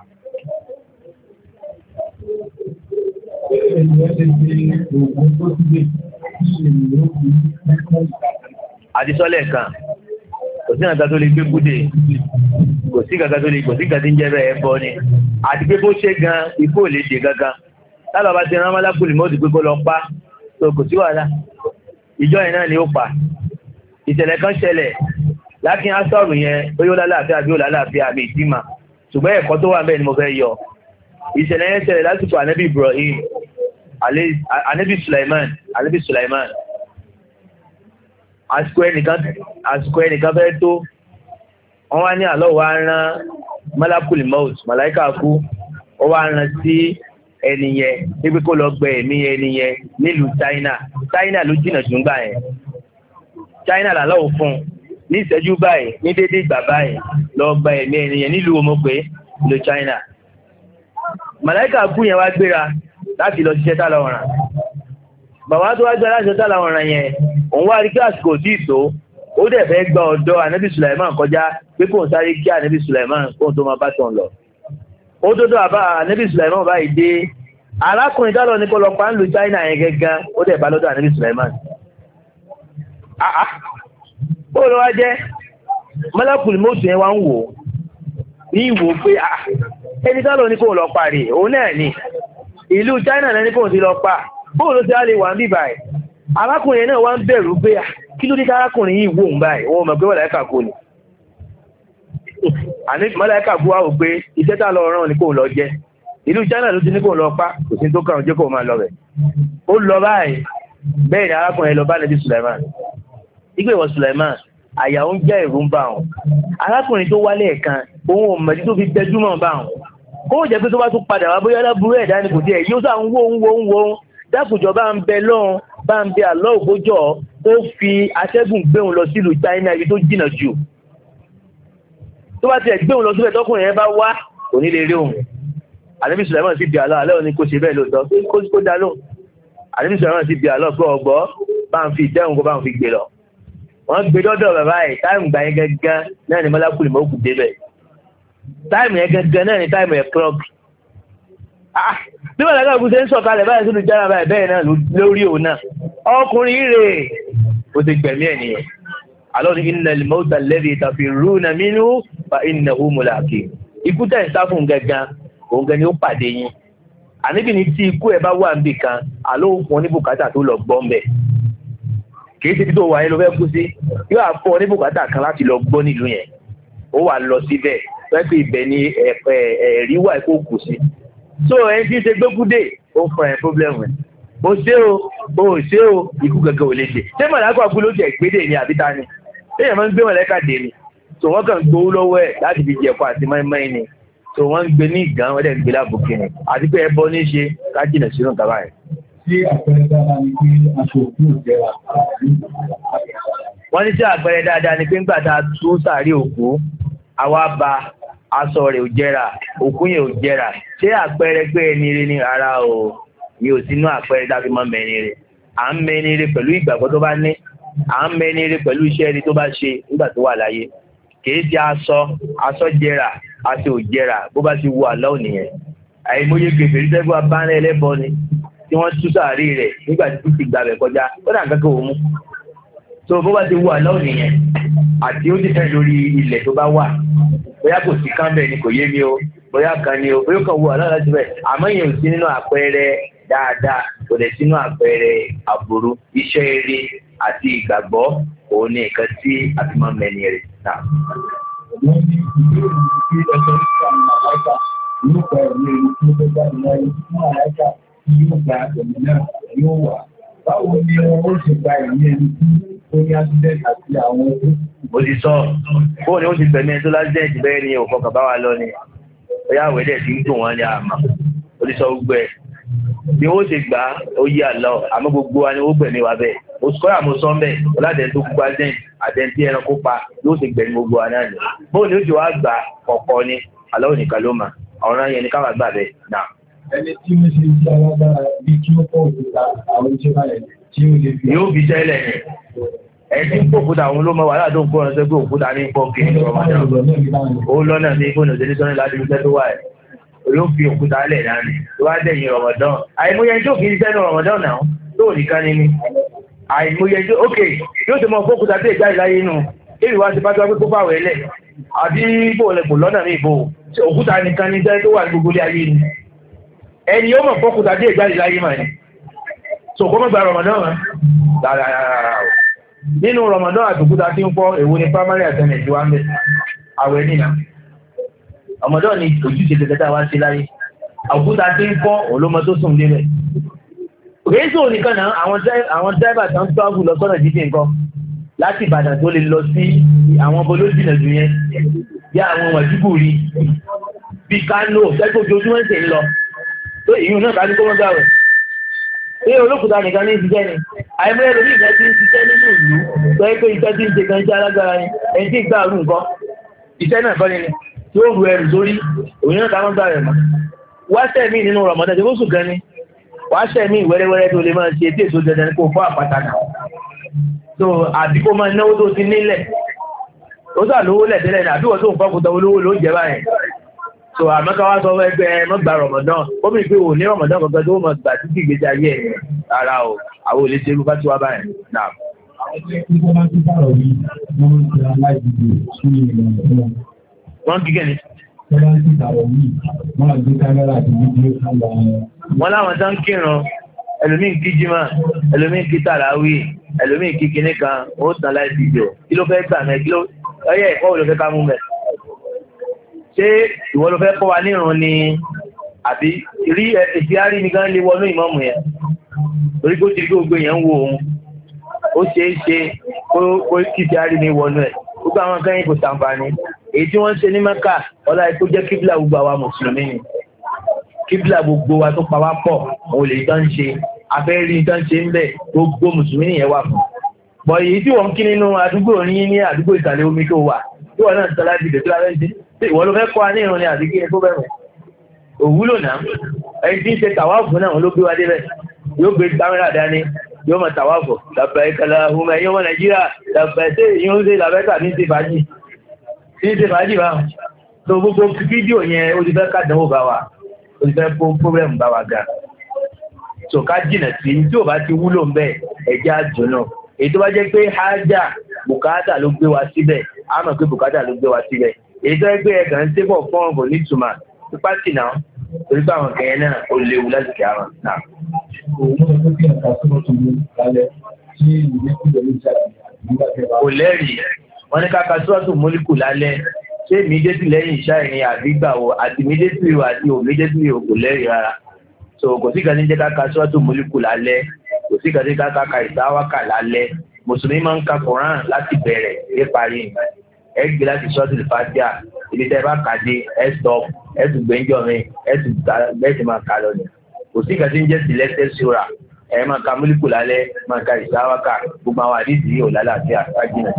Àdìsọ́lẹ̀ kan kò sí nǹkan tó lè gbé kúdè kò sí nǹkan tí ń jẹ́ bẹ́ẹ̀ ẹbọ ni àti pé bó ṣe gan ikú ò lè dé gangan tábà bá ti rán mọ́lákùlì mọ́tò pé kó lọ pa tó kò sí wàhálà ìjọ yẹn náà ni ó pa. Ìṣẹ̀lẹ̀ kan ṣẹlẹ̀ lákín asọ́rù yẹn ó yóò lálàáfíà bí ó lálàáfíà àmì ìtìmà ṣùgbọ́n ẹ̀kọ́ tó wà bẹ́ẹ̀ ni mo fẹ́ yọ. Ìṣẹ̀lẹ̀ yẹn ṣẹlẹ̀ lásìkò ànábì Ibrahim ànábì Sulaiman àsìkò ẹnìkan fẹ́ tó wọ́n wá ní àlọ́ wa rán malakul maut màláíkà kú ó wá rán sí ẹni yẹn níbi kó lọ gbẹ ẹ̀mí ẹni yẹn nílùú China ló jìnnà jù ń gbà yẹn China làlọ́ fún un ní ìṣẹ́jú báyìí ní dédé ìgbà báyìí lọ gba ẹ̀mí ẹni yẹn nílùú omopé ìlú China. Màláíkà kú yẹn wá gbéra láti lọ ṣiṣẹ́ tálà ọ̀ràn. Bàbá tó wá gbé láti ṣiṣẹ́ tálà ọ̀ràn yẹn òun wá rí kí àsìkò sí ìtò ó dẹ̀ fẹ́ gba ọ̀dọ̀ ànábì Sulaiman kọjá pé kò ń sáré kí ànábì Sulaiman kó tó máa bá tàn lọ. ó dọ́dọ̀ àbá ànábì Sulaiman báyìí dé arákùnrin dálọ́ ní kó lọ pa ń lu China yẹn gẹ́gẹ́ ó dẹ̀ bá lọ́dọ̀ ànábì Sulaiman. ó lọ wá jẹ́ mọ́lákùnrin mọ́tò yẹn wá ń wò ní ìwò pé ẹni dálọ́ ní kó lọ parí òun náà ni ìlú China náà ní kó ti lọ pa bóòlù tí a lè wà ń bíbà ẹ̀ arákùnrin náà wá ń bẹ̀rù pé kí ló dé arákùnrin yìí wò ń báyìí wọ́n mọ̀ pé màláíkà kò ní àní màláíkà bú wá wò pé iṣẹ́ tá lọ rán ní kò lọ jẹ́ ìlú China ló ti ní kò lọ pa kò sí tó kàn jẹ́ kò máa lọ rẹ̀ ó lọ báyìí bẹ́ẹ̀ ni arákùnrin lọ bá Nábì Sulaiman ìgbé ìwọ Sulaiman àyà ń jẹ́ ìrú ń bá wọn arákùnrin tó wálé ẹ̀kan òun ò mọ̀ tó fi gbẹjúmọ̀ bá wọn kó jẹ́ pé tó bá tún padà wá bóyá lábúrú ẹ̀dá ni kò tiẹ̀ yóò sá ń wó dákùjọ bá ń bẹ lọ́hùn bá ń bẹ àlọ́ ògbójọ́ ó fi atẹ́gùn gbéhùn lọ sílùú China ibi tó jìnà jù tó bá tiẹ̀ gbéhùn lọ síbẹ̀ tọkùnrin yẹn bá wá kò ní lè rí òun Ànábì Sulaiman sì bí àlọ́ àlẹ́ òní kò ṣe bẹ́ẹ̀ lóòótọ́ kó dá lóhùn Ànábì Sulaiman sì bí àlọ́ pé ọgbọ́ bá ń fi ìtẹ́hùn kó bá ń fi gbé lọ wọ́n gbé dọ́dọ̀ bàbá ẹ̀ táìmù gbà yẹn gẹ́gẹ́ náà ni mọ́lákùnrin mọ́ kù débẹ̀ táìmù yẹn gẹ́gẹ́ náà ni táìmù ẹ̀ clock bí wọ́n lágbàá gúúsẹ́ ń sọ̀kalẹ̀ báyìí sínú jára báyìí bẹ́ẹ̀ náà lórí òun náà ọkùnrin rẹ̀ ó ti gbẹ̀mí ẹ̀ nìyẹn alọ́ ní innal mawta alladhi tafirruna minhu fa innahu mulaqikum ikú tẹ̀ ń sá fún gẹ́gẹ́ òun gẹ́ ni ó pàdé yín àníbi ní tí ikú ẹ̀ bá wà níbì kan àlọ́ òun ní bùkátà tó lọ gbọ́ mbẹ̀ kì í ṣe tó wà yẹn ló fẹ́ kú sí yóò àfọ ní bùkátà kan láti lọ gbọ́ nílùú yẹn ó wà lọ síbẹ̀ fẹ́ pé ibẹ̀ ni ẹ̀rí wà kó kù sí so ẹni tí ń ṣe gbókúdé ó fún ẹ̀ pọ́blẹ́mù ẹ̀ o ṣé o ikú gẹ́gẹ́ ò lè ṣe ṣé mọ̀lákọ̀ kú ló jẹ́ ìgbédè ni àbí ta ni èèyàn máa ń gbé mọ̀lẹ́kà dé ni so wọ́n kàn gbowó lọ́wọ́ ẹ̀ láti fi jẹ̀kọ́ àti mọ́ínmọ́ín ni so wọ́n ń gbé ní ìgàn wọ́n dẹ̀ ń gbé lábùkì ni àti pé ẹbọ ní ṣe ká jìnà sínú kaba ẹ̀. ṣé àpẹẹrẹ dáadáa ni pé aṣọ òkú ò jẹrà? wọ́n ní sí àpẹẹrẹ dáadáa ni pé ńgbà tá a tú sàárè òkú àwa ba aṣọ rẹ̀ ò jẹrà òkú yẹn ò jẹrà ṣé àpẹẹrẹ pé ẹni rẹ ni rárá o mi ò sínú àpẹẹrẹ dábí mọ́ mẹ́ni rẹ à ń mẹ́ni rẹ pẹ̀lú ìgbàgbọ́ tó bá ní à ń mẹ́ni rẹ pẹ̀lú iṣẹ́ ẹni tó bá ṣe nígbà tó wà láyé kìí ti aṣọ jẹrà aṣọ ò jẹrà bó bá ti wu àlọ́ ònìyẹn àìmọye gbèsè rí sẹ́gun abáńlẹ̀ ẹlẹ́bọ ni tí wọ́n tú sàárè rẹ̀ nígbà tí ti gbàgbẹ́ kọjá ó dà kankan òun so bó bá ti wu àlọ́ ònìyẹn àti ó ti fẹ́ lórí ilẹ̀ tó bá wà bóyá kò sí kánbẹ̀ ni kò yé mi o bóyá kan ni o bóyá kan wu àlọ́ láti bẹ̀ àmọ́ yẹn ò sí nínú àpẹẹrẹ dáadáa kò dẹ̀ sínú àpẹẹrẹ àbúrú iṣẹ́ eré àti ìgbàgbọ́ òun ní nǹkan tí a fi máa ń mẹ́ni rẹ̀ náà. wọ́n ní ìbéèrè ní pé ẹgbẹ́ ìsàmì àláìka yóò gba ẹ̀mí ẹni tí ó fẹ́ jáde láyé fún àláìka tí yóò gba ẹ̀mí náà yóò wà. báwo ni wọn ó ṣe gba ẹ̀mí ẹni tí ó ní accident àti àwọn ọdún? mo ti sọ bóun ni ó ti gbẹ̀mí ẹni tó lásìdẹ̀ntì bẹ́ẹ̀ ni òfò kàbá wa lọ ni bóyá àwẹ̀dẹ̀ ti ń dùn wọ́n ní àmà ó ti sọ gbogbo ẹ̀ bí wọ́n ti gbà ó yí àlọ́ àmọ́ gbogbo wa ni ó gbẹ̀mí wa bẹ́ẹ̀ mo sọ àmọ́ sọ bẹ́ẹ̀ ọ̀làdẹ̀ tó gbogbo àdẹ̀ntì ẹranko pa yóò ti gbẹ̀mí gbogbo wa náà ni bóun ni ó ti wá gbà kọ̀ọ̀kọ́ ni àlọ́ òníkà ló mà ọ̀ràn yẹn ni káwá gbà bẹ́ẹ̀ náà. ẹni tí wọ́n ṣe iṣẹ́ alágbára bí kí ó pọ̀ òkúta àwọn iṣẹ́ báyẹn tí ó lè fi. yóò fi tẹ́lẹ̀ ẹtí ń pò òkúta àwọn olómọ wàhálà tó ń kó ọ̀rọ̀ sẹ́gbẹ́ òkúta ní pọ̀ kí ní ọmọdé ó lọ́nà ní ìfóònù òṣèlú sọ́ni láti iṣẹ́ tó wà ẹ̀ yóò fi òkúta lẹ̀ náà ni tó wá dẹ̀yìn Ramadan àìmọye tó kì í ṣiṣẹ́ ní Ramadan náà tó nìkan ni àìmọye tó ok yóò ti mọ òkúta tó ìjáde láyé nù èyí wá ti bá tó wá pé kó bá wẹ̀ lẹ̀ àbí bò lẹ̀ kò lọ́nà ní ìbò òkúta nìkan ní iṣẹ́ tó wà ní gbogbo ilé ayé ni ẹni yóò mọ̀ fọ́kúta tó ìjáde láyé mà ni so kó mọ̀ gba Ramadan rárá nínú Ramadan àtòkúta tí ń pọ́ èwo ni primary assignment wá ń bẹ̀ àwẹ̀ nìyà Ramadan ni ojúṣe tẹ̀tẹ̀tẹ̀ wá sí láyé òkúta tí ń pọ́ olómọ tó sùn lébẹ̀ rèézò nìkan náà àwọn driver tán travel lọ sọ́nà jíjìn nǹkan láti Ìbàdàn tó lè lọ sí àwọn bolójìnà jù yẹn bí àwọn Màdúgùrí bí Kánò tẹ́kọ̀ ojoojúmọ́ ṣe ń lọ tó ìyún náà kájú kó mọ́ gbà wẹ̀ pé olókùúta nìkan ní ìṣiṣẹ́ ni àìmọ́ ẹlòmí ìgbà tí ń ṣiṣẹ́ nínú ìlú tó yẹ pé iṣẹ́ tí ń ṣe kan iṣẹ́ alágbára ni ẹni tí ń gbà rú nǹkan iṣẹ́ náà kọ́ni ni tí ó ru ẹrù sórí òyìn náà káwọn gbà rẹ̀ mọ́ wáṣẹ́ mi nínú Ramadan tí ó sùn gan ni wáṣẹ́ mi wẹ́rẹ́wẹ́rẹ́ tó lè máa ṣe tí èso dandan kó fọ́ àpáta náà so àbí kó máa náwó tó ti nílẹ̀ ó sà lówó lẹ̀ tẹ́lẹ̀ ní àbíwọ̀ tó ń fọ́kùtà olówó ló jẹ́ báyìí so àmọ́ká wá sọ ẹgbẹ́ mọ́gbà Ramadan ó bí pé ò ní Ramadan kankan tó mọ̀ gbà títí ìgbésí ayé ẹ̀ ara o àwọn olè ṣe irúfà tí wá báyìí náà. Wọ́n kíkẹ́ ni. Wọ́n láwọn tán kírun ẹlòmíì kí jímọ̀ ẹlòmíì kí tàràwí ẹlòmíì kí kinní kan ó tàn láì fídíò kí ló fẹ́ gbà mẹ́ kí ló ọyẹ́ ẹ̀kọ́ wo ló fẹ́ ká mú mẹ́. Ṣé ìwọ ló fẹ́ kọ́ wa nírun ni àbí rí èsì àárín mi gan lè wọnú ìmọ̀mù yẹn torí kó ti rí gbogbo yẹn ń wo òun ó ṣeé ṣe kó kí ti àárín mi wọnú ẹ̀ gbogbo àwọn kan yìí kò ṣàǹfààní èyí tí wọ́n ń ṣe ní Mẹ́kà ọlá ètò jẹ́ kíbílà gbogbo àwa mùsùlùmí ni kíbílà gbogbo wa tó pa wá pọ̀ òun lè tán ṣe afẹ́rí tán ṣe ń bẹ̀ gbogbo mùsùlùmí nìyẹn wà fún bọ̀ èyí tí wọ́n ń kí nínú àdúgbò ní àdúgbò ìsàlẹ̀ omi tó wà tí wọ́n náà tọ́lá dìde tó lábẹ́ ṣe ìwọ ló fẹ́ kọ́ wa ní ìrún ni àbí kí ẹ tó bẹ̀rẹ̀ òwúlò náà ẹni tí ń ṣe tàwáàfù náà wọn ló gbé wa débẹ̀ yóò gbé kámẹ́rà dání yóò mọ̀ tàwáàfù làbẹ̀ ìkàlà ọmọ ẹ̀yìn ọmọ Nàìjíríà làbẹ̀ tí èyí ń ṣe làbẹ̀ tàbí ṣe fàájì báwọn tó gbogbo fídíò yẹn ó ti fẹ́ kàdánwò bá wa ó ti fẹ́ kó pọ́blẹ́mù bá wa ga tó ká jìnà sí tí ò bá ti wúlò ń bẹ̀ ẹ̀jẹ̀ àjò náà èyí tó bá jẹ́ pé hájà bùkátà ló gbé wa síbẹ̀ á mọ̀ pé bùkátà ló gbé wa síbẹ̀ èyí tó ẹgbẹ́ ẹ̀gàn ń tébọ̀ fún ọ̀gọ̀ nítumà pípa tì náà torí pé àwọn kẹyẹ náà ó léwu láti kí àwọn náà. Kò lẹ́rìí wọ́n ní káka sọ́ọ̀tù mólíkù lálẹ́ ṣé ìmídẹ́tì lẹ́yìn ìṣá ìrìn àbígbàwọ̀ àti ìmídẹ́tì àti òmídẹ́tì kò lẹ́rìí rárá so kò sí kan ní jẹ́ káka sọ́ọ̀tù mólíkù lálẹ́ kò sí kan ní káka ìsáwákà lálẹ́ mùsùlùmí máa ń ka Kùránì láti bẹ̀rẹ̀ dé parí ẹ gbé láti sọ́ọ̀tù Fàtíhà ibi tẹ́ bá kàdé ẹ stop ẹ tún gbẹ́njọ́ mi ẹ tún bẹ́ẹ̀ ti máa kà lọ ni kò sí kan tí ń jẹ́ selected sura ẹ máa ka múlíkù lálẹ́ máa ka ìsáwákà gbogbo àwọn àdìsí yìí ò lálàáfíà kájínà.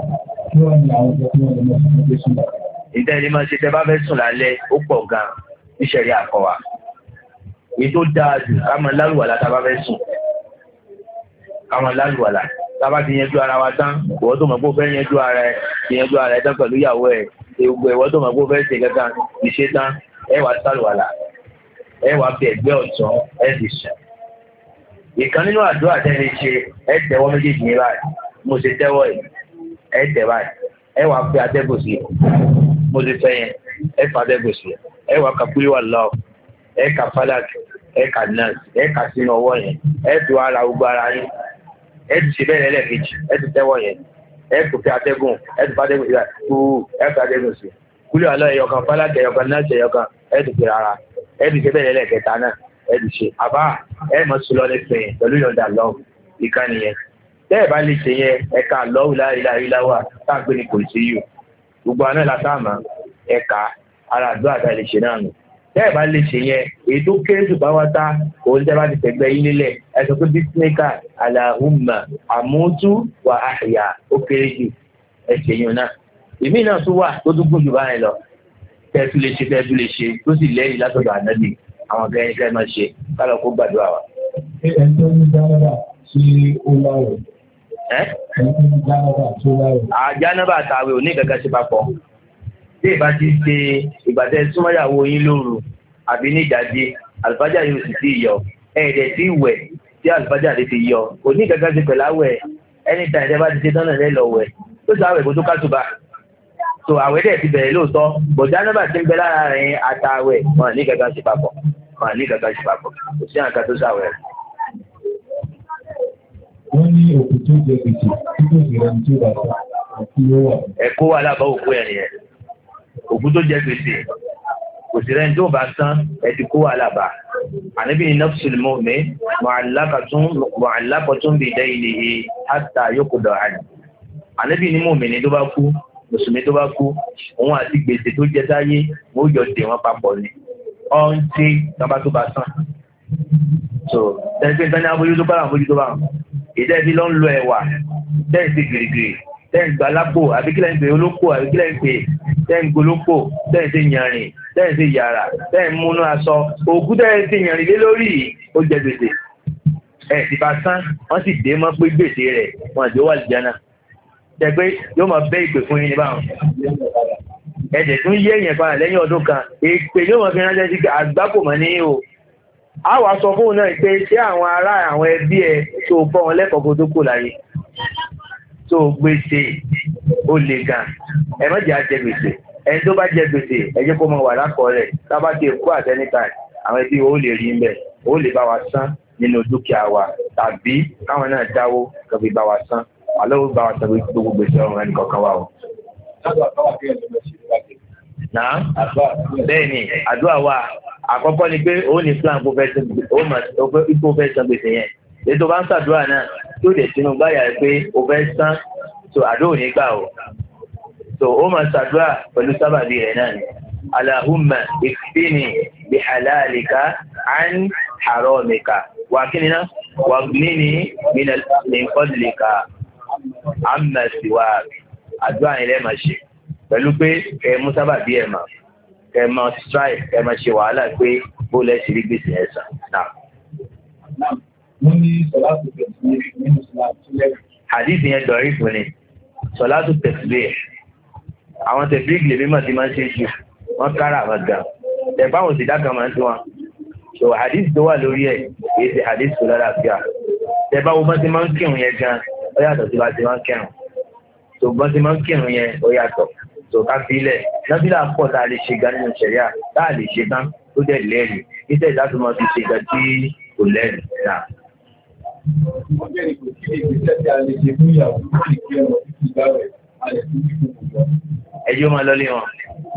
ìtẹ́ ẹni máa ṣe tẹ́ bá fẹ́ sùn lálẹ́ ó pọ̀ gan-an níṣẹ̀rí àkọwà èyí tó dáa jù ká máa lálùwàlá tá a bá fẹ́ sùn ká máa lálùwàlá tába ti yanjú ara wa tán ìwọ tó mọ̀ pé ó fẹ́ yanjú ara ẹ̀ ti yanjú ara ẹ̀ tán pẹ̀lú ìyàwó ẹ̀ gbogbo ìwọ tó mọ̀ pé ó fẹ́ ṣe kankan ìṣe tán ẹ wàá sálùwàlà ẹ wàá fi ẹ̀gbẹ́ ọ̀tún ẹ sì sùn. ìkan nínú àdúrà tẹ́lẹ̀ ṣe ẹ tẹ́wọ́ méjèèjì ní báyìí mo ṣe tẹ́wọ́ ẹ̀ ẹ tẹ́ báyìí ẹ wàá fi atẹ́gùn sí mo ṣe fẹ́ yẹn ẹ fa atẹ́gùn sí ẹ wàá ka kúlí wà lọ ẹ ka falak ẹ ka nas ẹ ka sínú ọwọ́ yẹn ẹ fi wá ara gbogbo ara yín ẹ ti ṣe bẹ́ẹ̀ lẹ́lẹ́kejì ẹ ti tẹ́wọ́ yẹn ẹ kò fi atẹ́gùn ẹ ti fa atẹ́gùn sí ẹ fi atẹ́gùn sí kúlí wà lọ ẹ̀yọ̀kan falak ẹ̀yọ̀kan nas ẹ̀yọ̀kan ẹ ti fi ara ẹ ti ṣe bẹ́ẹ̀ lẹ́lẹ́kẹta náà ẹ ti ṣe àbá ẹ mọ̀ sí lọ́lẹ́ fẹ̀yìn pẹ̀lú yọ̀ǹda lọ́wọ́ ìkànnì yẹn tẹ́ ẹ bá lè ṣe yẹn ẹ̀ka lọ́wọ́ láìláìláwà táàgbé ni kò sí yù gbogbo àná látàmà ẹ̀ka ara àdúrà tá lè ṣe náà nù tẹ́ ẹ bá lè ṣe yẹn èyí tó kéré jù bá wá tá òun tẹ́ bá ti tẹ̀gbẹ́ yín nílẹ̀ ẹ sọ pé bísíníkà aláhùnmá àmútú wà áhìyà ó kéré jù ẹ ṣe yẹn náà ìmí náà tún wà tó tún gùn jù báyìí lọ tẹ́ tún lè ṣe tó sì lẹ́yìn látọ̀dọ̀ ànábì àwọn gẹ́gẹ́ kẹ́ máa ṣe kálọ̀ kó gbàdúrà wa. Àjánàbà àtàwẹ̀ ò ní kankan ṣe papọ̀. Tí ìbá ti ṣe ìgbàtẹ́ súnmọ́yàwó yín lóru àbí ní ìdájí, àlùfájà yóò sì sí yọ. Ẹ̀ẹ́dẹ̀ tí ìwẹ̀ tí àlùfájà lè fi yọ. Kò ní kankan ṣe pẹ̀lú àwẹ̀ anytime tẹ́ bá ti ṣe tọ́nà lẹ́lọ́ wẹ̀. Tó sọ àwẹ̀ kó tó kásùbà. So àwẹ̀ dẹ̀ ti bẹ̀rẹ̀ lóòótọ́. Bọ̀jánàbà ti ń bẹ lára rẹ̀ àtàwẹ̀ wọn ní kankan ṣe papọ̀. Wọn ní kankan ṣe papọ̀. Kò sí àǹkà tó sàwẹ̀ rẹ̀. Wọ́n ní òkú tó jẹ gbèsè tí kò sì rẹ̀ ní tí ó bá sá òkú ló wà. Ẹ̀kọ́ wà lábá òkú ẹ̀ nìyẹn. Òkú tó jẹ gbèsè kò sì rẹ̀ ní tó bá sán ẹ̀ ti kó wà lábá. Ànábì ní nafsul mu'min mu'allaqatun bi daynihi hatta yuqda anhu. Ànábì ní mùmínì tó bá kú, mùsùlùmí tó bá kú, òun àti gbèsè tó jẹ sáyé wọ́n jọ dè wọ́n papọ̀ ni. Ọ́n tí tọ́ba tó bá sán. So, tẹ́gbẹ́ tán ní abójútó bá wọn. Ìdẹ́bí ló ń lo ẹ̀wà tẹ́ǹsì gìrìgìrì tẹ́ǹsì gbalápò àbíkílẹ̀ ń pè olóko àbíkílẹ̀ ń pè tẹ́ǹsì golóko tẹ́ǹsì yànrìn tẹ́ǹsì yàrá tẹ́ǹsì múnú aṣọ òkú tẹ́ǹsì yànrìn lé lórí ó jẹ gbèsè ẹ̀ ti bá sán wọ́n sì dé mọ́ pé gbèsè rẹ̀ wọ́n àti ó wà lìjánà jẹ́ pé yóò máa bẹ́ ìpè fún yín ní báwọn ẹ̀jẹ̀ tún yé èèyàn padà lẹ́yìn ọdún kan èpè yóò máa fi ránṣẹ́ sí àgbákò mọ́ ní o a wá sọ fóun náà pé ṣé àwọn ará àwọn ẹbí ẹ tó bọ́ wọn lẹ́kọ̀ọ́ kó tó kò láyé tó gbèsè ó le gan ẹ má jẹ́ àjẹ gbèsè ẹni tó bá jẹ gbèsè ẹ jẹ́ kó máa wà lákọọ́lẹ̀ tábà ti kó àtẹnìkà àwọn ẹbí ó lè rí mbẹ ó lè bá wa san nínú dúkìá wa tàbí káwọn náà dáwó kọfí bá wa san àlọ́ bá wa san gbogbo gbèsè ọ̀run ẹnì kọ̀ọ̀kan wa o. Náà bẹ́ẹ̀ ni àdúrà wa àkọ́kọ́ ni pé ó ní plan kó fẹ́ san gbèsè yẹn ètò bá ń ṣàdúrà náà tó dẹ̀ sínú gbáyà pé ó fẹ́ san tó àdúrà ní gbà o tó ó máa ṣàdúrà pẹ̀lú sábàbí rẹ̀ náà ni Allahumma ikfini bi halalika an haramika wà kí ni náà wà ghnini min fadlika amma siwak àdúrà yẹn lẹ́ẹ̀ máa ṣe pẹ̀lú pé kẹ́ ẹ mú sábàbí ẹ̀ mà kẹ́ ẹ máa strive kẹ́ ẹ máa ṣe wàhálà pé bó lẹ́ ṣe rí gbèsè ẹ̀ sàn náà. wọ́n ní sọlá tó tẹ̀sí nínú sọlá tó lẹ́yìn. hadith yẹn dọ̀rí fún ni sọlá tó tẹ̀sí àwọn tẹ̀sí lè mímọ̀ tí máa ń ṣe jù wọ́n kára àwọn gan tẹ̀fọ́ àwọn òsìdá kan máa ń tún wọn. so hadith tó wà lórí ẹ̀ kìí ṣe hadith tó lálàáfíà tẹ̀fọ́ àwọn bá ti máa ń kírun yẹn gan ó yàtọ̀ sí bá ti máa ń kírun tó bọ́n ti máa ń kírun yẹn ó yàtọ̀ tó ká sílẹ̀ nábìlà pọ̀ tá a lè ṣe gan nínú ṣẹ̀ríà tá a lè ṣe tán tó dẹ̀ lẹ́rìí níṣẹ́ ìdásùnmọ́ ti ṣe gan tí kò lẹ́rìí náà. wọ́n jẹ́ ìpò kí ìgbésẹ̀ tí a lè ṣe fún ìyàwó lórí ìpín ọ̀rọ̀ títí ìgbàwẹ̀ a lè fún ìgbìmọ̀. ẹjọ́ máa lọlé wọn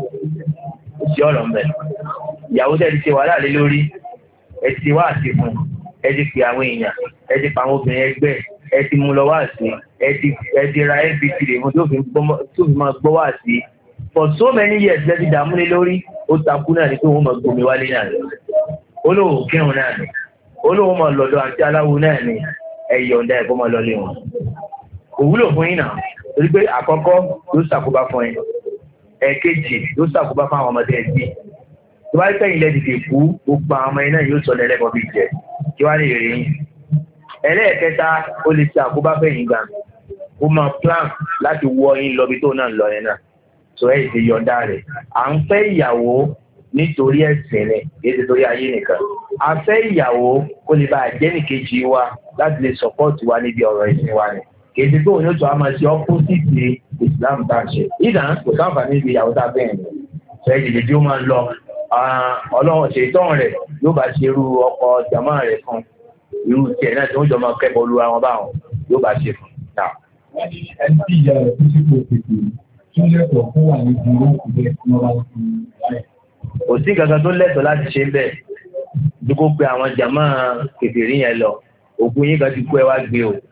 kò sí ọ̀rọ̀ mbẹ̀ ìyàwó tẹ̀ ti ṣe wàhálà lé lórí ẹ ti wá àti fún ẹ ti pè àwọn èèyàn ẹ ti pa àwọn obìnrin ẹgbẹ́ ẹ ti mú lọ wá sí ẹ ti ra npt rè mú tó fi máa gbọ́ wá sí for so many years lẹ́ti dààmú lé lórí ó takú náà ní pé wọ́n máa gbomi wálé náà ni olóhùn kírun náà ni olóhùn máa lọ́dọ̀ àti aláwo náà ni ẹ̀yọ̀ ọ̀dà ẹ̀kọ́ máa lọlé wọn kò wúlò fún yín náà torí pé àkọ́kọ́ yóò ṣàkóbá fún yín ẹ̀kejì yóò ṣàkóbá fún àwọn ọmọdé ẹ̀gbìn tó bá tẹ̀yìn lẹ́dìdì kú gbogbo àwọn ọmọ yín náà yóò sọ lẹ́lẹ́kọ̀ọ́ bí jẹ kí wá lè rí yín ẹlẹ́ẹ̀kẹta ó lè ṣe àkóbá fẹ̀yìn gbà ó máa plan láti wọ yín lọ bí tó náà lọ yẹn náà tó ẹ̀ ṣe yọ̀ǹda rẹ̀ à ń fẹ́ ìyàwó nítorí ẹ̀sìn rẹ̀ kìí ṣe torí ayé nìkan a fẹ́ ìyàwó kó lè bá àjẹ́nìkejì wa láti lè sọ́pọ́ọ̀tì wa níbi ọ̀rọ̀ ìsìn wa ni kìí ṣe tóun yóò tó a máa ṣe ọ́pọ́sìtì Islam tá a ṣe ìdá kò sáǹfà níbi ìyàwó tá a bẹ̀rẹ̀ ni sọ èdè tí ó máa ń lọ ọlọ́run ṣètọ́n rẹ̀ yóò bá ṣe irú ọkọ jàmáà rẹ̀ fún irú tiẹ̀ náà tí wọ́n jọ máa kẹ́kọ̀ọ́ lu àwọn báwọn yóò bá ṣe fún un. wọ́n ní ẹni tí ìyá rẹ̀ tó sípò pèpè tún lẹ́tọ̀ọ́ fún wà ní ìdúró ìbẹ̀ tí wọ́n bá ń fi láì. kò sí kankan tó lẹ́tọ̀ọ́ láti ṣe bẹ́ẹ̀ dúkó pé àwọn jàmáà kèfèrí yẹn lọ ògùn yín kan ti kú ẹ wá gbé o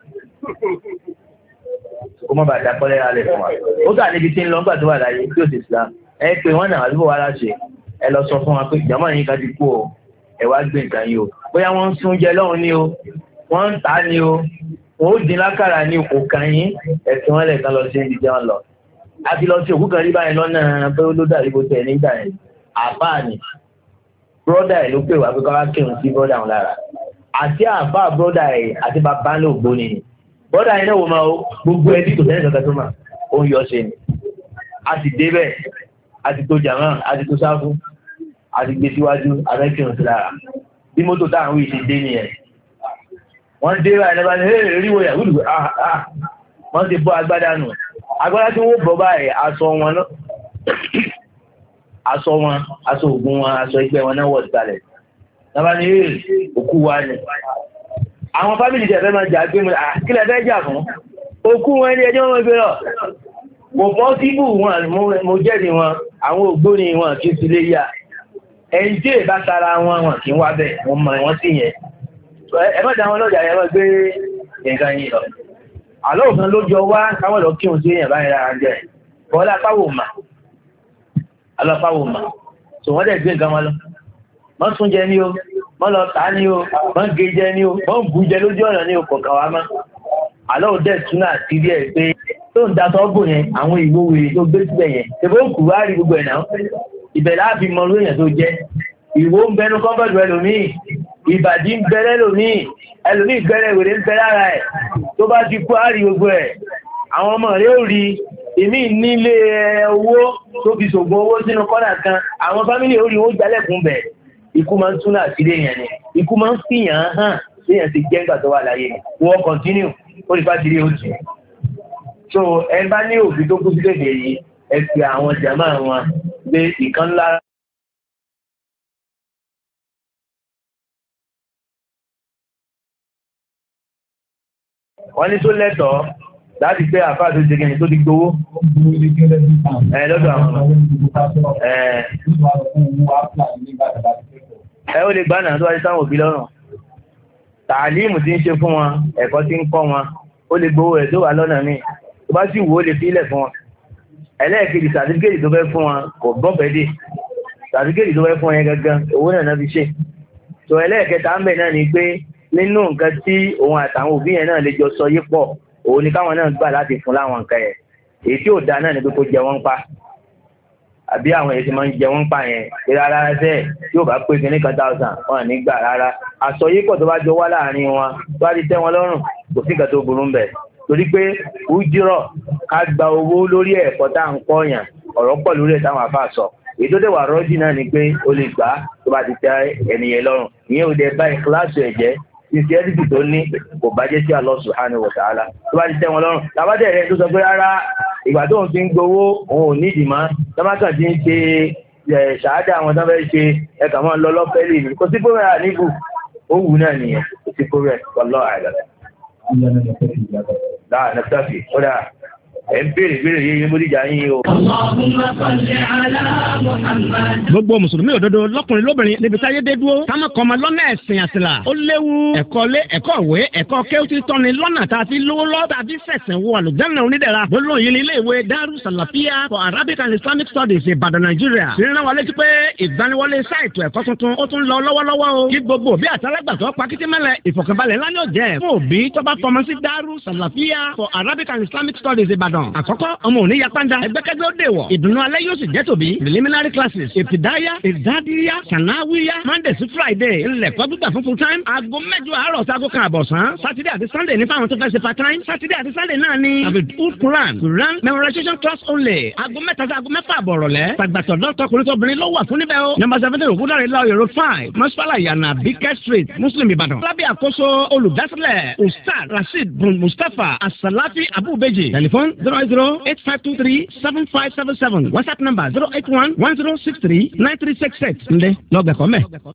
kó má bàa dákọ́lẹ́ alẹ́ fún wa ó kà níbi tí ń lọ nígbà tó wà láyé tí ó sì Islam ẹ pé wọ́n náà àdúgbò wa láṣẹ ẹ lọ sọ fún wa pé jàmáà yín kan ti kú o ẹ wá gbé nǹkan yìí o bóyá wọ́n ń sún jẹ lọ́hùn ní o wọ́n ń tà ní o wọ́n ó dín lákàrà ní òkò kan yín ẹ̀sìn wọn lẹ̀ kan lọ sí ibi tí wọ́n lọ àti lọ sí òkú kan rí báyìí lọ́nà pé ó ló dàrí bó tẹ̀ nígbà yẹn àbá ni bọ́dà ẹ̀ ló pè wá pé káwá kírun sí bọ́dà wọn lára àti àbá bọ́dà ẹ̀ àti bàbá ńlẹ̀ ògbóni ni bọ́dà yẹn náà wò máa gbogbo ẹbí kò sẹ́ni kankan tó mà ó ń yọ ṣe ni a ti dé bẹ́ẹ̀ a ti tó jàmá a ti tó sáfù a ti gbé síwájú abẹ́kírun sí lára bí mọ́tò táwọn wíì ti dé nìyẹn wọ́n dé báyìí lọ́ba ní ẹ̀ ríwò yà wúlù wọ́n ti bọ́ agbádá nù agbádá tí wọ́n bọ́ báyìí aṣọ wọn aṣọ ògùn wọn aṣọ ẹgbẹ́ wọn náà wọ̀ sítalẹ̀ lọ́ba ní ẹ̀ òkú wa ni àwọn fámìlì tẹ̀ fẹ́ máa jà gbé mi kílẹ̀ fẹ́ jà fún òkú wọn ní ẹjọ́ wọn gbé lọ kò bọ́ síbù wọn mo jẹ́rìí wọn àwọn ògbóni wọn kì í sílé yá ẹni tí èbá tara wọn kì í wá bẹ̀ wọ́n mọ wọ́n sì yẹn ẹ̀mọ́ta wọn lọ́jà ẹ̀mọ́ gbé nǹkan yìí lọ àlọ́ òfin ló jọ wá káwọn lọ kí òun sí èèyàn báyìí lára jẹ́ bọ́lá pàwò mà alọ́pàwò mà tó wọ́n dẹ̀ gbé nǹkan wọn lọ wọ́n tún jẹ ní o wọ́n lọ tà ní o wọ́n gé jẹ ní o wọ́n bù jẹ lójú ọ̀nà ní okò kan wá mọ́ àlọ́ òdẹ̀ túnà sí rí ẹ̀ pé tó ń da sọ́gbò yẹn àwọn ìwò wèrè tó gbé síbẹ̀ yẹn tèbó kù wá rí gbogbo ẹ̀ náà ibẹ̀ láàbí mọ lórí èèyàn tó jẹ́ ìwò ń bẹnu kọ́ńbọ̀dù ẹlòmíì ìbàdí ń bẹ̀rẹ̀ ẹlòmíì gbẹ̀rẹ̀ wèrè ń bẹ lára ẹ̀ tó bá ti kú á rí gbogbo ẹ̀ àwọn ọmọ rẹ̀ ó rí èmi nílé owó tó fi ṣògùn owó sínú kọ́nà kan àwọn fámílì ó rí ó jálẹ̀kùn bẹ̀. Ikú máa ń tún náà sílé yẹn ni ikú máa ń fìyàn hàn léèyàn ti jẹ́ ńgbà tó wà láyé ni wọ́n kọ́ntínú ó lè fàtìrí ó jù. So ẹ bá ní òbí tó kú sí kéde yìí ẹ fi àwọn jàmá wọn gbé ìkan ńlá. Wọ́n ní tó lẹ́tọ̀ọ́ láti pé àfáà tó ṣe kìnnì tó ti gbowó lọ́dọ̀ àwọn ó lè gbá náà tó wáyé sáwọn òbí lọ́rùn. Tàálímù tí ń ṣe fún wọn ẹ̀kọ́ tí ń kọ́ wọn ó lè gbowó rẹ̀ tó wà lọ́nà míì tó bá sì wò ó lè fílẹ̀ fún wọn. Ẹlẹ́ẹ̀kejì sàtífíkèjì tó fẹ́ fún wọn kò bọ́fẹ́ dé sàtífíkèjì tó fẹ́ fún wọn yẹn gangan owó náà fi ṣe. tó ẹlẹ́ẹ̀kẹta ń bẹ̀ náà ni pé nínú nǹkan tí òun àtàwọn òbí yẹn náà lè jọ sọ yí pọ̀ òun ni káwọn náà gbà láti fún láwọn nǹkan yẹn èyí tí ò da náà ni pé kó jẹ wọ́n pa àbí àwọn èyí tí máa ń jẹ wọ́n pa yẹn pé rárá bẹ́ẹ̀ tí ò bá pé kíní kan 1000 wọn ní gbà rárá àsọyípọ̀ tó bá jọ wá láàrin wọn tó bá ti tẹ́ wọn lọ́rùn kò sí nǹkan tó burú ń bẹ̀ torí pé ujírọ̀ ká gba owó lórí ẹ̀kọ́ tá à ń kọ́ yàn ọ̀rọ̀ pọ̀ lórí ẹ̀ táwọn àfáà sọ èyí tó dẹ̀ wà rọ́jì náà ni pé o lè gbà tó bá ti tẹ́ ẹnìyẹn lọ́rùn ìyẹn ò dẹ̀ bá ìkíláàsì ẹ̀jẹ̀ sincerity tó ní kò bàjẹ́ sí Allah subhanahu wa ta'ala tó bá ti tẹ́ wọn lọ́rùn tàbátẹ̀ rẹ̀ tó sọ pé rárá ìgbà tó ń fi ń gbowó òun ò nídìí mọ́ tọ́mátà ti ń ṣe ṣàádà àwọn tó fẹ́ ṣe ẹ̀ka mọ́ lọ lọ́fẹ́lì ní kò sí pé níbù ó wù náà nìyẹn kò sí pé wallahu a'lam. dáa nàfẹ́fì ó dáa ẹ̀ ń béèrè yéye móríjà yín o. gbogbo mùsùlùmí òdodo lọ́kùnrin lóbìnrin níbi táyé dé dúró táwọn kan máa lọ́nà ẹ̀sìn àṣìlá ó léwu ẹ̀kọ́ lé ẹ̀kọ́ ìwé ẹ̀kọ́ kéwùtì tọ́ni lọ́nà tá a fi lówó lọ́ tá a fi fẹ̀sẹ̀ wo àlùjánnà onídẹ̀ra gbólóhùn yìí ní ilé ìwé Daru Salafia for Arabic and Islamic Studies Ìbàdàn Nàìjíríà ìrìnà wa létí pé ìgbaniwọlé sáìtù ẹ̀kọ́ tuntun ó tún lọ lọ́wọ́lọ́wọ́ o kí gbogbo òbí àtàlágbàtọ́ pakitímẹ́lẹ̀ ìfọ̀kànbalẹ̀ ńlá ni ó jẹ́ fún òbí tó bá fọmọ sí Daru Salafia for Arabic and Islamic Studies Ìbàdàn àkọ́kọ́ ọmọ òní yapanda ẹgbẹ́kẹ́gbẹ́ ó dè wọ̀ ìdùnnú alẹ́ yóò sì jẹ́ tòbí preliminary classes ìfìdáyà ìdádíyà sànáwíyà Monday sí Friday ńlẹ̀kọ́ gbígbà fún full time aago 8 àárọ̀ sago kan àbọ̀sán Saturday àti Sunday ní fáwọn tó fẹ́ ṣe part time Saturday àti Sunday náà ní abidul Quran memorization class only aago 3 sí aago 6 àbọ̀rọ̀lẹ́ tàgbàtọ̀ dọ́tọ̀ kùnrin tóbìnrin ló wà fún níbẹ̀ o number 17 Ògúndàrí Láòyè road 5 Mọ́sálà Yànà Bíkẹ́ street Muslim Ìbàdàn lábẹ́ àkóso olùdásílẹ̀ Ustaz Rasheed Bun Mustapha Asalafi Abubeji telephone 08085237577 WhatsApp number 08110639366 ǹdẹ́ lọ́gbẹ̀kọ́ mẹ́.